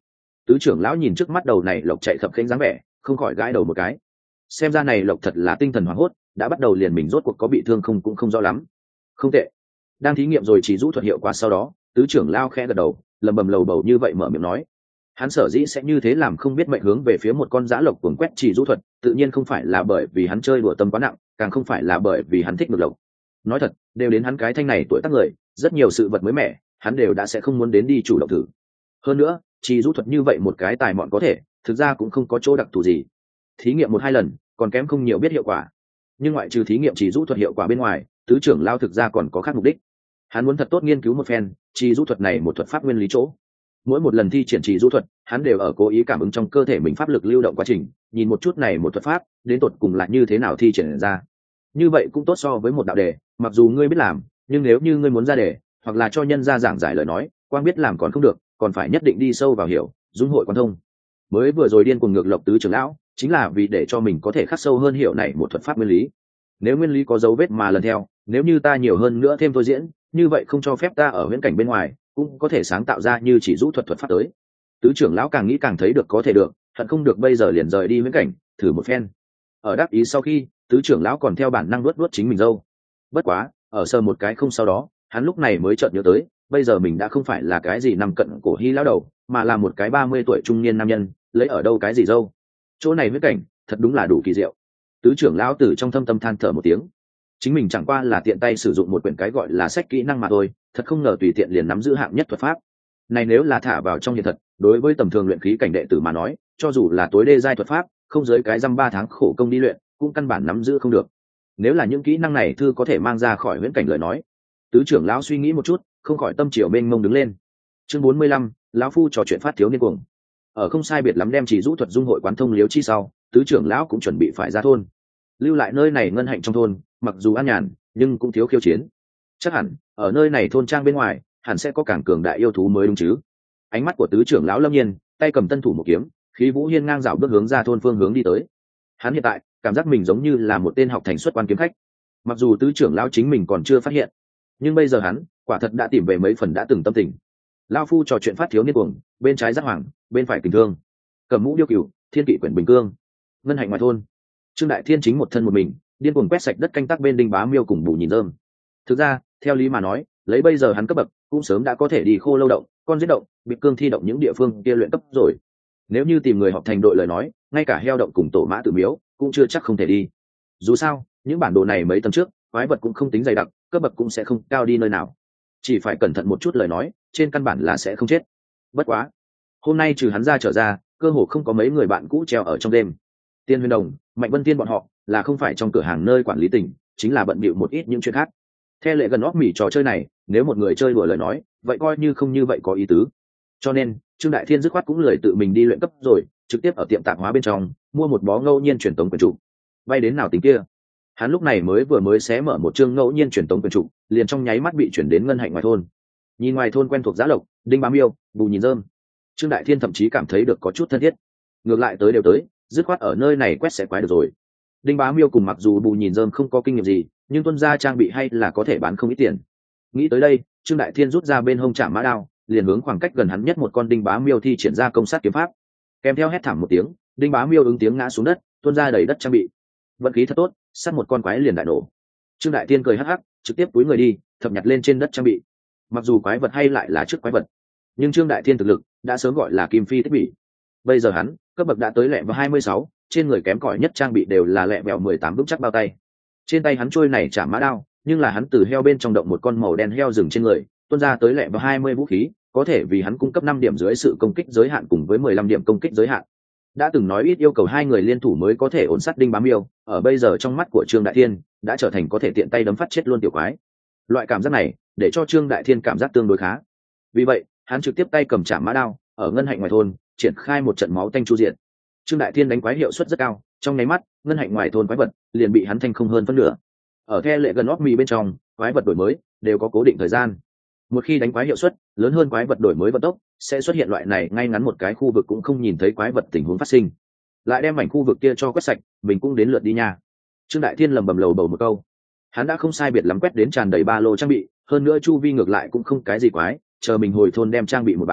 Tứ trưởng lão nhìn trước mắt đầu này lộc chạy khập khênh dáng vẻ, không khỏi gãi đầu một cái. Xem ra này lộc thật là tinh thần hoảng hốt, đã bắt đầu liền mình rốt cuộc có bị thương không cũng không rõ lắm. Không tệ. Đang thí nghiệm rồi chỉ rũ thuật hiệu quả sau đó, tứ trưởng lão khẽ gật đầu, lầm bầm lầu bầu như vậy mở miệng nói. Hắn sở dĩ sẽ như thế làm không biết mệnh hướng về phía một con dã lộc cuồng quét chỉ rũ thuật, tự nhiên không phải là bởi vì hắn chơi đùa tâm quá nặng, càng không phải là bởi vì hắn thích ngược lộc. Nói thật, đều đến hắn cái thanh này tuổi tác người, rất nhiều sự vật mới mẻ, hắn đều đã sẽ không muốn đến đi chủ động thử. Hơn nữa, chỉ rũ thuật như vậy một cái tài mọn có thể, thực ra cũng không có chỗ đặc thù gì. Thí nghiệm một hai lần, còn kém không nhiều biết hiệu quả. Nhưng ngoại trừ thí nghiệm chỉ rũ thuật hiệu quả bên ngoài, tứ trưởng lao thực ra còn có khác mục đích. Hắn muốn thật tốt nghiên cứu một phen, chỉ rũ thuật này một thuật pháp nguyên lý chỗ. Mỗi một lần thi triển chỉ rũ thuật, hắn đều ở cố ý cảm ứng trong cơ thể mình pháp lực lưu động quá trình, nhìn một chút này một thuật pháp, đến tột cùng là như thế nào thi triển ra. Như vậy cũng tốt so với một đạo đề, mặc dù ngươi biết làm, nhưng nếu như ngươi muốn ra đề, hoặc là cho nhân ra giảng giải lời nói, quang biết làm còn không được, còn phải nhất định đi sâu vào hiểu, dung hội quan thông. Mới vừa rồi điên cuồng ngược lộc tứ trưởng lão, chính là vì để cho mình có thể khắc sâu hơn hiểu này một thuật pháp nguyên lý. Nếu nguyên lý có dấu vết mà lần theo, nếu như ta nhiều hơn nữa thêm thôi diễn, như vậy không cho phép ta ở viễn cảnh bên ngoài, cũng có thể sáng tạo ra như chỉ rũ thuật thuật pháp tới. Tứ trưởng lão càng nghĩ càng thấy được có thể được, hận không được bây giờ liền rời đi viễn cảnh, thử một phen. Ở đáp ý sau khi, tứ trưởng lão còn theo bản năng luốt luốt chính mình dâu. Bất quá, ở sờ một cái không sau đó, hắn lúc này mới chợt nhớ tới, bây giờ mình đã không phải là cái gì nằm cận cổ hy lão đầu, mà là một cái ba mươi tuổi trung niên nam nhân, lấy ở đâu cái gì dâu. Chỗ này viễn cảnh, thật đúng là đủ kỳ diệu. Tứ trưởng lão từ trong thâm tâm than thở một tiếng. Chính mình chẳng qua là tiện tay sử dụng một quyển cái gọi là sách kỹ năng mà thôi, thật không ngờ tùy tiện liền nắm giữ hạng nhất thuật pháp. Này nếu là thả vào trong hiện thật, đối với tầm thường luyện khí cảnh đệ tử mà nói, cho dù là tối đê giai thuật pháp, không dưới cái dăm ba tháng khổ công đi luyện, cũng căn bản nắm giữ không được. Nếu là những kỹ năng này thư có thể mang ra khỏi huyễn cảnh lời nói. Tứ trưởng lão suy nghĩ một chút, không khỏi tâm triều mênh mông đứng lên. Chương bốn mươi lăm, lão phu trò chuyện phát thiếu niên cuồng. Ở không sai biệt lắm đem chỉ rũ thuật dung hội quán thông liếu chi sau, tứ trưởng lão cũng chuẩn bị phải ra thôn. Lưu lại nơi này ngân hạnh trong thôn, mặc dù an nhàn, nhưng cũng thiếu khiêu chiến. Chắc hẳn, ở nơi này thôn trang bên ngoài, hẳn sẽ có càng cường đại yêu thú mới đúng chứ. Ánh mắt của tứ trưởng lão lâm nhiên, tay cầm tân thủ một kiếm, khí vũ hiên ngang dạo bước hướng ra thôn phương hướng đi tới. Hắn hiện tại cảm giác mình giống như là một tên học thành xuất quan kiếm khách. Mặc dù tứ trưởng lão chính mình còn chưa phát hiện, nhưng bây giờ hắn quả thật đã tìm về mấy phần đã từng tâm tình. Lão phu trò chuyện phát thiếu niên cuồng, bên trái giác hoàng, bên phải tình thương, cầm mũ điêu cửu, thiên kỵ quyển bình cương, ngân hạnh ngoài thôn. Trương Đại Thiên chính một thân một mình, điên cuồng quét sạch đất canh tác bên Đinh Bá Miêu cùng Bù Nhìn Rơm. Thực ra, theo lý mà nói, lấy bây giờ hắn cấp bậc, cũng sớm đã có thể đi khô lâu động, con giết động, bị cương thi động những địa phương kia luyện cấp rồi. Nếu như tìm người họp thành đội lời nói, ngay cả heo động cùng tổ mã tự miếu, cũng chưa chắc không thể đi. Dù sao, những bản đồ này mấy tầng trước, quái vật cũng không tính dày đặc, cấp bậc cũng sẽ không cao đi nơi nào. Chỉ phải cẩn thận một chút lời nói, trên căn bản là sẽ không chết. Bất quá, hôm nay trừ hắn ra trở ra, cơ hồ không có mấy người bạn cũ treo ở trong đêm. Tiên Huyền Đồng, Mạnh Vân Tiên bọn họ là không phải trong cửa hàng nơi quản lý tỉnh, chính là bận bịu một ít những chuyện khác. Theo lệ gần óc mỉ trò chơi này, nếu một người chơi đùa lời nói, vậy coi như không như vậy có ý tứ. Cho nên, Trương Đại Thiên dứt khoát cũng lười tự mình đi luyện cấp rồi, trực tiếp ở tiệm tạp hóa bên trong mua một bó ngẫu nhiên truyền tống quyền trụ. Vay đến nào tính kia. Hắn lúc này mới vừa mới xé mở một chương ngẫu nhiên truyền tống quyền trụ, liền trong nháy mắt bị chuyển đến ngân hạnh ngoài thôn. Nhìn ngoài thôn quen thuộc Giá Lộc, Đinh Bá Miêu, Bù Nhìn Rơm, Trương Đại Thiên thậm chí cảm thấy được có chút thân thiết. Ngược lại tới đều tới, dứt khoát ở nơi này quét sẽ quái được rồi. Đinh Bá Miêu cùng mặc dù Bù Nhìn Rơm không có kinh nghiệm gì, nhưng tuân gia trang bị hay là có thể bán không ít tiền. Nghĩ tới đây, Trương Đại Thiên rút ra bên hông chạm mã đao, liền hướng khoảng cách gần hắn nhất một con Đinh Bá Miêu thi triển ra công sát kiếm pháp. Kèm theo hét thảm một tiếng, Đinh Bá Miêu ứng tiếng ngã xuống đất, tuôn ra đầy đất trang bị. Vận khí thật tốt, sát một con quái liền đại nổ. Trương Đại Thiên cười hắc hắc, trực tiếp túi người đi, thập nhặt lên trên đất trang bị. Mặc dù quái vật hay lại là trước quái vật, nhưng Trương Đại Thiên thực lực đã sớm gọi là kim phi thiết bị. Bây giờ hắn cấp bậc đã tới lẹ vào hai mươi sáu, trên người kém cỏi nhất trang bị đều là lẹ vẹo mười tám vững chắc bao tay. Trên tay hắn trôi này chạm mã đao, nhưng là hắn từ heo bên trong động một con màu đen heo rừng trên người, tuôn ra tới lẹ vào hai mươi vũ khí, có thể vì hắn cung cấp năm điểm dưới sự công kích giới hạn cùng với mười lăm điểm công kích giới hạn. Đã từng nói ít yêu cầu hai người liên thủ mới có thể ổn sát Đinh Bá Miêu, ở bây giờ trong mắt của Trương Đại Thiên đã trở thành có thể tiện tay đấm phát chết luôn tiểu quái. Loại cảm giác này để cho Trương Đại Thiên cảm giác tương đối khá. Vì vậy, hắn trực tiếp tay cầm chạm mã đao, ở ngân hạnh ngoài thôn triển khai một trận máu tanh chu diện. Trương Đại Thiên đánh quái hiệu suất rất cao, trong nháy mắt, ngân hạnh ngoài thôn quái vật liền bị hắn thanh không hơn phân nửa. Ở the lệ gần óc mì bên trong, quái vật đổi mới đều có cố định thời gian. Một khi đánh quái hiệu suất lớn hơn quái vật đổi mới vận tốc, sẽ xuất hiện loại này ngay ngắn một cái khu vực cũng không nhìn thấy quái vật tình huống phát sinh. Lại đem mảnh khu vực kia cho quét sạch, mình cũng đến lượt đi nha. Trương Đại Thiên lầm bầm lầu bầu một câu. Hắn đã không sai biệt lắm quét đến tràn đầy ba lô trang bị, hơn nữa chu vi ngược lại cũng không cái gì quái, chờ mình hồi thôn đem trang bị một bán,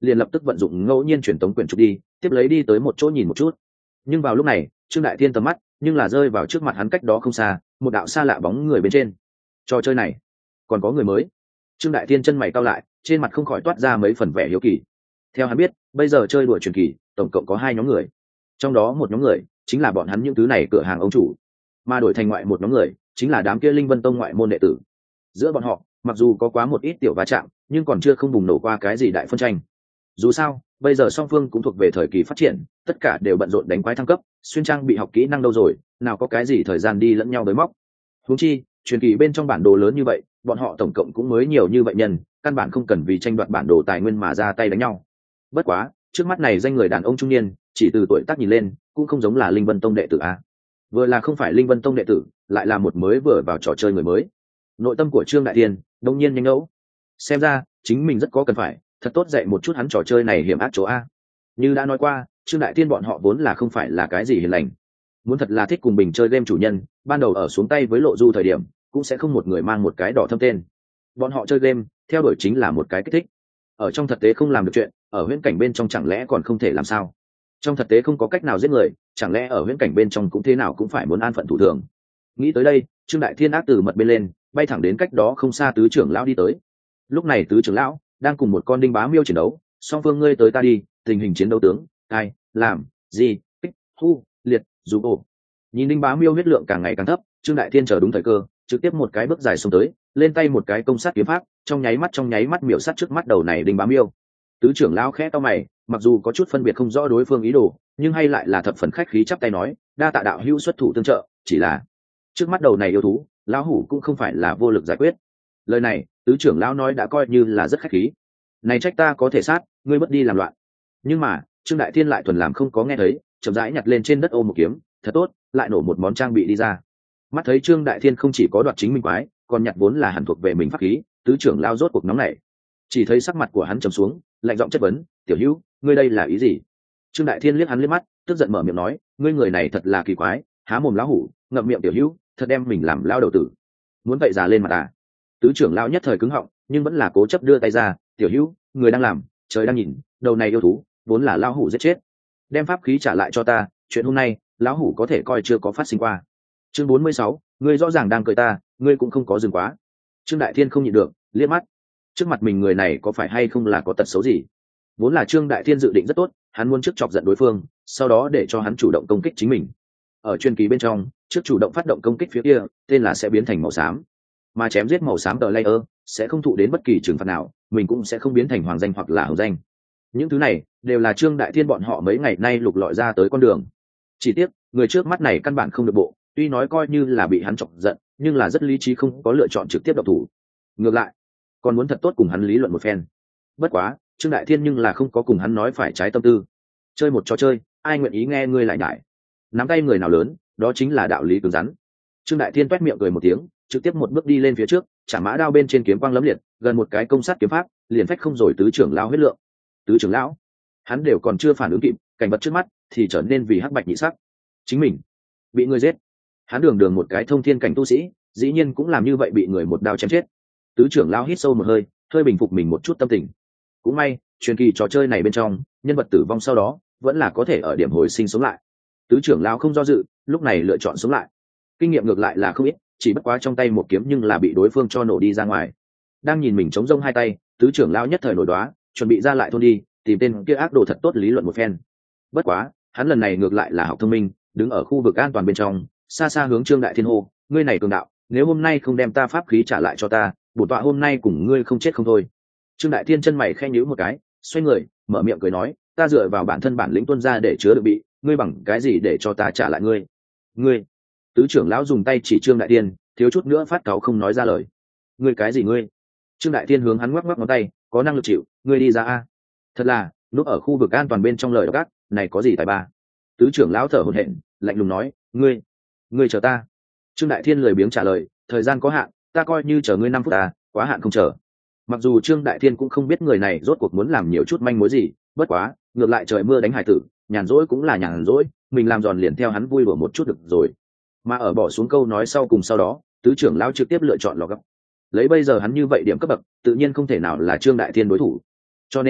liền lập tức vận dụng ngẫu nhiên truyền tống quyển trục đi tiếp lấy đi tới một chỗ nhìn một chút. Nhưng vào lúc này Trương Đại Thiên tầm mắt nhưng là rơi vào trước mặt hắn cách đó không xa một đạo xa lạ bóng người bên trên. Trò chơi này còn có người mới. Trương Đại Thiên chân mày cau lại, trên mặt không khỏi toát ra mấy phần vẻ hiếu kỳ. Theo hắn biết, bây giờ chơi đùa truyền kỳ tổng cộng có hai nhóm người, trong đó một nhóm người chính là bọn hắn những thứ này cửa hàng ông chủ, mà đổi thành ngoại một nhóm người chính là đám kia Linh Vân Tông ngoại môn đệ tử. Giữa bọn họ mặc dù có quá một ít tiểu va chạm, nhưng còn chưa không bùng nổ qua cái gì đại phân tranh. Dù sao bây giờ song phương cũng thuộc về thời kỳ phát triển, tất cả đều bận rộn đánh quái thăng cấp, xuyên trang bị học kỹ năng đâu rồi, nào có cái gì thời gian đi lẫn nhau với móc. Huống chi truyền kỳ bên trong bản đồ lớn như vậy, bọn họ tổng cộng cũng mới nhiều như vậy nhân, căn bản không cần vì tranh đoạt bản đồ tài nguyên mà ra tay đánh nhau. Bất quá trước mắt này danh người đàn ông trung niên chỉ từ tuổi tác nhìn lên cũng không giống là Linh Vân Tông đệ tử a, vừa là không phải Linh Vân Tông đệ tử, lại là một mới vừa vào trò chơi người mới. Nội tâm của Trương Đại Thiên đông nhiên nhanh ngẫu, xem ra chính mình rất có cần phải thật tốt dạy một chút hắn trò chơi này hiểm ác chỗ a. Như đã nói qua, Trương Đại Thiên bọn họ vốn là không phải là cái gì hiền lành, muốn thật là thích cùng bình chơi game chủ nhân, ban đầu ở xuống tay với Lộ Du thời điểm cũng sẽ không một người mang một cái đỏ thâm tên. Bọn họ chơi game theo đuổi chính là một cái kích thích, ở trong thực tế không làm được chuyện, ở huyễn cảnh bên trong chẳng lẽ còn không thể làm sao? Trong thực tế không có cách nào giết người, chẳng lẽ ở huyễn cảnh bên trong cũng thế nào cũng phải muốn an phận thủ thường? Nghĩ tới đây, Trương Đại Thiên ác từ mật bên lên, bay thẳng đến cách đó không xa tứ trưởng lão đi tới. Lúc này tứ trưởng lão đang cùng một con đinh bá miêu chiến đấu, song phương ngươi tới ta đi, tình hình chiến đấu tướng ai làm gì kích thu liệt dù ổ. Nhìn đinh bá miêu huyết lượng càng ngày càng thấp, Trương Đại Thiên chờ đúng thời cơ, trực tiếp một cái bước dài xông tới, lên tay một cái công sát kiếm pháp, trong nháy mắt trong nháy mắt miểu sát trước mắt đầu này đinh bá miêu. Tứ trưởng lão khẽ to mày, mặc dù có chút phân biệt không rõ đối phương ý đồ, nhưng hay lại là thập phần khách khí chắp tay nói, đa tạ đạo hữu xuất thủ tương trợ, chỉ là trước mắt đầu này yêu thú, lão hủ cũng không phải là vô lực giải quyết. Lời này tứ trưởng lão nói đã coi như là rất khách khí. Này trách ta có thể sát, ngươi bất đi làm loạn. Nhưng mà Trương Đại Thiên lại thuần làm không có nghe thấy, chậm rãi nhặt lên trên đất ôm một kiếm, thật tốt, lại nổ một món trang bị đi ra. Mắt thấy Trương Đại Thiên không chỉ có đoạt chính mình quái, còn nhặt vốn là hẳn thuộc về mình pháp khí, tứ trưởng lao rốt cuộc nóng này. Chỉ thấy sắc mặt của hắn trầm xuống, lạnh giọng chất vấn, tiểu hữu, ngươi đây là ý gì? Trương Đại Thiên liếc hắn liếc mắt, tức giận mở miệng nói, ngươi người này thật là kỳ quái, há mồm lão hủ, ngậm miệng tiểu hữu, thật đem mình làm lao đầu tử. Muốn vậy già lên mặt à? Tứ trưởng lao nhất thời cứng họng, nhưng vẫn là cố chấp đưa tay ra, tiểu hữu, người đang làm, trời đang nhìn, đầu này yêu thú, vốn là lão hủ giết chết. Đem pháp khí trả lại cho ta, chuyện hôm nay, lão hủ có thể coi chưa có phát sinh qua. Chương bốn mươi sáu, ngươi rõ ràng đang cười ta, ngươi cũng không có dừng quá. Trương Đại Thiên không nhịn được, liếc mắt. Trước mặt mình người này có phải hay không là có tật xấu gì? Vốn là Trương Đại Thiên dự định rất tốt, hắn muốn trước chọc giận đối phương, sau đó để cho hắn chủ động công kích chính mình. Ở chuyên ký bên trong, trước chủ động phát động công kích phía kia, tên là sẽ biến thành màu xám. Mà chém giết màu xám tờ layer sẽ không thụ đến bất kỳ trừng phạt nào, mình cũng sẽ không biến thành hoàng danh hoặc là hồng danh. Những thứ này đều là Trương Đại Thiên bọn họ mấy ngày nay lục lọi ra tới con đường. Chỉ tiếc, người trước mắt này căn bản không được bộ, tuy nói coi như là bị hắn chọc giận, nhưng là rất lý trí, không có lựa chọn trực tiếp độc thủ. Ngược lại, còn muốn thật tốt cùng hắn lý luận một phen. Bất quá, Trương Đại Thiên nhưng là không có cùng hắn nói phải trái tâm tư. Chơi một trò chơi, ai nguyện ý nghe ngươi lại nhải. Nắm tay người nào lớn, đó chính là đạo lý cứng rắn. Trương Đại Thiên toét miệng cười một tiếng, trực tiếp một bước đi lên phía trước, chả mã đao bên trên kiếm quang lấm liệt, gần một cái công sát kiếm pháp, liền phách không rồi tứ trưởng lão huyết lượng. Tứ trưởng lão, hắn đều còn chưa phản ứng kịp, cảnh vật trước mắt thì trở nên vì hắc bạch nhị sắc. Chính mình bị người giết, hắn đường đường một cái thông thiên cảnh tu sĩ, dĩ nhiên cũng làm như vậy, bị người một đao chém chết. Tứ trưởng lão hít sâu một hơi, hơi bình phục mình một chút tâm tình. Cũng may, truyền kỳ trò chơi này bên trong, nhân vật tử vong sau đó vẫn là có thể ở điểm hồi sinh sống lại. Tứ trưởng lão không do dự, lúc này lựa chọn sống lại. Kinh nghiệm ngược lại là không ít, chỉ bất quá trong tay một kiếm nhưng là bị đối phương cho nổ đi ra ngoài. Đang nhìn mình chống rông hai tay, tứ trưởng lão nhất thời nổi đoá, chuẩn bị ra lại thôn đi, tìm tên kia ác đồ thật tốt lý luận một phen. Bất quá, hắn lần này ngược lại là học thông minh, đứng ở khu vực an toàn bên trong, xa xa hướng Trương Đại Thiên hô, ngươi này cường đạo, nếu hôm nay không đem ta pháp khí trả lại cho ta, bổn tọa hôm nay cùng ngươi không chết không thôi. Trương Đại Thiên chân mày khẽ nhíu một cái, xoay người, mở miệng cười nói, ta dựa vào bản thân bản lĩnh tuân ra để chứa được bị, ngươi bằng cái gì để cho ta trả lại ngươi? Ngươi? Tứ trưởng lão dùng tay chỉ Trương Đại Thiên, thiếu chút nữa phát cáu không nói ra lời. Ngươi cái gì ngươi? Trương Đại Thiên hướng hắn ngoắc ngoắc ngón tay, có năng lực chịu, ngươi đi ra a. Thật là, lúc ở khu vực an toàn bên trong lời gác, này có gì tài ba? Tứ trưởng lão thở hổn hển, lạnh lùng nói, ngươi, ngươi chờ ta. Trương Đại Thiên lười biếng trả lời, thời gian có hạn, ta coi như chờ ngươi năm phút à, quá hạn không chờ. Mặc dù Trương Đại Thiên cũng không biết người này rốt cuộc muốn làm nhiều chút manh mối gì, bất quá, ngược lại trời mưa đánh hải tử, nhàn rỗi cũng là nhàn rỗi, mình làm giòn liền theo hắn vui đùa một chút được rồi. Mà ở bỏ xuống câu nói sau cùng sau đó, tứ trưởng lão trực tiếp lựa chọn lò gấp. Lấy bây giờ hắn như vậy điểm cấp bậc, tự nhiên không thể nào là Trương Đại Thiên đối thủ. Cho nên,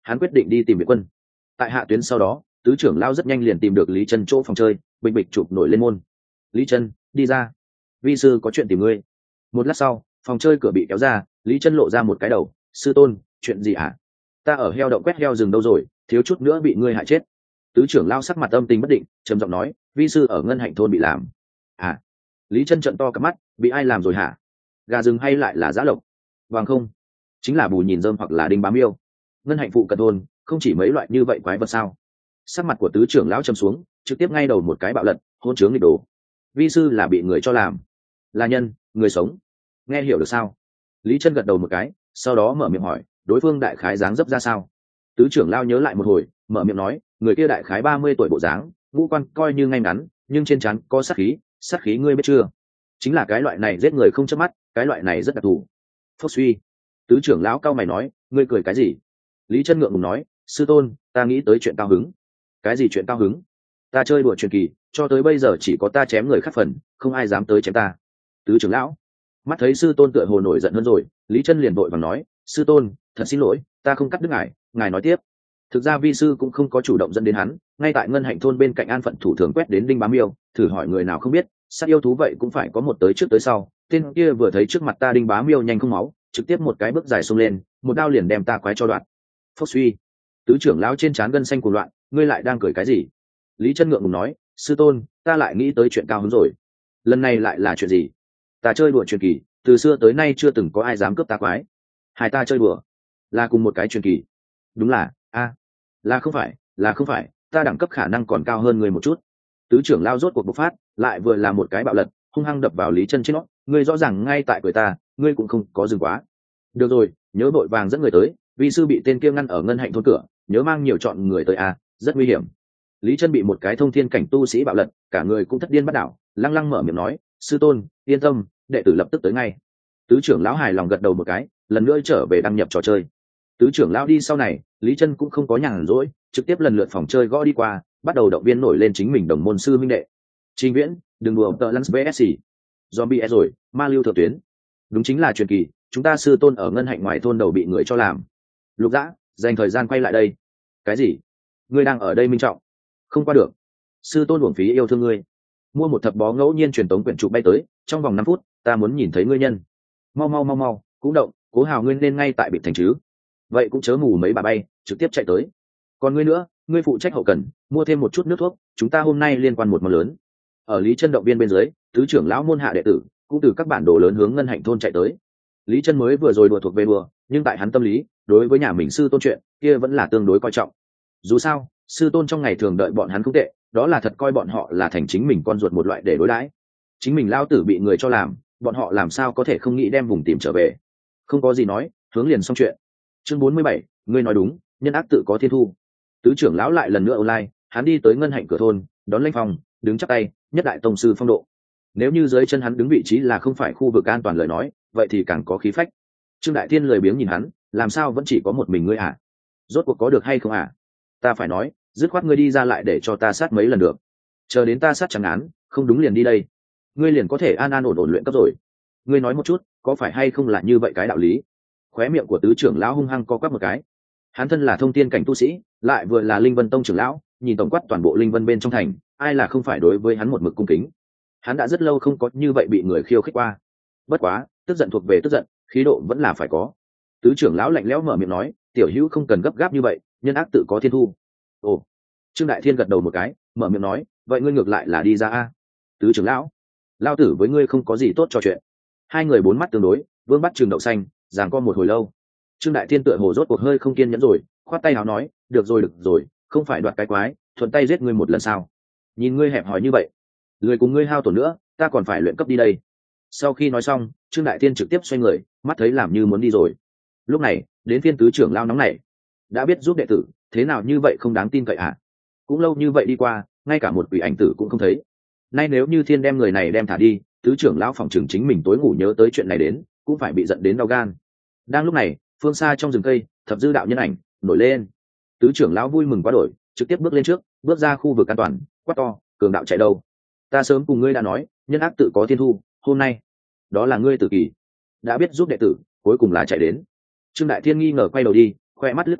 hắn quyết định đi tìm viện quân. Tại hạ tuyến sau đó, tứ trưởng lao rất nhanh liền tìm được Lý Chân chỗ phòng chơi, bịch bịch chụp nổi lên môn. Lý Chân, đi ra, vi sư có chuyện tìm ngươi. Một lát sau, phòng chơi cửa bị kéo ra, Lý Chân lộ ra một cái đầu. Sư tôn, chuyện gì hả? Ta ở heo động quét heo rừng đâu rồi, thiếu chút nữa bị ngươi hại chết. Tứ trưởng lao sắc mặt âm tình bất định, trầm giọng nói, vi sư ở ngân hạnh thôn bị làm. À? Lý Chân trợn to cả mắt, bị ai làm rồi hả? Gà rừng hay lại là giã lộc? Vàng không, chính là bù nhìn rơm hoặc là đinh bám yêu. Ngân hạnh phụ cận thôn không chỉ mấy loại như vậy quái vật sao? Sắc mặt của tứ trưởng lão trầm xuống, trực tiếp ngay đầu một cái bạo lật, hôn chướng nghịch đồ. Vi sư là bị người cho làm, là nhân, người sống. Nghe hiểu được sao? Lý Chân gật đầu một cái, sau đó mở miệng hỏi, đối phương đại khái dáng dấp ra sao? Tứ trưởng lao nhớ lại một hồi, mở miệng nói, người kia đại khái ba mươi tuổi bộ dáng, ngũ quan coi như ngay ngắn, nhưng trên trán có sát khí, sát khí ngươi biết chưa? Chính là cái loại này giết người không chớp mắt, cái loại này rất đặc thù. Phốc suy. Tứ trưởng lão cao mày nói, ngươi cười cái gì? Lý Chân ngượng ngùng nói, sư tôn, ta nghĩ tới chuyện cao hứng. Cái gì chuyện cao hứng? Ta chơi đùa truyền kỳ, cho tới bây giờ chỉ có ta chém người khác phần, không ai dám tới chém ta. Tứ trưởng lão mắt thấy sư tôn tựa hồ nổi giận hơn rồi, Lý Chân liền vội vàng nói, sư tôn, thật xin lỗi, ta không cắt đứt ngài, ngài nói tiếp. Thực ra vi sư cũng không có chủ động dẫn đến hắn, ngay tại ngân hạnh thôn bên cạnh an phận thủ thường quét đến đinh bám yêu, thử hỏi người nào không biết, sát yêu thú vậy cũng phải có một tới trước tới sau. Tên kia vừa thấy trước mặt ta đinh bám yêu nhanh không máu, trực tiếp một cái bước dài xông lên, một đao liền đem ta quái cho đoạn. Phốc suy. Tứ trưởng lão trên trán gân xanh cuồng loạn, ngươi lại đang cười cái gì? Lý Chân ngượng ngùng nói, sư tôn, ta lại nghĩ tới chuyện cao hứng rồi. Lần này lại là chuyện gì? Ta chơi đùa truyền kỳ, từ xưa tới nay chưa từng có ai dám cướp ta quái. Hai ta chơi đùa là cùng một cái truyền kỳ. Đúng là, a, là không phải, là không phải, ta đẳng cấp khả năng còn cao hơn người một chút. Tứ trưởng lao rốt cuộc bộc phát, lại vừa là một cái bạo lật, hung hăng đập vào Lý Chân trên nó, ngươi rõ ràng ngay tại cười ta, ngươi cũng không có dừng quá. Được rồi, nhớ vội vàng dẫn người tới, vi sư bị tên kia ngăn ở ngân hạnh thôn cửa, nhớ mang nhiều chọn người tới a, rất nguy hiểm. Lý Chân bị một cái thông thiên cảnh tu sĩ bạo lật, cả người cũng thất điên bắt đảo, lăng lăng mở miệng nói, sư tôn, yên tâm, đệ tử lập tức tới ngay. Tứ trưởng lão hài lòng gật đầu một cái, lần nữa trở về đăng nhập trò chơi. Tứ trưởng lão đi sau này, Lý Chân cũng không có nhàn rỗi, trực tiếp lần lượt phòng chơi gõ đi qua, bắt đầu động viên nổi lên chính mình đồng môn sư minh đệ. Trình Viễn, đừng đùa tợ Lance vê ét xê. Zombie rồi, ma lưu thượng tuyến. Đúng chính là truyền kỳ, chúng ta sư tôn ở ngân hạnh ngoài thôn đầu bị người cho làm. Lục Dã, dành thời gian quay lại đây. Cái gì? Ngươi đang ở đây Minh Trọng? Không qua được. Sư tôn uổng phí yêu thương ngươi. Mua một thập bó ngẫu nhiên truyền tống quyển trục bay tới, trong vòng năm phút, ta muốn nhìn thấy ngươi nhân. Mau mau mau mau, cũng động, Cố Hào ngươi nên ngay tại bị thành chứ. Vậy cũng chớ mù mấy bà bay, trực tiếp chạy tới. Còn ngươi nữa, ngươi phụ trách hậu cần, mua thêm một chút nước thuốc, chúng ta hôm nay liên quan một món lớn. Ở Lý Chân động viên bên dưới, tứ trưởng lão môn hạ đệ tử cũng từ các bản đồ lớn hướng ngân hạnh thôn chạy tới. Lý Chân mới vừa rồi đùa thuộc về đùa, nhưng tại hắn tâm lý, đối với nhà mình sư tôn chuyện kia vẫn là tương đối coi trọng. Dù sao, sư tôn trong ngày thường đợi bọn hắn không tệ, đó là thật coi bọn họ là thành chính mình con ruột một loại để đối đãi. Chính mình lao tử bị người cho làm, bọn họ làm sao có thể không nghĩ đem vùng tìm trở về. Không có gì nói, hướng liền xong chuyện. Chương bốn mươi bảy, ngươi nói đúng, nhân ác tự có thiên thu. Tứ trưởng lão lại lần nữa online, hắn đi tới ngân hạnh cửa thôn, đón Lãnh Phong, đứng chắp tay, nhất đại tông sư phong độ. Nếu như dưới chân hắn đứng vị trí là không phải khu vực an toàn lời nói, vậy thì càng có khí phách. Trương Đại Thiên lười biếng nhìn hắn, làm sao vẫn chỉ có một mình ngươi à? Rốt cuộc có được hay không à? Ta phải nói, dứt khoát ngươi đi ra lại để cho ta sát mấy lần được. Chờ đến ta sát chẳng án, không đúng liền đi đây. Ngươi liền có thể an an ổn ổn luyện cấp rồi. Ngươi nói một chút, có phải hay không là như vậy cái đạo lý? Khóe miệng của tứ trưởng lão hung hăng co quắp một cái. Hắn thân là thông tiên cảnh tu sĩ, lại vừa là Linh Vân Tông trưởng lão, nhìn tổng quát toàn bộ Linh Vân bên trong thành, ai là không phải đối với hắn một mực cung kính. Hắn đã rất lâu không có như vậy bị người khiêu khích qua. Bất quá, tức giận thuộc về tức giận, khí độ vẫn là phải có. Tứ trưởng lão lạnh lẽo mở miệng nói, tiểu hữu không cần gấp gáp như vậy, nhân ác tự có thiên thu. Ồ. Trương Đại Thiên gật đầu một cái, mở miệng nói, vậy ngươi ngược lại là đi ra a. Tứ trưởng lão, lao tử với ngươi không có gì tốt trò chuyện. Hai người bốn mắt tương đối, Vương bắt Trường đậu xanh, giằng co một hồi lâu. Trương Đại Thiên tựa hồ rốt cuộc hơi không kiên nhẫn rồi, khoát tay áo nói, được rồi được rồi, không phải đoạt cái quái, thuận tay giết ngươi một lần sao? Nhìn ngươi hẹp hòi như vậy, lười cùng ngươi hao tổn nữa, ta còn phải luyện cấp đi đây. Sau khi nói xong, Trương Đại Thiên trực tiếp xoay người, mắt thấy làm như muốn đi rồi. Lúc này, đến phiên tứ trưởng lao nóng nảy, đã biết giúp đệ tử, thế nào như vậy không đáng tin cậy à? Cũng lâu như vậy đi qua, ngay cả một quỷ ảnh tử cũng không thấy. Nay nếu như Thiên đem người này đem thả đi, tứ trưởng lão phòng trường chính mình tối ngủ nhớ tới chuyện này đến, cũng phải bị giận đến đau gan. Đang lúc này, phương xa trong rừng cây, thập dư đạo nhân ảnh nổi lên. Tứ trưởng lão vui mừng quá đổi, trực tiếp bước lên trước, bước ra khu vực an toàn, quát to, cường đạo chạy đâu? Ta sớm cùng ngươi đã nói, nhân ác tự có thiên thu, hôm nay, đó là ngươi tự kỷ, đã biết giúp đệ tử, cuối cùng là chạy đến. Trương Đại Thiên nghi ngờ quay đầu đi, khoe mắt lướt qua,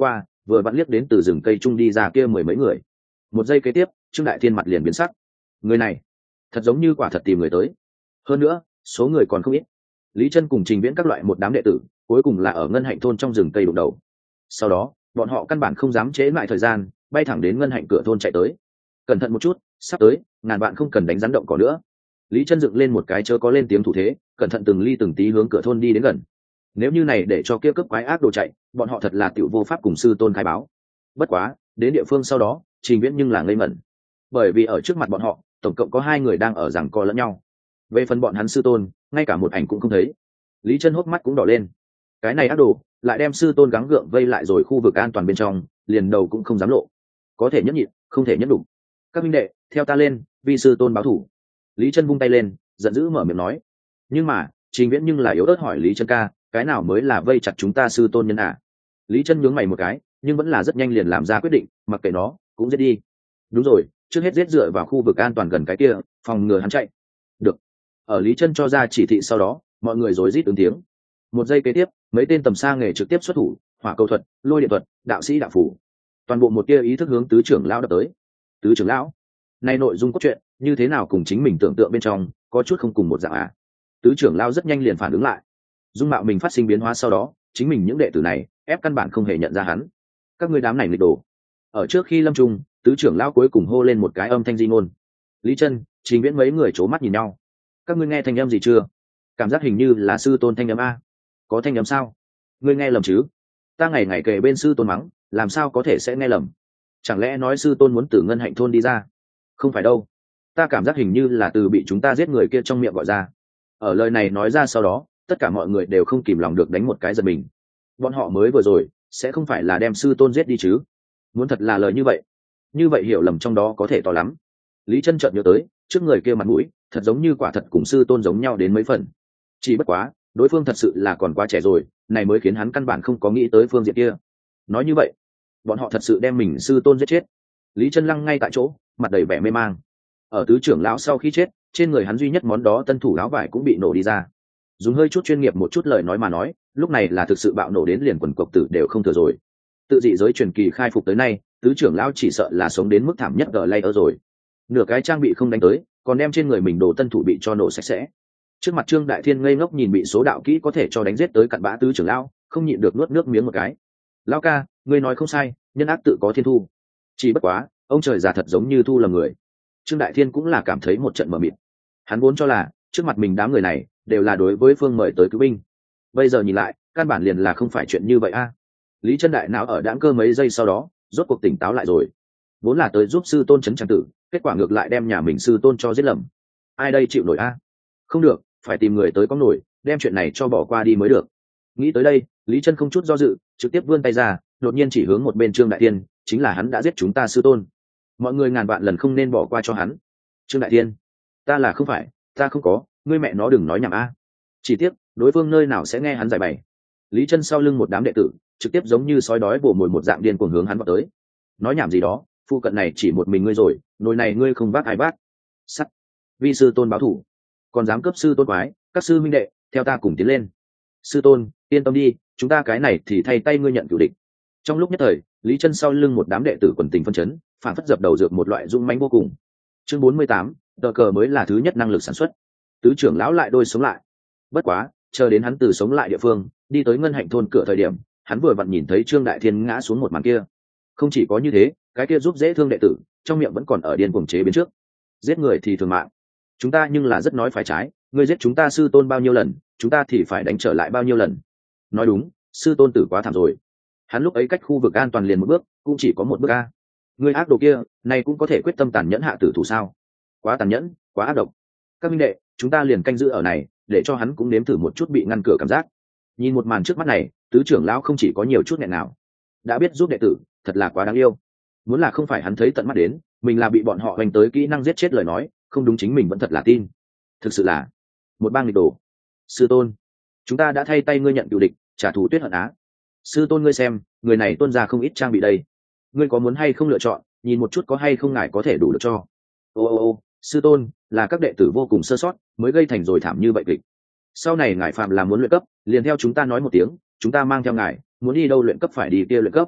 vừa vặn liếc đến từ rừng cây trung đi ra kia mười mấy người. Một giây kế tiếp, Trương Đại Thiên mặt liền biến sắc. Người này thật giống như quả thật tìm người tới, hơn nữa số người còn không ít. Lý Chân cùng Trình Viễn các loại một đám đệ tử cuối cùng là ở Ngân Hạnh thôn trong rừng cây đụng đầu. Sau đó bọn họ căn bản không dám trễ lại thời gian, bay thẳng đến Ngân Hạnh cửa thôn chạy tới. Cẩn thận một chút, sắp tới, ngàn bạn không cần đánh rắn động cỏ nữa. Lý Chân dựng lên một cái chớ có lên tiếng thủ thế, cẩn thận từng ly từng tí hướng cửa thôn đi đến gần. Nếu như này để cho kia cướp quái ác đồ chạy, bọn họ thật là tiểu vô pháp cùng sư tôn khai báo. Bất quá đến địa phương sau đó, Trình Viễn nhưng là ngây mẩn, bởi vì ở trước mặt bọn họ tổng cộng có hai người đang ở giằng co lẫn nhau. Về phần bọn hắn sư tôn, ngay cả một ảnh cũng không thấy. Lý Chân hốc mắt cũng đỏ lên, cái này ác đồ lại đem sư tôn gắng gượng vây lại rồi khu vực an toàn bên trong, liền đầu cũng không dám lộ. Có thể nhẫn nhịn, không thể nhẫn đủ. Các minh đệ, theo ta lên, vì sư tôn báo thủ. Lý Chân vung tay lên, giận dữ mở miệng nói. Nhưng mà Trình Viễn nhưng là yếu ớt hỏi Lý Chân ca, cái nào mới là vây chặt chúng ta sư tôn nhân à? Lý Chân nhướng mày một cái, nhưng vẫn là rất nhanh liền làm ra quyết định, mặc kệ nó, cũng giết đi. Đúng rồi, trước hết giết dựa vào khu vực an toàn gần cái kia, phòng ngừa hắn chạy. Được. Ở Lý Chân cho ra chỉ thị sau đó, mọi người rối rít ứng tiếng. Một giây kế tiếp, mấy tên tầm xa nghề trực tiếp xuất thủ, hỏa cầu thuật, lôi điện thuật, đạo sĩ đạo phủ, toàn bộ một tia ý thức hướng tứ trưởng lão đập tới. Tứ trưởng lão, nay nội dung cốt truyện như thế nào cùng chính mình tưởng tượng bên trong có chút không cùng một dạng à? Tứ trưởng lão rất nhanh liền phản ứng lại, dung mạo mình phát sinh biến hóa sau đó, chính mình những đệ tử này ép căn bản không hề nhận ra hắn. Các ngươi đám này nghịch đồ. Ở trước khi lâm trung, tứ trưởng lão cuối cùng hô lên một cái âm thanh di ngôn. Lý Chân, Trình Viễn mấy người c mắt nhìn nhau. Các ngươi nghe thanh âm gì chưa? Cảm giác hình như là sư tôn thanh âm a. Có thanh âm sao? Ngươi nghe lầm chứ? Ta ngày ngày kề bên sư tôn mắng, làm sao có thể sẽ nghe lầm? Chẳng lẽ nói sư tôn muốn từ Ngân Hạnh thôn đi ra? Không phải đâu, ta cảm giác hình như là từ bị chúng ta giết người kia trong miệng gọi ra. Ở lời này nói ra sau đó, tất cả mọi người đều không kìm lòng được đánh một cái giật mình. Bọn họ mới vừa rồi sẽ không phải là đem sư tôn giết đi chứ? Muốn thật là lời như vậy, như vậy hiểu lầm trong đó có thể to lắm. Lý Chân chợt nhớ tới, trước người kia mặt mũi thật giống như quả thật cùng sư tôn giống nhau đến mấy phần. Chỉ bất quá đối phương thật sự là còn quá trẻ rồi, này mới khiến hắn căn bản không có nghĩ tới phương diện kia. Nói như vậy, bọn họ thật sự đem mình sư tôn giết chết. Lý Chân lăng ngay tại chỗ, mặt đầy vẻ mê mang. Ở tứ trưởng lão sau khi chết, trên người hắn duy nhất món đó tân thủ áo vải cũng bị nổ đi ra. Dùng hơi chút chuyên nghiệp một chút lời nói mà nói, lúc này là thực sự bạo nổ đến liền quần cộc tử đều không thừa rồi. Tự dị giới truyền kỳ khai phục tới nay, tứ trưởng lão chỉ sợ là sống đến mức thảm nhất gờ lay ở rồi. Nửa cái trang bị không đánh tới, còn đem trên người mình đồ tân thủ bị cho nổ sạch sẽ. Trước mặt Trương Đại Thiên ngây ngốc nhìn bị số đạo kỹ có thể cho đánh giết tới cặn bã tứ trưởng lão, không nhịn được nuốt nước miếng một cái. Lão ca, ngươi nói không sai, nhân ác tự có thiên thu. Chỉ bất quá, ông trời già thật giống như thu lầm người. Trương Đại Thiên cũng là cảm thấy một trận mờ mịt. Hắn vốn cho là trước mặt mình đám người này đều là đối với phương mời tới cứu binh, bây giờ nhìn lại căn bản liền là không phải chuyện như vậy a. Lý Chân đại não ở đãng cơ mấy giây sau đó rốt cuộc tỉnh táo lại rồi, vốn là tới giúp sư tôn trấn trang tử, kết quả ngược lại đem nhà mình sư tôn cho giết lầm. Ai đây chịu nổi a? Không được, phải tìm người tới có nổi, đem chuyện này cho bỏ qua đi mới được. Nghĩ tới đây, Lý Chân không chút do dự, trực tiếp vươn tay ra, đột nhiên chỉ hướng một bên Trương Đại Thiên, chính là hắn đã giết chúng ta sư tôn. Mọi người ngàn vạn lần không nên bỏ qua cho hắn. Trương Đại Thiên, ta là không phải, ta không có, ngươi mẹ nó đừng nói nhảm a. Chỉ tiếc, đối phương nơi nào sẽ nghe hắn giải bày. Lý Chân sau lưng một đám đệ tử, trực tiếp giống như sói đói vồ mồi một dạng điên cuồng hướng hắn vào tới. Nói nhảm gì đó, phụ cận này chỉ một mình ngươi rồi, nồi này ngươi không vác ai vác. Sắt, vi sư tôn báo thủ, còn dám cướp sư tôn quái, các sư minh đệ, theo ta cùng tiến lên. Sư tôn, yên tâm đi, chúng ta cái này thì thay tay ngươi nhận cửu địch. Trong lúc nhất thời, Lý Chân sau lưng một đám đệ tử quần tình phân chấn, phản phất dập đầu dược một loại dung mãnh vô cùng. Chương bốn mươi tám, tờ cờ mới là thứ nhất năng lực sản xuất. Tứ trưởng lão lại đôi sống lại. Bất quá, chờ đến hắn từ sống lại địa phương, đi tới Ngân Hạnh thôn cửa thời điểm, hắn vừa vặn nhìn thấy Trương Đại Thiên ngã xuống một màn kia. Không chỉ có như thế, cái kia giúp dễ thương đệ tử, trong miệng vẫn còn ở điên cuồng chế biến trước. Giết người thì thường mạng, chúng ta nhưng là rất nói phải trái, ngươi giết chúng ta sư tôn bao nhiêu lần, chúng ta thì phải đánh trở lại bao nhiêu lần. Nói đúng, sư tôn tử quá thảm rồi. Hắn lúc ấy cách khu vực an toàn liền một bước, cũng chỉ có một bước a. Người ác đồ kia, này cũng có thể quyết tâm tàn nhẫn hạ tử thủ sao? Quá tàn nhẫn, quá ác độc. Các minh đệ, chúng ta liền canh giữ ở này, để cho hắn cũng nếm thử một chút bị ngăn cửa cảm giác. Nhìn một màn trước mắt này, tứ trưởng lão không chỉ có nhiều chút nghẹn nào, đã biết giúp đệ tử, thật là quá đáng yêu. Muốn là không phải hắn thấy tận mắt đến, mình là bị bọn họ hoành tới kỹ năng giết chết lời nói, không đúng chính mình vẫn thật là tin. Thực sự là một bang nghịch đồ. Sư tôn, chúng ta đã thay tay ngươi nhận cựu địch, trả thù Tuyết Hận Á. Sư tôn ngươi xem, người này tuôn ra không ít trang bị đây, ngươi có muốn hay không lựa chọn, nhìn một chút có hay không ngài có thể đủ được cho. Ô ô ô, sư tôn, là các đệ tử vô cùng sơ sót mới gây thành rồi thảm như vậy kịch. Sau này ngài phạm là muốn luyện cấp, liền theo chúng ta nói một tiếng, chúng ta mang theo ngài, muốn đi đâu luyện cấp phải đi kia luyện cấp.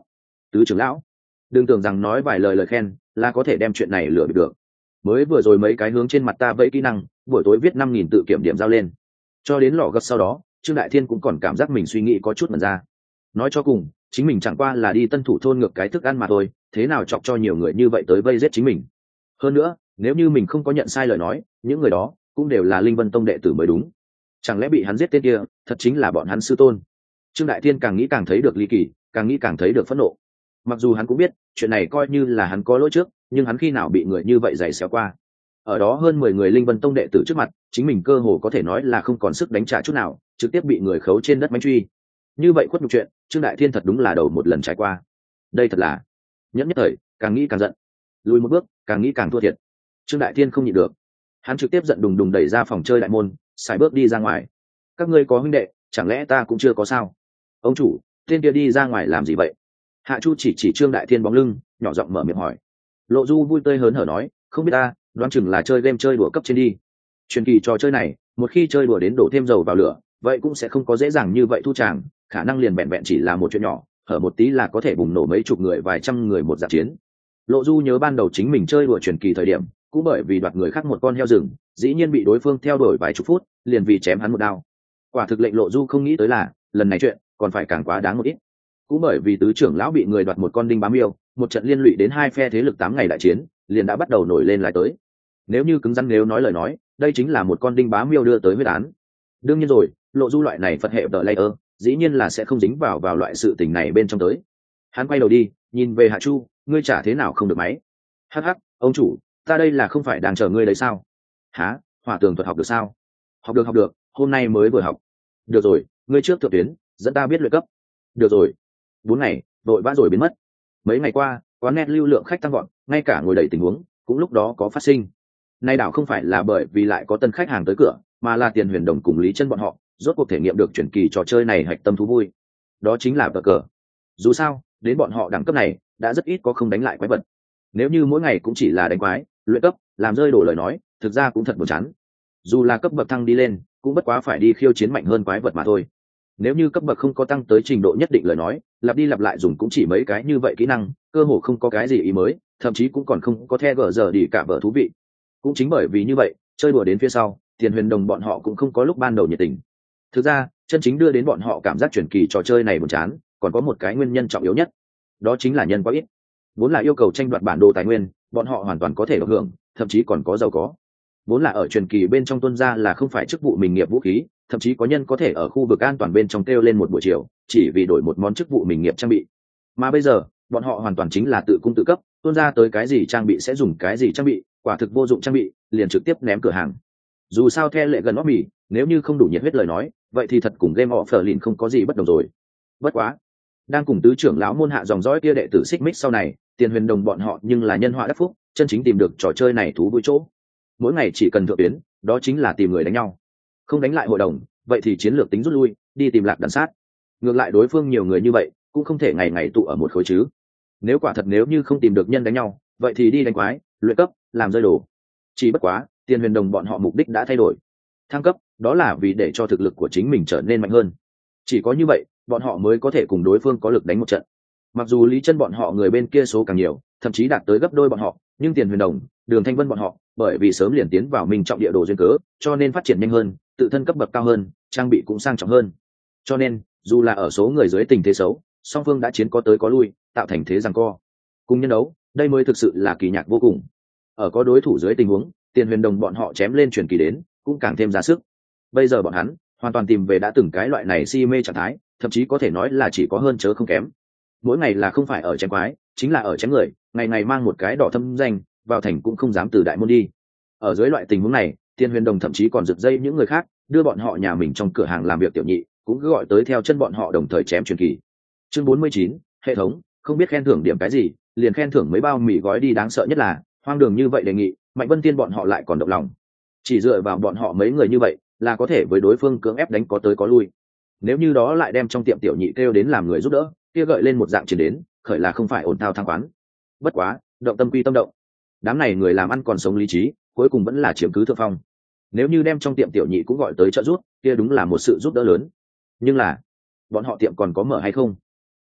Tứ trưởng lão, đừng tưởng rằng nói vài lời lời khen là có thể đem chuyện này lừa bịp được. Mới vừa rồi mấy cái hướng trên mặt ta vẫy kỹ năng, buổi tối viết năm nghìn tự kiểm điểm giao lên. Cho đến lò gấp sau đó, Trương Đại Thiên cũng còn cảm giác mình suy nghĩ có chút mẩn ra. Nói cho cùng, chính mình chẳng qua là đi tân thủ thôn ngược cái thức ăn mà thôi, thế nào chọc cho nhiều người như vậy tới vây giết chính mình. Hơn nữa, nếu như mình không có nhận sai lời nói, những người đó cũng đều là Linh Vân Tông đệ tử mới đúng. Chẳng lẽ bị hắn giết tên kia thật chính là bọn hắn sư tôn? Trương Đại Thiên càng nghĩ càng thấy được ly kỳ, càng nghĩ càng thấy được phẫn nộ. Mặc dù hắn cũng biết chuyện này coi như là hắn có lỗi trước, nhưng hắn khi nào bị người như vậy giày xéo qua. Ở đó hơn mười người Linh Vân Tông đệ tử trước mặt, chính mình cơ hồ có thể nói là không còn sức đánh trả chút nào, trực tiếp bị người khấu trên đất bánh truy. Như vậy khuất nhục chuyện, Trương Đại Thiên thật đúng là đầu một lần trải qua. Đây thật là nhẫn nhất thời, càng nghĩ càng giận. Lùi một bước, càng nghĩ càng thua thiệt. Trương Đại Thiên không nhịn được, hắn trực tiếp giận đùng đùng đẩy ra phòng chơi đại môn, xài bước đi ra ngoài. Các ngươi có huynh đệ, chẳng lẽ ta cũng chưa có sao? Ông chủ, tên kia đi ra ngoài làm gì vậy? Hạ Chu chỉ chỉ Trương Đại Thiên bóng lưng, nhỏ giọng mở miệng hỏi. Lộ Du vui tươi hớn hở nói, không biết ta, đoán chừng là chơi game chơi đùa cấp trên đi. Truyền kỳ trò chơi này, một khi chơi đùa đến đổ thêm dầu vào lửa, vậy cũng sẽ không có dễ dàng như vậy thu tràng, khả năng liền vẹn vẹn chỉ là một chuyện nhỏ, hở một tí là có thể bùng nổ mấy chục người vài trăm người một trận chiến. Lộ Du nhớ ban đầu chính mình chơi đùa truyền kỳ thời điểm, cũng bởi vì đoạt người khác một con heo rừng, dĩ nhiên bị đối phương theo đuổi vài chục phút, liền vì chém hắn một đao. Quả thực lệnh Lộ Du không nghĩ tới là, lần này chuyện còn phải càng quá đáng một ít. Cũng bởi vì tứ trưởng lão bị người đoạt một con đinh bám yêu, một trận liên lụy đến hai phe thế lực tám ngày đại chiến, liền đã bắt đầu nổi lên lại tới. Nếu như cứng rắn nếu nói lời nói, đây chính là một con đinh bám yêu đưa tới huyết án. Đương nhiên rồi, Lộ Du loại này Phật hệ tờ layer, dĩ nhiên là sẽ không dính vào vào loại sự tình này bên trong tới. Hắn quay đầu đi, nhìn về Hạ Chu, ngươi trả thế nào không được máy? Hắc hắc, ông chủ, ta đây là không phải đang chờ ngươi đấy sao? Hả? Hỏa tường thuật học được sao? Học được học được, hôm nay mới vừa học. Được rồi, ngươi trước thượng tuyến, dẫn ta biết luyện cấp. Được rồi. Bốn ngày, đội vã rồi biến mất. Mấy ngày qua, quán net lưu lượng khách tăng vọt, ngay cả ngồi đầy tình huống cũng lúc đó có phát sinh. Nay đảo không phải là bởi vì lại có tân khách hàng tới cửa, mà là Tiền Huyền Đồng cùng Lý Chân bọn họ rốt cuộc thể nghiệm được chuyển kỳ trò chơi này hạch tâm thú vui. Đó chính là cờ cờ. Dù sao, đến bọn họ đẳng cấp này đã rất ít có không đánh lại quái vật. Nếu như mỗi ngày cũng chỉ là đánh quái, luyện cấp, làm rơi đổ lời nói, thực ra cũng thật buồn chán. Dù là cấp bậc thăng đi lên, cũng bất quá phải đi khiêu chiến mạnh hơn quái vật mà thôi. Nếu như cấp bậc không có tăng tới trình độ nhất định lời nói, lặp đi lặp lại dùng cũng chỉ mấy cái như vậy kỹ năng, cơ hồ không có cái gì ý mới, thậm chí cũng còn không có the gở giờ đi cả vợ thú vị. Cũng chính bởi vì như vậy, chơi đùa đến phía sau, Tiền Huyền Đồng bọn họ cũng không có lúc ban đầu nhiệt tình. Thực ra, chân chính đưa đến bọn họ cảm giác chuyển kỳ trò chơi này buồn chán, còn có một cái nguyên nhân trọng yếu nhất, đó chính là nhân quá ít. Vốn là yêu cầu tranh đoạt bản đồ tài nguyên, bọn họ hoàn toàn có thể được hưởng, thậm chí còn có giàu có. Vốn là ở truyền kỳ bên trong tuân ra là không phải chức vụ mình nghiệp vũ khí, thậm chí có nhân có thể ở khu vực an toàn bên trong kêu lên một buổi chiều, chỉ vì đổi một món chức vụ mình nghiệp trang bị. Mà bây giờ, bọn họ hoàn toàn chính là tự cung tự cấp, tuân ra tới cái gì trang bị sẽ dùng cái gì trang bị, quả thực vô dụng trang bị, liền trực tiếp ném cửa hàng. Dù sao theo lệ gần óc mì, nếu như không đủ nhiệt huyết lời nói, vậy thì thật cùng game offer liền không có gì bất đồng rồi. Bất quá, đang cùng tứ trưởng lão môn hạ dòng dõi kia đệ tử xích mích sau này, Tiền Huyền Đồng bọn họ nhưng là nhân họa đắc phúc, chân chính tìm được trò chơi này thú vui chỗ. Mỗi ngày chỉ cần thượng tuyến, đó chính là tìm người đánh nhau. Không đánh lại hội đồng, vậy thì chiến lược tính rút lui, đi tìm lạc đàn sát. Ngược lại đối phương nhiều người như vậy, cũng không thể ngày ngày tụ ở một khối chứ. Nếu quả thật nếu như không tìm được nhân đánh nhau, vậy thì đi đánh quái, luyện cấp, làm rơi đồ. Chỉ bất quá, Tiền Huyền Đồng bọn họ mục đích đã thay đổi. Thăng cấp, đó là vì để cho thực lực của chính mình trở nên mạnh hơn. Chỉ có như vậy, bọn họ mới có thể cùng đối phương có lực đánh một trận. Mặc dù Lý Chân bọn họ người bên kia số càng nhiều, thậm chí đạt tới gấp đôi bọn họ, nhưng Tiền Huyền Đồng, Đường Thanh Vân bọn họ, bởi vì sớm liền tiến vào Minh Trọng địa đồ duyên cớ, cho nên phát triển nhanh hơn, tự thân cấp bậc cao hơn, trang bị cũng sang trọng hơn. Cho nên, dù là ở số người dưới tình thế xấu, song phương đã chiến có tới có lui, tạo thành thế giằng co. Cùng nhân đấu, đây mới thực sự là kỳ nhạc vô cùng. Ở có đối thủ dưới tình huống, Tiền Huyền Đồng bọn họ chém lên truyền kỳ đến, cũng càng thêm ra sức. Bây giờ bọn hắn hoàn toàn tìm về đã từng cái loại này si mê trạng thái, thậm chí có thể nói là chỉ có hơn chớ không kém. Mỗi ngày là không phải ở chém quái, chính là ở chém người, ngày ngày mang một cái đỏ thâm danh, vào thành cũng không dám từ đại môn đi. Ở dưới loại tình huống này, Tiền Huyền Đồng thậm chí còn giật dây những người khác, đưa bọn họ nhà mình trong cửa hàng làm việc tiểu nhị, cũng cứ gọi tới theo chân bọn họ đồng thời chém truyền kỳ. Chương bốn mươi chín, hệ thống, không biết khen thưởng điểm cái gì, liền khen thưởng mấy bao mì gói đi, đáng sợ nhất là, hoang đường như vậy đề nghị, Mạnh Vân Tiên bọn họ lại còn động lòng. Chỉ dựa vào bọn họ mấy người như vậy, là có thể với đối phương cưỡng ép đánh có tới có lui. Nếu như đó lại đem trong tiệm tiểu nhị kêu đến làm người giúp đỡ, kia gợi lên một dạng chiến đến, khởi là không phải ổn thao thang quán. Bất quá, động tâm quy tâm động. Đám này người làm ăn còn sống lý trí, cuối cùng vẫn là chiếm cứ thượng phong. Nếu như đem trong tiệm tiểu nhị cũng gọi tới trợ giúp, kia đúng là một sự giúp đỡ lớn. Nhưng là, bọn họ tiệm còn có mở hay không?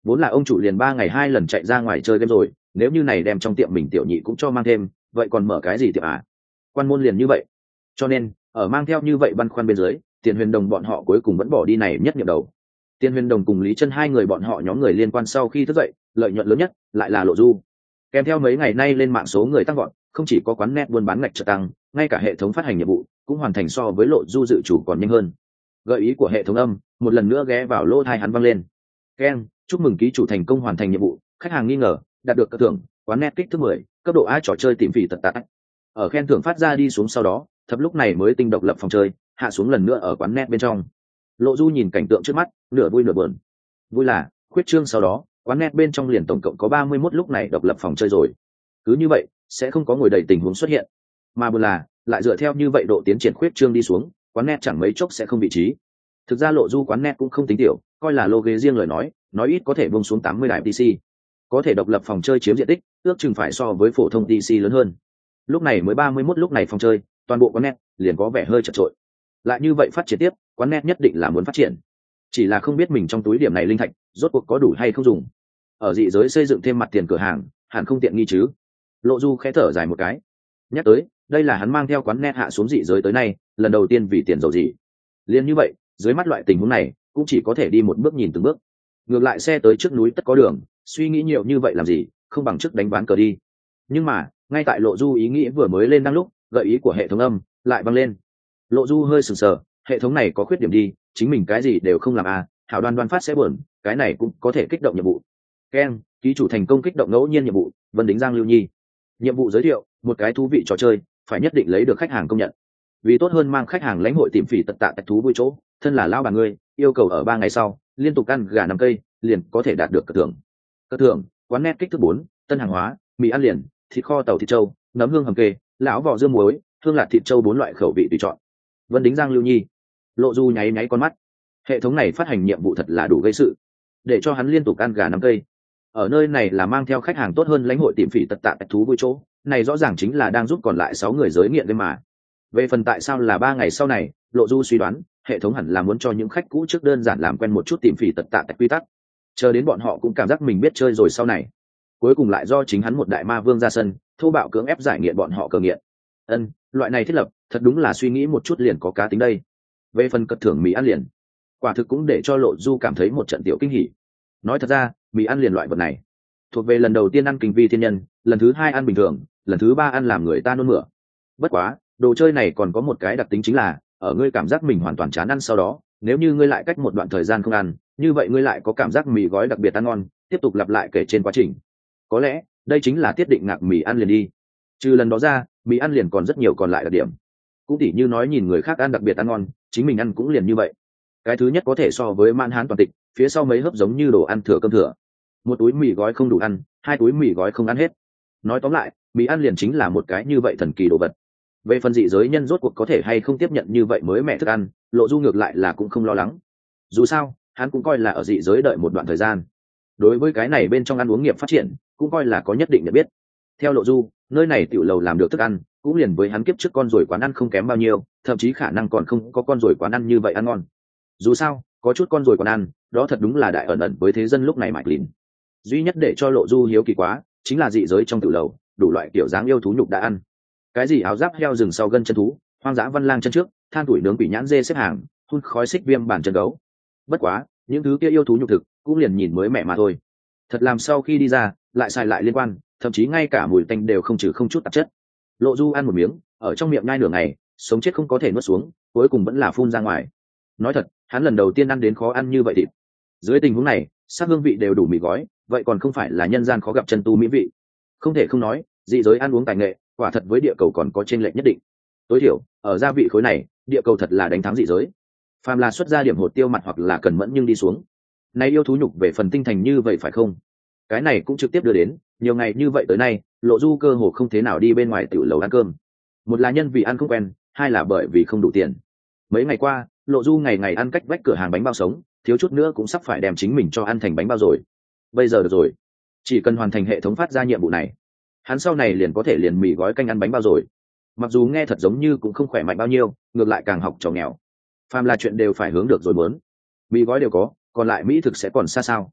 vốn là ông chủ liền ba ngày hai lần chạy ra ngoài chơi game rồi, nếu như này đem trong tiệm mình tiểu nhị cũng cho mang thêm, vậy còn mở cái gì tiệm à? Quan môn liền như vậy. Cho nên ở mang theo như vậy băn khoăn bên dưới, Tiền Huyền Đồng bọn họ cuối cùng vẫn bỏ đi này nhất nhiệm đầu. Tiền Huyền Đồng cùng Lý Chân hai người bọn họ nhóm người liên quan sau khi thức dậy, lợi nhuận lớn nhất lại là Lộ Du. Kèm theo mấy ngày nay lên mạng số người tăng vọt, không chỉ có quán net buôn bán ngạch chợt tăng, ngay cả hệ thống phát hành nhiệm vụ cũng hoàn thành so với Lộ Du dự chủ còn nhanh hơn. Gợi ý của hệ thống âm một lần nữa ghé vào lỗ tai hắn vang lên. Keng, chúc mừng ký chủ thành công hoàn thành nhiệm vụ, khách hàng nghi ngờ, đạt được cơ thưởng, quán net kích thước mười, cấp độ A trò chơi tìm phỉ tật tạ. Ở khen thưởng phát ra đi xuống sau đó, Thập lúc này mới tinh độc lập phòng chơi, hạ xuống lần nữa ở quán net bên trong. Lộ Du nhìn cảnh tượng trước mắt, nửa vui nửa buồn. Vui là, khuyết trương sau đó, quán net bên trong liền tổng cộng có ba mươi mốt lúc này độc lập phòng chơi rồi. Cứ như vậy, sẽ không có ngồi đầy tình huống xuất hiện. Mà buồn là, lại dựa theo như vậy độ tiến triển khuyết trương đi xuống, quán net chẳng mấy chốc sẽ không vị trí. Thực ra Lộ Du quán net cũng không tính tiểu, coi là lô ghế riêng lời nói, nói ít có thể buông xuống tám mươi đài pê xê. Có thể độc lập phòng chơi chiếm diện tích, ước chừng phải so với phổ thông pê xê lớn hơn. Lúc này mới ba mươi mốt lúc này phòng chơi, toàn bộ quán net liền có vẻ hơi chật chội. Lại như vậy phát triển tiếp, quán net nhất định là muốn phát triển. Chỉ là không biết mình trong túi điểm này linh thạch, rốt cuộc có đủ hay không dùng. Ở dị giới xây dựng thêm mặt tiền cửa hàng, hẳn không tiện nghi chứ. Lộ Du khẽ thở dài một cái. Nhắc tới, đây là hắn mang theo quán net hạ xuống dị giới tới nay, lần đầu tiên vì tiền giàu gì. Liên như vậy, dưới mắt loại tình huống này, cũng chỉ có thể đi một bước nhìn từng bước. Ngược lại xe tới trước núi tất có đường, suy nghĩ nhiều như vậy làm gì, không bằng trước đánh ván cờ đi. Nhưng mà, ngay tại Lộ Du ý nghĩ vừa mới lên đang lúc, gợi ý của hệ thống âm lại vang lên. Lộ Du hơi sừng sờ, hệ thống này có khuyết điểm đi, chính mình cái gì đều không làm à, hảo đoan đoan phát sẽ buồn, cái này cũng có thể kích động nhiệm vụ. Ken, ký chủ thành công kích động ngẫu nhiên nhiệm vụ, Vân Đính Giang Lưu Nhi. Nhiệm vụ giới thiệu, một cái thú vị trò chơi, phải nhất định lấy được khách hàng công nhận. Vì tốt hơn mang khách hàng lãnh hội tìm phỉ tật tạ tạch thú vui chỗ, thân là lão bà ngươi, yêu cầu ở ba ngày sau, liên tục ăn gà năm cây, liền có thể đạt được cơ thưởng. Cơ thưởng, quán net kích thước bốn, tân hàng hóa, mì ăn liền, thịt kho tàu thịt trâu, nấm hương hầm kê, lão vỏ dưa muối, hương lạc thịt trâu bốn loại khẩu vị tùy chọn. Vân Đính Giang Lưu Nhi. Lộ Du nháy nháy con mắt. Hệ thống này phát hành nhiệm vụ thật là đủ gây sự, để cho hắn liên tục ăn gà năm cây. Ở nơi này là mang theo khách hàng tốt hơn lãnh hội tìm phỉ tật tạ tạch thú vui chỗ, này rõ ràng chính là đang giúp còn lại sáu người giới nghiện game mà. Về phần tại sao là ba ngày sau này, Lộ Du suy đoán, hệ thống hẳn là muốn cho những khách cũ trước đơn giản làm quen một chút tìm phỉ tật tạ tạch quy tắc, chờ đến bọn họ cũng cảm giác mình biết chơi rồi sau này, cuối cùng lại do chính hắn một đại ma vương ra sân, thô bạo cưỡng ép giải nghiện bọn họ cờ nghiện. Ân, loại này thiết lập, thật đúng là suy nghĩ một chút liền có cá tính đây. Về phần cất thưởng mì ăn liền, quả thực cũng để cho Lộ Du cảm thấy một trận tiểu kinh hỉ. Nói thật ra, mì ăn liền loại vật này, thuộc về lần đầu tiên ăn kinh vi thiên nhân, lần thứ hai ăn bình thường, lần thứ ba ăn làm người ta nôn mửa. Bất quá, đồ chơi này còn có một cái đặc tính chính là, ở ngươi cảm giác mình hoàn toàn chán ăn sau đó, nếu như ngươi lại cách một đoạn thời gian không ăn, như vậy ngươi lại có cảm giác mì gói đặc biệt ăn ngon, tiếp tục lặp lại kể trên quá trình. Có lẽ, đây chính là tiết định ngạc mì ăn liền đi. Trừ lần đó ra, mì ăn liền còn rất nhiều còn lại đặc điểm. Cũng tỉ như nói nhìn người khác ăn đặc biệt ăn ngon, chính mình ăn cũng liền như vậy. Cái thứ nhất có thể so với man hán toàn tịch, phía sau mấy hớp giống như đồ ăn thừa cơm thừa. Một túi mì gói không đủ ăn, hai túi mì gói không ăn hết. Nói tóm lại, mì ăn liền chính là một cái như vậy thần kỳ đồ vật. Về phần dị giới nhân rốt cuộc có thể hay không tiếp nhận như vậy mới mẹ thức ăn, Lộ Du ngược lại là cũng không lo lắng. Dù sao, hắn cũng coi là ở dị giới đợi một đoạn thời gian, đối với cái này bên trong ăn uống nghiệp phát triển cũng coi là có nhất định nhận biết. Theo Lộ Du, nơi này tiểu lầu làm được thức ăn cũng liền với hắn kiếp trước con rồi quán ăn không kém bao nhiêu, thậm chí khả năng còn không có con rồi quán ăn như vậy ăn ngon. Dù sao, có chút con rồi quán ăn, đó thật đúng là đại ẩn ẩn với thế dân lúc này mạch lìn. Duy nhất để cho Lộ Du hiếu kỳ quá, chính là dị giới trong tiểu lầu, đủ loại kiểu dáng yêu thú nhục đã ăn. Cái gì áo giáp heo rừng sau gân chân thú, hoang dã văn lang chân trước, than tuổi nướng quỷ nhãn dê xếp hàng, hun khói xích viêm bản chân gấu. Bất quá, những thứ kia yêu thú nhục thực cũng liền nhìn mới mẹ mà thôi. Thật làm sau khi đi ra, lại xài lại liên quan, thậm chí ngay cả mùi tanh đều không trừ không chút tạp chất. Lộ Du ăn một miếng, ở trong miệng nhai nửa ngày, sống chết không có thể nuốt xuống, cuối cùng vẫn là phun ra ngoài. Nói thật, hắn lần đầu tiên ăn đến khó ăn như vậy thịt. Dưới tình huống này, sắc hương vị đều đủ mì gói, vậy còn không phải là nhân gian khó gặp chân tu mỹ vị. Không thể không nói, dị giới ăn uống tài nghệ, quả thật với địa cầu còn có chênh lệch nhất định. Tối thiểu, ở gia vị khối này, địa cầu thật là đánh thắng dị giới. Phàm là xuất ra điểm hột tiêu mặt hoặc là cần mẫn nhưng đi xuống. Này yêu thú nhục về phần tinh thành như vậy phải không? Cái này cũng trực tiếp đưa đến, nhiều ngày như vậy tới nay, Lộ Du cơ hồ không thế nào đi bên ngoài tiểu lầu ăn cơm. Một là nhân vì ăn không quen, hai là bởi vì không đủ tiền. Mấy ngày qua, Lộ Du ngày ngày ăn cách vách cửa hàng bánh bao sống, thiếu chút nữa cũng sắp phải đem chính mình cho ăn thành bánh bao rồi. Bây giờ được rồi, chỉ cần hoàn thành hệ thống phát ra nhiệm vụ này, hắn sau này liền có thể liền mì gói canh ăn bánh bao rồi. Mặc dù nghe thật giống như cũng không khỏe mạnh bao nhiêu, ngược lại càng học trò nghèo. Phàm là chuyện đều phải hướng được rồi muốn. Mì gói đều có, còn lại mỹ thực sẽ còn xa sao.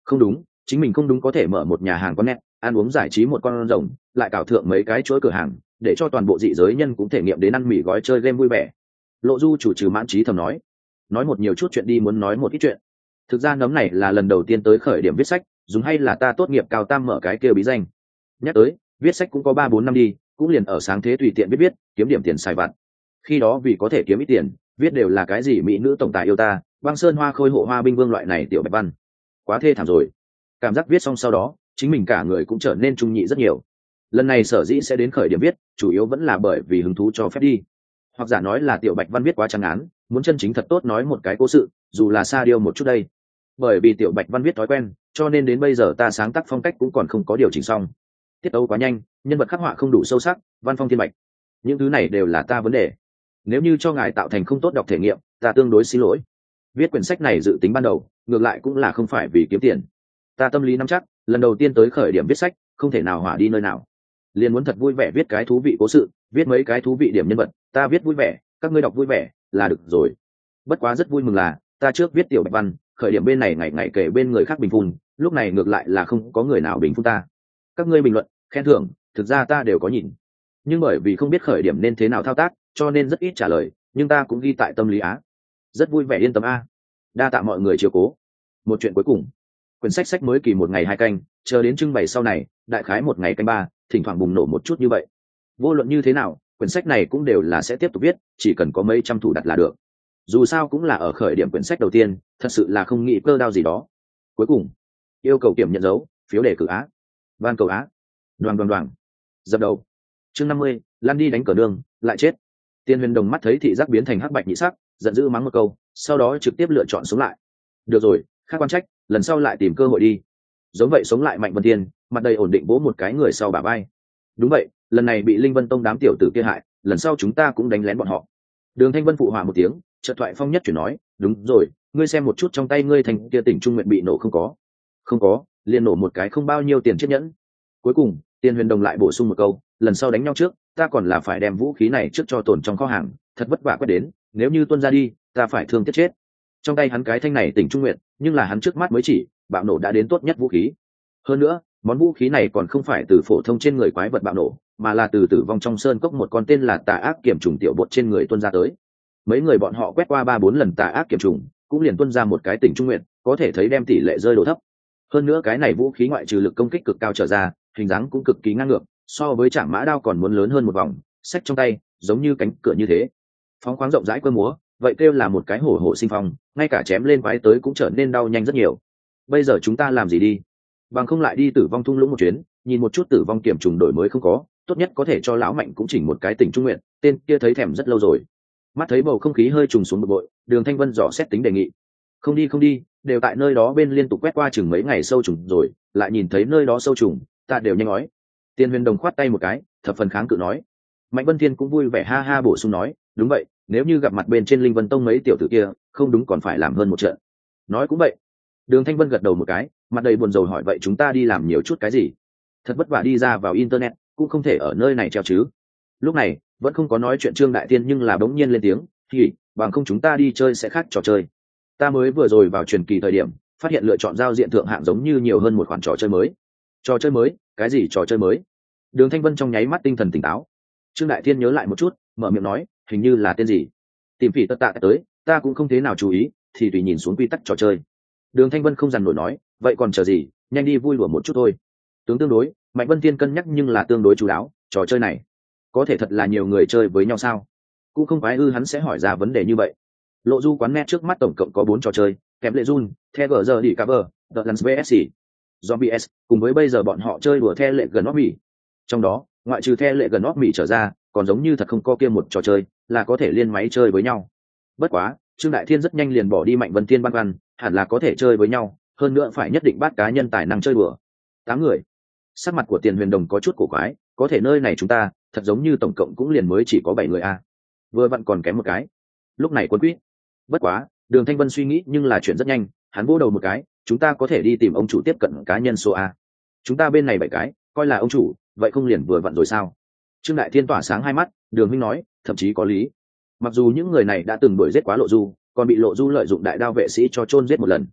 Không đúng, chính mình không đúng có thể mở một nhà hàng quán net, ăn uống giải trí một con rồng, lại cảo thượng mấy cái chuỗi cửa hàng, để cho toàn bộ dị giới nhân cũng thể nghiệm đến ăn mì gói chơi game vui vẻ. Lộ Du chủ trừ mãn trí thầm nói, nói một nhiều chút chuyện đi, muốn nói một ít chuyện. Thực ra nấm này là lần đầu tiên tới khởi điểm viết sách, dùng hay là ta tốt nghiệp cao tam mở cái kia bí danh. Nhắc tới, viết sách cũng có ba bốn năm đi, cũng liền ở sáng thế tùy tiện viết viết, kiếm điểm tiền xài vặt. Khi đó vì có thể kiếm ít tiền, viết đều là cái gì mỹ nữ tổng tài yêu ta, băng sơn hoa khôi hộ hoa binh vương loại này tiểu bạch văn. Quá thê thảm rồi. Cảm giác viết xong sau đó, chính mình cả người cũng trở nên trung nhị rất nhiều. Lần này sở dĩ sẽ đến khởi điểm viết, chủ yếu vẫn là bởi vì hứng thú cho phép đi. Hoặc giả nói là tiểu bạch văn viết quá trắng án, muốn chân chính thật tốt nói một cái cố sự, dù là xa điêu một chút đây. Bởi vì tiểu bạch văn viết thói quen, cho nên đến bây giờ ta sáng tác phong cách cũng còn không có điều chỉnh xong. Tiết tấu quá nhanh, nhân vật khắc họa không đủ sâu sắc, văn phong thiên bạch. Những thứ này đều là ta vấn đề. Nếu như cho ngài tạo thành không tốt đọc thể nghiệm, ta tương đối xin lỗi. Viết quyển sách này dự tính ban đầu, ngược lại cũng là không phải vì kiếm tiền. Ta tâm lý nắm chắc, lần đầu tiên tới khởi điểm viết sách, không thể nào hỏa đi nơi nào. Liền muốn thật vui vẻ viết cái thú vị cố sự, viết mấy cái thú vị điểm nhân vật, ta viết vui vẻ, các ngươi đọc vui vẻ là được rồi. Bất quá rất vui mừng là, ta trước viết tiểu bạch văn, khởi điểm bên này ngày ngày kể bên người khác bình phun, lúc này ngược lại là không có người nào bình phun ta. Các ngươi bình luận, khen thưởng, thực ra ta đều có nhìn. Nhưng bởi vì không biết khởi điểm nên thế nào thao tác, cho nên rất ít trả lời, nhưng ta cũng ghi tại tâm lý á. Rất vui vẻ, yên tâm a. Đa tạ mọi người chiếu cố. Một chuyện cuối cùng, quyển sách sách mới kỳ một ngày hai canh, chờ đến trưng bày sau này, đại khái một ngày canh ba, thỉnh thoảng bùng nổ một chút như vậy. Vô luận như thế nào, quyển sách này cũng đều là sẽ tiếp tục viết, chỉ cần có mấy trăm thủ đặt là được. Dù sao cũng là ở khởi điểm quyển sách đầu tiên, thật sự là không nghĩ cơ đao gì đó. Cuối cùng, yêu cầu kiểm nhận dấu, phiếu đề cử á. Van cầu á. Đoàn đoàn đoàn. Dập đầu. Chương năm mươi, Lan đi đánh cờ đường, lại chết. Tiên Huyền Đồng mắt thấy thị giác biến thành hắc bạch nhị sắc, giận dữ mắng một câu, sau đó trực tiếp lựa chọn sống lại. Được rồi, khác quan trách, lần sau lại tìm cơ hội đi. Giống vậy sống lại Mạnh Vân Tiên, mặt đầy ổn định vỗ một cái người sau bả vai. Đúng vậy, lần này bị Linh Vân Tông đám tiểu tử kia hại, lần sau chúng ta cũng đánh lén bọn họ. Đường Thanh Vân phụ họa một tiếng, chợt thoại phong nhất chuyển nói, đúng rồi, ngươi xem một chút trong tay ngươi thành kia tỉnh trung nguyện bị nổ không có? Không có, liền nổ một cái không bao nhiêu tiền chiếc nhẫn. Cuối cùng, Tiên Huyền Đồng lại bổ sung một câu, lần sau đánh nhau trước, ta còn là phải đem vũ khí này trước cho tồn trong kho hàng, thật vất vả quét đến, nếu như tuân ra đi, ta phải thương tiếc chết. Trong tay hắn cái thanh này tỉnh trung nguyện, nhưng là hắn trước mắt mới chỉ, bạo nổ đã đến tốt nhất vũ khí. Hơn nữa, món vũ khí này còn không phải từ phổ thông trên người quái vật bạo nổ, mà là từ tử vong trong sơn cốc một con tên là tà ác kiểm trùng tiểu bột trên người tuân ra tới. Mấy người bọn họ quét qua ba bốn lần tà ác kiểm trùng, cũng liền tuân ra một cái tỉnh trung nguyện, có thể thấy đem tỷ lệ rơi độ thấp. Hơn nữa cái này vũ khí ngoại trừ lực công kích cực cao trở ra, hình dáng cũng cực kỳ ngang ngược, so với trảm mã đao còn muốn lớn hơn một vòng, xách trong tay giống như cánh cửa như thế, phóng khoáng rộng rãi cơ múa, vậy kêu là một cái hổ hổ sinh phong, ngay cả chém lên quái tới cũng trở nên đau nhanh rất nhiều. Bây giờ chúng ta làm gì đi? Bằng không lại đi tử vong thung lũng một chuyến, nhìn một chút tử vong kiểm trùng đổi mới không có, tốt nhất có thể cho lão Mạnh cũng chỉnh một cái tỉnh trung nguyện, tên kia thấy thèm rất lâu rồi. Mắt thấy bầu không khí hơi trùng xuống bực bội, Đường Thanh Vân dò xét tính đề nghị. Không đi không đi, đều tại nơi đó bên liên tục quét qua chừng mấy ngày sâu trùng rồi, lại nhìn thấy nơi đó sâu trùng, ta đều nhanh nói. Tiên Huyền Đồng khoát tay một cái, thập phần kháng cự nói. Mạnh Vân Thiên cũng vui vẻ ha ha bổ sung nói, đúng vậy, nếu như gặp mặt bên trên Linh Vân Tông mấy tiểu tử kia, không đúng còn phải làm hơn một trận. Nói cũng vậy. Đường Thanh Vân gật đầu một cái, mặt đầy buồn rầu hỏi vậy chúng ta đi làm nhiều chút cái gì? Thật vất vả đi ra vào internet, cũng không thể ở nơi này treo chứ. Lúc này, vẫn không có nói chuyện Trương Đại Tiên nhưng là bỗng nhiên lên tiếng, thì bằng không chúng ta đi chơi sẽ khác trò chơi. Ta mới vừa rồi vào truyền kỳ thời điểm, phát hiện lựa chọn giao diện thượng hạng giống như nhiều hơn một khoản trò chơi mới. Trò chơi mới? Cái gì trò chơi mới? Đường Thanh Vân trong nháy mắt tinh thần tỉnh táo. Trương Đại Thiên nhớ lại một chút, mở miệng nói, hình như là tên gì? Tìm phỉ tất tạ tới, ta cũng không thế nào chú ý, thì tùy nhìn xuống quy tắc trò chơi. Đường Thanh Vân không dằn nổi nói, vậy còn chờ gì, nhanh đi vui lùa một chút thôi. Tướng tương đối, Mạnh Vân Thiên cân nhắc nhưng là tương đối chú đáo, trò chơi này có thể thật là nhiều người chơi với nhau sao? Cũng không phải ư hắn sẽ hỏi ra vấn đề như vậy. Lộ Du quán net trước mắt tổng cộng có bốn trò chơi, kèm lệ run, The giờ đi cover, The Lance vê ét xê, Zombies, cùng với bây giờ bọn họ chơi đùa The lệ gần óc mì. Trong đó, ngoại trừ The lệ gần óc mì trở ra, còn giống như thật không có kia một trò chơi là có thể liên máy chơi với nhau. Bất quá, Trương Đại Thiên rất nhanh liền bỏ đi Mạnh Vân Thiên băn khoăn, hẳn là có thể chơi với nhau, hơn nữa phải nhất định bắt cá nhân tài năng chơi đùa. Tám người. Sắc mặt của Tiền Huyền Đồng có chút cổ quái, có thể nơi này chúng ta, thật giống như tổng cộng cũng liền mới chỉ có bảy người a. Vừa vặn còn kém một cái. Lúc này quân quýt. Bất quá, Đường Thanh Vân suy nghĩ nhưng là chuyện rất nhanh, hắn vỗ đầu một cái, chúng ta có thể đi tìm ông chủ tiếp cận cá nhân số a. Chúng ta bên này bảy cái, coi là ông chủ, vậy không liền vừa vặn rồi sao? Trương Đại Thiên tỏa sáng hai mắt, Đường huynh nói, thậm chí có lý. Mặc dù những người này đã từng đuổi giết quá Lộ Du, còn bị Lộ Du lợi dụng đại đao vệ sĩ cho chôn giết một lần.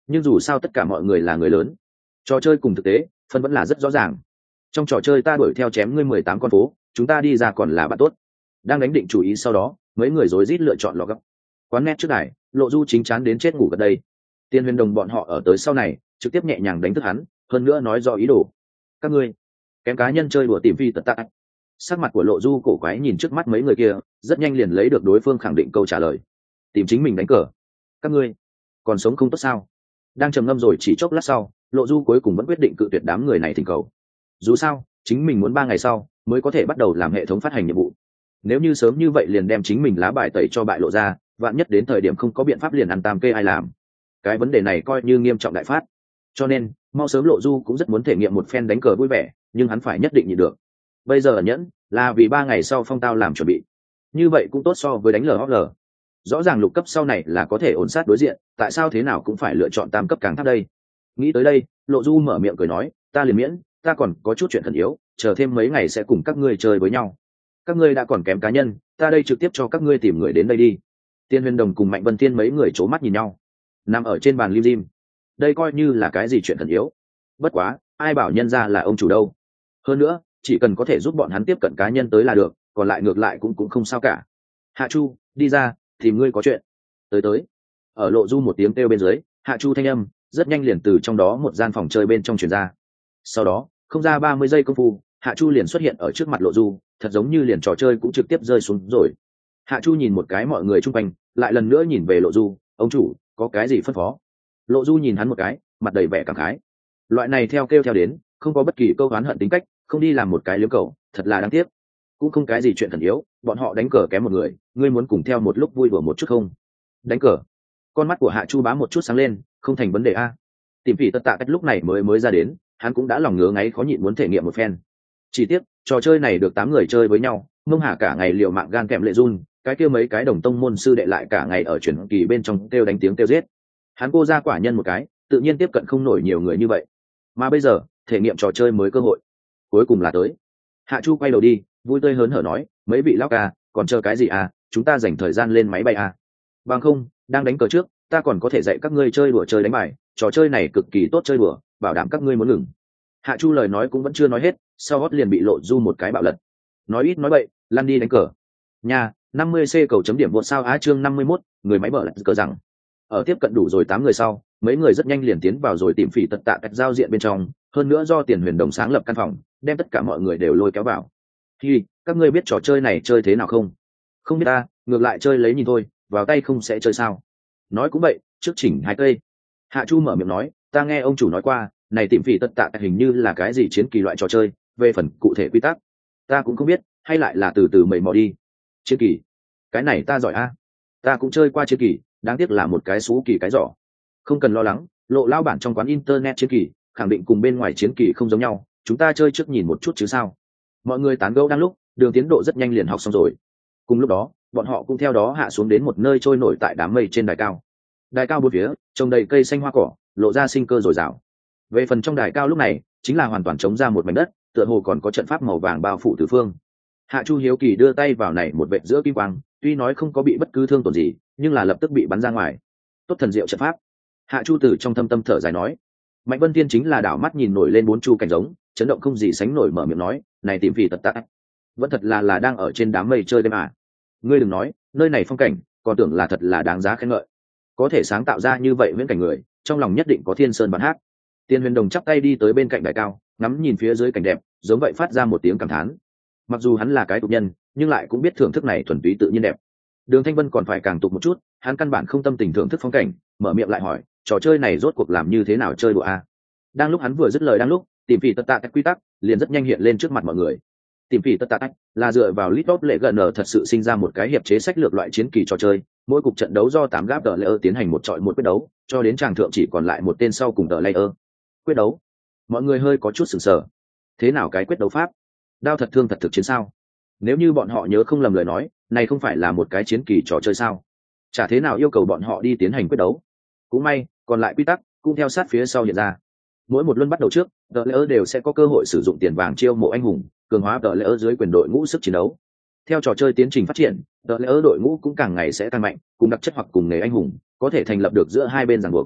nhưng dù sao tất cả mọi người là người lớn, trò chơi cùng thực tế phân vẫn là rất rõ ràng. Trong trò chơi ta đuổi theo chém ngươi mười tám con phố, chúng ta đi ra còn là bạn tốt. Đang đánh định chủ ý sau đó, mấy người rối rít lựa chọn lò gấp. Quán net trước đài, Lộ Du chính chán đến chết ngủ gần đây. Tiên Huyền Đồng bọn họ ở tới sau này, trực tiếp nhẹ nhàng đánh thức hắn, hơn nữa nói rõ ý đồ. Các ngươi, kém cá nhân chơi đùa tìm phi tật tạ. Sắc mặt của Lộ Du cổ quái nhìn trước mắt mấy người kia, rất nhanh liền lấy được đối phương khẳng định câu trả lời. Tìm chính mình đánh cờ. Các ngươi, còn sống không tốt sao? Đang trầm ngâm rồi chỉ chốc lát sau, Lộ Du cuối cùng vẫn quyết định cự tuyệt đám người này thỉnh cầu. Dù sao, chính mình muốn ba ngày sau mới có thể bắt đầu làm hệ thống phát hành nhiệm vụ. Nếu như sớm như vậy liền đem chính mình lá bài tẩy cho bại lộ ra, vạn nhất đến thời điểm không có biện pháp liền ăn tam kê ai làm. Cái vấn đề này coi như nghiêm trọng đại phát. Cho nên, mau sớm Lộ Du cũng rất muốn thể nghiệm một phen đánh cờ vui vẻ, nhưng hắn phải nhất định nhịn được. Bây giờ nhẫn là vì ba ngày sau phong tao làm chuẩn bị. Như vậy cũng tốt so với đánh lờ hót lờ. Rõ ràng lục cấp sau này là có thể ổn sát đối diện, tại sao thế nào cũng phải lựa chọn tam cấp càng thấp đây? Nghĩ tới đây, Lộ Du mở miệng cười nói, ta liền miễn, ta còn có chút chuyện thần yếu, chờ thêm mấy ngày sẽ cùng các ngươi chơi với nhau. Các ngươi đã còn kém cá nhân, ta đây trực tiếp cho các ngươi tìm người đến đây đi. Tiên Huyền Đồng cùng Mạnh Vân Tiên mấy người c mắt nhìn nhau, nằm ở trên bàn lim dim. Đây coi như là cái gì chuyện thần yếu? Bất quá, ai bảo nhân ra là ông chủ đâu? Hơn nữa, chỉ cần có thể giúp bọn hắn tiếp cận cá nhân tới là được, còn lại ngược lại cũng cũng không sao cả. Hạ Chu, đi ra, tìm ngươi có chuyện. Tới tới. Ở Lộ Du một tiếng kêu bên dưới, Hạ Chu thanh âm rất nhanh liền từ trong đó một gian phòng chơi bên trong truyền ra. Sau đó, không ra ba mươi giây công phu, Hạ Chu liền xuất hiện ở trước mặt Lộ Du, thật giống như liền trò chơi cũng trực tiếp rơi xuống rồi. Hạ Chu nhìn một cái mọi người chung quanh, lại lần nữa nhìn về Lộ Du, ông chủ, có cái gì phân phó? Lộ Du nhìn hắn một cái, mặt đầy vẻ cảm khái. Loại này theo kêu theo đến, không có bất kỳ câu oán hận tính cách, không đi làm một cái liếm cầu, thật là đáng tiếc. Cũng không cái gì chuyện thần yếu, bọn họ đánh cờ kém một người, ngươi muốn cùng theo một lúc vui đùa một chút không? Đánh cờ? Con mắt của Hạ Chu bá một chút sáng lên, không thành vấn đề a. Tìm Phỉ Tất Tạ cách lúc này mới mới ra đến, hắn cũng đã lòng ngứa ngáy khó nhịn muốn thể nghiệm một phen. Chỉ tiếc, trò chơi này được tám người chơi với nhau, Mông Hà cả ngày liều mạng gan kèm lệ run, cái kia mấy cái đồng tông môn sư đệ lại cả ngày ở chuyển kỳ bên trong kêu đánh tiếng kêu giết. Hắn cô ra quả nhân một cái, tự nhiên tiếp cận không nổi nhiều người như vậy. Mà bây giờ, thể nghiệm trò chơi mới cơ hội, cuối cùng là tới. Hạ Chu quay đầu đi, vui tươi hớn hở nói, mấy vị lão ca, còn chờ cái gì à, chúng ta dành thời gian lên máy bay à. Bằng không, đang đánh cờ trước, ta còn có thể dạy các ngươi chơi đùa chơi đánh bài, trò chơi này cực kỳ tốt chơi đùa, bảo đảm các ngươi muốn ngừng. Hạ Chu lời nói cũng vẫn chưa nói hết, sau hót liền bị Lộ Du một cái bạo lật. Nói ít nói bậy, lăn đi đánh cờ. Nhà, năm mươi C cầu chấm điểm một sao á chương năm mươi mốt, người máy bở lại cờ rằng. Ở tiếp cận đủ rồi tám người sau, mấy người rất nhanh liền tiến vào rồi tìm Phỉ Tật Tạ cách giao diện bên trong, hơn nữa do Tiền Huyền Đồng sáng lập căn phòng, đem tất cả mọi người đều lôi kéo vào. Hi, các ngươi biết trò chơi này chơi thế nào không? Không biết ta, ngược lại chơi lấy nhìn thôi, vào tay không sẽ chơi sao? Nói cũng vậy, trước chỉnh hai cây. Hạ Chu mở miệng nói, ta nghe ông chủ nói qua, này tìm Phỉ Tật Tạ hình như là cái gì chiến kỳ loại trò chơi, về phần cụ thể quy tắc, ta cũng không biết, hay lại là từ từ mầy mò đi. Chiến kỳ, cái này ta giỏi a, ta cũng chơi qua chiến kỳ, đáng tiếc là một cái xú kỳ cái giỏ. Không cần lo lắng, Lộ lao bản trong quán internet chiến kỳ khẳng định cùng bên ngoài chiến kỳ không giống nhau, chúng ta chơi trước nhìn một chút chứ sao. Mọi người tán gẫu đang lúc, đường tiến độ rất nhanh liền học xong rồi. Cùng lúc đó, bọn họ cũng theo đó hạ xuống đến một nơi trôi nổi tại đám mây trên đài cao. Đài cao bốn phía trồng đầy cây xanh hoa cỏ, lộ ra sinh cơ dồi dào. Về phần trong đài cao lúc này, chính là hoàn toàn trống ra một mảnh đất, tựa hồ còn có trận pháp màu vàng bao phủ tứ phương. Hạ Chu hiếu kỳ đưa tay vào này một vệt giữa kim quang, tuy nói không có bị bất cứ thương tổn gì, nhưng là lập tức bị bắn ra ngoài. Tốt thần diệu trận pháp. Hạ Chu từ trong thâm tâm thở dài nói. Mạnh Vân Tiên chính là đảo mắt nhìn nổi lên bốn chu cảnh giống, chấn động không gì sánh nổi, mở miệng nói, này tìm Phỉ Tật Tạ, vẫn thật là là đang ở trên đám mây chơi đêm à? Ngươi đừng nói, nơi này phong cảnh, còn tưởng là thật là đáng giá khen ngợi. Có thể sáng tạo ra như vậy viễn cảnh người, trong lòng nhất định có thiên sơn bắn hát. Tiên Huyền Đồng chắp tay đi tới bên cạnh đài cao, ngắm nhìn phía dưới cảnh đẹp, giống vậy phát ra một tiếng cảm thán. Mặc dù hắn là cái tục nhân, nhưng lại cũng biết thưởng thức này thuần túy tự nhiên đẹp. Đường Thanh Vân còn phải càng tục một chút, hắn căn bản không tâm tình thưởng thức phong cảnh, mở miệng lại hỏi, trò chơi này rốt cuộc làm như thế nào chơi đùa a? Đang lúc hắn vừa dứt lời đang lúc, tìm Phỉ Tật Tạ cách quy tắc liền rất nhanh hiện lên trước mặt mọi người. Tìm Phỉ Tật Tạ cách là dựa vào League of Legends thật sự sinh ra một cái hiệp chế sách lược loại chiến kỳ trò chơi, mỗi cuộc trận đấu do tám gáp tờ layer tiến hành một trọi một quyết đấu, cho đến tràng thượng chỉ còn lại một tên sau cùng tờ layer. Quyết đấu? Mọi người hơi có chút sửng sở. Thế nào cái quyết đấu pháp? Đao thật thương thật thực chiến sao? Nếu như bọn họ nhớ không lầm lời nói, này không phải là một cái chiến kỳ trò chơi sao? Chả thế nào yêu cầu bọn họ đi tiến hành quyết đấu. Cũng may, còn lại quy tắc cũng theo sát phía sau hiện ra. Mỗi một luân bắt đầu trước, tờ layer đều sẽ có cơ hội sử dụng tiền vàng chiêu mộ anh hùng, cường hóa tờ layer dưới quyền đội ngũ sức chiến đấu. Theo trò chơi tiến trình phát triển, tờ layer đội ngũ cũng càng ngày sẽ càng mạnh, cùng đặc chất hoặc cùng nghề anh hùng có thể thành lập được giữa hai bên ràng buộc.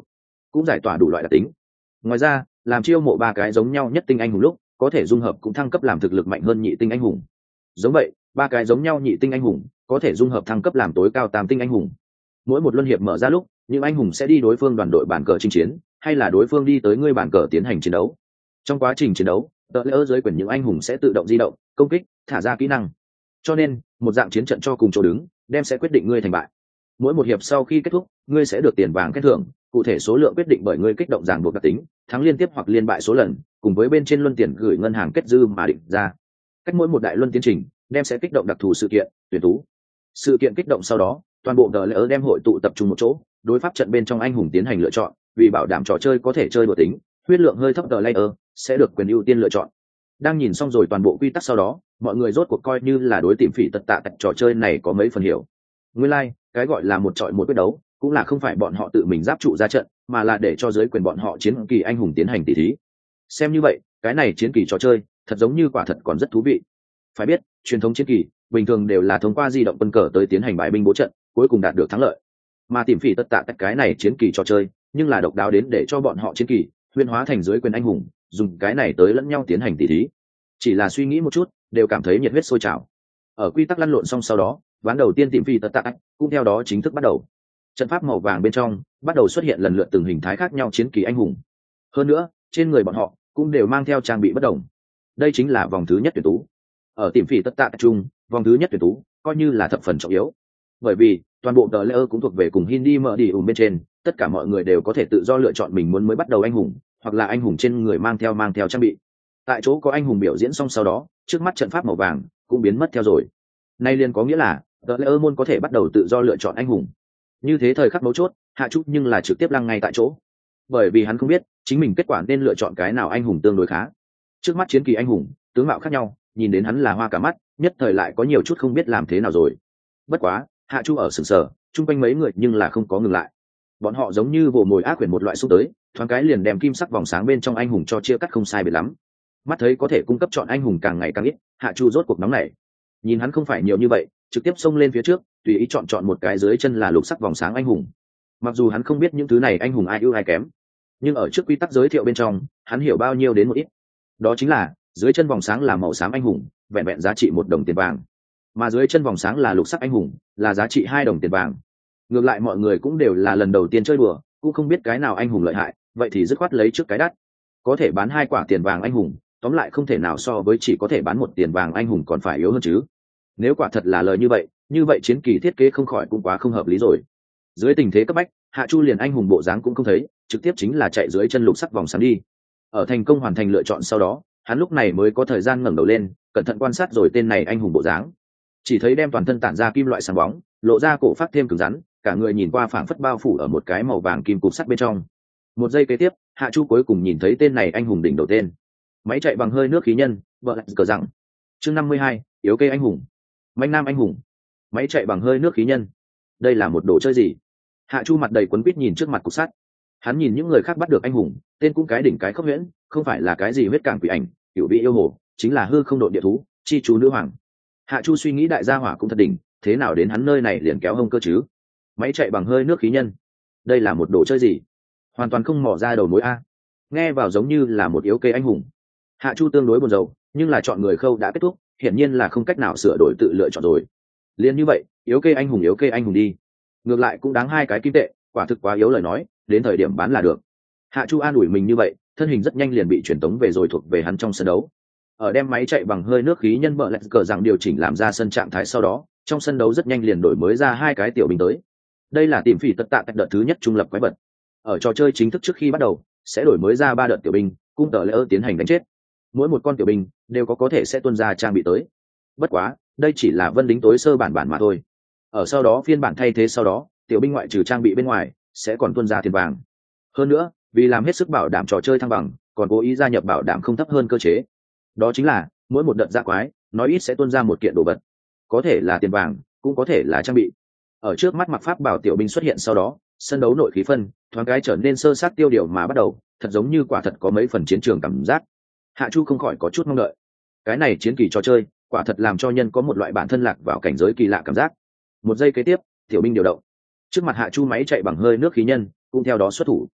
cũng giải tỏa đủ loại đặc tính. Ngoài ra, làm chiêu mộ ba cái giống nhau nhất tinh anh hùng lúc có thể dung hợp cũng thăng cấp làm thực lực mạnh hơn nhị tinh anh hùng. Giống vậy, ba cái giống nhau nhị tinh anh hùng có thể dung hợp thăng cấp làm tối cao tam tinh anh hùng. Mỗi một luân hiệp mở ra lúc, những anh hùng sẽ đi đối phương đoàn đội bản cờ chinh chiến, hay là đối phương đi tới ngươi bản cờ tiến hành chiến đấu. Trong quá trình chiến đấu, tờ lễ dưới quyền những anh hùng sẽ tự động di động, công kích, thả ra kỹ năng. Cho nên, một dạng chiến trận cho cùng chỗ đứng, đem sẽ quyết định ngươi thành bại. Mỗi một hiệp sau khi kết thúc, ngươi sẽ được tiền vàng khen thưởng, cụ thể số lượng quyết định bởi ngươi kích động ràng buộc đặc tính, thắng liên tiếp hoặc liên bại số lần, cùng với bên trên luân tiền gửi ngân hàng kết dư mà định ra. Cách mỗi một đại luân tiến trình, đem sẽ kích động đặc thù sự kiện, tuyển tú. Sự kiện kích động sau đó, toàn bộ tờ lễ đem hội tụ tập trung một chỗ, đối pháp trận bên trong anh hùng tiến hành lựa chọn, vì bảo đảm trò chơi có thể chơi đùa tính, huyết lượng hơi thấp tờ layer sẽ được quyền ưu tiên lựa chọn. Đang nhìn xong rồi toàn bộ quy tắc sau đó, mọi người rốt cuộc coi như là đối tìm phỉ tật tạ tại trò chơi này có mấy phần hiểu. Nguyên lai, like, cái gọi là một trọi một quyết đấu, cũng là không phải bọn họ tự mình giáp trụ ra trận, mà là để cho giới quyền bọn họ chiến kỳ anh hùng tiến hành tỷ thí. Xem như vậy, cái này chiến kỳ trò chơi, thật giống như quả thật còn rất thú vị. Phải biết, truyền thống chiến kỳ bình thường đều là thông qua di động quân cờ tới tiến hành bài binh bố trận, cuối cùng đạt được thắng lợi. Mà tìm phỉ tất tạ tất cái này chiến kỳ trò chơi, nhưng là độc đáo đến để cho bọn họ chiến kỳ huyên hóa thành giới quyền anh hùng, dùng cái này tới lẫn nhau tiến hành tỷ thí. Chỉ là suy nghĩ một chút, đều cảm thấy nhiệt huyết sôi trào. Ở quy tắc lăn lộn xong sau đó, ván đầu tiên tìm phỉ tất tạ cũng theo đó chính thức bắt đầu. Trận pháp màu vàng bên trong bắt đầu xuất hiện lần lượt từng hình thái khác nhau chiến kỳ anh hùng. Hơn nữa, trên người bọn họ cũng đều mang theo trang bị bất đồng. Đây chính là vòng thứ nhất tuyển tú. Ở tìm phỉ tất tạ chung, vòng thứ nhất tuyển tú coi như là thập phần trọng yếu, bởi vì toàn bộ tờ layer cũng thuộc về cùng Hindi mở đi ủng bên trên, tất cả mọi người đều có thể tự do lựa chọn mình muốn mới bắt đầu anh hùng, hoặc là anh hùng trên người mang theo mang theo trang bị. Tại chỗ có anh hùng biểu diễn xong sau đó, trước mắt trận pháp màu vàng cũng biến mất theo rồi. Nay liền có nghĩa là tờ layer môn có thể bắt đầu tự do lựa chọn anh hùng. Như thế thời khắc mấu chốt, Hạ Trúc nhưng là trực tiếp lăng ngay tại chỗ, bởi vì hắn không biết chính mình kết quả nên lựa chọn cái nào anh hùng tương đối khá. Trước mắt chiến kỳ anh hùng tướng mạo khác nhau, nhìn đến hắn là hoa cả mắt, nhất thời lại có nhiều chút không biết làm thế nào rồi. Bất quá Hạ Chu ở sừng sờ, chung quanh mấy người nhưng là không có ngừng lại. Bọn họ giống như vồ mồi ác quyển một loại xúc tới, thoáng cái liền đem kim sắc vòng sáng bên trong anh hùng cho chia cắt không sai biệt lắm. Mắt thấy có thể cung cấp chọn anh hùng càng ngày càng ít, Hạ Chu rốt cuộc nóng nảy. Nhìn hắn không phải nhiều như vậy, trực tiếp xông lên phía trước, tùy ý chọn chọn một cái dưới chân là lục sắc vòng sáng anh hùng. Mặc dù hắn không biết những thứ này anh hùng ai ưu ai kém, nhưng ở trước quy tắc giới thiệu bên trong, hắn hiểu bao nhiêu đến một ít. Đó chính là dưới chân vòng sáng là màu xám anh hùng, vẹn vẹn giá trị một đồng tiền vàng, mà dưới chân vòng sáng là lục sắc anh hùng, là giá trị hai đồng tiền vàng. Ngược lại mọi người cũng đều là lần đầu tiên chơi đùa, cũng không biết cái nào anh hùng lợi hại, vậy thì dứt khoát lấy trước cái đắt. Có thể bán hai quả tiền vàng anh hùng, tóm lại không thể nào so với chỉ có thể bán một tiền vàng anh hùng còn phải yếu hơn chứ. Nếu quả thật là lời như vậy, như vậy chiến kỳ thiết kế không khỏi cũng quá không hợp lý rồi. Dưới tình thế cấp bách, Hạ Chu liền anh hùng bộ dáng cũng không thấy, trực tiếp chính là chạy dưới chân lục sắc vòng sáng đi. Ở thành công hoàn thành lựa chọn sau đó, hắn lúc này mới có thời gian ngẩng đầu lên, cẩn thận quan sát rồi tên này anh hùng bộ dáng. Chỉ thấy đem toàn thân tản ra kim loại sáng bóng, lộ ra cổ phát thêm cứng rắn, cả người nhìn qua phảng phất bao phủ ở một cái màu vàng kim cục sắt bên trong. Một giây kế tiếp, Hạ Chu cuối cùng nhìn thấy tên này anh hùng đỉnh đầu tên. Máy chạy bằng hơi nước khí nhân, vợ lại cờ rằng. Chương năm mươi hai, yếu kê anh hùng. Mạnh nam anh hùng. Máy chạy bằng hơi nước khí nhân. Đây là một đồ chơi gì? Hạ Chu mặt đầy quấn quýt nhìn trước mặt cục sắt. Hắn nhìn những người khác bắt được anh hùng, tên cũng cái đỉnh cái khốc huyễn, không phải là cái gì huyết cảng quỷ ảnh, cửu vị yêu hồ, chính là hư không độ địa thú, chi chú nữ hoàng. Hạ Chu suy nghĩ đại gia hỏa cũng thật đỉnh, thế nào đến hắn nơi này liền kéo hông cơ chứ? Máy chạy bằng hơi nước khí nhân. Đây là một đồ chơi gì? Hoàn toàn không mò ra đầu mối a. Nghe vào giống như là một yếu kê anh hùng. Hạ Chu tương đối buồn rầu, nhưng là chọn người khâu đã kết thúc, hiển nhiên là không cách nào sửa đổi tự lựa chọn rồi. Liên như vậy, yếu kê anh hùng yếu kê anh hùng đi. Ngược lại cũng đáng hai cái kim tệ, quả thực quá yếu lời nói, đến thời điểm bán là được. Hạ Chu an ủi mình như vậy, thân hình rất nhanh liền bị truyền tống về rồi thuộc về hắn trong sân đấu. Ở đem máy chạy bằng hơi nước khí nhân bợ lẹt cờ rằng điều chỉnh làm ra sân trạng thái sau đó, trong sân đấu rất nhanh liền đổi mới ra hai cái tiểu binh tới. Đây là tìm phỉ tất tạ cách đợt thứ nhất trung lập quái vật. Ở trò chơi chính thức trước khi bắt đầu, sẽ đổi mới ra ba đợt tiểu binh, cung tờ lễ ơ tiến hành đánh chết. Mỗi một con tiểu binh đều có có thể sẽ tuân ra trang bị tới. Bất quá, đây chỉ là vân đính tối sơ bản bản mà thôi. Ở sau đó phiên bản thay thế sau đó, tiểu binh ngoại trừ trang bị bên ngoài, sẽ còn tuân ra tiền vàng. Hơn nữa, vì làm hết sức bảo đảm trò chơi thăng bằng, còn cố ý gia nhập bảo đảm không thấp hơn cơ chế. Đó chính là mỗi một đợt dạ quái nói ít sẽ tuôn ra một kiện đồ vật, có thể là tiền vàng, cũng có thể là trang bị. Ở trước mắt mặc pháp bảo tiểu binh xuất hiện sau đó, sân đấu nội khí phân thoáng cái trở nên sơ sát tiêu điều mà bắt đầu, thật giống như quả thật có mấy phần chiến trường cảm giác. Hạ Chu không khỏi có chút mong đợi. Cái này chiến kỳ trò chơi quả thật làm cho nhân có một loại bản thân lạc vào cảnh giới kỳ lạ cảm giác. Một giây kế tiếp, tiểu binh điều động, trước mặt Hạ Chu máy chạy bằng hơi nước khí nhân cũng theo đó xuất thủ.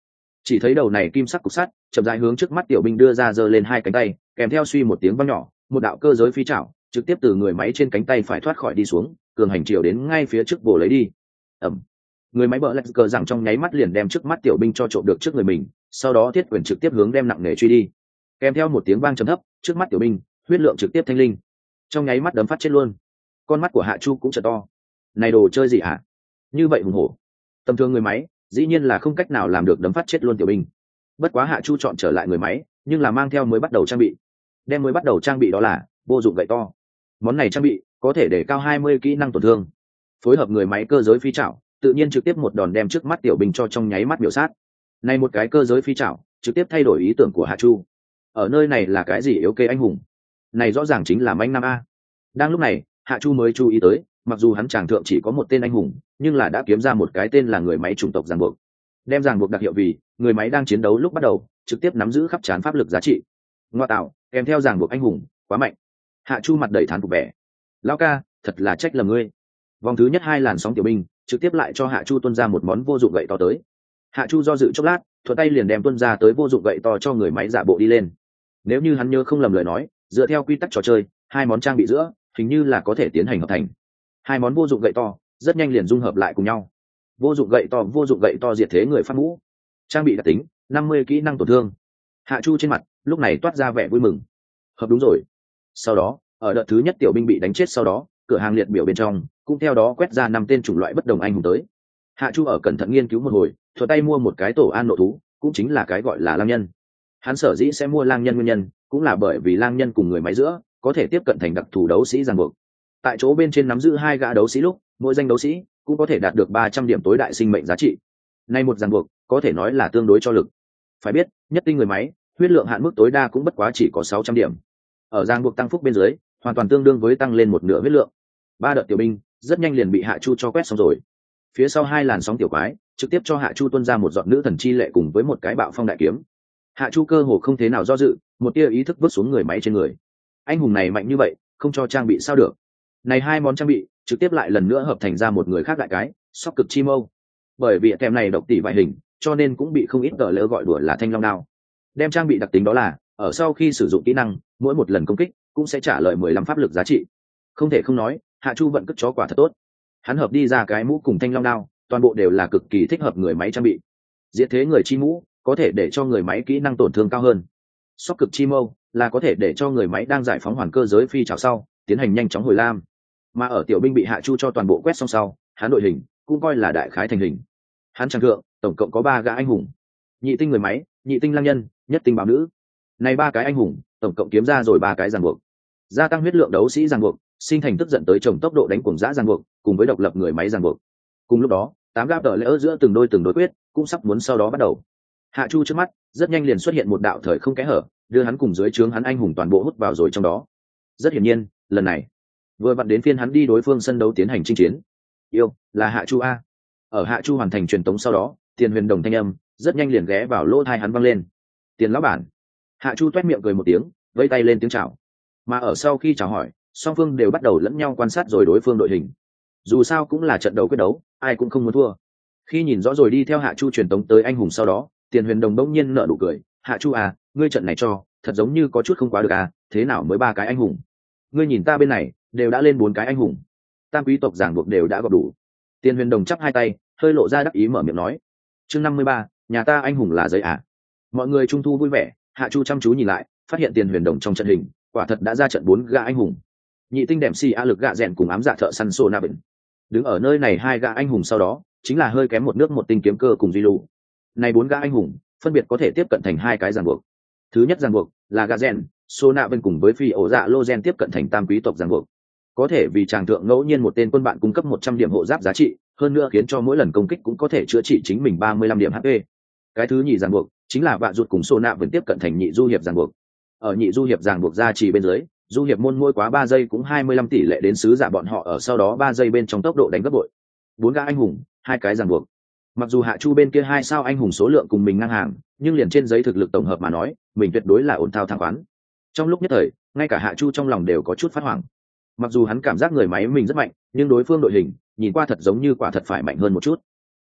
Chỉ thấy đầu này kim sắc cục sắt chậm rãi hướng trước mắt tiểu binh đưa ra, giơ lên hai cánh tay, kèm theo suy một tiếng vang nhỏ, một đạo cơ giới phi chảo trực tiếp từ người máy trên cánh tay phải thoát khỏi đi xuống, cường hành chiều đến ngay phía trước bổ lấy đi. Ẩm. Người máy bờ lạch cờ rằng trong nháy mắt liền đem trước mắt tiểu binh cho trộm được trước người mình, sau đó thiết quyền trực tiếp hướng đem nặng nề truy đi, kèm theo một tiếng vang trầm thấp, trước mắt tiểu binh huyết lượng trực tiếp thanh linh, trong nháy mắt đấm phát chết luôn. Con mắt của Hạ Chu cũng trợ to. Này đồ chơi gì hả? Như vậy hùng hổ. Tầm thường người máy dĩ nhiên là không cách nào làm được đấm phát chết luôn tiểu binh. Bất quá Hạ Chu chọn trở lại người máy, nhưng là mang theo mới bắt đầu trang bị. Đem mới bắt đầu trang bị đó là vô dụng gậy to. Món này trang bị có thể để cao hai mươi kỹ năng tổn thương, phối hợp người máy cơ giới phi chảo, tự nhiên trực tiếp một đòn đem trước mắt tiểu binh cho trong nháy mắt biểu sát. Này một cái cơ giới phi chảo trực tiếp thay đổi ý tưởng của Hạ Chu. Ở nơi này là cái gì yếu kê anh hùng? Này rõ ràng chính là manh nam a. Đang lúc này, Hạ Chu mới chú ý tới, mặc dù hắn chàng thượng chỉ có một tên anh hùng, nhưng là đã kiếm ra một cái tên là người máy chủng tộc ràng buộc. Đem ràng buộc đặc hiệu vì người máy đang chiến đấu lúc bắt đầu trực tiếp nắm giữ khắp trán pháp lực giá trị. Ngoa tạo, kèm theo ràng buộc anh hùng, quá mạnh. Hạ Chu mặt đầy thán phục vẻ. Lão ca, thật là trách lầm ngươi. Vòng thứ nhất hai làn sóng tiểu binh trực tiếp lại cho Hạ Chu tuân ra một món vô dụng gậy to tới. Hạ Chu do dự chốc lát, thuận tay liền đem tuân ra tới vô dụng gậy to cho người máy giả bộ đi lên. Nếu như hắn nhớ không lầm lời nói, dựa theo quy tắc trò chơi, hai món trang bị giữa hình như là có thể tiến hành hợp thành. Hai món vô dụng gậy to rất nhanh liền dung hợp lại cùng nhau. Vô dụng gậy to, vô dụng gậy to diệt thế người phát ngũ. Trang bị đặc tính năm mươi kỹ năng tổn thương. Hạ Chu trên mặt lúc này toát ra vẻ vui mừng. Hợp đúng rồi. Sau đó, ở đợt thứ nhất tiểu binh bị đánh chết sau đó, cửa hàng liệt biểu bên trong cũng theo đó quét ra năm tên chủng loại bất đồng anh hùng tới. Hạ Chu ở cẩn thận nghiên cứu một hồi, thuận tay mua một cái tổ an nộ thú, cũng chính là cái gọi là lang nhân. Hắn sở dĩ sẽ mua lang nhân nguyên nhân cũng là bởi vì lang nhân cùng người máy giữa có thể tiếp cận thành đặc thù đấu sĩ ràng buộc. Tại chỗ bên trên nắm giữ hai gã đấu sĩ lúc, mỗi danh đấu sĩ cũng có thể đạt được ba trăm điểm tối đại sinh mệnh giá trị. Nay một ràng buộc có thể nói là tương đối cho lực. Phải biết, nhất tinh người máy huyết lượng hạn mức tối đa cũng bất quá chỉ có sáu trăm điểm. Ở ràng buộc tăng phúc bên dưới, hoàn toàn tương đương với tăng lên một nửa huyết lượng. Ba đợt tiểu binh rất nhanh liền bị Hạ Chu cho quét xong rồi. Phía sau hai làn sóng tiểu quái trực tiếp cho Hạ Chu tuân ra một giọt nữ thần chi lệ cùng với một cái bạo phong đại kiếm. Hạ Chu cơ hồ không thế nào do dự, một tia ý thức vứt xuống người máy trên người. Anh hùng này mạnh như vậy, không cho trang bị sao được? Này hai món trang bị trực tiếp lại lần nữa hợp thành ra một người khác đại cái, sóc cực chi mâu. Bởi vì kèm này độc tỷ vài hình, cho nên cũng bị không ít gỡ lỡ gọi đùa là thanh long đao. Đem trang bị đặc tính đó là, ở sau khi sử dụng kỹ năng, mỗi một lần công kích cũng sẽ trả lời mười lăm pháp lực giá trị. Không thể không nói, Hạ Chu vận cất chó quả thật tốt. Hắn hợp đi ra cái mũ cùng thanh long đao, toàn bộ đều là cực kỳ thích hợp người máy trang bị. Diệt thế người chi mũ có thể để cho người máy kỹ năng tổn thương cao hơn. Sóc cực chi mâu là có thể để cho người máy đang giải phóng hoàn cơ giới phi trào sau tiến hành nhanh chóng hồi lam. Mà ở tiểu binh bị Hạ Chu cho toàn bộ quét xong sau, hắn đội hình cũng coi là đại khái thành hình. Hắn trang thượng tổng cộng có ba gã anh hùng: nhị tinh người máy, nhị tinh lang nhân, nhất tinh bảo nữ. Này ba cái anh hùng tổng cộng kiếm ra rồi ba cái ràng buộc, gia tăng huyết lượng đấu sĩ ràng buộc, sinh thành tức giận tới chồng tốc độ đánh cuồng dã ràng buộc, cùng với độc lập người máy ràng buộc. Cùng lúc đó, tám gã tờ lỡ giữa từng đôi từng đối quyết cũng sắp muốn sau đó bắt đầu. Hạ Chu trước mắt rất nhanh liền xuất hiện một đạo thời không kẽ hở, đưa hắn cùng dưới trướng hắn anh hùng toàn bộ hút vào rồi trong đó. Rất hiển nhiên, lần này vừa vặn đến phiên hắn đi đối phương sân đấu tiến hành chinh chiến. Yêu là Hạ Chu a. Ở Hạ Chu hoàn thành truyền tống sau đó, Tiền Huyền Đồng thanh âm rất nhanh liền ghé vào lỗ tai hắn vang lên. Tiền lão bản. Hạ Chu toét miệng cười một tiếng, vẫy tay lên tiếng chào. Mà ở sau khi chào hỏi, song phương đều bắt đầu lẫn nhau quan sát rồi đối phương đội hình. Dù sao cũng là trận đấu quyết đấu, ai cũng không muốn thua. Khi nhìn rõ rồi đi theo Hạ Chu truyền tống tới anh hùng sau đó, Tiền Huyền Đồng bỗng nhiên nở nụ cười. Hạ Chu à, ngươi trận này cho thật giống như có chút không quá được à, thế nào mới ba cái anh hùng? Ngươi nhìn ta bên này đều đã lên bốn cái anh hùng, tam quý tộc giảng buộc đều đã gọp đủ. Tiền Huyền Đồng chắp hai tay, hơi lộ ra đắc ý mở miệng nói. Chương năm mươi ba, nhà ta anh hùng là giấy à? Mọi người trung thu vui vẻ. Hạ Chu chăm chú nhìn lại, phát hiện Tiền Huyền Đồng trong trận hình quả thật đã ra trận bốn gã anh hùng. Nhị tinh đệm xì a lực gạ rèn cùng ám dạ thợ săn sô na bình. Đứng ở nơi này hai gã anh hùng sau đó chính là hơi kém một nước một tinh kiếm cơ cùng duy lụ. Này bốn gã anh hùng phân biệt có thể tiếp cận thành hai cái ràng buộc. Thứ nhất ràng buộc là gạ rèn, sô na bình cùng với phi ổ dạ lô gen tiếp cận thành tam quý tộc ràng buộc. Có thể vì chàng thượng ngẫu nhiên một tên quân bạn cung cấp một trăm điểm hộ giáp giá trị, hơn nữa khiến cho mỗi lần công kích cũng có thể chữa trị chính mình ba mươi lăm điểm hát pê. Cái thứ nhì ràng buộc chính là vạ ruột cùng sô na bình tiếp cận thành nhị du hiệp ràng buộc. Ở nhị du hiệp ràng buộc ra chỉ bên dưới, du hiệp môn mỗi quá ba giây cũng hai mươi lăm tỷ lệ đến sứ giả bọn họ ở sau đó ba giây bên trong tốc độ đánh gấp bội. Bốn gã anh hùng, hai cái ràng buộc. Mặc dù Hạ Chu bên kia hai sao anh hùng số lượng cùng mình ngang hàng, nhưng liền trên giấy thực lực tổng hợp mà nói, mình tuyệt đối là ổn thao thang quán. Trong lúc nhất thời, ngay cả Hạ Chu trong lòng đều có chút phát hoảng. Mặc dù hắn cảm giác người máy mình rất mạnh, nhưng đối phương đội hình nhìn qua thật giống như quả thật phải mạnh hơn một chút.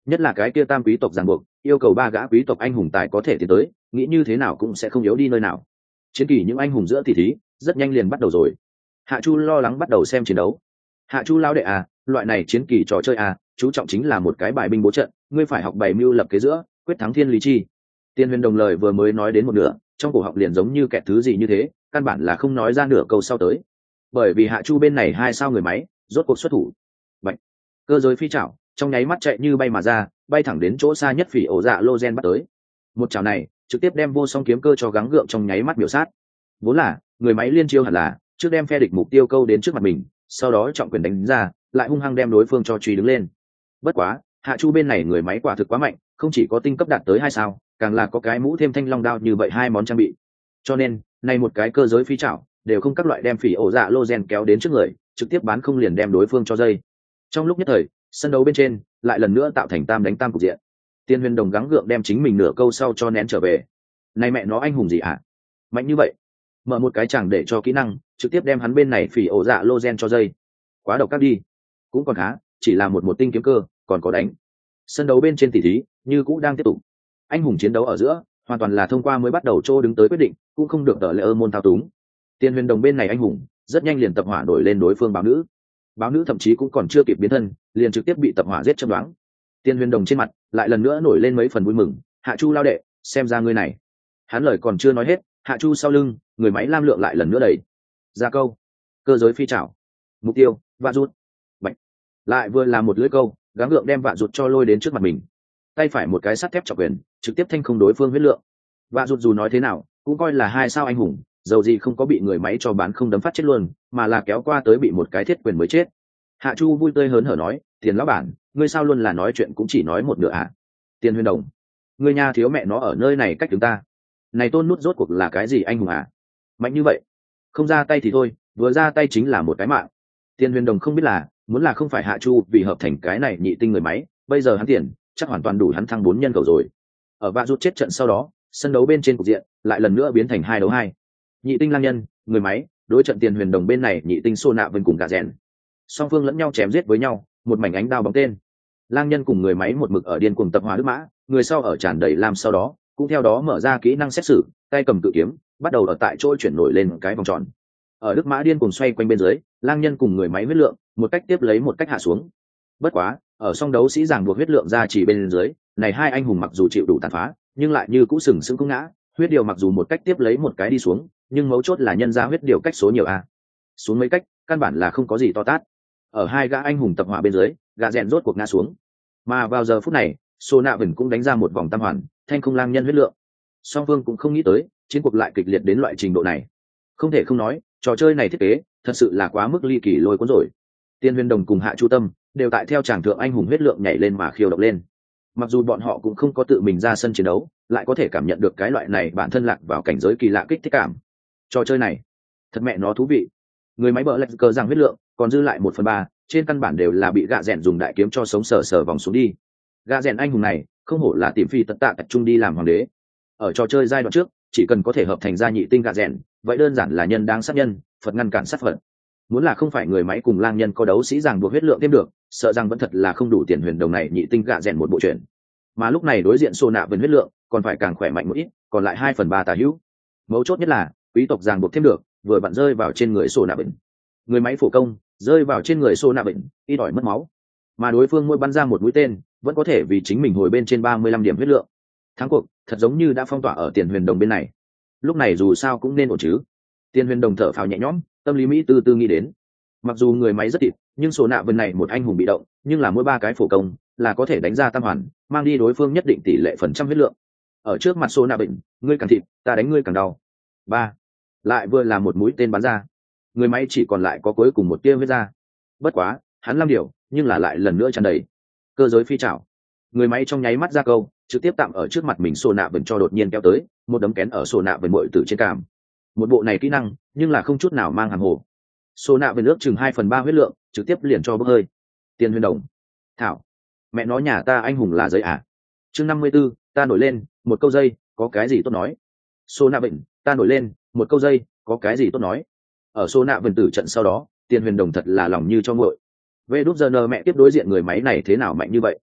nhất là cái kia tam quý tộc ràng buộc yêu cầu ba gã quý tộc anh hùng tài có thể tiến tới, nghĩ như thế nào cũng sẽ không yếu đi nơi nào. Chiến kỳ những anh hùng giữa tỷ thí rất nhanh liền bắt đầu rồi. Hạ Chu lo lắng bắt đầu xem chiến đấu. Hạ Chu lao đệ à, loại này chiến kỳ trò chơi à, chú trọng chính là một cái bài binh bố trận, ngươi phải học bày mưu lập kế giữa, quyết thắng thiên lý chi. Tiên Huyền Đồng lời vừa mới nói đến một nửa, trong cổ họng liền giống như kẹt thứ gì như thế, căn bản là không nói ra nửa câu sau tới. Bởi vì Hạ Chu bên này hai sao người máy rốt cuộc xuất thủ. Bạch, cơ giới phi chảo trong nháy mắt chạy như bay mà ra, bay thẳng đến chỗ xa nhất phỉ ổ dạ lô gen bắt tới. Một chảo này trực tiếp đem vô song kiếm cơ cho gắng gượng trong nháy mắt biểu sát. Vốn là người máy liên chiêu hẳn là trước đem phe địch mục tiêu câu đến trước mặt mình, sau đó trọng quyền đánh ra, lại hung hăng đem đối phương cho truy đứng lên. Bất quá Hạ Chu bên này người máy quả thực quá mạnh, không chỉ có tinh cấp đạt tới hai sao, càng là có cái mũ thêm thanh long đao như vậy hai món trang bị, cho nên này một cái cơ giới phi chảo đều không các loại đem phỉ ổ dạ lô gen kéo đến trước người, trực tiếp bán không liền đem đối phương cho dây. Trong lúc nhất thời sân đấu bên trên lại lần nữa tạo thành tam đánh tam cục diện. Tiên Huyền Đồng gắng gượng đem chính mình nửa câu sau cho nén trở về. Này mẹ nó anh hùng gì ạ, à? Mạnh như vậy, mở một cái chẳng để cho kỹ năng trực tiếp đem hắn bên này phỉ ổ dạ lô gen cho dây, quá độc các đi. Cũng còn khá, chỉ là một một tinh kiếm cơ còn có đánh. Sân đấu bên trên tỷ thí như cũ đang tiếp tục, anh hùng chiến đấu ở giữa hoàn toàn là thông qua mới bắt đầu chỗ đứng tới quyết định, cũng không được đợi lệ ơ môn thao túng. Tiên Huyền Đồng bên này anh hùng rất nhanh liền tập hỏa nổi lên đối phương báo nữ. Báo nữ thậm chí cũng còn chưa kịp biến thân liền trực tiếp bị tập hỏa giết chấm đoán. Tiên Huyền Đồng trên mặt lại lần nữa nổi lên mấy phần vui mừng. Hạ Chu lao đệ, xem ra ngươi này. Hắn lời còn chưa nói hết, Hạ Chu sau lưng người máy lam lượng lại lần nữa đẩy ra câu cơ giới phi chảo, mục tiêu vạ rút. Bạch, lại vừa là một lưỡi câu gắng gượng đem vạ rút cho lôi đến trước mặt mình. Tay phải một cái sắt thép trọng quyền trực tiếp thanh không đối phương huyết lượng. Vạ rút dù nói thế nào cũng coi là hai sao anh hùng, dầu gì không có bị người máy cho bán không đấm phát chết luôn, mà là kéo qua tới bị một cái thiết quyền mới chết. Hạ Chu vui tươi hớn hở nói, Tiền lão bản, ngươi sao luôn là nói chuyện cũng chỉ nói một nửa à? Tiên Huyền Đồng, ngươi nha thiếu mẹ nó ở nơi này cách chúng ta. Này tôn nút rốt cuộc là cái gì anh hùng à? Mạnh như vậy, không ra tay thì thôi, vừa ra tay chính là một cái mạng. Tiên Huyền Đồng không biết là, muốn là không phải Hạ Chu vì hợp thành cái này nhị tinh người máy, bây giờ hắn tiền chắc hoàn toàn đủ hắn thăng bốn nhân cầu rồi. Ở vạ rút chết trận sau đó, sân đấu bên trên cục diện lại lần nữa biến thành hai đấu hai. Nhị tinh lang nhân người máy đối trận Tiền Huyền Đồng bên này nhị tinh xô nạ vân cùng gà rèn, song phương lẫn nhau chém giết với nhau, một mảnh ánh đao bóng tên. Lang nhân cùng người máy một mực ở điên cuồng tập hỏa nước mã, người sau ở tràn đầy lam, sau đó cũng theo đó mở ra kỹ năng xét xử, tay cầm cự kiếm bắt đầu ở tại chỗ chuyển nổi lên cái vòng tròn. Ở đức mã điên cuồng xoay quanh bên dưới, lang nhân cùng người máy huyết lượng một cách tiếp lấy một cách hạ xuống. Bất quá ở song đấu sĩ giảng buộc huyết lượng ra chỉ bên dưới, này hai anh hùng mặc dù chịu đủ tàn phá nhưng lại như cũ sừng sững cũng ngã. Huyết điều mặc dù một cách tiếp lấy một cái đi xuống, nhưng mấu chốt là nhân ra huyết điều cách số nhiều a, xuống mấy cách căn bản là không có gì to tát. Ở hai gã anh hùng tập hỏa bên dưới, gã rèn rốt cuộc ngã xuống, mà vào giờ phút này Sô Nạ Vẩn cũng đánh ra một vòng tam hoàn, thanh không lang nhân huyết lượng. Song phương cũng không nghĩ tới chiến cuộc lại kịch liệt đến loại trình độ này. Không thể không nói, trò chơi này thiết kế thật sự là quá mức ly kỳ lôi cuốn rồi. Tiên Huyền Đồng cùng Hạ Chu Tâm đều tại theo tràng thượng anh hùng huyết lượng nhảy lên mà khiêu động lên. Mặc dù bọn họ cũng không có tự mình ra sân chiến đấu, lại có thể cảm nhận được cái loại này bản thân lạc vào cảnh giới kỳ lạ kích thích cảm. Trò chơi này thật mẹ nó thú vị. Người máy bờ lạch cờ rằng huyết lượng còn dư lại một phần ba, trên căn bản đều là bị gạ rèn dùng đại kiếm cho sống sờ sờ vòng xuống đi. Gạ rèn anh hùng này không hổ là tìm phi tật tạ tập trung đi làm hoàng đế. Ở trò chơi giai đoạn trước, chỉ cần có thể hợp thành ra nhị tinh gạ rèn, vậy đơn giản là nhân đáng sát nhân, Phật ngăn cản sát Phật. Muốn là không phải người máy cùng lang nhân có đấu sĩ ràng buộc huyết lượng thêm được, sợ rằng vẫn thật là không đủ Tiền Huyền Đồng này nhị tinh gạ rèn một bộ chuyện. Mà lúc này đối diện Sô Nạ Vân huyết lượng còn phải càng khỏe mạnh một ít, còn lại hai phần ba tà hữu. Mấu chốt nhất là quý tộc ràng buộc thêm được, vừa vặn rơi vào trên người Sô Nạ Vân. Người máy phổ công rơi vào trên người Sô Nạ Vân, ít ỏi mất máu, mà đối phương mỗi bắn ra một mũi tên vẫn có thể vì chính mình hồi bên trên ba mươi lăm điểm huyết lượng. Thắng cuộc thật giống như đã phong tỏa ở Tiền Huyền Đồng bên này. Lúc này dù sao cũng nên ổn chứ. Tiền Huyền Đồng thở phào nhẹ nhõm, tâm lý mỹ tư tư nghĩ đến, mặc dù người máy rất thịt, nhưng Sô Nạ Vân này một anh hùng bị động, nhưng là mỗi ba cái phổ công là có thể đánh ra tam hoàn, mang đi đối phương nhất định tỷ lệ phần trăm huyết lượng. Ở trước mặt Sô Nạ Vân, ngươi càng thịt ta đánh ngươi càng đau. Ba, lại vừa là một mũi tên bắn ra, người máy chỉ còn lại có cuối cùng một tia huyết ra. Bất quá hắn làm điều, nhưng là lại lần nữa tràn đầy cơ giới phi chảo. Người máy trong nháy mắt ra câu, trực tiếp tạm ở trước mặt mình Sô Nạ Vân cho đột nhiên kéo tới, một đấm kén ở Sô Nạ Vân muội tử trên cằm. Một bộ này kỹ năng, nhưng là không chút nào mang hàm hồ. Sô Nạ Vân ước chừng hai phần ba huyết lượng, trực tiếp liền cho bốc hơi. Tiền Huyền Đồng, thảo, mẹ nói nhà ta anh hùng là giấy à? Chương năm mươi 54, ta nổi lên, một câu dây, có cái gì tốt nói. Sô Nạ Vân, ta nổi lên, một câu dây, có cái gì tốt nói. Ở Sô Nạ Vân tử trận sau đó, Tiền Huyền Đồng thật là lòng như cho nguội. Vê đúp giờ nờ mẹ tiếp đối diện người máy này thế nào mạnh như vậy?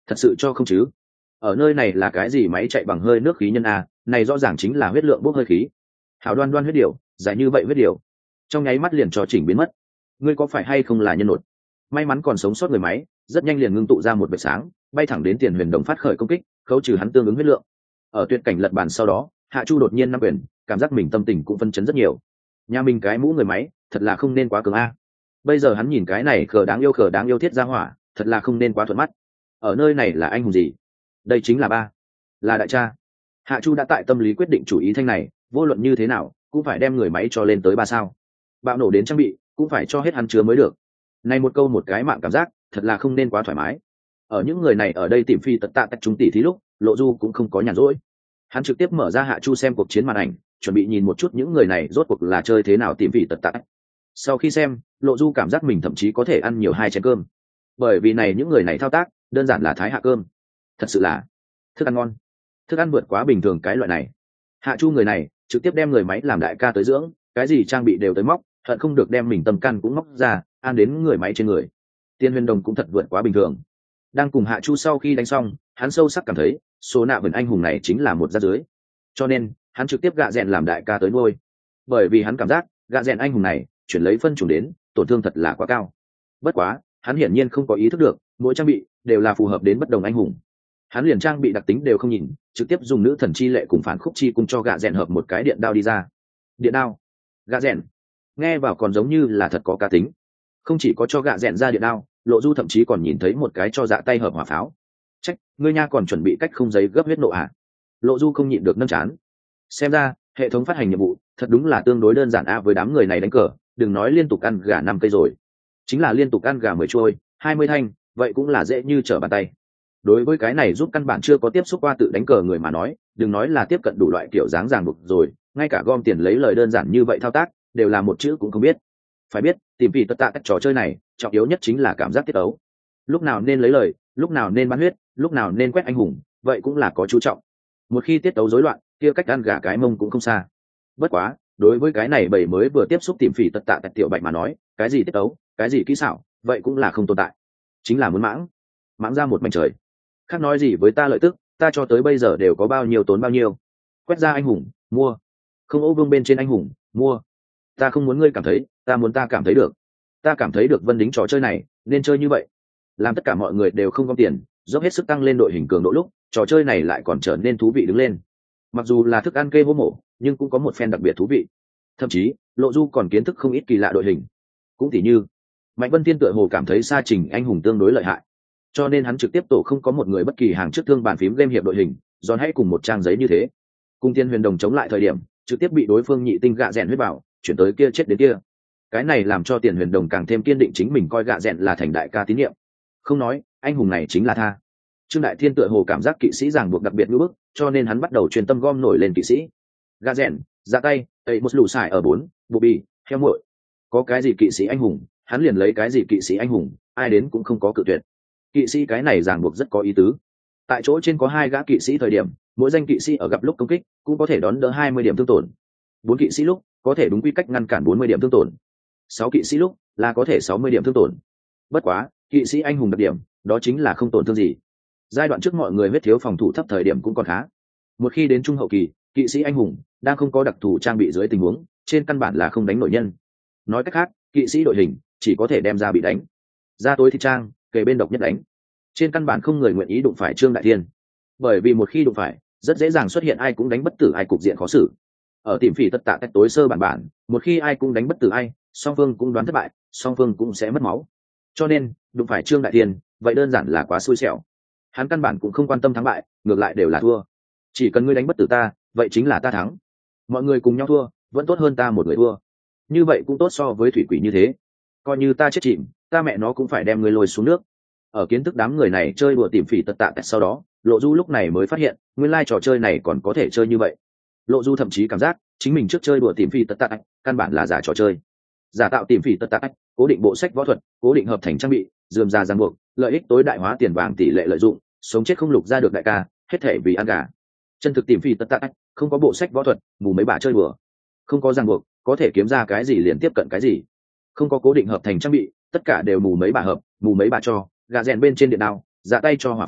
thật sự cho không chứ? Ở nơi này là cái gì máy chạy bằng hơi nước khí nhân a, này rõ ràng chính là huyết lượng bốc hơi khí. Hảo đoan đoan huyết điều, dài như vậy huyết điều, trong nháy mắt liền cho chỉnh biến mất. Ngươi có phải hay không là nhân nột? May mắn còn sống sót người máy, rất nhanh liền ngưng tụ ra một vệt sáng, bay thẳng đến Tiền Huyền Đồng phát khởi công kích, khấu trừ hắn tương ứng huyết lượng. Ở tuyệt cảnh lật bàn sau đó, Hạ Chu đột nhiên năm quyền, cảm giác mình tâm tình cũng phân chấn rất nhiều. Nhà mình cái mũ người máy, thật là không nên quá cường a. Bây giờ hắn nhìn cái này khờ đáng yêu khờ đáng yêu thiết ra hỏa, thật là không nên quá thuận mắt. Ở nơi này là anh hùng gì? Đây chính là ba, là đại cha. Hạ Chu đã tại tâm lý quyết định chủ ý thanh này, vô luận như thế nào cũng phải đem người máy cho lên tới ba sao. Bạo nổ đến trang bị cũng phải cho hết hắn chứa mới được. Này một câu một cái mạng cảm giác, thật là không nên quá thoải mái. Ở những người này ở đây tìm phi tật tạ tách chúng tỷ thí lúc, Lộ Du cũng không có nhàn rỗi. Hắn trực tiếp mở ra Hạ Chu xem cuộc chiến màn ảnh, chuẩn bị nhìn một chút những người này rốt cuộc là chơi thế nào tìm phi tật tạ. Sau khi xem, Lộ Du cảm giác mình thậm chí có thể ăn nhiều hai chén cơm, bởi vì này những người này thao tác đơn giản là thái hạ cơm, thật sự là thức ăn ngon, thức ăn vượt quá bình thường cái loại này. Hạ Chu người này trực tiếp đem người máy làm đại ca tới dưỡng, cái gì trang bị đều tới móc, hận không được đem mình tâm căn cũng móc ra an đến người máy trên người. Tiên Huyền Đồng cũng thật vượt quá bình thường. Đang cùng Hạ Chu sau khi đánh xong, hắn sâu sắc cảm thấy số nạ vần anh hùng này chính là một rác dưới, cho nên hắn trực tiếp gạ rèn làm đại ca tới nuôi, bởi vì hắn cảm giác gạ rèn anh hùng này chuyển lấy phân chủng đến tổn thương thật là quá cao. Bất quá hắn hiển nhiên không có ý thức được mỗi trang bị đều là phù hợp đến bất đồng anh hùng. Hắn liền trang bị đặc tính đều không nhìn, trực tiếp dùng nữ thần chi lệ cùng phản khúc chi cùng cho gạ rèn hợp một cái điện đao đi ra. Điện đao, gạ rèn, nghe vào còn giống như là thật có cá tính. Không chỉ có cho gạ rèn ra điện đao, Lộ Du thậm chí còn nhìn thấy một cái cho dạ tay hợp hỏa pháo. Trách, ngươi nha còn chuẩn bị cách không giấy gấp huyết nộ à? Lộ Du không nhịn được nâng chán. Xem ra hệ thống phát hành nhiệm vụ thật đúng là tương đối đơn giản a. Với đám người này đánh cờ, đừng nói liên tục ăn gà năm cây rồi, chính là liên tục ăn gà mười trôi hai mươi thanh, vậy cũng là dễ như trở bàn tay. Đối với cái này giúp căn bản chưa có tiếp xúc qua tự đánh cờ người mà nói, đừng nói là tiếp cận đủ loại kiểu dáng ràng buộc rồi, ngay cả gom tiền lấy lời đơn giản như vậy thao tác đều là một chữ cũng không biết. Phải biết tìm vì tất tạ các trò chơi này trọng yếu nhất chính là cảm giác tiết ấu, lúc nào nên lấy lời, lúc nào nên bán huyết, lúc nào nên quét anh hùng, vậy cũng là có chú trọng. Một khi tiết tấu rối loạn, kia cách ăn gà cái mông cũng không xa. Bất quá đối với cái này bảy mới vừa tiếp xúc tìm phỉ tất tạ tại tiểu bạch mà nói, cái gì tiết tấu, cái gì kỹ xảo, vậy cũng là không tồn tại, chính là muốn mãng mãng ra một mảnh trời. Khác nói gì với ta lợi tức, ta cho tới bây giờ đều có bao nhiêu tốn bao nhiêu. Quét ra anh hùng, mua. Không ô vương bên trên anh hùng, mua. Ta không muốn ngươi cảm thấy, ta muốn ta cảm thấy được. Ta cảm thấy được Vân Đính trò chơi này nên chơi như vậy, làm tất cả mọi người đều không gom tiền, dốc hết sức tăng lên đội hình cường độ lúc trò chơi này lại còn trở nên thú vị đứng lên. Mặc dù là thức ăn kê hố mổ, nhưng cũng có một phen đặc biệt thú vị. Thậm chí Lộ Du còn kiến thức không ít kỳ lạ đội hình. Cũng tỉ như Mạnh Vân Thiên tựa hồ cảm thấy Sa Trình anh hùng tương đối lợi hại, cho nên hắn trực tiếp tổ không có một người bất kỳ hàng trước thương bàn phím game hiệp đội hình, giòn hãy cùng một trang giấy như thế. Cùng Tiên Huyền Đồng chống lại thời điểm, trực tiếp bị đối phương nhị tinh gạ rèn huyết bảo chuyển tới kia chết đến kia. Cái này làm cho Tiền Huyền Đồng càng thêm kiên định chính mình coi gạ rèn là thành đại ca tín nhiệm. Không nói, anh hùng này chính là tha. Trương Đại Thiên tựa hồ cảm giác kỵ sĩ ràng buộc đặc biệt ngưỡng bức, cho nên hắn bắt đầu truyền tâm gom nổi lên kỵ sĩ. Gạ rèn, ra tay, ấy một lù xài ở bốn, bộ bì, heo muội. Có cái gì kỵ sĩ anh hùng, hắn liền lấy cái gì kỵ sĩ anh hùng, ai đến cũng không có cự tuyệt. Kỵ sĩ cái này ràng buộc rất có ý tứ. Tại chỗ trên có hai gã kỵ sĩ thời điểm, mỗi danh kỵ sĩ ở gặp lúc công kích cũng có thể đón đỡ hai mươi điểm thương tổn. Bốn kỵ sĩ lúc có thể đúng quy cách ngăn cản bốn mươi điểm thương tổn. Sáu kỵ sĩ lúc là có thể sáu mươi điểm thương tổn. Bất quá, kỵ sĩ anh hùng đặc điểm, đó chính là không tổn thương gì. Giai đoạn trước mọi người huyết thiếu phòng thủ thấp thời điểm cũng còn khá. Một khi đến trung hậu kỳ, kỵ sĩ anh hùng đang không có đặc thù trang bị dưới tình huống, trên căn bản là không đánh nổi nhân. Nói cách khác, kỵ sĩ đội hình chỉ có thể đem ra bị đánh, ra tối thì trang kề bên độc nhất đánh. Trên căn bản không người nguyện ý đụng phải Trương Đại Thiên, bởi vì một khi đụng phải, rất dễ dàng xuất hiện ai cũng đánh bất tử ai cục diện khó xử. Ở tìm phỉ tất tạ cách tối sơ bản bản, một khi ai cũng đánh bất tử ai, song phương cũng đoán thất bại, song phương cũng sẽ mất máu. Cho nên đụng phải Trương Đại Thiên, vậy đơn giản là quá xui xẻo. Hắn căn bản cũng không quan tâm thắng bại, ngược lại đều là thua. Chỉ cần ngươi đánh bất tử ta, vậy chính là ta thắng. Mọi người cùng nhau thua, vẫn tốt hơn ta một người thua. Như vậy cũng tốt so với thủy quỷ như thế. Coi như ta chết chìm, ta mẹ nó cũng phải đem ngươi lôi xuống nước. Ở kiến thức đám người này chơi đùa tìm phỉ tật tạ, sau đó Lộ Du lúc này mới phát hiện nguyên lai trò chơi này còn có thể chơi như vậy. Lộ Du thậm chí cảm giác chính mình trước chơi đùa tìm phỉ tật tạ căn bản là giả trò chơi, giả tạo tìm phỉ tật tạ, cố định bộ sách võ thuật, cố định hợp thành trang bị, dườm ra ràng buộc, lợi ích tối đại hóa tiền vàng tỷ lệ lợi dụng, sống chết không lục ra được đại ca, hết thể vì ăn gà. Chân thực tìm phỉ tật tạ, không có bộ sách võ thuật, mù mấy bà chơi đùa, không có ràng buộc, có thể kiếm ra cái gì liền tiếp cận cái gì, không có cố định hợp thành trang bị, tất cả đều mù mấy bà hợp, mù mấy bà cho gà rèn bên trên điện đao, dạ tay cho hỏa pháo,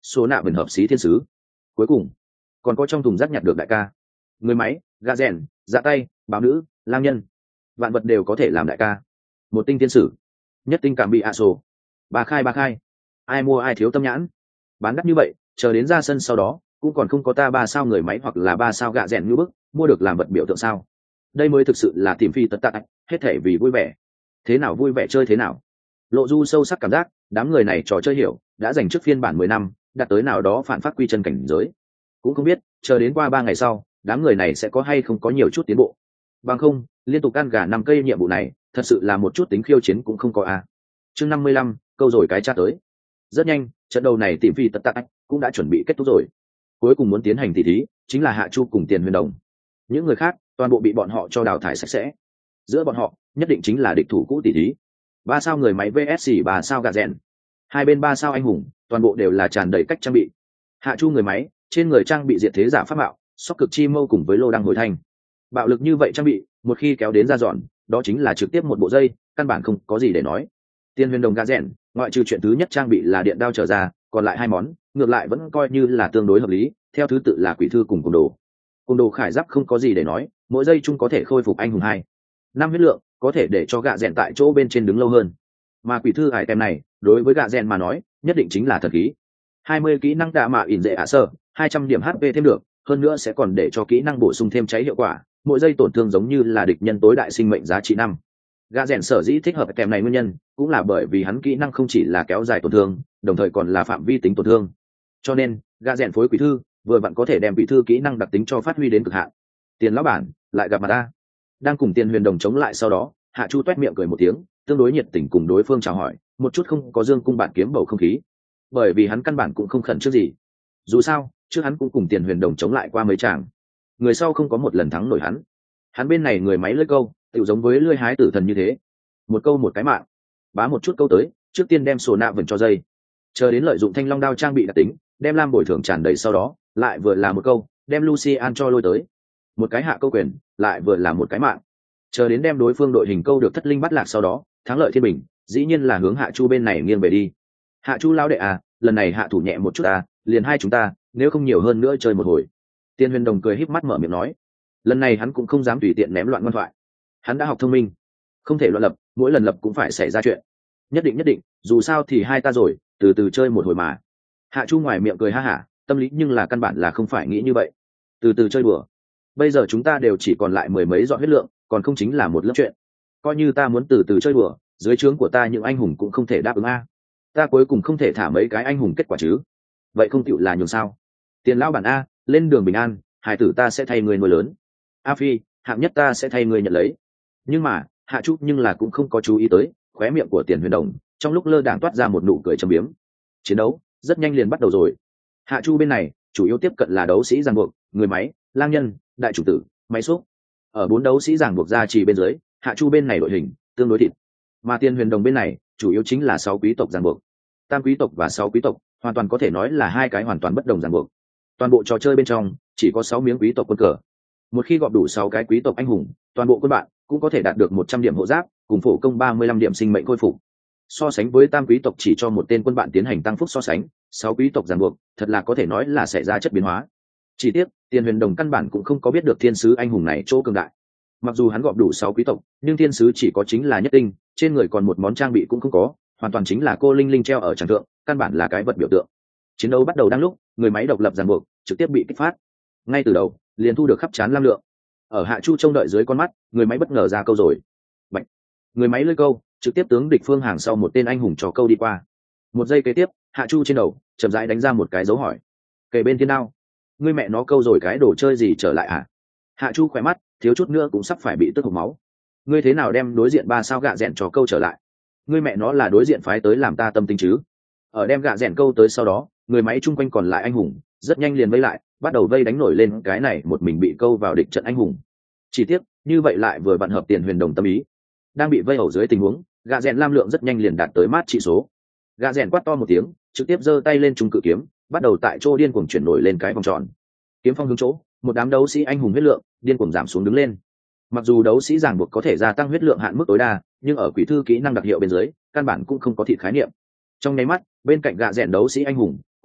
số nạ bình hợp xí thiên sứ. Cuối cùng còn có trong thùng rác nhặt được đại ca, người máy, gà rèn, dạ tay, báo nữ, lang nhân, vạn vật đều có thể làm đại ca. Một tinh thiên sử, nhất tinh cảm bị ạ sổ, ba khai ba khai, ai mua ai thiếu tâm nhãn. Bán đắt như vậy, chờ đến ra sân sau đó cũng còn không có ta ba sao người máy hoặc là ba sao gạ rèn như bức mua được làm vật biểu tượng sao. Đây mới thực sự là tìm phi tất tạc, hết thể vì vui vẻ. Thế nào vui vẻ chơi thế nào. Lộ Du sâu sắc cảm giác đám người này trò chơi hiểu đã dành trước phiên bản mười năm đạt tới nào đó phản phát quy chân cảnh giới. Cũng không biết chờ đến qua ba ngày sau đám người này sẽ có hay không có nhiều chút tiến bộ. Bằng không liên tục ăn gà năm cây nhiệm vụ này thật sự là một chút tính khiêu chiến cũng không có a. À. Chương năm mươi lăm, câu rồi cái cha tới. Rất nhanh trận đầu này tìm phi tất tạc cũng đã chuẩn bị kết thúc rồi. Cuối cùng muốn tiến hành tỷ thí chính là Hạ Chu cùng Tiền Huyền Đồng. Những người khác toàn bộ bị bọn họ cho đào thải sạch sẽ. Giữa bọn họ nhất định chính là địch thủ cũ tỷ thí. Ba sao người máy vs ba sao gà rèn. Hai bên ba sao anh hùng toàn bộ đều là tràn đầy cách trang bị. Hạ Chu người máy trên người trang bị diệt thế giả pháp mạo, sóc cực chi mâu cùng với lô đăng hồi thanh. Bạo lực như vậy trang bị một khi kéo đến ra dọn đó chính là trực tiếp một bộ dây, căn bản không có gì để nói. Tiền Huyền Đồng gà rèn ngoại trừ chuyện thứ nhất trang bị là điện đao trở ra, còn lại hai món ngược lại vẫn coi như là tương đối hợp lý, theo thứ tự là quỷ thư cùng côn đồ. Côn đồ khải giáp không có gì để nói, mỗi giây chung có thể khôi phục anh hùng hai năm huyết lượng, có thể để cho gạ rèn tại chỗ bên trên đứng lâu hơn. Mà quỷ thư hải tem này đối với gạ rèn mà nói nhất định chính là thần khí. Hai mươi kỹ năng đạ mạ ỉn dễ ạ sơ, hai trăm điểm hát pê thêm được, hơn nữa sẽ còn để cho kỹ năng bổ sung thêm cháy hiệu quả, mỗi giây tổn thương giống như là địch nhân tối đại sinh mệnh giá trị năm. Gạ rèn sở dĩ thích hợp tem này nguyên nhân cũng là bởi vì hắn kỹ năng không chỉ là kéo dài tổn thương, đồng thời còn là phạm vi tính tổn thương. Cho nên gạ rèn phối quỷ thư vừa vặn có thể đem quỷ thư kỹ năng đặc tính cho phát huy đến cực hạn. Tiền lão bản lại gặp mặt ta. Đang cùng Tiền Huyền Đồng chống lại sau đó, Hạ Chu toét miệng cười một tiếng, tương đối nhiệt tình cùng đối phương chào hỏi, một chút không có dương cung bạn kiếm bầu không khí. Bởi vì hắn căn bản cũng không khẩn trước gì. Dù sao, trước hắn cũng cùng Tiền Huyền Đồng chống lại qua mấy tràng. Người sau không có một lần thắng nổi hắn. Hắn bên này người máy lưỡi câu, tựu giống với lưỡi hái tử thần như thế. Một câu một cái mạng. Bá một chút câu tới, trước tiên đem sổ nạ vần cho dây. Chờ đến lợi dụng thanh long đao trang bị đặc tính, đem lam bồi thường tràn đầy sau đó, lại vừa là một câu, đem Lucian cho lôi tới. Một cái hạ câu quyền, lại vừa là một cái mạng. Chờ đến đem đối phương đội hình câu được thất linh bắt lạc sau đó, thắng lợi thiên bình, dĩ nhiên là hướng Hạ Chu bên này nghiêng về đi. Hạ Chu lao đệ à, lần này hạ thủ nhẹ một chút à, liền hai chúng ta, nếu không nhiều hơn nữa chơi một hồi. Tiền Huyền Đồng cười híp mắt mở miệng nói. Lần này hắn cũng không dám tùy tiện ném loạn ngoan thoại. Hắn đã học thông minh, không thể loạn lập, mỗi lần lập cũng phải xảy ra chuyện. Nhất định nhất định, dù sao thì hai ta rồi, từ từ chơi một hồi mà. Hạ Chu ngoài miệng cười ha hả, tâm lý nhưng là căn bản là không phải nghĩ như vậy. Từ từ chơi đùa. Bây giờ chúng ta đều chỉ còn lại mười mấy dọn huyết lượng, còn không chính là một lớp chuyện. Coi như ta muốn từ từ chơi đùa, dưới trướng của ta những anh hùng cũng không thể đáp ứng a. Ta cuối cùng không thể thả mấy cái anh hùng kết quả chứ. Vậy không chịu là nhường sao? Tiền lão bản a, lên đường bình an, hải tử ta sẽ thay người nuôi lớn. A Phi, hạng nhất ta sẽ thay người nhận lấy. Nhưng mà, Hạ Chu nhưng là cũng không có chú ý tới, khóe miệng của Tiền Huyền Đồng, trong lúc lơ đãng toát ra một nụ cười trầm biếm. Chiến đấu rất nhanh liền bắt đầu rồi. Hạ Chu bên này chủ yếu tiếp cận là đấu sĩ giằng buộc, người máy, lang nhân, đại chủ tử, máy xúc. Ở bốn đấu sĩ giằng buộc ra chỉ bên dưới, Hạ Chu bên này đội hình tương đối thịt. Mà Tiền Huyền Đồng bên này chủ yếu chính là sáu quý tộc giằng buộc. Tam quý tộc và sáu quý tộc hoàn toàn có thể nói là hai cái hoàn toàn bất đồng giằng buộc. Toàn bộ trò chơi bên trong chỉ có sáu miếng quý tộc quân cờ. Một khi gọp đủ sáu cái quý tộc anh hùng, toàn bộ quân bạn cũng có thể đạt được một trăm điểm hộ giáp, cùng phổ công ba mươi lăm điểm sinh mệnh khôi phục. So sánh với tam quý tộc chỉ cho một tên quân bạn tiến hành tăng phúc so sánh, sáu quý tộc ràng buộc, thật là có thể nói là xảy ra chất biến hóa. Chỉ tiếc, Tiền Huyền Đồng căn bản cũng không có biết được thiên sứ anh hùng này chỗ cường đại. Mặc dù hắn gọp đủ sáu quý tộc, nhưng thiên sứ chỉ có chính là nhất tinh, trên người còn một món trang bị cũng không có, hoàn toàn chính là cô linh linh treo ở tràng thượng, căn bản là cái vật biểu tượng. Chiến đấu bắt đầu đang lúc, người máy độc lập ràng buộc trực tiếp bị kích phát. Ngay từ đầu, liền thu được khắp trán lam lượng. Ở Hạ Chu trông đợi dưới con mắt, người máy bất ngờ ra câu rồi. Bạch. Người máy lưỡi câu trực tiếp tướng địch phương hàng sau một tên anh hùng cho câu đi qua. Một giây kế tiếp, Hạ Chu trên đầu chậm rãi đánh ra một cái dấu hỏi. Kề bên thiên đao, ngươi mẹ nó câu rồi cái đồ chơi gì trở lại à? Hạ Chu khỏe mắt thiếu chút nữa cũng sắp phải bị tức hộc máu. Ngươi thế nào đem đối diện ba sao gạ rèn cho câu trở lại? Ngươi mẹ nó là đối diện phái tới làm ta tâm tính chứ? Ở đem gạ rèn câu tới sau đó, người máy chung quanh còn lại anh hùng rất nhanh liền vây lại, bắt đầu vây đánh nổi lên cái này một mình bị câu vào địch trận anh hùng. Chỉ tiếc như vậy lại vừa vặn hợp Tiền Huyền Đồng tâm ý. Đang bị vây ẩu dưới tình huống, gạ rèn lam lượng rất nhanh liền đạt tới mát trị số. Gạ rèn quát to một tiếng, trực tiếp giơ tay lên trung cự kiếm, bắt đầu tại chỗ điên cuồng chuyển nổi lên cái vòng tròn. Kiếm phong hướng chỗ, một đám đấu sĩ anh hùng huyết lượng điên cuồng giảm xuống đứng lên. Mặc dù đấu sĩ giảng buộc có thể gia tăng huyết lượng hạn mức tối đa, nhưng ở quỷ thư kỹ năng đặc hiệu bên dưới, căn bản cũng không có thịt khái niệm. Trong nháy mắt, bên cạnh gạ rèn đấu sĩ anh hùng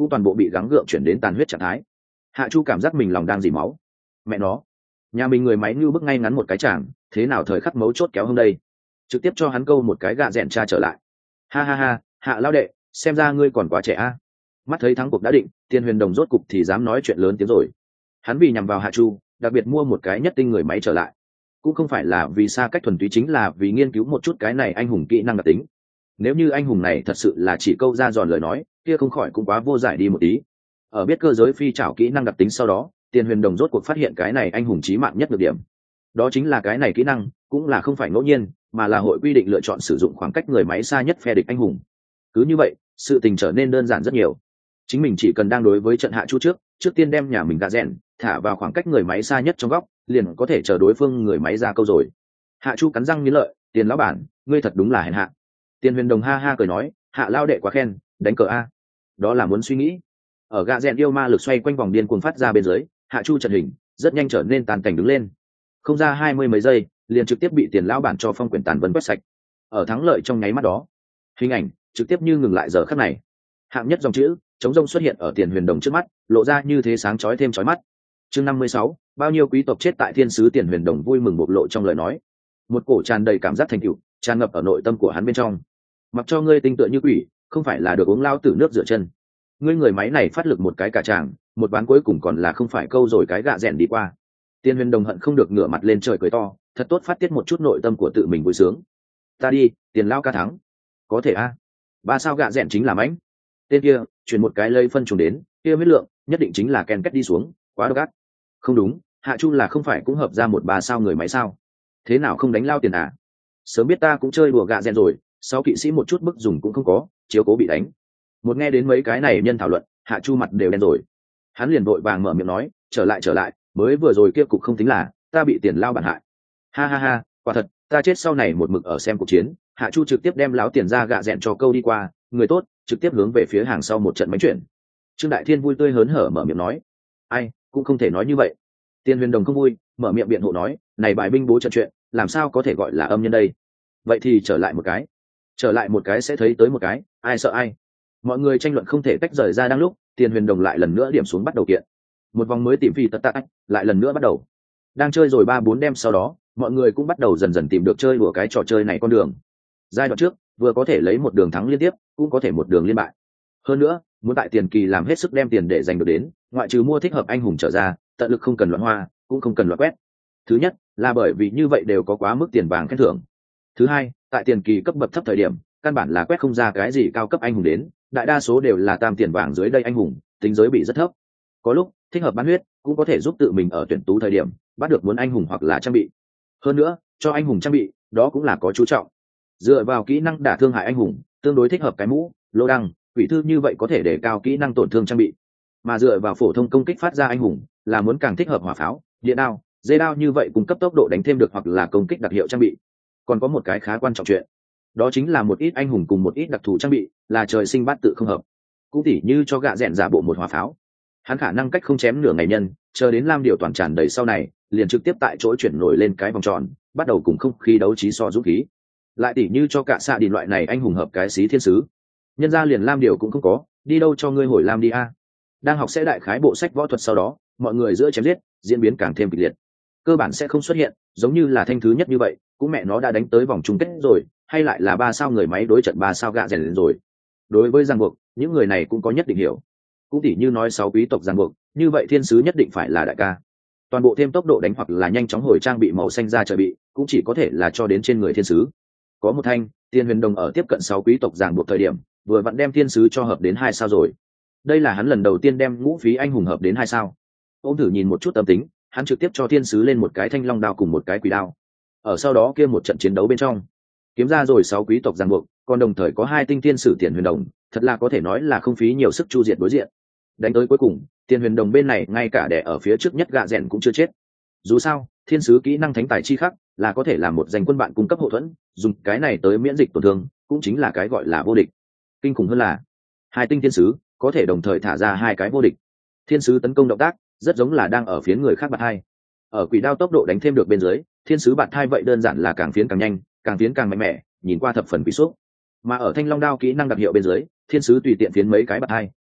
cũng toàn bộ bị gắng gượng chuyển đến tàn huyết trạng thái. Hạ Chu cảm giác mình lòng đang dỉ máu. Mẹ nó, nhà mình người máy như bức ngay ngắn một cái chàng, thế nào thời khắc mấu chốt kéo hôm đây, trực tiếp cho hắn câu một cái gạ rẽn tra trở lại. Ha ha ha, Hạ lão đệ, xem ra ngươi còn quá trẻ a. Mắt thấy thắng cuộc đã định, Tiên Huyền Đồng rốt cục thì dám nói chuyện lớn tiếng rồi. Hắn vì nhằm vào Hạ Chu, đặc biệt mua một cái nhất tinh người máy trở lại, cũng không phải là vì xa cách thuần túy, chính là vì nghiên cứu một chút cái này anh hùng kỹ năng đặc tính. Nếu như anh hùng này thật sự là chỉ câu ra giòn lời nói, kia không khỏi cũng quá vô giải đi một tí. Ở biết cơ giới phi trảo kỹ năng đặc tính sau đó, Tiên Huyền Đồng rốt cuộc phát hiện cái này anh hùng chí mạng nhất được điểm. Đó chính là cái này kỹ năng cũng là không phải ngẫu nhiên, mà là hội quy định lựa chọn sử dụng khoảng cách người máy xa nhất phe địch anh hùng. Cứ như vậy, sự tình trở nên đơn giản rất nhiều. Chính mình chỉ cần đang đối với trận Hạ Chu trước, trước tiên đem nhà mình gạ rẽn thả vào khoảng cách người máy xa nhất trong góc, liền có thể chờ đối phương người máy ra câu rồi. Hạ Chu cắn răng nghiến lợi, Tiền lão bản, ngươi thật đúng là hèn hạ. Tiên Huyền Đồng ha ha cười nói, Hạ lao đệ quá khen, đánh cờ a. Đó là muốn suy nghĩ. Ở gạ rẽn yêu ma lực xoay quanh vòng điên cuồng phát ra bên dưới, Hạ Chu trận hình rất nhanh trở nên tàn cảnh đứng lên. Không ra hai mươi mấy giây, liền trực tiếp bị Tiền lão bản cho phong quyển tàn vân quét sạch. Ở thắng lợi trong nháy mắt đó, hình ảnh trực tiếp như ngừng lại giờ khắc này. Hạng nhất dòng chữ chống rông xuất hiện ở Tiền Huyền Đồng trước mắt, lộ ra như thế sáng chói thêm chói mắt. Chương năm mươi sáu, bao nhiêu quý tộc chết tại thiên sứ. Tiền Huyền Đồng vui mừng bộc lộ trong lời nói, một cổ tràn đầy cảm giác thành tựu tràn ngập ở nội tâm của hắn bên trong. Mặc cho ngươi tinh tựa như quỷ, không phải là được uống lao tử nước rửa chân. Ngươi người máy này phát lực một cái cả tràng, một ván cuối cùng còn là không phải câu rồi cái gạ rẽn đi qua. Tiên Huyền Đồng hận không được ngửa mặt lên trời cười to, thật tốt phát tiết một chút nội tâm của tự mình vui sướng. Ta đi, Tiền lao ca thắng. Có thể a. Ba sao gạ rẽn chính là mãnh. Tên kia chuyển một cái lây phân trùng đến, kia huyết lượng nhất định chính là ken kết đi xuống, quá độc ác. Không đúng, Hạ Chu là không phải cũng hợp ra một ba sao người máy sao? Thế nào không đánh lao tiền à? Sớm biết ta cũng chơi đùa gạ rẽn rồi, sau kỵ sĩ một chút bức dùng cũng không có, chiếu cố bị đánh. Một nghe đến mấy cái này nhân thảo luận, Hạ Chu mặt đều đen rồi. Hắn liền vội vàng mở miệng nói, trở lại trở lại, mới vừa rồi kia cục không tính là, ta bị Tiền lao bản hại. Ha ha ha, quả thật, ta chết sau này một mực ở xem cuộc chiến. Hạ Chu trực tiếp đem láo tiền ra gạ rẽn cho câu đi qua, người tốt trực tiếp hướng về phía hàng sau một trận máy chuyển. Trương Đại Thiên vui tươi hớn hở mở miệng nói, ai cũng không thể nói như vậy. Tiên Huyền Đồng không vui, mở miệng biện hộ nói, này bài binh bố trận chuyện, làm sao có thể gọi là âm nhân đây? Vậy thì trở lại một cái, trở lại một cái sẽ thấy tới một cái, ai sợ ai. Mọi người tranh luận không thể tách rời ra đang lúc, Tiên Huyền Đồng lại lần nữa điểm xuống bắt đầu kiện. Một vòng mới tìm phi tật tắc, lại lần nữa bắt đầu. Đang chơi rồi ba bốn đêm sau đó, mọi người cũng bắt đầu dần dần tìm được chơi đùa cái trò chơi này con đường. Giai đoạn trước, vừa có thể lấy một đường thắng liên tiếp, cũng có thể một đường liên bại. Hơn nữa, muốn tại tiền kỳ làm hết sức đem tiền để giành được đến, ngoại trừ mua thích hợp anh hùng trở ra, tận lực không cần loạn hoa, cũng không cần loạn quét. Thứ nhất, là bởi vì như vậy đều có quá mức tiền vàng khen thưởng. Thứ hai, tại tiền kỳ cấp bậc thấp thời điểm, căn bản là quét không ra cái gì cao cấp anh hùng đến, đại đa số đều là tam tiền vàng dưới đây anh hùng, tính giới bị rất thấp. Có lúc, thích hợp bán huyết, cũng có thể giúp tự mình ở tuyển tú thời điểm, bắt được muốn anh hùng hoặc là trang bị. Hơn nữa, cho anh hùng trang bị, đó cũng là có chú trọng. Dựa vào kỹ năng đả thương hại anh hùng, tương đối thích hợp cái mũ, lô đăng, quỷ thư như vậy có thể để cao kỹ năng tổn thương trang bị. Mà dựa vào phổ thông công kích phát ra anh hùng, là muốn càng thích hợp hỏa pháo, điện đao, dây đao như vậy cung cấp tốc độ đánh thêm được hoặc là công kích đặc hiệu trang bị. Còn có một cái khá quan trọng chuyện, đó chính là một ít anh hùng cùng một ít đặc thù trang bị, là trời sinh bát tự không hợp. Cũng tỉ như cho gạ rẽn giả bộ một hỏa pháo, hắn khả năng cách không chém nửa ngày nhân, chờ đến lam điệu toàn tràn đầy sau này, liền trực tiếp tại chỗ chuyển nổi lên cái vòng tròn, bắt đầu cùng không khí đấu trí so dũng khí. Lại tỉ như cho cả xạ đi loại này anh hùng hợp cái xí thiên sứ, nhân ra liền lam điều cũng không có, đi đâu cho ngươi hồi lam đi a. Đang học sẽ đại khái bộ sách võ thuật sau đó, mọi người giữa chém giết diễn biến càng thêm kịch liệt, cơ bản sẽ không xuất hiện giống như là thanh thứ nhất như vậy, cũng mẹ nó đã đánh tới vòng chung kết rồi, hay lại là ba sao người máy đối trận ba sao gạ rèn lên rồi. Đối với ràng buộc, những người này cũng có nhất định hiểu. Cũng tỉ như nói sáu quý tộc ràng buộc, như vậy thiên sứ nhất định phải là đại ca. Toàn bộ thêm tốc độ đánh hoặc là nhanh chóng hồi trang bị màu xanh ra trời bị, cũng chỉ có thể là cho đến trên người thiên sứ. Có một thanh, Tiên Huyền Đồng ở tiếp cận sáu quý tộc ràng buộc thời điểm, vừa vặn đem thiên sứ cho hợp đến hai sao rồi. Đây là hắn lần đầu tiên đem ngũ phí anh hùng hợp đến hai sao. Ông thử nhìn một chút tâm tính, hắn trực tiếp cho thiên sứ lên một cái thanh long đao cùng một cái quỷ đao. Ở sau đó kia một trận chiến đấu bên trong, kiếm ra rồi sáu quý tộc ràng buộc, còn đồng thời có hai tinh thiên sử Tiền Huyền Đồng, thật là có thể nói là không phí nhiều sức chu diệt đối diện. Đánh tới cuối cùng, Tiền Huyền Đồng bên này ngay cả đẻ ở phía trước nhất gạ rèn cũng chưa chết. Dù sao, thiên sứ kỹ năng thánh tài chi khắc là có thể làm một danh quân bạn cung cấp hậu thuẫn, dùng cái này tới miễn dịch tổn thương, cũng chính là cái gọi là vô địch. Kinh khủng hơn là, hai tinh thiên sứ có thể đồng thời thả ra hai cái vô địch. Thiên sứ tấn công động tác rất giống là đang ở phía người khác bạt hai. Ở quỷ đao tốc độ đánh thêm được bên dưới, thiên sứ bạt hai vậy đơn giản là càng phiến càng nhanh, càng phiến càng mạnh mẽ, nhìn qua thập phần quý xúc. Mà ở thanh long đao kỹ năng đặc hiệu bên dưới, thiên sứ tùy tiện phiến mấy cái bạt hai,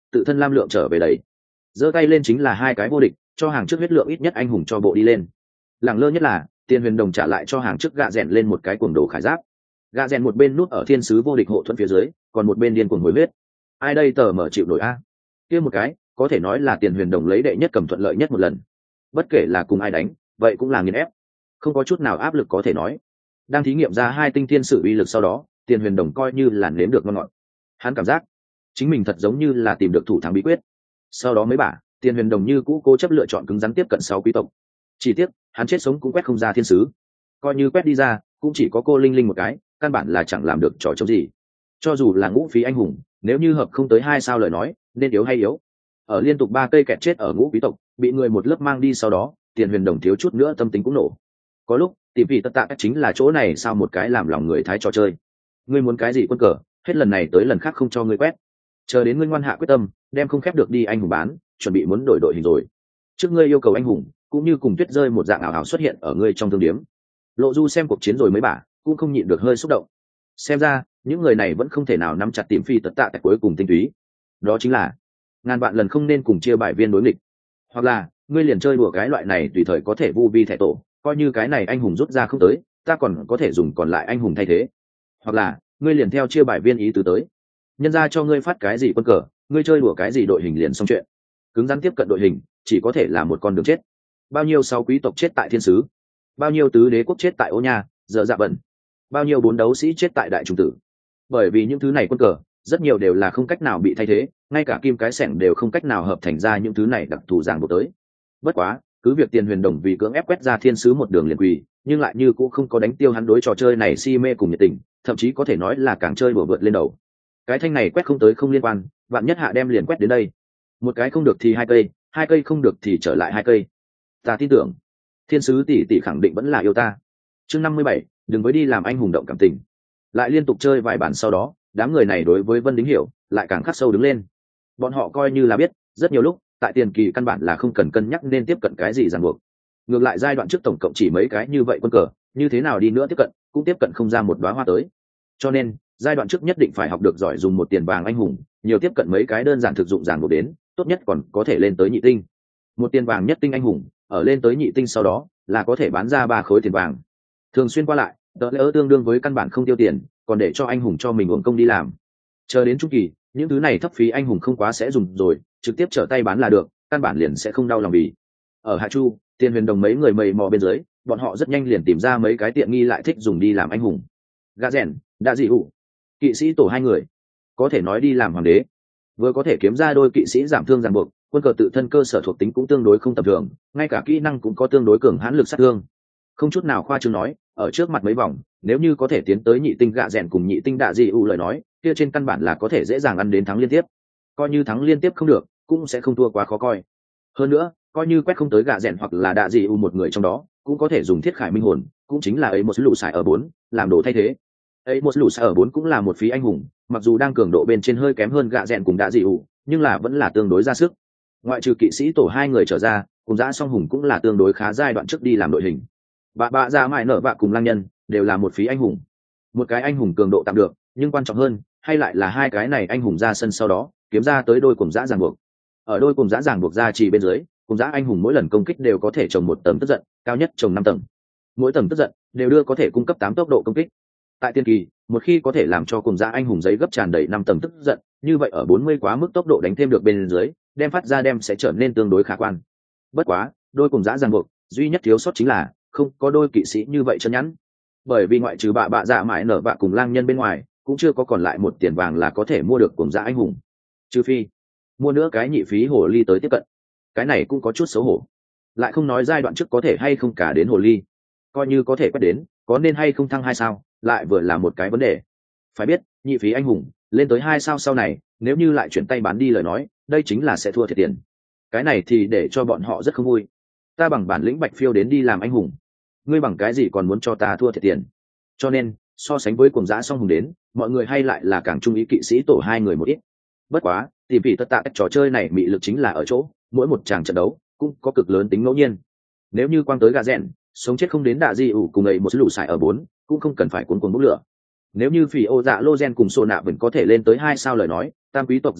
tự thân lam lượng trở về đầy, giơ tay lên chính là hai cái vô địch, cho hàng trước huyết lượng ít nhất anh hùng cho bộ đi lên. Lẳng lơ nhất là Tiền Huyền Đồng trả lại cho hàng trước gạ rèn lên một cái cuồng đồ khải giáp. Gạ rèn một bên núp ở thiên sứ vô địch hộ thuẫn phía dưới, còn một bên điên cuồng hồi huyết. Ai đây tờ mở chịu nổi a? Kia một cái có thể nói là Tiền Huyền Đồng lấy đệ nhất cầm thuận lợi nhất một lần, bất kể là cùng ai đánh vậy cũng là nghiền ép, không có chút nào áp lực có thể nói. Đang thí nghiệm ra hai tinh thiên sử uy lực sau đó, Tiền Huyền Đồng coi như là nếm được ngon ngọt. Hắn cảm giác chính mình thật giống như là tìm được thủ thắng bí quyết. Sau đó mấy bả, Tiền Huyền Đồng như cũ cố chấp lựa chọn cứng rắn tiếp cận sáu quý tộc. Chỉ tiếc hắn chết sống cũng quét không ra thiên sứ, coi như quét đi ra cũng chỉ có cô linh linh một cái, căn bản là chẳng làm được trò chống gì. Cho dù là ngũ phí anh hùng, nếu như hợp không tới hai sao lời nói nên yếu hay yếu. Ở liên tục ba cây kẹt chết ở ngũ quý tộc bị người một lớp mang đi sau đó, Tiền Huyền Đồng thiếu chút nữa tâm tính cũng nổ. Có lúc tìm vì tất tạ chính là chỗ này sao một cái làm lòng người thái trò chơi. Ngươi muốn cái gì quân cờ, hết lần này tới lần khác không cho ngươi quét, chờ đến ngươi ngoan hạ quyết tâm đem không khép được đi anh hùng bán, chuẩn bị muốn đổi đội hình rồi. Trước ngươi yêu cầu anh hùng cũng như cùng tuyết rơi một dạng ảo ảo xuất hiện ở ngươi trong thương điếm. Lộ Du xem cuộc chiến rồi mấy bả cũng không nhịn được hơi xúc động. Xem ra những người này vẫn không thể nào nắm chặt tìm phi tất tạ tại cuối cùng tinh túy, đó chính là ngàn vạn lần không nên cùng chia bài viên đối nghịch, hoặc là ngươi liền chơi đùa cái loại này tùy thời có thể vu vi thẻ tổ, coi như cái này anh hùng rút ra không tới ta còn có thể dùng còn lại anh hùng thay thế, hoặc là ngươi liền theo chia bài viên ý tứ tới, nhân ra cho ngươi phát cái gì quân cờ ngươi chơi đùa cái gì đội hình liền xong chuyện. Cứng rắn tiếp cận đội hình chỉ có thể là một con đường chết. Bao nhiêu sáu quý tộc chết tại thiên sứ, bao nhiêu tứ đế quốc chết tại ô nha dở dạ bẩn, bao nhiêu bốn đấu sĩ chết tại đại trùng tử. Bởi vì những thứ này quân cờ rất nhiều đều là không cách nào bị thay thế, ngay cả kim cái sẻng đều không cách nào hợp thành ra những thứ này đặc thù ràng buộc tới. Bất quá cứ việc Tiền Huyền Đồng vì cưỡng ép quét ra thiên sứ một đường liền quỳ, nhưng lại như cũng không có đánh tiêu hắn đối trò chơi này si mê cùng nhiệt tình, thậm chí có thể nói là càng chơi đùa vượt lên đầu. Cái thanh này quét không tới không liên quan, vạn nhất hạ đem liền quét đến đây, một cái không được thì hai cây, hai cây không được thì trở lại hai cây. Ta tin tưởng thiên sứ tỷ tỷ khẳng định vẫn là yêu ta. Chương năm mươi bảy, đừng với đi làm anh hùng động cảm tình. Lại liên tục chơi vài bản sau đó, đám người này đối với Vân Đính Hiểu lại càng khắc sâu đứng lên. Bọn họ coi như là biết rất nhiều lúc tại tiền kỳ căn bản là không cần cân nhắc nên tiếp cận cái gì ràng buộc. Ngược lại giai đoạn trước tổng cộng chỉ mấy cái như vậy quân cờ, như thế nào đi nữa tiếp cận cũng tiếp cận không ra một đóa hoa tới. Cho nên giai đoạn trước nhất định phải học được giỏi dùng một tiền vàng anh hùng, nhiều tiếp cận mấy cái đơn giản thực dụng ràng buộc đến, tốt nhất còn có thể lên tới nhị tinh. Một tiền vàng nhất tinh anh hùng, ở lên tới nhị tinh sau đó là có thể bán ra ba khối tiền vàng. Thường xuyên qua lại, đỡ lỡ tương đương với căn bản không tiêu tiền, còn để cho anh hùng cho mình uổng công đi làm. Chờ đến trung kỳ, những thứ này thấp phí anh hùng không quá sẽ dùng rồi, trực tiếp trở tay bán là được, căn bản liền sẽ không đau lòng vì. Ở Hạ Chu, Tiền Huyền Đồng mấy người mầy mò bên dưới, bọn họ rất nhanh liền tìm ra mấy cái tiện nghi lại thích dùng đi làm anh hùng. Gà rèn, đã dị hụ, kỵ sĩ tổ hai người, có thể nói đi làm hoàng đế, vừa có thể kiếm ra đôi kỵ sĩ giảm thương ràng buộc, quân cờ tự thân cơ sở thuộc tính cũng tương đối không tầm thường, ngay cả kỹ năng cũng có tương đối cường hãn lực sát thương. Không chút nào khoa trương nói, ở trước mặt mấy vòng, nếu như có thể tiến tới nhị tinh gạ rèn cùng nhị tinh đạ dị ủ lời nói, kia trên căn bản là có thể dễ dàng ăn đến thắng liên tiếp. Coi như thắng liên tiếp không được, cũng sẽ không thua quá khó coi. Hơn nữa, coi như quét không tới gạ rèn hoặc là đạ dị ủ một người trong đó, cũng có thể dùng thiết khải minh hồn, cũng chính là ấy một lũ xài ở bốn, làm đồ thay thế. Ấy một lũ xài ở bốn cũng là một phí anh hùng, mặc dù đang cường độ bên trên hơi kém hơn gạ rèn cùng đạ dị ủ, nhưng là vẫn là tương đối ra sức. Ngoại trừ kỵ sĩ tổ hai người trở ra, cùng dã song hùng cũng là tương đối khá giai đoạn trước đi làm đội hình. Bà bạ ra mãi nở bạ cùng lang nhân đều là một phí anh hùng. Một cái anh hùng cường độ tạm được, nhưng quan trọng hơn hay lại là hai cái này anh hùng ra sân sau đó kiếm ra tới đôi cùng dã ràng buộc. Ở đôi cùng dã ràng buộc ra chỉ bên dưới, cùng dã anh hùng mỗi lần công kích đều có thể trồng một tầng tức giận, cao nhất trồng năm tầng. Mỗi tầng tức giận đều đưa có thể cung cấp tám tốc độ công kích. Tại tiên kỳ, một khi có thể làm cho cùng dã anh hùng giấy gấp tràn đầy năm tầng tức giận, như vậy ở bốn mươi quá mức tốc độ đánh thêm được bên dưới, đem phát ra đem sẽ trở nên tương đối khả quan. Bất quá, đôi cùng dã ràng buộc, duy nhất thiếu sót chính là không có đôi kỵ sĩ như vậy chân nhắn, bởi vì ngoại trừ bạ bạ dạ mãi nở bạ cùng lang nhân bên ngoài, cũng chưa có còn lại một tiền vàng là có thể mua được cùng dã anh hùng, trừ phi mua nữa cái nhị phí hồ ly tới tiếp cận, cái này cũng có chút xấu hổ. Lại không nói giai đoạn trước có thể hay không cả đến hồ ly, coi như có thể quét đến, có nên hay không thăng hai sao lại vừa là một cái vấn đề. Phải biết nhị phí anh hùng lên tới hai sao sau này, nếu như lại chuyển tay bán đi lời nói, đây chính là sẽ thua thiệt tiền. Cái này thì để cho bọn họ rất không vui. Ta bằng bản lĩnh bạch phiêu đến đi làm anh hùng, ngươi bằng cái gì còn muốn cho ta thua thiệt tiền? Cho nên so sánh với cuồng dã song hùng đến, mọi người hay lại là càng trung ý kỵ sĩ tổ hai người một ít. Bất quá tìm vì tất tạ trò chơi này mị lực chính là ở chỗ mỗi một tràng trận đấu cũng có cực lớn tính ngẫu nhiên. Nếu như quang tới gà rèn sống chết không đến đạ di ủ cùng ấy một lũ xài ở bốn, cũng không cần phải cuốn cuồng bốc lửa. Nếu như phỉ ô dạ lô gen cùng sổ nạ vẫn có thể lên tới hai sao lời nói, tam quý tộc ràng buộc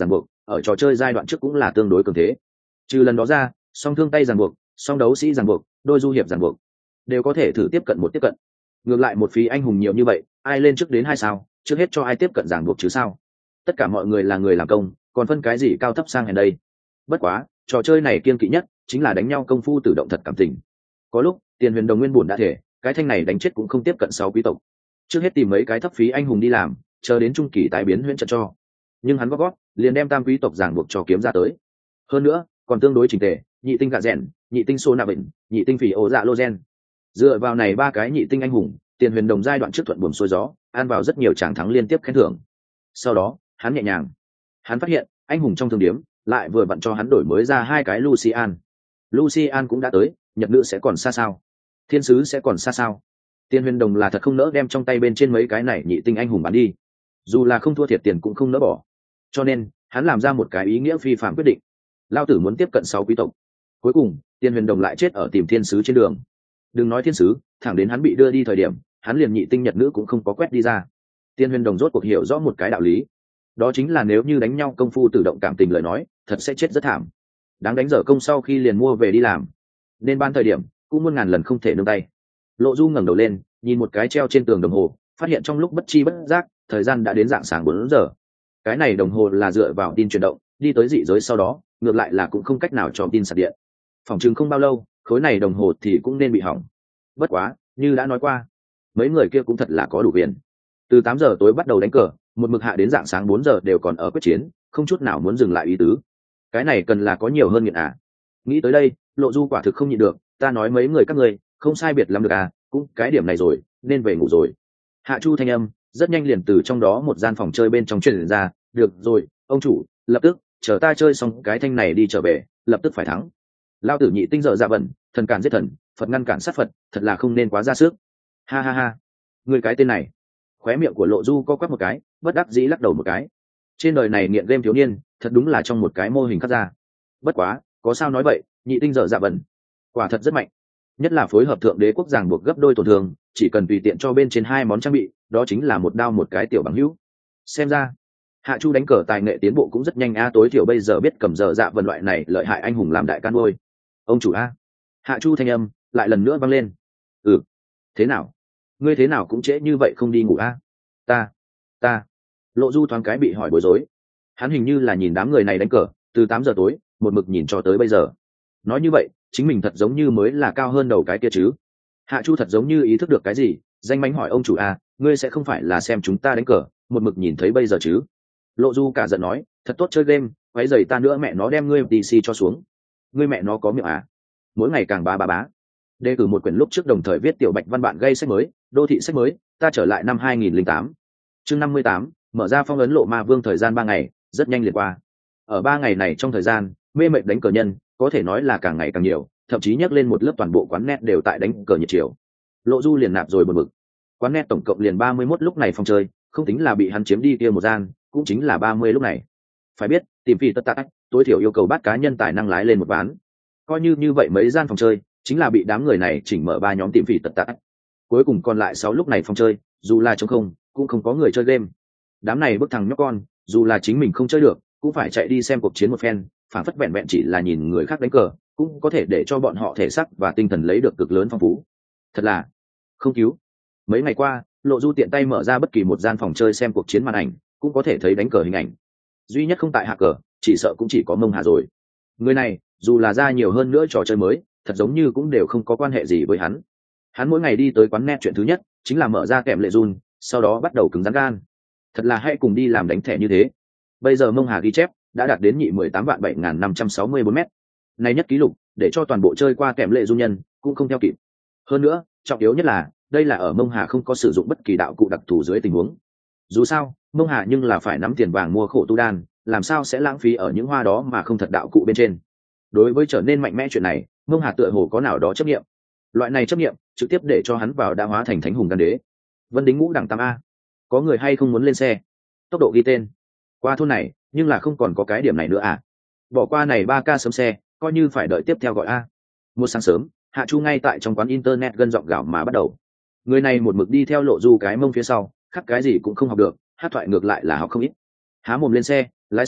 ở trò chơi giai đoạn trước cũng là tương đối cường thế. Trừ lần đó ra, song thương tay ràng buộc, song đấu sĩ ràng buộc, đôi du hiệp ràng buộc đều có thể thử tiếp cận một tiếp cận. Ngược lại một phí anh hùng nhiều như vậy, ai lên trước đến hai sao, trước hết cho ai tiếp cận ràng buộc chứ sao. Tất cả mọi người là người làm công, còn phân cái gì cao thấp sang hèn đây. Bất quá, trò chơi này kiên kỵ nhất chính là đánh nhau công phu tự động thật cảm tình. Có lúc Tiền Huyền Đồng nguyên buồn đã thể, cái thanh này đánh chết cũng không tiếp cận sáu quý tộc. Trước hết tìm mấy cái thấp phí anh hùng đi làm, chờ đến trung kỳ tái biến huyễn trận cho. Nhưng hắn góp góp liền đem tam quý tộc ràng buộc cho kiếm ra tới. Hơn nữa còn tương đối chỉnh tề, nhị tinh gạ rèn, nhị tinh xô nạ bệnh, nhị tinh phỉ ổ dạ lô gen. Dựa vào này ba cái nhị tinh anh hùng, Tiền Huyền Đồng giai đoạn trước thuận buồm xuôi gió, ăn vào rất nhiều tràng thắng liên tiếp khen thưởng. Sau đó hắn nhẹ nhàng, hắn phát hiện anh hùng trong thương điếm lại vừa vặn cho hắn đổi mới ra hai cái Lucian. Lucian cũng đã tới, nhật nữ sẽ còn xa sao, thiên sứ sẽ còn xa sao. Tiền Huyền Đồng là thật không nỡ đem trong tay bên trên mấy cái này nhị tinh anh hùng bán đi, dù là không thua thiệt tiền cũng không nỡ bỏ. Cho nên hắn làm ra một cái ý nghĩa phi phạm quyết định, lao tử muốn tiếp cận sáu quý tộc. Cuối cùng Tiền Huyền Đồng lại chết ở tìm thiên sứ trên đường. Đừng nói thiên sứ, thẳng đến hắn bị đưa đi thời điểm, hắn liền nhị tinh nhật nữ cũng không có quét đi ra. Tiền Huyền Đồng rốt cuộc hiểu rõ một cái đạo lý, đó chính là nếu như đánh nhau công phu tự động cảm tình lời nói, thật sẽ chết rất thảm. Đáng đánh dở công sau khi liền mua về đi làm, nên ban thời điểm cũng muôn ngàn lần không thể nương tay. Lộ Du ngẩng đầu lên, nhìn một cái treo trên tường đồng hồ, phát hiện trong lúc bất chi bất giác, thời gian đã đến rạng sáng bốn giờ. Cái này đồng hồ là dựa vào tin chuyển động, đi tới dị giới sau đó, ngược lại là cũng không cách nào cho tin sạc điện. Phòng chừng không bao lâu, khối này đồng hồ thì cũng nên bị hỏng. Bất quá, như đã nói qua, mấy người kia cũng thật là có đủ quyền. Từ tám giờ tối bắt đầu đánh cờ, một mực hạ đến rạng sáng bốn giờ đều còn ở quyết chiến, không chút nào muốn dừng lại ý tứ. Cái này cần là có nhiều hơn nghiện à. Nghĩ tới đây, Lộ Du quả thực không nhịn được, ta nói mấy người các ngươi không sai biệt lắm được à, cũng cái điểm này rồi, nên về ngủ rồi. Hạ Chu thanh âm rất nhanh liền từ trong đó một gian phòng chơi bên trong truyền ra, được rồi, ông chủ, lập tức chờ ta chơi xong cái thanh này đi trở về, lập tức phải thắng. Lao tử nhị tinh dở dạ vần, thần cản giết thần, Phật ngăn cản sát Phật, thật là không nên quá ra sức. Ha ha ha, người cái tên này. Khóe miệng của Lộ Du co quắp một cái, bất đắc dĩ lắc đầu một cái. Trên đời này nghiện game thiếu niên, thật đúng là trong một cái mô hình khắc ra. Bất quá, có sao nói vậy, nhị tinh dở dạ vần, quả thật rất mạnh. Nhất là phối hợp thượng đế quốc giảng buộc gấp đôi tổn thương, chỉ cần tùy tiện cho bên trên hai món trang bị, đó chính là một đao một cái tiểu bằng hữu. Xem ra, Hạ Chu đánh cờ tài nghệ tiến bộ cũng rất nhanh a, tối thiểu bây giờ biết cầm dở dạ vần loại này lợi hại anh hùng làm đại can ngôi. Ông chủ a. Hạ Chu thanh âm lại lần nữa vang lên. Ừ, thế nào? Ngươi thế nào cũng trễ như vậy không đi ngủ a? Ta, ta. Lộ Du thoáng cái bị hỏi bối rối. Hắn hình như là nhìn đám người này đánh cờ, từ tám giờ tối, một mực nhìn cho tới bây giờ. Nói như vậy, chính mình thật giống như mới là cao hơn đầu cái kia chứ. Hạ Chu thật giống như ý thức được cái gì, danh mánh hỏi ông chủ a, ngươi sẽ không phải là xem chúng ta đánh cờ, một mực nhìn thấy bây giờ chứ? Lộ Du cả giận nói, thật tốt chơi game, quấy giày ta nữa mẹ nó đem ngươi tê xê cho xuống. Ngươi mẹ nó có miệng à? Mỗi ngày càng bá bá bá. Đề cử một quyển lúc trước đồng thời viết tiểu bạch văn bạn gây sách mới, đô thị sách mới, ta trở lại năm hai nghìn lẻ tám. Chương năm mươi tám, mở ra phong ấn Lộ Ma Vương. Thời gian ba ngày, rất nhanh liền qua. Ở ba ngày này trong thời gian, mê mệt đánh cờ nhân, có thể nói là càng ngày càng nhiều, thậm chí nhắc lên một lớp toàn bộ quán net đều tại đánh cờ nhiệt chiều. Lộ Du liền nạp rồi một mực. Quán net tổng cộng liền ba mươi mốt lúc này phòng chơi, không tính là bị hắn chiếm đi kia một gian, cũng chính là ba mươi lúc này. Phải biết, tìm phi tất tắc, tối thiểu yêu cầu bắt cá nhân tài năng lái lên một ván. Coi như như vậy mấy gian phòng chơi, chính là bị đám người này chỉnh mở ba nhóm tìm phi tất tắc. Cuối cùng còn lại sáu lúc này phòng chơi, dù là trống không, cũng không có người chơi game. Đám này bức thằng nhóc con, dù là chính mình không chơi được, cũng phải chạy đi xem cuộc chiến một phen, phản phất vẹn vẹn chỉ là nhìn người khác đánh cờ, cũng có thể để cho bọn họ thể xác và tinh thần lấy được cực lớn phong phú. Thật là không cứu. Mấy ngày qua, Lộ Du tiện tay mở ra bất kỳ một gian phòng chơi xem cuộc chiến màn ảnh, cũng có thể thấy đánh cờ hình ảnh. Duy nhất không tại hạ cờ, chỉ sợ cũng chỉ có Mông Hà rồi. Người này, dù là ra nhiều hơn nữa trò chơi mới, thật giống như cũng đều không có quan hệ gì với hắn. Hắn mỗi ngày đi tới quán net chuyện thứ nhất chính là mở ra kèm lệ run, sau đó bắt đầu cứng rắn gan. Thật là hay cùng đi làm đánh thẻ như thế. Bây giờ Mông Hà ghi chép đã đạt đến nhị mười tám vạn bảy nghìn năm trăm sáu mươi bốn mét. Này nhất kỷ lục, để cho toàn bộ chơi qua kèm lệ du nhân cũng không theo kịp. Hơn nữa, trọng yếu nhất là, đây là ở Mông Hà không có sử dụng bất kỳ đạo cụ đặc thù dưới tình huống. Dù sao, Mông Hà nhưng là phải nắm tiền vàng mua khổ tu đan, làm sao sẽ lãng phí ở những hoa đó mà không thật đạo cụ bên trên. Đối với trở nên mạnh mẽ chuyện này, Mông Hà tựa hồ có nào đó chấp nghiệm. Loại này chấp nghiệm trực tiếp để cho hắn vào đã hóa thành thánh hùng đan đế. Vân Đính ngũ đẳng tam a. Có người hay không muốn lên xe? Tốc độ ghi tên. Qua thôn này, nhưng là không còn có cái điểm này nữa à? Bỏ qua này ba ca sớm xe, coi như phải đợi tiếp theo gọi a. Một sáng sớm, Hạ Chu ngay tại trong quán internet gân giọng gạo mà bắt đầu. Người này một mực đi theo Lộ Du cái mông phía sau, khắc cái gì cũng không học được, hát thoại ngược lại là học không ít. Há mồm lên xe, lái xe,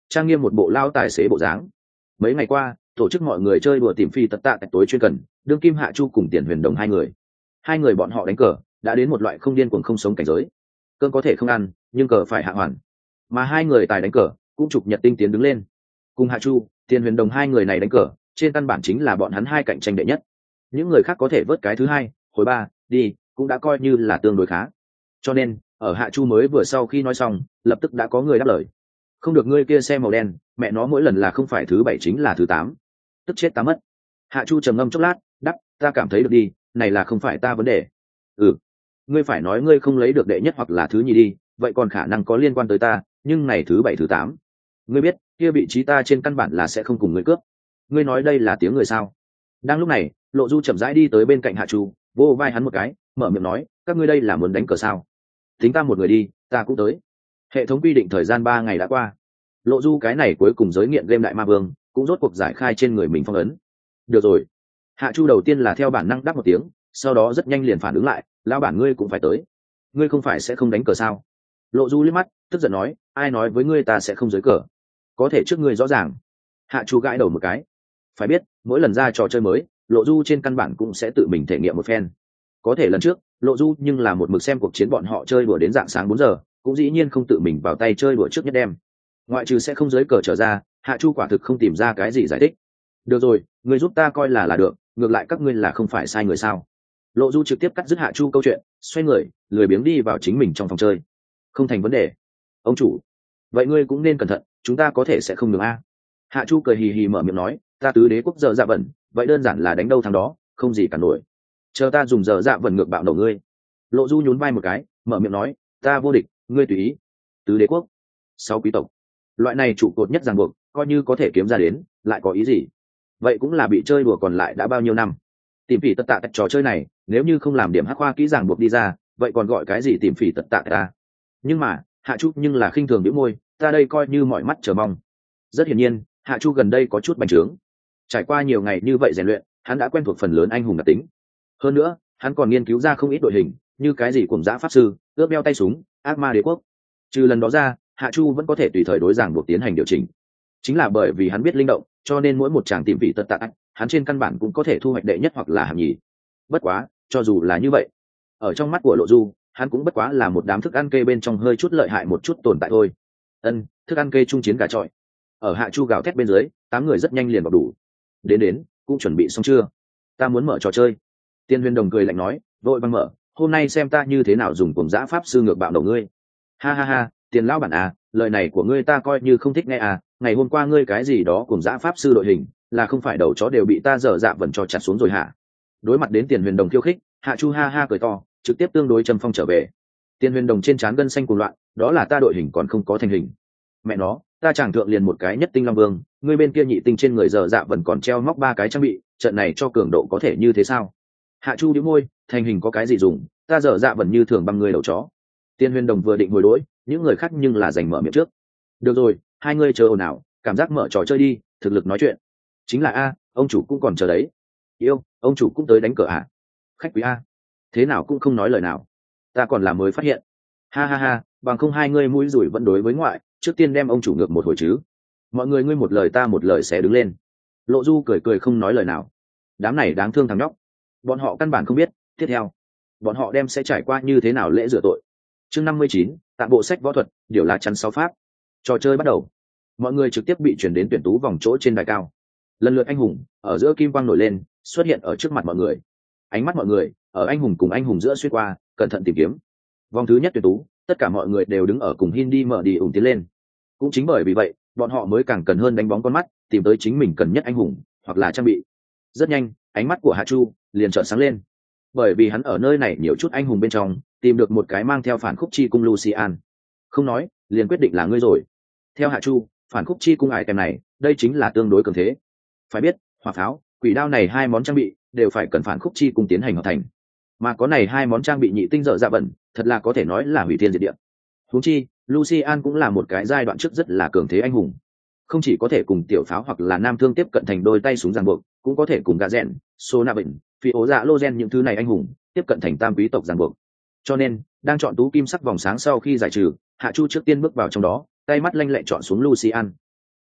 trang nghiêm một bộ lao tài xế bộ dáng. Mấy ngày qua tổ chức mọi người chơi đùa tìm phi tật tạ tại tối chuyên cần đương kim hạ chu cùng Tiền Huyền Đồng hai người hai người bọn họ đánh cờ đã đến một loại không điên cuồng không sống cảnh giới. Cơm có thể không ăn nhưng cờ phải hạ hoàn, mà hai người tài đánh cờ cũng chụp nhật tinh tiến đứng lên. Cùng hạ chu Tiền Huyền Đồng hai người này đánh cờ trên căn bản chính là bọn hắn hai cạnh tranh đệ nhất, những người khác có thể vớt cái thứ hai hồi ba đi cũng đã coi như là tương đối khá. Cho nên ở hạ chu mới vừa sau khi nói xong lập tức đã có người đáp lời. Không được, ngươi kia xe màu đen mẹ nó mỗi lần là không phải thứ bảy chính là thứ tám, tức chết ta mất. Hạ chu trầm ngâm chốc lát đắp, ta cảm thấy được đi, này là không phải ta vấn đề. Ừ, ngươi phải nói ngươi không lấy được đệ nhất hoặc là thứ nhì đi, vậy còn khả năng có liên quan tới ta, nhưng này thứ bảy thứ tám ngươi biết kia vị trí ta trên căn bản là sẽ không cùng ngươi cướp. Ngươi nói đây là tiếng người sao? Đang lúc này Lộ Du chậm rãi đi tới bên cạnh hạ chu, vô vai hắn một cái, mở miệng nói, các ngươi đây là muốn đánh cờ sao? Tính ta một người đi, ta cũng tới. Hệ thống quy định thời gian ba ngày đã qua, Lộ Du cái này cuối cùng giới nghiện game đại ma vương cũng rốt cuộc giải khai trên người mình phong ấn. Được rồi. Hạ chu đầu tiên là theo bản năng đáp một tiếng, sau đó rất nhanh liền phản ứng lại, lão bản ngươi cũng phải tới. Ngươi không phải sẽ không đánh cờ sao? Lộ Du liếc mắt tức giận nói, ai nói với ngươi ta sẽ không giới cờ? Có thể trước ngươi rõ ràng. Hạ chu gãi đầu một cái. Phải biết mỗi lần ra trò chơi mới Lộ Du trên căn bản cũng sẽ tự mình thể nghiệm một phen. Có thể lần trước Lộ Du nhưng là một mực xem cuộc chiến bọn họ chơi đùa đến dạng sáng bốn giờ, cũng dĩ nhiên không tự mình vào tay chơi đùa trước nhất đêm. Ngoại trừ sẽ không giới cờ trở ra, hạ chu quả thực không tìm ra cái gì giải thích. Được rồi, ngươi giúp ta coi là là được, ngược lại các ngươi là không phải sai người sao? Lộ Du trực tiếp cắt dứt hạ chu câu chuyện, xoay người lười biếng đi vào chính mình trong phòng chơi. Không thành vấn đề ông chủ, vậy ngươi cũng nên cẩn thận, chúng ta có thể sẽ không được a. Hạ chu cười hì hì mở miệng nói, ta tứ đế quốc giờ dạ vẩn vậy đơn giản là đánh đâu thắng đó, không gì cả nổi. Chờ ta dùng giờ dạ vẩn ngược bạo nổ ngươi. Lộ Du nhún vai một cái, mở miệng nói, ta vô địch, ngươi tùy ý. Tứ đế quốc, sáu quý tộc, loại này trụ cột nhất ràng buộc, coi như có thể kiếm ra đến lại có ý gì? Vậy cũng là bị chơi đùa còn lại đã bao nhiêu năm. Tìm phỉ tất tạ tại trò chơi này nếu như không làm điểm hắc khoa kỹ ràng buộc đi ra, vậy còn gọi cái gì tìm phỉ tất tạ ta? Nhưng mà hạ chu nhưng là khinh thường biểu môi, ta đây coi như mọi mắt chờ mong. Rất hiển nhiên hạ chu gần đây có chút bành trướng. Trải qua nhiều ngày như vậy rèn luyện, hắn đã quen thuộc phần lớn anh hùng đặc tính. Hơn nữa hắn còn nghiên cứu ra không ít đội hình, như cái gì cùng giã pháp sư, ướp đeo tay súng, ác ma đế quốc. Trừ lần đó ra hạ chu vẫn có thể tùy thời đối giảng buộc tiến hành điều chỉnh. Chính là bởi vì hắn biết linh động, cho nên mỗi một chàng tìm vị tất tạ hắn trên căn bản cũng có thể thu hoạch đệ nhất hoặc là hạng nhì. Bất quá cho dù là như vậy, ở trong mắt của Lộ Du hắn cũng bất quá là một đám thức ăn kê bên trong hơi chút lợi hại một chút tồn tại thôi. Ân, thức ăn kê trung chiến gà trọi. Ở hạ chu gào thét bên dưới, tám người rất nhanh liền vào đủ. Đến đến cũng chuẩn bị xong chưa? Ta muốn mở trò chơi. Tiên Huyền Đồng cười lạnh nói, vội vàng mở, hôm nay xem ta như thế nào dùng cuồng dã pháp sư ngược bạo đầu ngươi. Ha ha ha, Tiền lão bản à, lời này của ngươi ta coi như không thích nghe à, ngày hôm qua ngươi cái gì đó cuồng dã pháp sư đội hình, là không phải đầu chó đều bị ta dở dạ vẩn cho chặt xuống rồi hả? Đối mặt đến Tiền Huyền Đồng khiêu khích, hạ chu ha ha cười to, trực tiếp tương đối trầm phong trở về. Tiền Huyền Đồng trên trán gân xanh cuồng loạn, đó là ta đội hình còn không có thành hình. Mẹ nó, ta chẳng thượng liền một cái nhất tinh long vương, ngươi bên kia nhị tinh trên người dở dạ vẫn còn treo móc ba cái trang bị, trận này cho cường độ có thể như thế sao? Hạ chu đĩu môi, thành hình có cái gì dùng, ta dở dạ vẫn như thường bằng người đầu chó. Tiền Huyền Đồng vừa định hồi đối, những người khác nhưng là giành mở miệng trước. Được rồi, hai ngươi chờ ồn ào, cảm giác mở trò chơi đi, thực lực nói chuyện. Chính là a, ông chủ cũng còn chờ đấy. Yêu, ông chủ cũng tới đánh cờ à? Khách quý a, thế nào cũng không nói lời nào. Ta còn là mới phát hiện. Ha ha ha, bằng không hai ngươi mũi rủi vẫn đối với ngoại, trước tiên đem ông chủ ngược một hồi chứ. Mọi người ngươi một lời ta một lời sẽ đứng lên. Lộ Du cười cười không nói lời nào. Đám này đáng thương thằng nhóc, bọn họ căn bản không biết tiếp theo bọn họ đem sẽ trải qua như thế nào lễ rửa tội. Chương năm mươi chín, tạm bộ sách võ thuật, điều lá chắn sáu pháp. Trò chơi bắt đầu, mọi người trực tiếp bị chuyển đến tuyển tú vòng chỗ trên đài cao. Lần lượt anh hùng ở giữa kim quang nổi lên, xuất hiện ở trước mặt mọi người. Ánh mắt mọi người ở anh hùng cùng anh hùng giữa xuyên qua, cẩn thận tìm kiếm. Vòng thứ nhất tuyển tú, tất cả mọi người đều đứng ở cùng Hindi mở đi ủng tiến lên. Cũng chính bởi vì vậy, bọn họ mới càng cần hơn đánh bóng con mắt, tìm tới chính mình cần nhất anh hùng hoặc là trang bị. Rất nhanh, ánh mắt của Hạ Chu liền trợn sáng lên, bởi vì hắn ở nơi này nhiều chút anh hùng bên trong tìm được một cái mang theo phản khúc chi cung Lucian. Không nói, liền quyết định là ngươi rồi. Theo Hạ Chu, phản khúc chi cung ải tem này, đây chính là tương đối cường thế. Phải biết, hỏa pháo, quỷ đao này hai món trang bị đều phải cần phản khúc chi cung tiến hành hợp thành, mà có này hai món trang bị nhị tinh dở dạ bẩn, thật là có thể nói là hủy thiên diệt địa. Huống chi, Lucian cũng là một cái giai đoạn trước rất là cường thế anh hùng, không chỉ có thể cùng tiểu pháo hoặc là nam thương tiếp cận thành đôi tay súng ràng buộc, cũng có thể cùng gà rèn, sô na bệnh, phi ố dạ lô gen những thứ này anh hùng tiếp cận thành tam quý tộc ràng buộc. Cho nên đang chọn tú kim sắc vòng sáng sau khi giải trừ, Hạ Chu trước tiên bước vào trong đó, tay mắt lanh lẹ chọn xuống Lucian.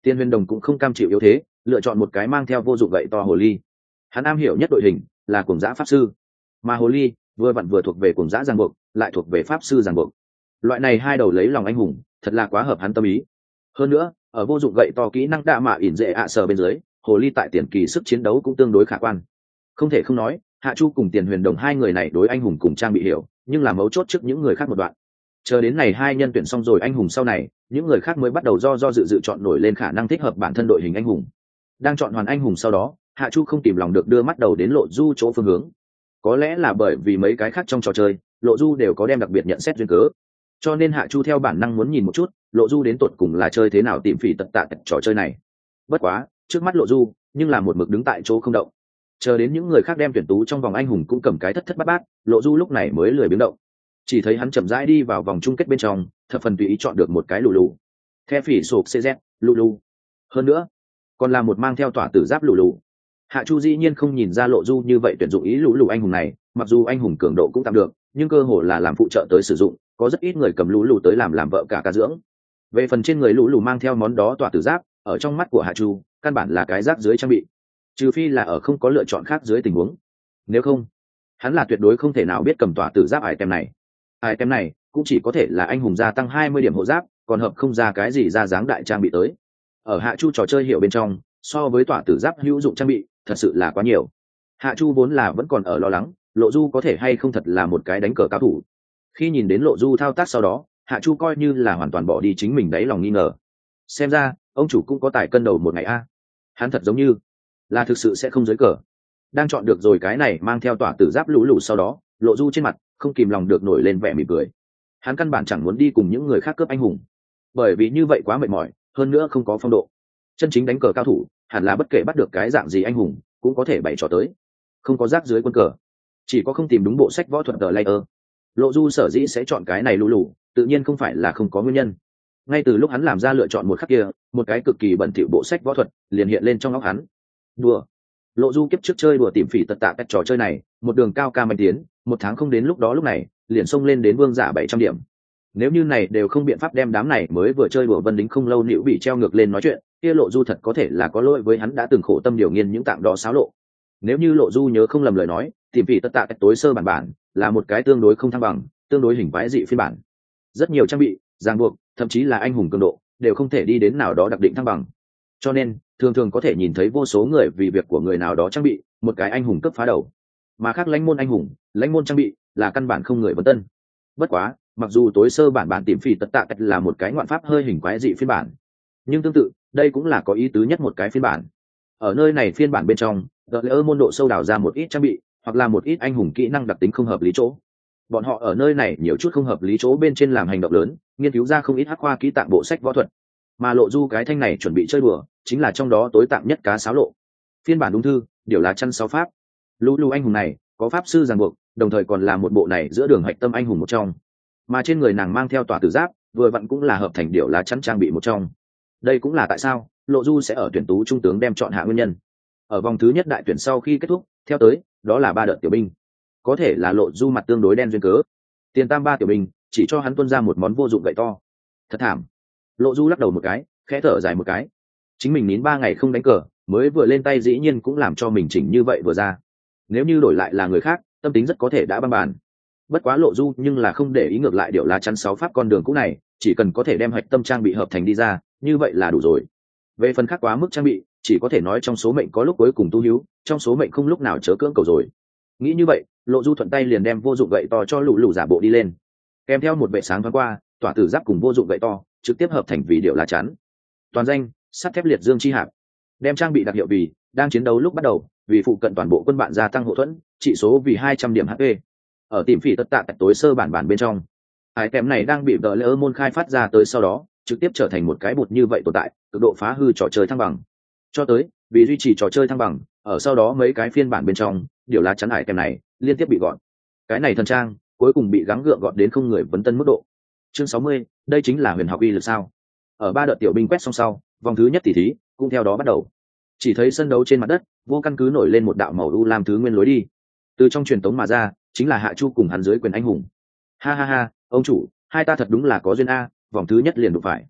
Tiên Huyền Đồng cũng không cam chịu yếu thế, lựa chọn một cái mang theo vô dụng gậy to hồ ly. Hắn am hiểu nhất đội hình là cuồng dã pháp sư, mà hồ ly vừa vặn vừa thuộc về cuồng dã giang buộc, lại thuộc về pháp sư giang buộc. Loại này hai đầu lấy lòng anh hùng, thật là quá hợp hắn tâm ý. Hơn nữa, ở vô dụng gậy to kỹ năng đạ mạ ỉn dễ ạ sở bên dưới, hồ ly tại tiền kỳ sức chiến đấu cũng tương đối khả quan. Không thể không nói, Hạ Chu cùng Tiền Huyền Đồng hai người này đối anh hùng cùng trang bị hiểu, nhưng là mấu chốt trước những người khác một đoạn. Chờ đến này hai nhân tuyển xong rồi anh hùng sau này, những người khác mới bắt đầu do do dự dự chọn nổi lên khả năng thích hợp bản thân đội hình anh hùng. Đang chọn hoàn anh hùng sau đó, Hạ Chu không kìm lòng được đưa mắt đầu đến Lộ Du chỗ phương hướng. Có lẽ là bởi vì mấy cái khác trong trò chơi, Lộ Du đều có đem đặc biệt nhận xét duyên cớ, cho nên Hạ Chu theo bản năng muốn nhìn một chút Lộ Du đến tột cùng là chơi thế nào tìm phỉ tật tạ trò chơi này. Bất quá trước mắt Lộ Du nhưng là một mực đứng tại chỗ không động, chờ đến những người khác đem tuyển tú trong vòng anh hùng cũng cầm cái thất thất bát bát, Lộ Du lúc này mới lười biến động. Chỉ thấy hắn chậm rãi đi vào vòng chung kết bên trong, thập phần tùy ý chọn được một cái lù lù the phỉ sộp cz lù lù, hơn nữa còn là một mang theo tỏa tử giáp lù lù. Hạ Chu dĩ nhiên không nhìn ra Lộ Du như vậy tuyển dụng ý lù lù anh hùng này, mặc dù anh hùng cường độ cũng tạm được, nhưng cơ hồ là làm phụ trợ tới sử dụng, có rất ít người cầm lù lù tới làm làm vợ cả ca dưỡng. Về phần trên người lù lù mang theo món đó tỏa tử giáp, ở trong mắt của Hạ Chu căn bản là cái giáp dưới trang bị, trừ phi là ở không có lựa chọn khác dưới tình huống, nếu không hắn là tuyệt đối không thể nào biết cầm tỏa tử giáp item này. Item này cũng chỉ có thể là anh hùng gia tăng hai mươi điểm hộ giáp, còn hợp không ra cái gì ra dáng đại trang bị tới. Ở Hạ Chu trò chơi hiểu bên trong, so với tỏa tử giáp hữu dụng trang bị thật sự là quá nhiều. Hạ Chu vốn là vẫn còn ở lo lắng Lộ Du có thể hay không thật là một cái đánh cờ cao thủ. Khi nhìn đến Lộ Du thao tác sau đó, Hạ Chu coi như là hoàn toàn bỏ đi chính mình đáy lòng nghi ngờ. Xem ra ông chủ cũng có tài cân đầu một ngày a. Hắn thật giống như là thực sự sẽ không dưới cờ. Đang chọn được rồi cái này mang theo tỏa tử giáp lũ lũ sau đó, Lộ Du trên mặt không kìm lòng được nổi lên vẻ mỉm cười. Hắn căn bản chẳng muốn đi cùng những người khác cướp anh hùng, bởi vì như vậy quá mệt mỏi, hơn nữa không có phong độ. Chân chính đánh cờ cao thủ hẳn là bất kể bắt được cái dạng gì anh hùng cũng có thể bày trò tới, không có rác dưới quân cờ, chỉ có không tìm đúng bộ sách võ thuật tờ layer. Lộ Du sở dĩ sẽ chọn cái này lũ lũ, tự nhiên không phải là không có nguyên nhân. Ngay từ lúc hắn làm ra lựa chọn một khắc kia, một cái cực kỳ bẩn thỉu bộ sách võ thuật liền hiện lên trong óc hắn. Đùa, Lộ Du kiếp trước chơi đùa tìm phỉ tật tạ cái trò chơi này, một đường cao ca mạnh tiến, một tháng không đến lúc đó lúc này liền xông lên đến vương giả bảy trăm điểm. Nếu như này đều không biện pháp đem đám này mới vừa chơi đùa vân đính không lâu nịu bị treo ngược lên nói chuyện, kia Lộ Du thật có thể là có lỗi với hắn đã từng khổ tâm điều nghiên những tạng đó xáo lộ. Nếu như Lộ Du nhớ không lầm lời nói, tìm phỉ tất tạ cái tối sơ bản bản là một cái tương đối không thăng bằng, tương đối hình quái dị phiên bản. Rất nhiều trang bị, ràng buộc, thậm chí là anh hùng cường độ đều không thể đi đến nào đó đặc định thăng bằng. Cho nên thường thường có thể nhìn thấy vô số người vì việc của người nào đó trang bị một cái anh hùng cấp phá đầu, mà khác lãnh môn anh hùng, lãnh môn trang bị là căn bản không người vấn tân. Bất quá, mặc dù tối sơ bản bản tìm phỉ tất tạ cách là một cái ngoạn pháp hơi hình quái dị phiên bản, nhưng tương tự đây cũng là có ý tứ nhất một cái phiên bản. Ở nơi này phiên bản bên trong, đợt lỡ môn độ sâu đào ra một ít trang bị hoặc là một ít anh hùng kỹ năng đặc tính không hợp lý chỗ. Bọn họ ở nơi này nhiều chút không hợp lý chỗ bên trên làm hành động lớn, nghiên cứu ra không ít hắc khoa kỹ tạng bộ sách võ thuật, mà Lộ Du cái thanh này chuẩn bị chơi đùa chính là trong đó tối tạm nhất cá sáo lộ. Phiên bản đúng thư điều lá chăn sáu pháp, lũ lũ anh hùng này có pháp sư ràng buộc, đồng thời còn là một bộ này giữa đường hạch tâm anh hùng một trong, mà trên người nàng mang theo tỏa tử giáp vừa vặn cũng là hợp thành điều lá chắn trang bị một trong. Đây cũng là tại sao Lộ Du sẽ ở tuyển tú trung tướng đem chọn hạ nguyên nhân. Ở vòng thứ nhất đại tuyển sau khi kết thúc, theo tới đó là ba đợt tiểu binh, có thể là Lộ Du mặt tương đối đen duyên cớ, tiền tam ba tiểu binh chỉ cho hắn tuân ra một món vô dụng gậy to. Thật thảm. Lộ Du lắc đầu một cái, khẽ thở dài một cái. Chính mình nín ba ngày không đánh cờ, mới vừa lên tay dĩ nhiên cũng làm cho mình chỉnh như vậy vừa ra. Nếu như đổi lại là người khác, tâm tính rất có thể đã băng bàn. Bất quá Lộ Du nhưng là không để ý, ngược lại điều lá chắn sáu pháp con đường cũ này, chỉ cần có thể đem hạch tâm trang bị hợp thành đi ra, như vậy là đủ rồi. Về phần khác quá mức trang bị, chỉ có thể nói trong số mệnh có lúc cuối cùng tu hiếu, trong số mệnh không lúc nào chớ cưỡng cầu rồi. Nghĩ như vậy, Lộ Du thuận tay liền đem vô dụng gậy to cho lũ lũ giả bộ đi lên, kèm theo một vệ sáng thoáng qua, tỏa tử giáp cùng vô dụng gậy to trực tiếp hợp thành vì điệu lá chắn. Toàn danh sắt thép liệt dương chi hạp, đem trang bị đặc hiệu vì đang chiến đấu lúc bắt đầu vì phụ cận toàn bộ quân bạn gia tăng hậu thuẫn, trị số vì hai trăm điểm hát pê. Ở tìm phỉ tất tạ tại tối sơ bản bản bên trong, ai kèm này đang bị đỡ lỡ môn khai phát ra tới sau đó trực tiếp trở thành một cái bột như vậy tồn tại, cực độ phá hư trò chơi thăng bằng. Cho tới vì duy trì trò chơi thăng bằng, ở sau đó mấy cái phiên bản bên trong điều lá chắn ải kèm này liên tiếp bị gọn. Cái này thần trang cuối cùng bị gắng gượng gọn đến không người vấn tân mức độ. Chương sáu mươi, đây chính là huyền học uy lực sao? Ở ba đợt tiểu binh quét xong sau, vòng thứ nhất tỷ thí cũng theo đó bắt đầu. Chỉ thấy sân đấu trên mặt đất vô căn cứ nổi lên một đạo màu u lam thứ nguyên lối đi, từ trong truyền tống mà ra chính là Hạ Chu cùng hắn dưới quyền anh hùng. Ha ha ha, ông chủ, hai ta thật đúng là có duyên a, vòng thứ nhất liền đụng phải.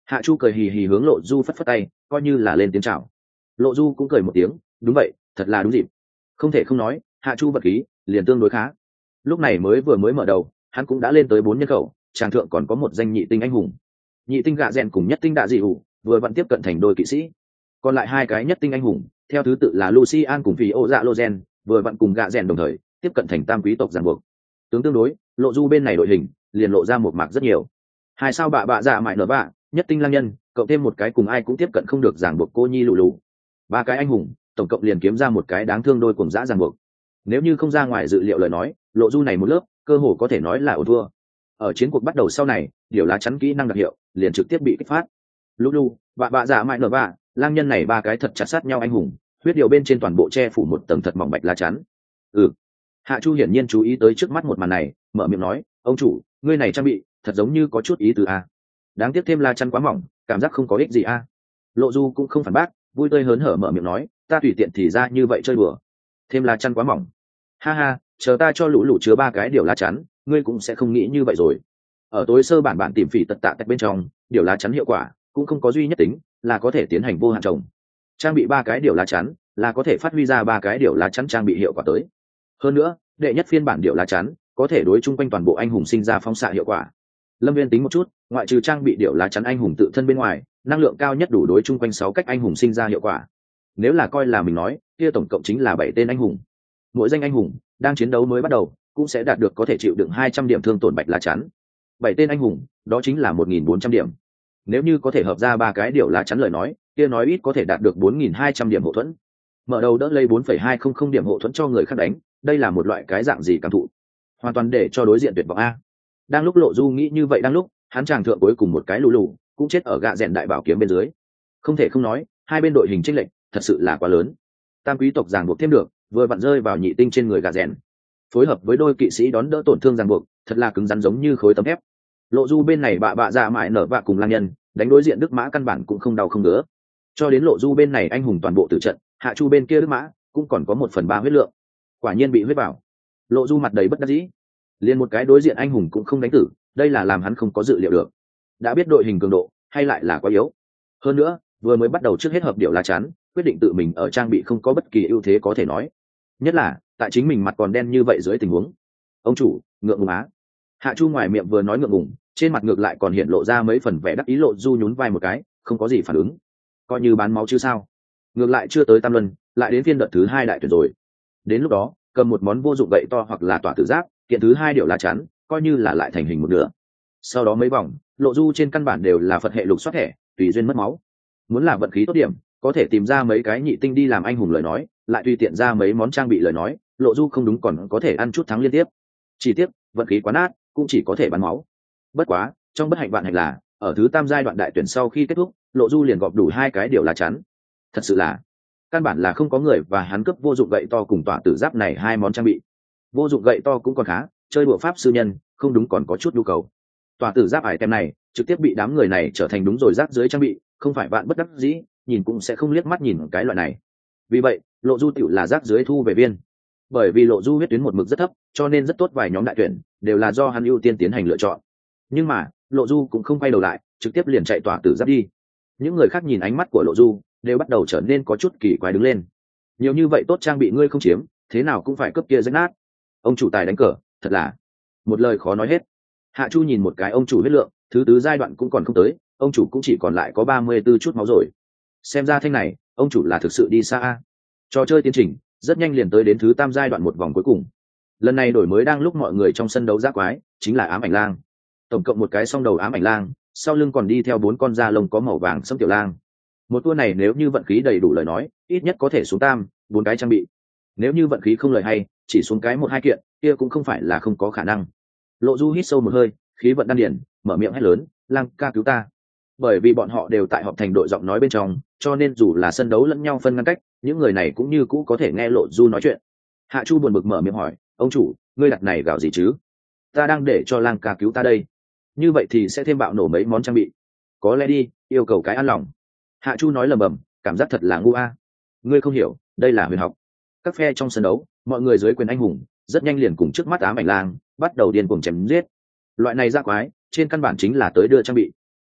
Hạ Chu cười hì hì hướng Lộ Du phất phất tay, coi như là lên tiếng chào. Lộ Du cũng cười một tiếng, đúng vậy, thật là đúng dịp. Không thể không nói, Hạ Chu vật khí liền tương đối khá. Lúc này mới vừa mới mở đầu, hắn cũng đã lên tới bốn nhân khẩu, tràng thượng còn có một danh nhị tinh anh hùng. Nhị tinh gạ rèn cùng nhất tinh đạ dị hủ, vừa vẫn tiếp cận thành đôi kỵ sĩ. Còn lại hai cái nhất tinh anh hùng, theo thứ tự là Lucian cùng Phi Ô Dạ Lozen, vừa vặn cùng gạ rèn đồng thời tiếp cận thành tam quý tộc giàn buộc. Tướng tương đối, Lộ Du bên này đội hình liền lộ ra một mạc rất nhiều. Hai sao bạ bạ dạ mại nở bạ, nhất tinh lang nhân, cộng thêm một cái cùng ai cũng tiếp cận không được ràng buộc cô nhi lù lù. Ba cái anh hùng, tổng cộng liền kiếm ra một cái đáng thương đôi cùng dã ràng buộc. Nếu như không ra ngoài dự liệu lời nói, Lộ Du này một lớp, cơ hồ có thể nói là ổn thua. Ở chiến cuộc bắt đầu sau này, điều lá chắn kỹ năng đặc hiệu liền trực tiếp bị kích phát. Lù lù, bạ bạ dạ mại nở bạ, lang nhân này ba cái thật chặt sát nhau anh hùng, huyết điều bên trên toàn bộ che phủ một tầng thật mỏng bạch lá chắn. Ừ. Hạ Chu hiển nhiên chú ý tới trước mắt một màn này, mở miệng nói, ông chủ, ngươi này trang bị thật giống như có chút ý tứ a. Đáng tiếc thêm lá chắn quá mỏng, cảm giác không có ích gì a. Lộ Du cũng không phản bác, vui tươi hớn hở mở miệng nói, ta tùy tiện thì ra như vậy chơi đùa. Thêm lá chắn quá mỏng. Ha ha, chờ ta cho lũ lũ chứa ba cái điều lá chắn, ngươi cũng sẽ không nghĩ như vậy rồi. Ở tối sơ bản bản tìm phỉ tật tạ tạch bên trong, điều lá chắn hiệu quả cũng không có duy nhất tính, là có thể tiến hành vô hạn trồng. Trang bị ba cái điều lá chắn, là có thể phát huy ra ba cái điều lá chắn trang bị hiệu quả tới. Hơn nữa, đệ nhất phiên bản điều lá chắn có thể đối chung quanh toàn bộ anh hùng sinh ra phóng xạ hiệu quả. Lâm Viên tính một chút, ngoại trừ trang bị điều lá chắn anh hùng tự thân bên ngoài, năng lượng cao nhất đủ đối chung quanh sáu cách anh hùng sinh ra hiệu quả. Nếu là coi là mình nói, kia tổng cộng chính là bảy tên anh hùng. Mỗi danh anh hùng đang chiến đấu mới bắt đầu, cũng sẽ đạt được có thể chịu đựng hai trăm điểm thương tổn bạch lá chắn. Bảy tên anh hùng, đó chính là một nghìn bốn trăm điểm. Nếu như có thể hợp ra ba cái điều lá chắn lời nói, kia nói ít có thể đạt được bốn nghìn hai trăm điểm hộ thuẫn. Mở đầu đỡ lấy bốn phẩy hai không không điểm hộ thuẫn cho người khác đánh, đây là một loại cái dạng gì cảm thụ, hoàn toàn để cho đối diện tuyệt vọng a. Đang lúc Lộ Du nghĩ như vậy, đang lúc hắn chàng thượng cuối cùng một cái lù lù cũng chết ở gạ rèn đại bảo kiếm bên dưới. Không thể không nói, hai bên đội hình chênh lệch thật sự là quá lớn. Tam quý tộc ràng buộc thêm được, vừa vặn rơi vào nhị tinh trên người gạ rèn, phối hợp với đôi kỵ sĩ đón đỡ tổn thương ràng buộc, thật là cứng rắn giống như khối tấm thép. Lộ Du bên này bạ bạ dạ mại nở bạ cùng lang nhân đánh đối diện Đức Mã căn bản cũng không đau không ngứa. Cho đến Lộ Du bên này anh hùng toàn bộ tử trận, Hạ Chu bên kia Đức Mã cũng còn có một phần ba huyết lượng, quả nhiên bị huyết vào. Lộ Du mặt đầy bất đắc dĩ, liền một cái đối diện anh hùng cũng không đánh tử, đây là làm hắn không có dự liệu được. Đã biết đội hình cường độ hay lại là quá yếu. Hơn nữa, vừa mới bắt đầu trước hết hợp điệu lá chắn, quyết định tự mình ở trang bị không có bất kỳ ưu thế có thể nói. Nhất là tại chính mình mặt còn đen như vậy dưới tình huống. Ông chủ, ngượng ngùng á. Hạ Chu ngoài miệng vừa nói ngượng ngùng, trên mặt ngược lại còn hiện lộ ra mấy phần vẻ đắc ý. Lộ Du nhún vai một cái, không có gì phản ứng, coi như bán máu chứ sao. Ngược lại chưa tới tam luân, lại đến phiên đợt thứ hai đại tuyển rồi. Đến lúc đó cầm một món vô dụng gậy to hoặc là tỏa tử giáp, kiện thứ hai điệu lá chắn, coi như là lại thành hình một nửa. Sau đó mấy vòng, Lộ Du trên căn bản đều là Phật hệ lục soát thẻ, tùy duyên mất máu. Muốn là vận khí tốt điểm, có thể tìm ra mấy cái nhị tinh đi làm anh hùng lời nói, lại tùy tiện ra mấy món trang bị lời nói, Lộ Du không đúng còn có thể ăn chút thắng liên tiếp. Chỉ tiếc vận khí quá nát, cũng chỉ có thể bắn máu. Bất quá trong bất hạnh vạn hạnh là, ở thứ tam giai đoạn đại tuyển sau khi kết thúc, Lộ Du liền gọp đủ hai cái điều lá chắn. Thật sự là căn bản là không có người và hắn cướp vô dụng gậy to cùng tỏa tử giáp này hai món trang bị. Vô dụng gậy to cũng còn khá, chơi đùa pháp sư nhân không đúng còn có chút nhu cầu. Tỏa tử giáp ải tem này trực tiếp bị đám người này trở thành đúng rồi rác dưới trang bị, không phải bạn bất đắc dĩ nhìn cũng sẽ không liếc mắt nhìn cái loại này. Vì vậy Lộ Du tiểu là rác dưới thu về viên. Bởi vì Lộ Du huyết tuyến một mực rất thấp, cho nên rất tốt vài nhóm đại tuyển đều là do hắn ưu tiên tiến hành lựa chọn. Nhưng mà Lộ Du cũng không quay đầu lại, trực tiếp liền chạy tỏa tử giáp đi. Những người khác nhìn ánh mắt của Lộ Du đều bắt đầu trở nên có chút kỳ quái đứng lên. Nhiều như vậy tốt trang bị ngươi không chiếm, thế nào cũng phải cướp kia rách nát. Ông chủ tài đánh cờ thật là một lời khó nói hết. Hạ Chu nhìn một cái ông chủ huyết lượng, thứ tứ giai đoạn cũng còn không tới, ông chủ cũng chỉ còn lại có ba mươi tư chút máu rồi. Xem ra thanh này ông chủ là thực sự đi xa. Trò chơi tiến trình rất nhanh liền tới đến thứ tam giai đoạn một vòng cuối cùng. Lần này đổi mới đang lúc mọi người trong sân đấu giác quái, chính là ám ảnh lang. Tổng cộng một cái song đầu ám ảnh lang, sau lưng còn đi theo bốn con da lông có màu vàng sẫm tiểu lang. Một tour này nếu như vận khí đầy đủ lời nói, ít nhất có thể xuống tam bốn cái trang bị. Nếu như vận khí không lời hay, chỉ xuống cái một hai kiện, kia cũng không phải là không có khả năng. Lộ Du hít sâu một hơi, khí vận đan điển, mở miệng hét lớn, lang ca cứu ta. Bởi vì bọn họ đều tại họp thành đội giọng nói bên trong, cho nên dù là sân đấu lẫn nhau phân ngăn cách, những người này cũng như cũ có thể nghe Lộ Du nói chuyện. Hạ Chu buồn bực mở miệng hỏi, ông chủ, ngươi đặt này gạo gì chứ? Ta đang để cho lang ca cứu ta đây. Như vậy thì sẽ thêm bạo nổ mấy món trang bị. Có lẽ đi, yêu cầu cái an lòng. Hạ Chu nói lầm bầm, cảm giác thật là ngu a. Ngươi không hiểu, đây là huyền học. Các phe trong sân đấu, mọi người dưới quyền anh hùng, rất nhanh liền cùng trước mắt ám ảnh lang, bắt đầu điên cuồng chém giết. Loại này ra quái, trên căn bản chính là tới đưa trang bị.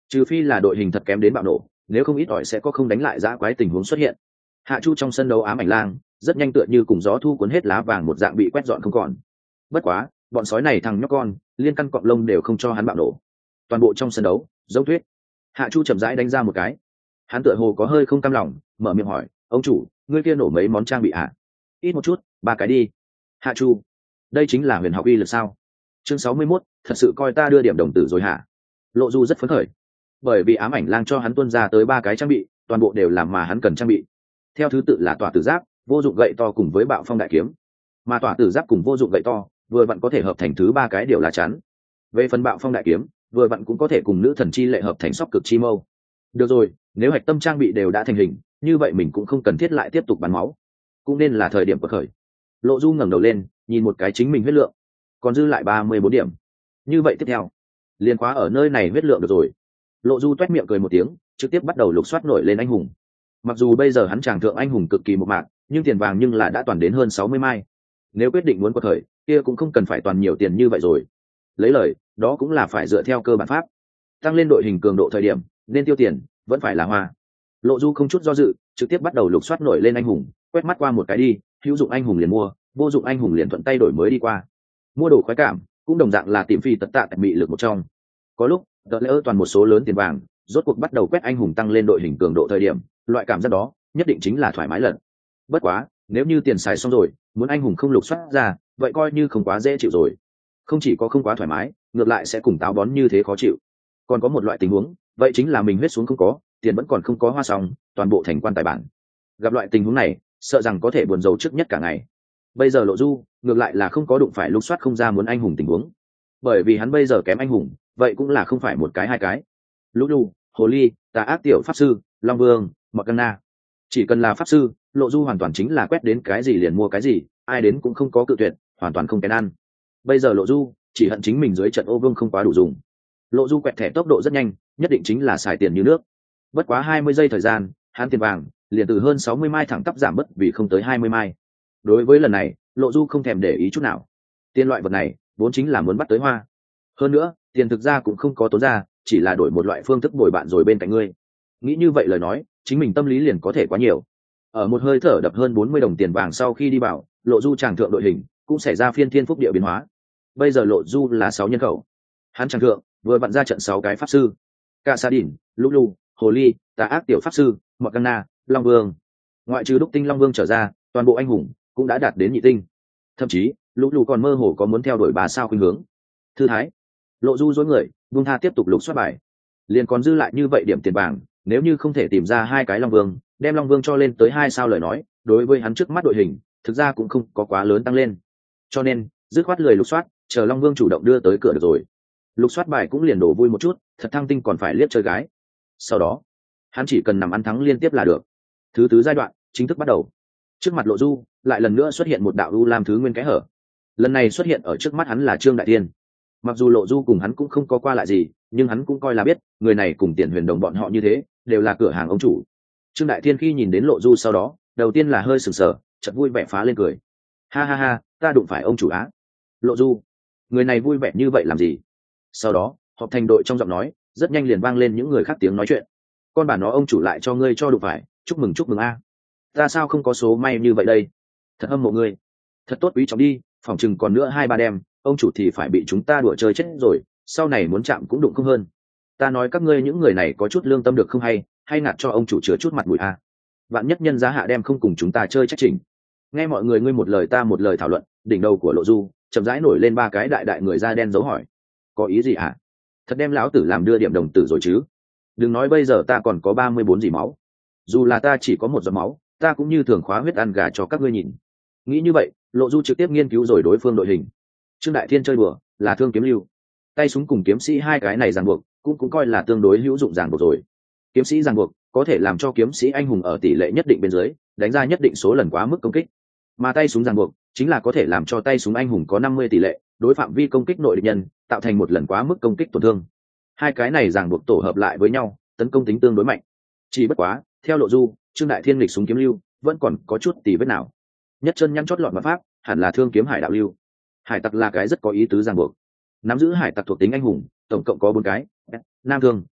trừ phi là đội hình thật kém đến bạo nổ, nếu không ít ỏi sẽ có không đánh lại dã quái tình huống xuất hiện. Hạ Chu trong sân đấu ám ảnh lang rất nhanh tựa như cùng gió thu cuốn hết lá vàng một dạng bị quét dọn không còn. Bất quá bọn sói này thằng nhóc con liên căn cọng lông đều không cho hắn bạo nổ. Toàn bộ trong sân đấu giống tuyết. Hạ Chu chậm rãi đánh ra một cái, hắn tựa hồ có hơi không cam lòng, mở miệng hỏi, ông chủ, ngươi kia nổ mấy món trang bị ạ? Ít một chút, ba cái đi. Hạ Chu, đây chính là huyền học uy lực sao? Chương sáu mươi mốt, thật sự coi ta đưa điểm đồng tử rồi hả? Lộ Du rất phấn khởi, bởi vì ám ảnh lang cho hắn tuân ra tới ba cái trang bị, toàn bộ đều làm mà hắn cần trang bị. Theo thứ tự là tỏa tử giáp, vô dụng gậy to cùng với bạo phong đại kiếm. Mà tỏa tử giáp cùng vô dụng gậy to, vừa vặn có thể hợp thành thứ ba cái điều là chắn. Về phần bạo phong đại kiếm, vừa vặn cũng có thể cùng nữ thần chi lệ hợp thành sóc cực chi mâu. Được rồi, nếu hạch tâm trang bị đều đã thành hình, như vậy mình cũng không cần thiết lại tiếp tục bắn máu, cũng nên là thời điểm quật khởi. Lộ Du ngẩng đầu lên, nhìn một cái chính mình huyết lượng, còn dư lại ba mươi bốn điểm. Như vậy tiếp theo, liền khóa ở nơi này huyết lượng được rồi. Lộ Du toét miệng cười một tiếng, trực tiếp bắt đầu lục soát nổi lên anh hùng. Mặc dù bây giờ hắn chàng thượng anh hùng cực kỳ một mạc, nhưng tiền vàng nhưng là đã toàn đến hơn sáu mươi mai. Nếu quyết định muốn quật khởi, kia cũng không cần phải toàn nhiều tiền như vậy rồi. Lấy lời, đó cũng là phải dựa theo cơ bản pháp. Tăng lên đội hình cường độ thời điểm, nên tiêu tiền, vẫn phải là hoa. Lộ Du không chút do dự, trực tiếp bắt đầu lục soát nổi lên anh hùng, quét mắt qua một cái đi, hữu dụng anh hùng liền mua, vô dụng anh hùng liền thuận tay đổi mới đi qua. Mua đồ khoái cảm, cũng đồng dạng là tìm phi tật tạ tại mị lực một trong. Có lúc, đợt lỡ toàn một số lớn tiền vàng, rốt cuộc bắt đầu quét anh hùng tăng lên đội hình cường độ thời điểm, loại cảm giác đó, nhất định chính là thoải mái lần. Bất quá, nếu như tiền xài xong rồi, muốn anh hùng không lục soát ra, vậy coi như không quá dễ chịu rồi. Không chỉ có không quá thoải mái, ngược lại sẽ cùng táo bón như thế khó chịu. Còn có một loại tình huống, vậy chính là mình huyết xuống không có, tiền vẫn còn không có hoa xong, toàn bộ thành quan tài bản. Gặp loại tình huống này, sợ rằng có thể buồn rầu trước nhất cả ngày. Bây giờ Lộ Du ngược lại là không có đụng phải lục soát không ra muốn anh hùng tình huống, bởi vì hắn bây giờ kém anh hùng, vậy cũng là không phải một cái hai cái. Lũ Lù, Hồ Ly, Tà Ác Tiểu Pháp Sư, Long Vương, Mọt Cana, chỉ cần là pháp sư, Lộ Du hoàn toàn chính là quét đến cái gì liền mua cái gì, ai đến cũng không có cự tuyệt, hoàn toàn không kén ăn. Bây giờ Lộ Du chỉ hận chính mình dưới trận ô vương không quá đủ dùng. Lộ Du quẹt thẻ tốc độ rất nhanh, nhất định chính là xài tiền như nước. Bất quá hai mươi giây thời gian, hắn tiền vàng liền từ hơn sáu mươi mai thẳng tắp giảm mất vì không tới hai mươi mai. Đối với lần này, Lộ Du không thèm để ý chút nào. Tiền loại vật này vốn chính là muốn bắt tới hoa. Hơn nữa, tiền thực ra cũng không có tốn ra, chỉ là đổi một loại phương thức bồi bạn rồi bên cạnh ngươi. Nghĩ như vậy lời nói, chính mình tâm lý liền có thể quá nhiều. Ở một hơi thở đập hơn bốn mươi đồng tiền vàng sau khi đi vào, Lộ Du tràng thượng đội hình cũng xảy ra phiên thiên phúc địa biến hóa. Bây giờ Lộ Du là sáu nhân khẩu. Hắn tràng thượng vừa vặn ra trận sáu cái pháp sư: Cả Sa Đỉnh, Lũ Lù, Hồ Ly, Tà Ác Tiểu Pháp Sư, Mọt Cana, Long Vương. Ngoại trừ Đúc Tinh Long Vương trở ra, toàn bộ anh hùng cũng đã đạt đến nhị tinh. Thậm chí, Lũ Lù còn mơ hồ có muốn theo đuổi bà sao khuynh hướng. Thư thái, Lộ Du dối người, buông tha tiếp tục lục soát bài. Liền còn dư lại như vậy điểm tiền vàng, nếu như không thể tìm ra hai cái Long Vương, đem Long Vương cho lên tới hai sao lời nói, đối với hắn trước mắt đội hình, thực ra cũng không có quá lớn tăng lên. Cho nên, dứt khoát lười lục soát, chờ Long Vương chủ động đưa tới cửa được rồi. Lục soát bài cũng liền đổ vui một chút, thật thăng tinh còn phải liếc chơi gái. Sau đó, hắn chỉ cần nằm ăn thắng liên tiếp là được. Thứ tứ giai đoạn chính thức bắt đầu. Trước mặt Lộ Du lại lần nữa xuất hiện một đạo u lam thứ nguyên kẽ hở. Lần này xuất hiện ở trước mắt hắn là Trương Đại Thiên. Mặc dù Lộ Du cùng hắn cũng không có qua lại gì, nhưng hắn cũng coi là biết người này cùng Tiền Huyền Đồng bọn họ như thế, đều là cửa hàng ông chủ. Trương Đại Thiên khi nhìn đến Lộ Du sau đó, đầu tiên là hơi sừng sờ, chợt vui vẻ phá lên cười. Ha ha ha, ta đụng phải ông chủ á. Lộ Du, người này vui vẻ như vậy làm gì? Sau đó, họp thành đội trong giọng nói, rất nhanh liền vang lên những người khác tiếng nói chuyện. Con bà nó ông chủ lại cho ngươi cho đụng phải, chúc mừng chúc mừng a. Ta sao không có số may như vậy đây? Thật hâm mộ ngươi. Thật tốt quý trọng đi, phòng chừng còn nữa hai ba đêm, ông chủ thì phải bị chúng ta đùa chơi chết rồi, sau này muốn chạm cũng đụng không hơn. Ta nói các ngươi những người này có chút lương tâm được không hay, hay ngặt cho ông chủ chứa chút mặt mũi a. Vạn nhất nhân giá hạ đem không cùng chúng ta chơi trách trình. Nghe mọi người ngươi một lời ta một lời thảo luận, đỉnh đầu của Lộ Du chậm rãi nổi lên ba cái đại đại người da đen dấu hỏi. Có ý gì hả? Thật đem lão tử làm đưa điểm đồng tử rồi chứ? Đừng nói bây giờ ta còn có ba mươi bốn dì máu, dù là ta chỉ có một giọt máu, ta cũng như thường khóa huyết ăn gà cho các ngươi nhìn. Nghĩ như vậy, Lộ Du trực tiếp nghiên cứu rồi đối phương đội hình. Trương Đại Thiên chơi bừa là thương kiếm lưu, tay súng cùng kiếm sĩ hai cái này ràng buộc cũng cũng coi là tương đối hữu dụng ràng buộc rồi. Kiếm sĩ ràng buộc có thể làm cho kiếm sĩ anh hùng ở tỷ lệ nhất định bên dưới đánh ra nhất định số lần quá mức công kích, mà tay súng ràng buộc chính là có thể làm cho tay súng anh hùng có năm mươi tỷ lệ đối phạm vi công kích nội địch nhân tạo thành một lần quá mức công kích tổn thương. Hai cái này ràng buộc tổ hợp lại với nhau, tấn công tính tương đối mạnh. Chỉ bất quá, theo Lộ Du, Trương Đại Thiên lịch súng kiếm lưu vẫn còn có chút tỉ vết nào. Nhất chân nhăn chót lọt mà pháp, hẳn là thương kiếm hải đạo lưu. Hải tặc là cái rất có ý tứ ràng buộc. Nắm giữ hải tặc thuộc tính anh hùng, tổng cộng có bốn cái: nam thương,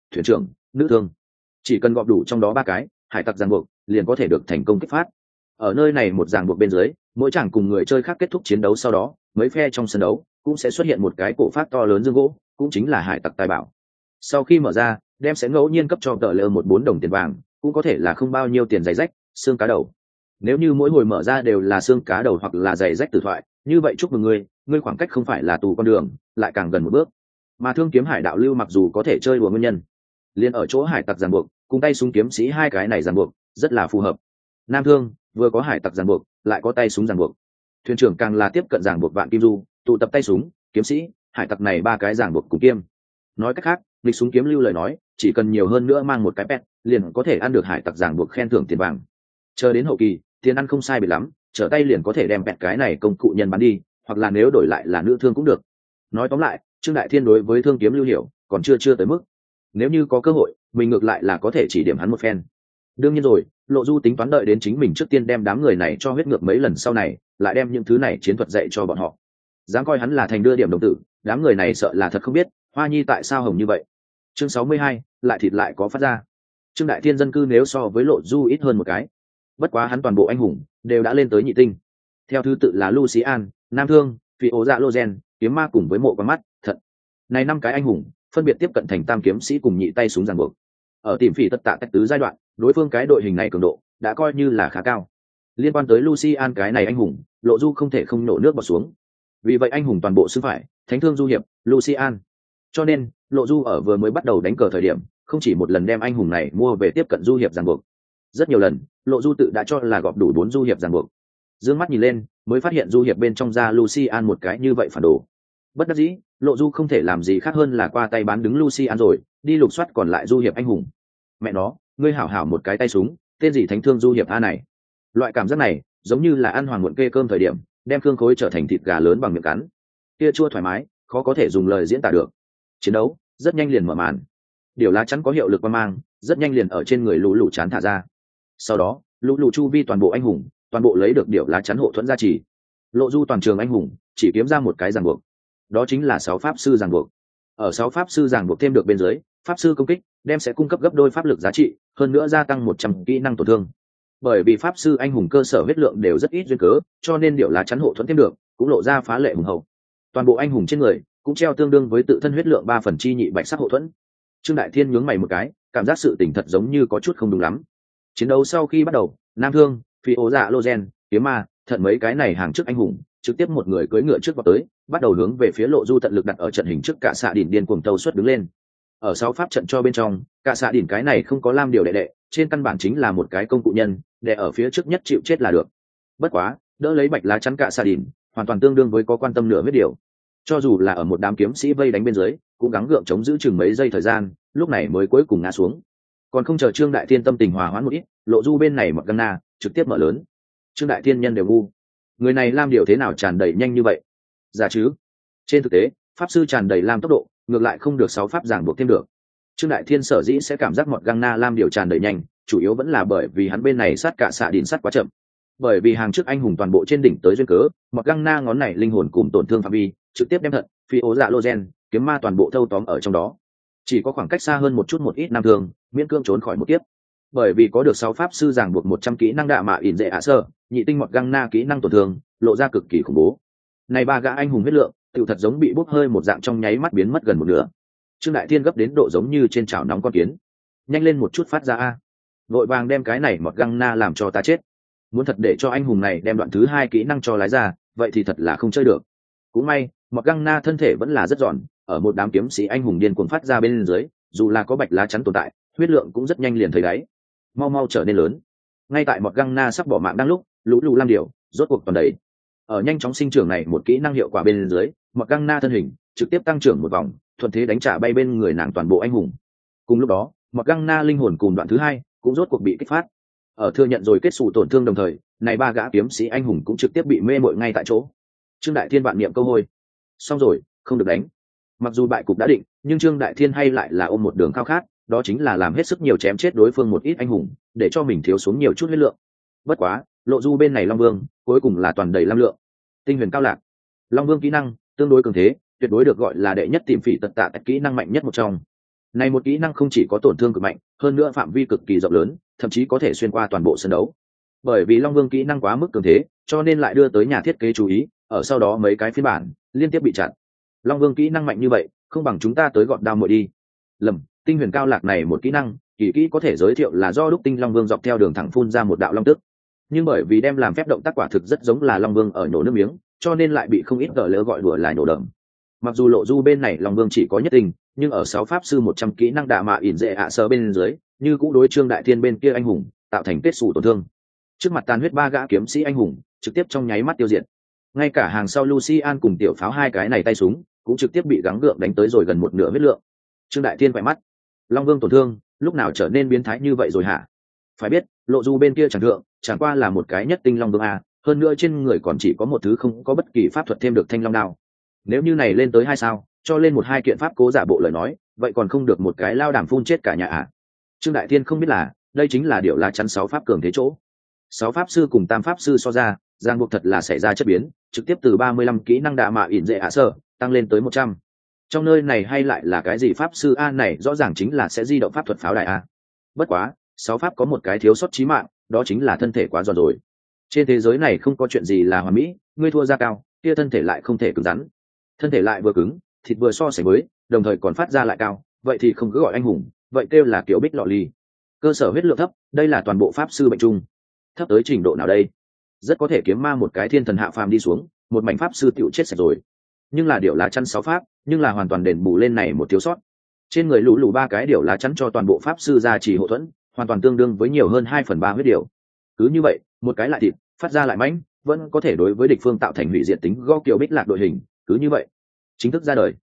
thuyền trưởng, nữ thương. Chỉ cần gọp đủ trong đó ba cái hải tặc ràng buộc, liền có thể được thành công kích phát. Ở nơi này một ràng buộc bên dưới, mỗi chàng cùng người chơi khác kết thúc chiến đấu sau đó, mấy phe trong sân đấu cũng sẽ xuất hiện một cái cổ phát to lớn dương gỗ, cũng chính là hải tặc tài bảo. Sau khi mở ra, đem sẽ ngẫu nhiên cấp cho tờ lơ một bốn đồng tiền vàng, cũng có thể là không bao nhiêu tiền giày rách, xương cá đầu. Nếu như mỗi hồi mở ra đều là xương cá đầu hoặc là giày rách tử thoại, như vậy chúc mừng ngươi, ngươi khoảng cách không phải là tù con đường, lại càng gần một bước. Mà thương kiếm hải đạo lưu mặc dù có thể chơi đùa nguyên nhân, liền ở chỗ hải tặc ràng buộc, cùng tay súng kiếm sĩ hai cái này ràng buộc, rất là phù hợp. Nam thương vừa có hải tặc ràng buộc, lại có tay súng ràng buộc. Thuyền trưởng càng là tiếp cận ràng buộc vạn kim du, tụ tập tay súng, kiếm sĩ, hải tặc này ba cái ràng buộc cùng kiêm. Nói cách khác, lịch súng kiếm lưu lời nói, chỉ cần nhiều hơn nữa mang một cái pet, liền có thể ăn được hải tặc ràng buộc khen thưởng tiền vàng. Chờ đến hậu kỳ, tiền ăn không sai biệt lắm, trở tay liền có thể đem pet cái này công cụ nhân bán đi, hoặc là nếu đổi lại là nữ thương cũng được. Nói tóm lại, Trương Đại Thiên đối với thương kiếm lưu hiểu, còn chưa chưa tới mức. Nếu như có cơ hội, mình ngược lại là có thể chỉ điểm hắn một phen. Đương nhiên rồi, Lộ Du tính toán đợi đến chính mình trước tiên đem đám người này cho huyết ngược mấy lần sau này, lại đem những thứ này chiến thuật dạy cho bọn họ. Dám coi hắn là thành đưa điểm đồng tử, đám người này sợ là thật không biết, Hoa Nhi tại sao hồng như vậy. Chương sáu mươi hai, lại thịt lại có phát ra. Trương Đại Thiên dân cư nếu so với Lộ Du ít hơn một cái, bất quá hắn toàn bộ anh hùng đều đã lên tới nhị tinh. Theo thứ tự là Lucian, Nam Thương, Phi Ố Dạ Lozen, Kiếm Ma cùng với Mộ Quan Mắt, Thận. Này năm cái anh hùng, phân biệt tiếp cận thành tam kiếm sĩ cùng nhị tay súng ràng buộc. Ở tìm phỉ tất tạ cách tứ giai đoạn, đối phương cái đội hình này cường độ đã coi như là khá cao. Liên quan tới Lucian cái này anh hùng, Lộ Du không thể không nổ nước bọt xuống. Vì vậy anh hùng toàn bộ xưng phải Thánh Thương Du Hiệp, Lucian. Cho nên, Lộ Du ở vừa mới bắt đầu đánh cờ thời điểm, không chỉ một lần đem anh hùng này mua về tiếp cận Du Hiệp ràng buộc. Rất nhiều lần, Lộ Du tự đã cho là gọp đủ bốn Du Hiệp ràng buộc. Dương mắt nhìn lên, mới phát hiện Du Hiệp bên trong ra Lucian một cái như vậy phản đồ. Bất đắc dĩ, Lộ Du không thể làm gì khác hơn là qua tay bán đứng Lucian rồi, đi lục soát còn lại Du Hiệp anh hùng. Mẹ nó, ngươi hảo hảo một cái tay súng, tên gì Thánh Thương Du Hiệp a này. Loại cảm giác này, giống như là ăn hoàng muộn kê cơm thời điểm, đem cương khối trở thành thịt gà lớn bằng miệng cắn. Kia chua thoải mái, khó có thể dùng lời diễn tả được. Chiến đấu rất nhanh liền mở màn. Điều lá chắn có hiệu lực qua mang, rất nhanh liền ở trên người lũ lũ chán thả ra. Sau đó, lũ lũ chu vi toàn bộ anh hùng, toàn bộ lấy được điều lá chắn hộ thuẫn gia trì. Lộ Du toàn trường anh hùng, chỉ kiếm ra một cái ràng buộc. Đó chính là sáu pháp sư ràng buộc. Ở sáu pháp sư ràng buộc thêm được bên dưới, pháp sư công kích đem sẽ cung cấp gấp đôi pháp lực giá trị, hơn nữa gia tăng một trăm kỹ năng tổn thương. Bởi vì pháp sư anh hùng cơ sở huyết lượng đều rất ít duyên cớ, cho nên điều lá chắn hộ thuẫn thêm được cũng lộ ra phá lệ hùng hậu. Toàn bộ anh hùng trên người cũng treo tương đương với tự thân huyết lượng ba phần chi nhị bạch sắc hộ thuẫn. Trương Đại Thiên nhướng mày một cái, cảm giác sự tình thật giống như có chút không đúng lắm. Chiến đấu sau khi bắt đầu, Nam Thương, Phi Ố Dạ Lozen, Kiếm Ma, Thận mấy cái này hàng trước anh hùng, trực tiếp một người cưỡi ngựa trước vào tới, bắt đầu hướng về phía Lộ Du tận lực đặt ở trận hình trước cả xạ đỉnh điên cuồng tâu suất đứng lên. Ở sáu pháp trận cho bên trong, cả xạ đỉnh cái này không có lam điều đệ đệ, trên căn bản chính là một cái công cụ nhân, để ở phía trước nhất chịu chết là được. Bất quá, đỡ lấy bạch lá chắn cả xạ đỉnh, hoàn toàn tương đương với có quan tâm nửa huyết điều. Cho dù là ở một đám kiếm sĩ vây đánh bên dưới, cũng gắng gượng chống giữ chừng mấy giây thời gian, lúc này mới cuối cùng ngã xuống. Còn không chờ Trương Đại Thiên tâm tình hòa hoãn một ít, Lộ Du bên này một găng na trực tiếp mở lớn. Trương Đại Thiên nhân đều ngu, người này lam điều thế nào tràn đầy nhanh như vậy? Giả chứ? Trên thực tế, pháp sư tràn đầy lam tốc độ, ngược lại không được sáu pháp giảng buộc thêm được. Trương Đại Thiên sở dĩ sẽ cảm giác một găng na lam điều tràn đầy nhanh, chủ yếu vẫn là bởi vì hắn bên này sát cả xạ đỉnh sát quá chậm. Bởi vì hàng trước anh hùng toàn bộ trên đỉnh tới duyên cớ, một găng na ngón này linh hồn cùng tổn thương phạm vi, trực tiếp đem Thận, Phi Ố Dạ Lozen, Kiếm Ma toàn bộ thâu tóm ở trong đó. Chỉ có khoảng cách xa hơn một chút một ít Nam Thương, miễn cương trốn khỏi một kiếp. Bởi vì có được sáu pháp sư giảng buộc một trăm kỹ năng đạ mạ ỉn dễ ạ sơ, nhị tinh một găng na kỹ năng tổn thương, lộ ra cực kỳ khủng bố. Này ba gã anh hùng huyết lượng, tựu thật giống bị bốc hơi một dạng trong nháy mắt biến mất gần một nửa. Trương Đại Thiên gấp đến độ giống như trên chảo nóng con kiến. Nhanh lên một chút phát ra a. Vội vàng đem cái này một găng na làm cho ta chết. Muốn thật để cho anh hùng này đem đoạn thứ hai kỹ năng cho lái ra, vậy thì thật là không chơi được. Cũng may, một găng na thân thể vẫn là rất giòn, ở một đám kiếm sĩ anh hùng điên cuồng phát ra bên dưới, dù là có bạch lá chắn tồn tại, huyết lượng cũng rất nhanh liền thấy đáy. Mau mau trở nên lớn. Ngay tại một găng na sắp bỏ mạng đang lúc, lũ lù lam điểu rốt cuộc toàn đầy. Ở nhanh chóng sinh trưởng này một kỹ năng hiệu quả bên dưới, một găng na thân hình trực tiếp tăng trưởng một vòng, thuận thế đánh trả bay bên người nàng toàn bộ anh hùng. Cùng lúc đó, một găng na linh hồn cùng đoạn thứ hai cũng rốt cuộc bị kích phát. Ở thừa nhận rồi kết xù tổn thương đồng thời, này ba gã kiếm sĩ anh hùng cũng trực tiếp bị mê mội ngay tại chỗ. Trương Đại Thiên vạn niệm câu hôi. Xong rồi, không được đánh. Mặc dù bại cục đã định, nhưng Trương Đại Thiên hay lại là ôm một đường khao khát, đó chính là làm hết sức nhiều chém chết đối phương một ít anh hùng, để cho mình thiếu xuống nhiều chút huyết lượng. Bất quá, Lộ Du bên này Long Vương cuối cùng là toàn đầy lam lượng. Tinh huyền cao lạc. Long Vương kỹ năng tương đối cường thế, tuyệt đối được gọi là đệ nhất tìm phỉ tật tạ kỹ năng mạnh nhất một trong. Này một kỹ năng không chỉ có tổn thương cực mạnh, hơn nữa phạm vi cực kỳ rộng lớn, thậm chí có thể xuyên qua toàn bộ sân đấu. Bởi vì Long Vương kỹ năng quá mức cường thế, cho nên lại đưa tới nhà thiết kế chú ý, ở sau đó mấy cái phiên bản liên tiếp bị chặn. Long Vương kỹ năng mạnh như vậy, không bằng chúng ta tới gọn đao muội đi. Lầm, tinh huyền cao lạc này một kỹ năng, kỳ kỹ có thể giới thiệu là do đúc tinh Long Vương dọc theo đường thẳng phun ra một đạo long tức. Nhưng bởi vì đem làm phép động tác quả thực rất giống là Long Vương ở nhổ nước miếng, cho nên lại bị không ít gỡ lỡ gọi đùa là nhổ đờm. Mặc dù lộ du bên này Long Vương chỉ có nhất tinh, nhưng ở sáu pháp sư một trăm kỹ năng đạ mạ ỉn dễ ạ sơ bên dưới, như cũng đối Trương Đại Thiên bên kia anh hùng, tạo thành kết xù tổn thương. Trước mặt tàn huyết ba gã kiếm sĩ anh hùng, trực tiếp trong nháy mắt tiêu diệt. Ngay cả hàng sau Lucian cùng tiểu pháo hai cái này tay súng, cũng trực tiếp bị gắng gượng đánh tới rồi gần một nửa huyết lượng. Trương Đại Thiên quay mắt, Long Vương tổn thương, lúc nào trở nên biến thái như vậy rồi hả? Phải biết, lộ du bên kia chẳng thượng, chẳng qua là một cái nhất tinh Long Vương a, hơn nữa trên người còn chỉ có một thứ không có bất kỳ pháp thuật thêm được thanh long đao. Nếu như này lên tới hai sao, cho lên một hai kiện pháp cố giả bộ lời nói, vậy còn không được một cái lao đàm phun chết cả nhà à? Trương Đại Thiên không biết là, đây chính là điều lá chắn sáu pháp cường thế chỗ. Sáu pháp sư cùng tam pháp sư so ra, giang buộc thật là xảy ra chất biến, trực tiếp từ ba mươi lăm kỹ năng đạ mạ ỉn dễ ạ sơ, tăng lên tới một trăm. Trong nơi này hay lại là cái gì pháp sư a này rõ ràng chính là sẽ di động pháp thuật pháo đài a. Bất quá, sáu pháp có một cái thiếu sót chí mạng, đó chính là thân thể quá giòn rồi. Trên thế giới này không có chuyện gì là hoàn mỹ, ngươi thua ra cao, kia thân thể lại không thể cứng rắn. Thân thể lại vừa cứng, thịt vừa so sánh với, đồng thời còn phát ra lại cao, vậy thì không cứ gọi anh hùng, vậy kêu là kiểu bích lọ ly. Cơ sở huyết lượng thấp, đây là toàn bộ pháp sư bệnh chung. Thấp tới trình độ nào đây? Rất có thể kiếm ma một cái thiên thần hạ phàm đi xuống, một mảnh pháp sư tiểu chết sạch rồi. Nhưng là điều lá chắn sáu pháp, nhưng là hoàn toàn đền bù lên này một thiếu sót. Trên người lũ lũ ba cái điều lá chắn cho toàn bộ pháp sư gia trì hộ thuẫn, hoàn toàn tương đương với nhiều hơn hai phần ba huyết điều. Cứ như vậy, một cái lại thịt, phát ra lại mãnh, vẫn có thể đối với địch phương tạo thành hủy diệt tính go kiều bích lạc đội hình, cứ như vậy, chính thức ra đời.